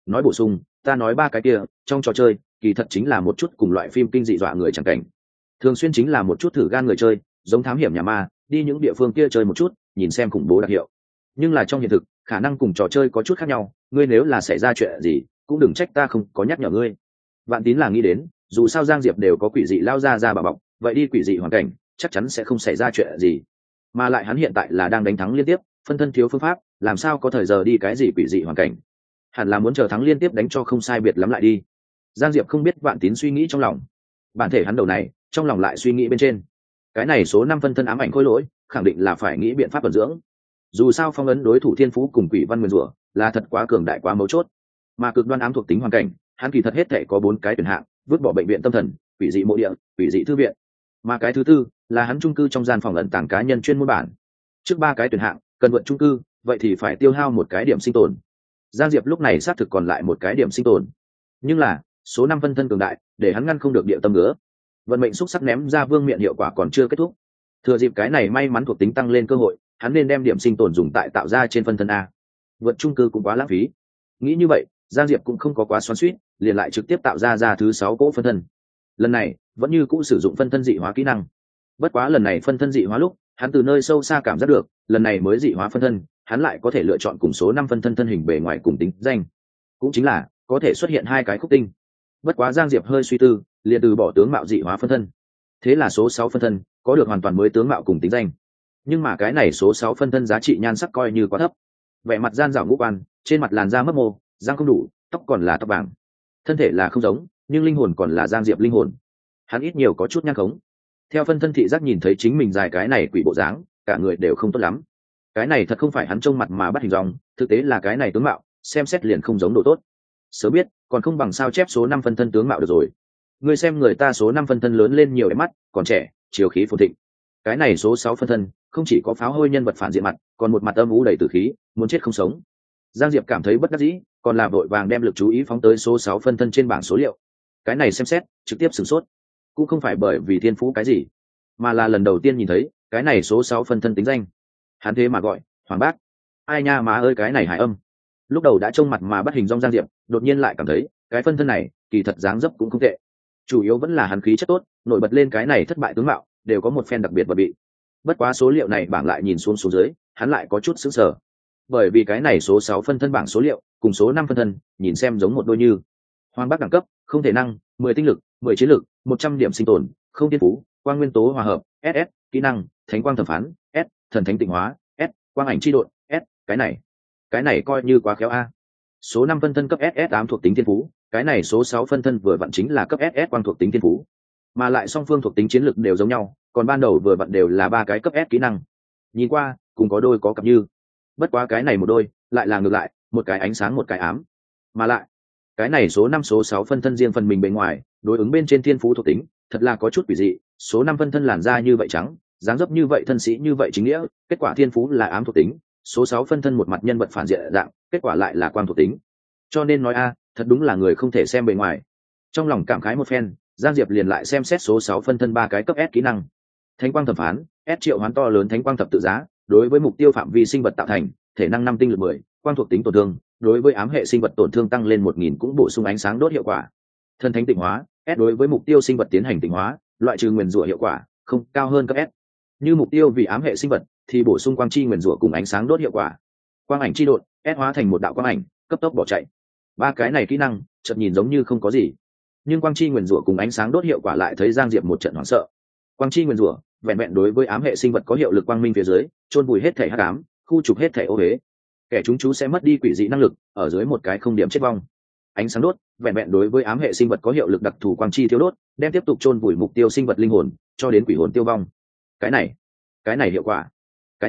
nói bổ sung, ta nói ba cái kia trong trò chơi kỳ thật chính là một chút cùng loại phim kinh dị dọa người chẳng cảnh, thường xuyên chính là một chút thử gan người chơi, giống thám hiểm nhà ma, đi những địa phương kia chơi một chút, nhìn xem khủng bố đặc hiệu. Nhưng là trong hiện thực khả năng cùng trò chơi có chút khác nhau, ngươi nếu là xảy ra chuyện gì cũng đừng trách ta không có nhắc nhở ngươi. Vạn Tín là nghĩ đến, dù sao Giang Diệp đều có quỷ dị lao ra bà bọc, vậy đi quỷ dị hoàn cảnh chắc chắn sẽ không xảy ra chuyện gì. Mà lại hắn hiện tại là đang đánh thắng liên tiếp, phân thân thiếu phương pháp, làm sao có thời giờ đi cái gì quỷ dị hoàn cảnh. Hẳn là muốn chờ thắng liên tiếp đánh cho không sai biệt lắm lại đi. Giang Diệp không biết Vạn Tín suy nghĩ trong lòng. Bản thể hắn đầu này, trong lòng lại suy nghĩ bên trên. Cái này số 5 phân thân ám ảnh khôi lỗi, khẳng định là phải nghĩ biện pháp vận dưỡng. Dù sao phong ấn đối thủ thiên phú cùng quỷ văn nguyên rủa là thật quá cường đại quá mấu chốt. Mà cực đoan ám thuộc tính hoàn cảnh, hắn kỳ thật hết thể có 4 cái tuyển hạng, vứt bỏ bệnh viện tâm thần, quỷ dị mộ địa, quỷ dị thư viện. Mà cái thứ tư là hắn chung cư trong gian phòng ẩn tàng cá nhân chuyên môn bản. Trước 3 cái tuyển hạng cần vượt chung cư, vậy thì phải tiêu hao 1 cái điểm sinh tồn. Giang Diệp lúc này xác thực còn lại 1 cái điểm sinh tồn. Nhưng là số 5 phân thân cường đại, để hắn ngăn không được địa tâm ngứa. Vận mệnh xúc sắc ném ra vương miện hiệu quả còn chưa kết thúc. Thừa dịp cái này may mắn thuộc tính tăng lên cơ hội, hắn nên đem điểm sinh tồn dùng tại tạo ra trên phân thân a. Vượt chung cư cũng quá lãng phí. Nghĩ như vậy, Giang Diệp cũng không có quá xoắn xuýt, liền lại trực tiếp tạo ra thứ 6 cỗ phân thân. Lần này vẫn như cũ sử dụng phân thân dị hóa kỹ năng. Bất quá lần này phân thân dị hóa lúc, hắn từ nơi sâu xa cảm giác được, lần này mới dị hóa phân thân, hắn lại có thể lựa chọn cùng số 5 phân thân thân hình bề ngoài cùng tính danh. Cũng chính là có thể xuất hiện 2 cái khúc tinh. Bất quá Giang Diệp hơi suy tư, liền từ bỏ tướng mạo dị hóa phân thân. Thế là số 6 phân thân có được hoàn toàn mới tướng mạo cùng tính danh. Nhưng mà cái này số 6 phân thân giá trị nhan sắc coi như quá thấp. Vẻ mặt gian dảo ngũ quan, trên mặt làn da mấp mô, răng không đủ, tóc còn là tóc vàng. Thân thể là không giống, nhưng linh hồn còn là Giang Diệp linh hồn. Hắn ít nhiều có chút nhăn khống. Theo phân thân thị giác nhìn thấy chính mình dài cái này quỷ bộ dáng, cả người đều không tốt lắm. Cái này thật không phải hắn trông mặt mà bắt hình dong, thực tế là cái này tướng mạo, xem xét liền không giống độ tốt. Sớm biết, còn không bằng sao chép số 5 phân thân tướng mạo được rồi. Ngươi xem người ta số 5 phân thân lớn lên nhiều đẹp mắt, còn trẻ, chiều khí phồn thịnh. Cái này số 6 phân thân, không chỉ có pháo hôi nhân vật phản diện mặt, còn một mặt âm u đầy tử khí, muốn chết không sống. Giang Diệp cảm thấy bất đắc dĩ, còn là vội vàng đem lực chú ý phóng tới số 6 phân thân trên bảng số liệu. Cái này xem xét, trực tiếp sửng sốt. Cũng không phải bởi vì thiên phú cái gì, mà là lần đầu tiên nhìn thấy cái này số 6 phân thân tính danh. Hắn thế mà gọi Hoàng Bác. Ai nha má ơi, cái này hài âm. Lúc đầu đã trông mặt mà bắt hình dong Giang Diệp, đột nhiên lại cảm thấy cái phân thân này kỳ thật dáng dấp cũng không tệ. Chủ yếu vẫn là hắn khí chất tốt, nổi bật lên cái này thất bại tướng mạo, đều có một phen đặc biệt và bị. Bất quá số liệu này bảng lại nhìn xuống dưới, hắn lại có chút sững sờ. Bởi vì cái này số 6 phân thân bảng số liệu cùng số 5 phân thân nhìn xem giống một đôi như. Hoàng Bác đẳng cấp, không thể năng, 10 tinh lực, 10 chiến lực, 100 điểm sinh tồn, không thiên phú, quang nguyên tố hòa hợp, SS, kỹ năng, thánh quang thẩm phán, S, thần thánh tịnh hóa, S, quang ảnh chi độn, S, cái này coi như quá khéo a. Số 5 phân thân cấp SS 8 thuộc tính thiên phú, cái này số 6 phân thân vừa vặn chính là cấp SS quang thuộc tính thiên phú. Mà lại song phương thuộc tính chiến lực đều giống nhau, còn ban đầu vừa vặn đều là 3 cái cấp S kỹ năng. Nhìn qua, cùng có đôi có cặp như. Bất quá cái này một đôi, lại là ngược lại, một cái ánh sáng một cái ám. Mà lại, cái này số 5 số 6 phân thân riêng phần mình bên ngoài, đối ứng bên trên thiên phú thuộc tính, thật là có chút quỷ dị. Số 5 phân thân làn da như vậy trắng, dáng dấp như vậy thân sĩ như vậy chính nghĩa, kết quả thiên phú là ám thuộc tính. Số 6 phân thân một mặt nhân vật phản diện dạng, kết quả lại là quang thuộc tính. Cho nên nói a, thật đúng là người không thể xem bề ngoài. Trong lòng cảm khái một phen, Giang Diệp liền lại xem xét số 6 phân thân 3 cái cấp S kỹ năng. Thánh quang thẩm phán, S triệu hoán to lớn thánh quang thập tự giá, đối với mục tiêu phạm vi sinh vật tạo thành, thể năng 5 tinh lực 10, quang thuộc tính tổn thương, đối với ám hệ sinh vật tổn thương tăng lên 1000 cũng bổ sung ánh sáng đốt hiệu quả. Thần thánh tịnh hóa, S đối với mục tiêu sinh vật tiến hành tịnh hóa, loại trừ nguyền rủa hiệu quả, không cao hơn cấp S. Như mục tiêu vì ám hệ sinh vật thì bổ sung quang chi nguyền rủa cùng ánh sáng đốt hiệu quả. Quang ảnh chi độn, S hóa thành một đạo quang ảnh, cấp tốc bỏ chạy. 3 cái này kỹ năng, chợt nhìn giống như không có gì, nhưng quang chi nguyền rủa cùng ánh sáng đốt hiệu quả lại thấy Giang Diệp một trận hoảng sợ. Quang chi nguyền rủa, vẹn vẹn đối với ám hệ sinh vật có hiệu lực quang minh phía dưới, chôn vùi hết thể hắc ám, khu trục hết thể ô uế. Kẻ chúng chú sẽ mất đi quỷ dị năng lực, ở dưới một cái không điểm chết vong. Ánh sáng đốt, vẹn vẹn đối với ám hệ sinh vật có hiệu lực đặc thù quang chi thiêu đốt, đem tiếp tục chôn vùi mục tiêu sinh vật linh hồn, cho đến quỷ hồn tiêu vong. Cái này hiệu quả. Cái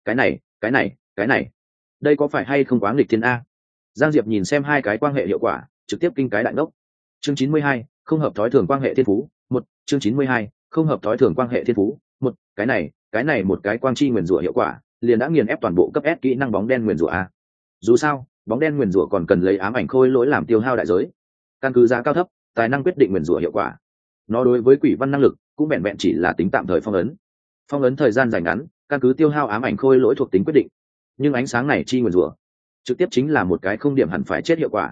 này. Đây có phải hay không quá nghịch thiên a? Giang Diệp nhìn xem 2 cái quan hệ hiệu quả, trực tiếp kinh cái đại ngốc. Chương 92, không hợp thói thường quan hệ thiên phú, 1, chương 92, không hợp thói thường quan hệ thiên phú, 1, cái này một cái quang chi nguyền rủa hiệu quả, liền đã nghiền ép toàn bộ cấp S kỹ năng bóng đen nguyền rủa a. Dù sao, bóng đen nguyền rủa còn cần lấy ám ảnh khôi lỗi làm tiêu hao đại giới. Căn cứ giá cao thấp, tài năng quyết định nguyền rủa hiệu quả. Nó đối với quỷ văn năng lực cũng vẹn vẹn chỉ là tính tạm thời phong ấn. Phong ấn thời gian dài ngắn, căn cứ tiêu hao ám ảnh khôi lỗi thuộc tính quyết định. Nhưng ánh sáng này chi nguyền rủa, trực tiếp chính là một cái không điểm hẳn phải chết hiệu quả.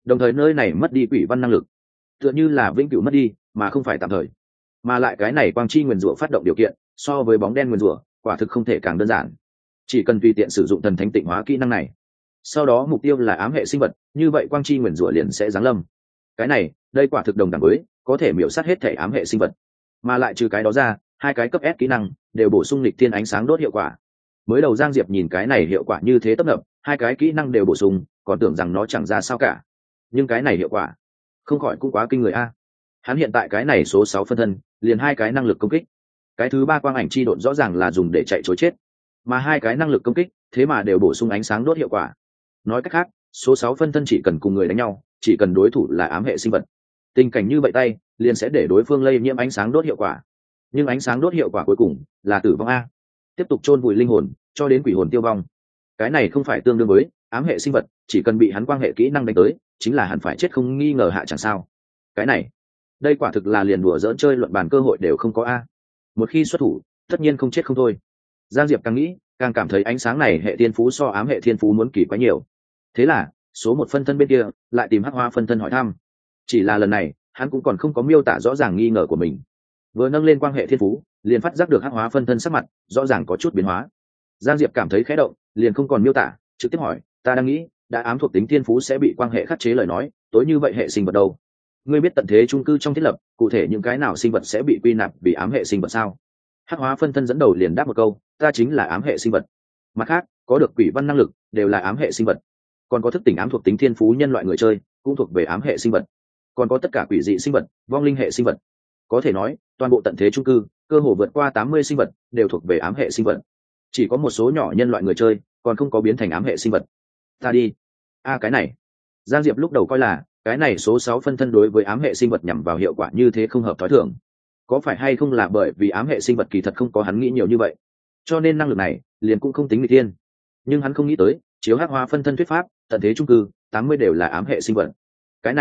đồng thời nơi này mất đi quỷ văn năng lực tựa như là vĩnh cửu mất đi mà không phải tạm thời, mà lại cái này quang chi nguyền rủa phát động điều kiện so với bóng đen nguyền rủa quả thực không thể càng đơn giản. Chỉ cần tùy tiện sử dụng thần thánh tịnh hóa kỹ năng này, sau đó mục tiêu là ám hệ sinh vật, như vậy quang chi nguyền rủa liền sẽ giáng lâm. Cái này đây quả thực đồng đẳng với có thể miểu sát hết thể ám hệ sinh vật. Mà lại trừ cái đó ra, hai cái cấp S kỹ năng đều bổ sung lịch thiên ánh sáng đốt hiệu quả. Mới đầu Giang Diệp nhìn cái này hiệu quả như thế tấp nập, hai cái kỹ năng đều bổ sung, còn tưởng rằng nó chẳng ra sao cả. Nhưng cái này hiệu quả không khỏi cũng quá kinh người a. Hắn hiện tại cái này số 6 phân thân, liền hai cái năng lực công kích. Cái thứ ba quang ảnh chi độn rõ ràng là dùng để chạy trối chết, mà hai cái năng lực công kích thế mà đều bổ sung ánh sáng đốt hiệu quả. Nói cách khác, số 6 phân thân chỉ cần cùng người đánh nhau, chỉ cần đối thủ là ám hệ sinh vật, tình cảnh như vậy tay liền sẽ để đối phương lây nhiễm ánh sáng đốt hiệu quả. Nhưng ánh sáng đốt hiệu quả cuối cùng là tử vong a, tiếp tục chôn vùi linh hồn cho đến quỷ hồn tiêu vong. Cái này không phải tương đương với ám hệ sinh vật chỉ cần bị hắn quang hệ kỹ năng đánh tới chính là hẳn phải chết không nghi ngờ hạ chẳng sao. Cái này đây quả thực là liền đùa dỡn chơi luận bàn cơ hội đều không có a. Một khi xuất thủ tất nhiên không chết không thôi. Giang Diệp càng nghĩ càng cảm thấy ánh sáng này hệ thiên phú so ám hệ thiên phú muốn kỳ quá nhiều. Thế là số một phân thân bên kia lại tìm hắc hoa phân thân hỏi thăm. Chỉ là lần này hắn cũng còn không có miêu tả rõ ràng nghi ngờ của mình, vừa nâng lên quan hệ thiên phú liền phát giác được hắc hóa phân thân sắc mặt rõ ràng có chút biến hóa. Giang Diệp cảm thấy khẽ động, liền không còn miêu tả, trực tiếp hỏi, ta đang nghĩ đã ám thuộc tính thiên phú sẽ bị quan hệ khắc chế lời nói, tối như vậy hệ sinh vật đâu? Ngươi biết tận thế chung cư trong thiết lập cụ thể những cái nào sinh vật sẽ bị quy nạp vì ám hệ sinh vật sao? Hắc hóa phân thân dẫn đầu liền đáp một câu, ta chính là ám hệ sinh vật. Mặt khác có được quỷ văn năng lực đều là ám hệ sinh vật, còn có thức tỉnh ám thuộc tính thiên phú nhân loại người chơi cũng thuộc về ám hệ sinh vật, còn có tất cả quỷ dị sinh vật, vong linh hệ sinh vật. Có thể nói toàn bộ tận thế chung cư cơ hồ vượt qua 80 sinh vật đều thuộc về ám hệ sinh vật, chỉ có một số nhỏ nhân loại người chơi còn không có biến thành ám hệ sinh vật. Ta đi cái này Giang Diệp lúc đầu coi là cái này số 6 phân thân đối với ám hệ sinh vật nhằm vào hiệu quả như thế không hợp thói thường, có phải hay không là bởi vì ám hệ sinh vật kỳ thật không có hắn nghĩ nhiều như vậy, cho nên năng lực này liền cũng không tính nghịch thiên. Nhưng hắn không nghĩ tới chiếu hắc hóa phân thân thuyết pháp, tận thế chung cư 80 đều là ám hệ sinh vật. Cái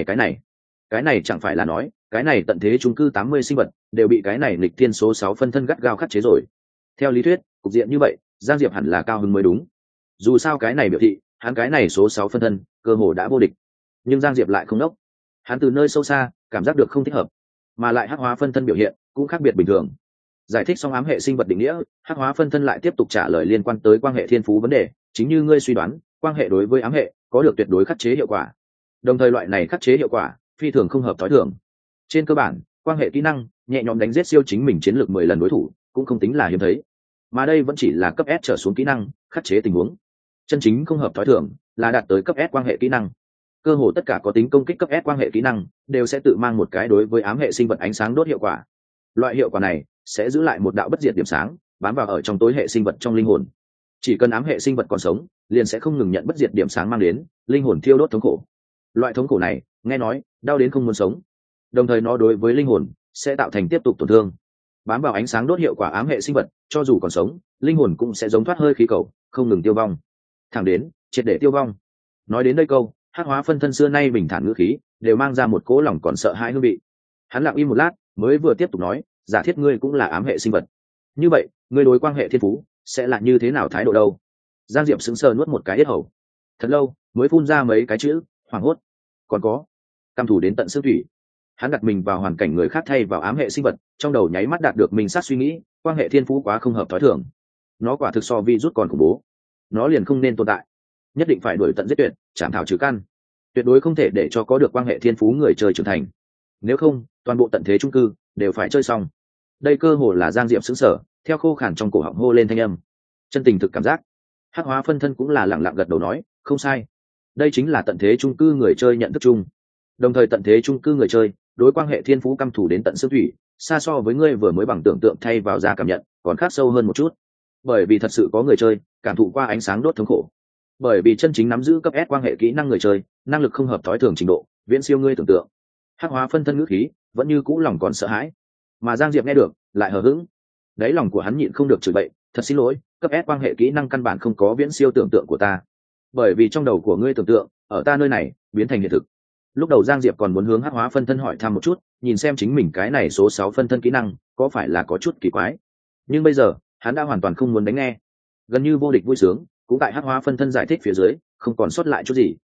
này chẳng phải là nói cái này tận thế chung cư 80 sinh vật đều bị cái này nghịch thiên số 6 phân thân gắt gao khắc chế rồi. Theo lý thuyết cục diện như vậy Giang Diệp hẳn là cao hứng mới đúng, dù sao cái này biểu thị hắn cái này số 6 phân thân cơ hồ đã vô địch. Nhưng Giang Diệp lại không đốc, hắn từ nơi sâu xa cảm giác được không thích hợp, mà lại hắc hóa phân thân biểu hiện cũng khác biệt bình thường. Giải thích xong ám hệ sinh vật định nghĩa, hắc hóa phân thân lại tiếp tục trả lời liên quan tới quan hệ thiên phú vấn đề. Chính như ngươi suy đoán, quan hệ đối với ám hệ có được tuyệt đối khắc chế hiệu quả, đồng thời loại này khắc chế hiệu quả phi thường không hợp thói thường. Trên cơ bản quan hệ kỹ năng nhẹ nhõm đánh giết siêu chính mình chiến lược 10 lần đối thủ cũng không tính là hiếm thấy, mà đây vẫn chỉ là cấp S trở xuống kỹ năng khắc chế tình huống. Chân chính không hợp thói thường là đạt tới cấp S quan hệ kỹ năng. Cơ hồ tất cả có tính công kích cấp S quan hệ kỹ năng đều sẽ tự mang một cái đối với ám hệ sinh vật ánh sáng đốt hiệu quả. Loại hiệu quả này sẽ giữ lại một đạo bất diệt điểm sáng bám vào ở trong tối hệ sinh vật trong linh hồn. Chỉ cần ám hệ sinh vật còn sống liền sẽ không ngừng nhận bất diệt điểm sáng mang đến linh hồn thiêu đốt thống khổ. Loại thống khổ này nghe nói đau đến không muốn sống, đồng thời nó đối với linh hồn sẽ tạo thành tiếp tục tổn thương. Bám vào ánh sáng đốt hiệu quả ám hệ sinh vật cho dù còn sống, linh hồn cũng sẽ giống thoát hơi khí cầu không ngừng tiêu vong, thẳng đến triệt để tiêu vong. Nói đến đây câu, hắc hóa phân thân xưa nay bình thản ngữ khí đều mang ra một cỗ lòng còn sợ hãi hương vị. Hắn lặng im một lát mới vừa tiếp tục nói, giả thiết ngươi cũng là ám hệ sinh vật, như vậy ngươi đối quan hệ thiên phú sẽ là như thế nào thái độ đâu? Giang Diệp sững sờ nuốt một cái yết hầu, thật lâu mới phun ra mấy cái chữ hoảng hốt, còn có căm thù đến tận xương thủy. Hắn đặt mình vào hoàn cảnh người khác thay vào ám hệ sinh vật, trong đầu nháy mắt đạt được mình sát suy nghĩ, quan hệ thiên phú quá không hợp thói thường, nó quả thực so virus còn khủng bố, nó liền không nên tồn tại, nhất định phải đuổi tận giết tuyệt, chảm thảo trừ căn, tuyệt đối không thể để cho có được quan hệ thiên phú người chơi trưởng thành, nếu không toàn bộ tận thế chung cư đều phải chơi xong. Đây cơ hồ là Giang Diệp sững sờ, theo khô khàn trong cổ họng hô lên thanh âm, chân tình thực cảm giác. Hắc hóa phân thân cũng là lặng lặng gật đầu nói, không sai, đây chính là tận thế chung cư người chơi nhận thức chung. Đồng thời tận thế chung cư người chơi đối quan hệ thiên phú căm thù đến tận xương thủy, xa so với ngươi vừa mới bằng tưởng tượng thay vào ra cảm nhận còn khác sâu hơn một chút. Bởi vì thật sự có người chơi cảm thụ qua ánh sáng đốt thống khổ, bởi vì chân chính nắm giữ cấp S quan hệ kỹ năng người chơi năng lực không hợp thói thường trình độ viễn siêu ngươi tưởng tượng. Hắc hóa phân thân ngữ khí vẫn như cũ lòng còn sợ hãi, mà Giang Diệp nghe được lại hờ hững. Đáy lòng của hắn nhịn không được chửi bậy, thật xin lỗi, cấp S quan hệ kỹ năng căn bản không có viễn siêu tưởng tượng của ta, bởi vì trong đầu của ngươi tưởng tượng ở ta nơi này biến thành hiện thực. Lúc đầu Giang Diệp còn muốn hướng hắc hóa phân thân hỏi thăm một chút, nhìn xem chính mình cái này số 6 phân thân kỹ năng có phải là có chút kỳ quái, nhưng bây giờ hắn đã hoàn toàn không muốn đánh nghe. Gần như vô địch vui sướng cũng tại hắc hóa phân thân giải thích phía dưới không còn sót lại chút gì.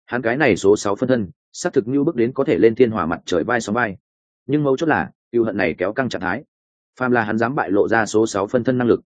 Hắn cái này số 6 phân thân xác thực như bước đến có thể lên thiên hỏa mặt trời vai sóng vai, nhưng mấu chốt là cựu hận này kéo căng trạng thái. Phàm là hắn dám bại lộ ra số 6 phân thân năng lực,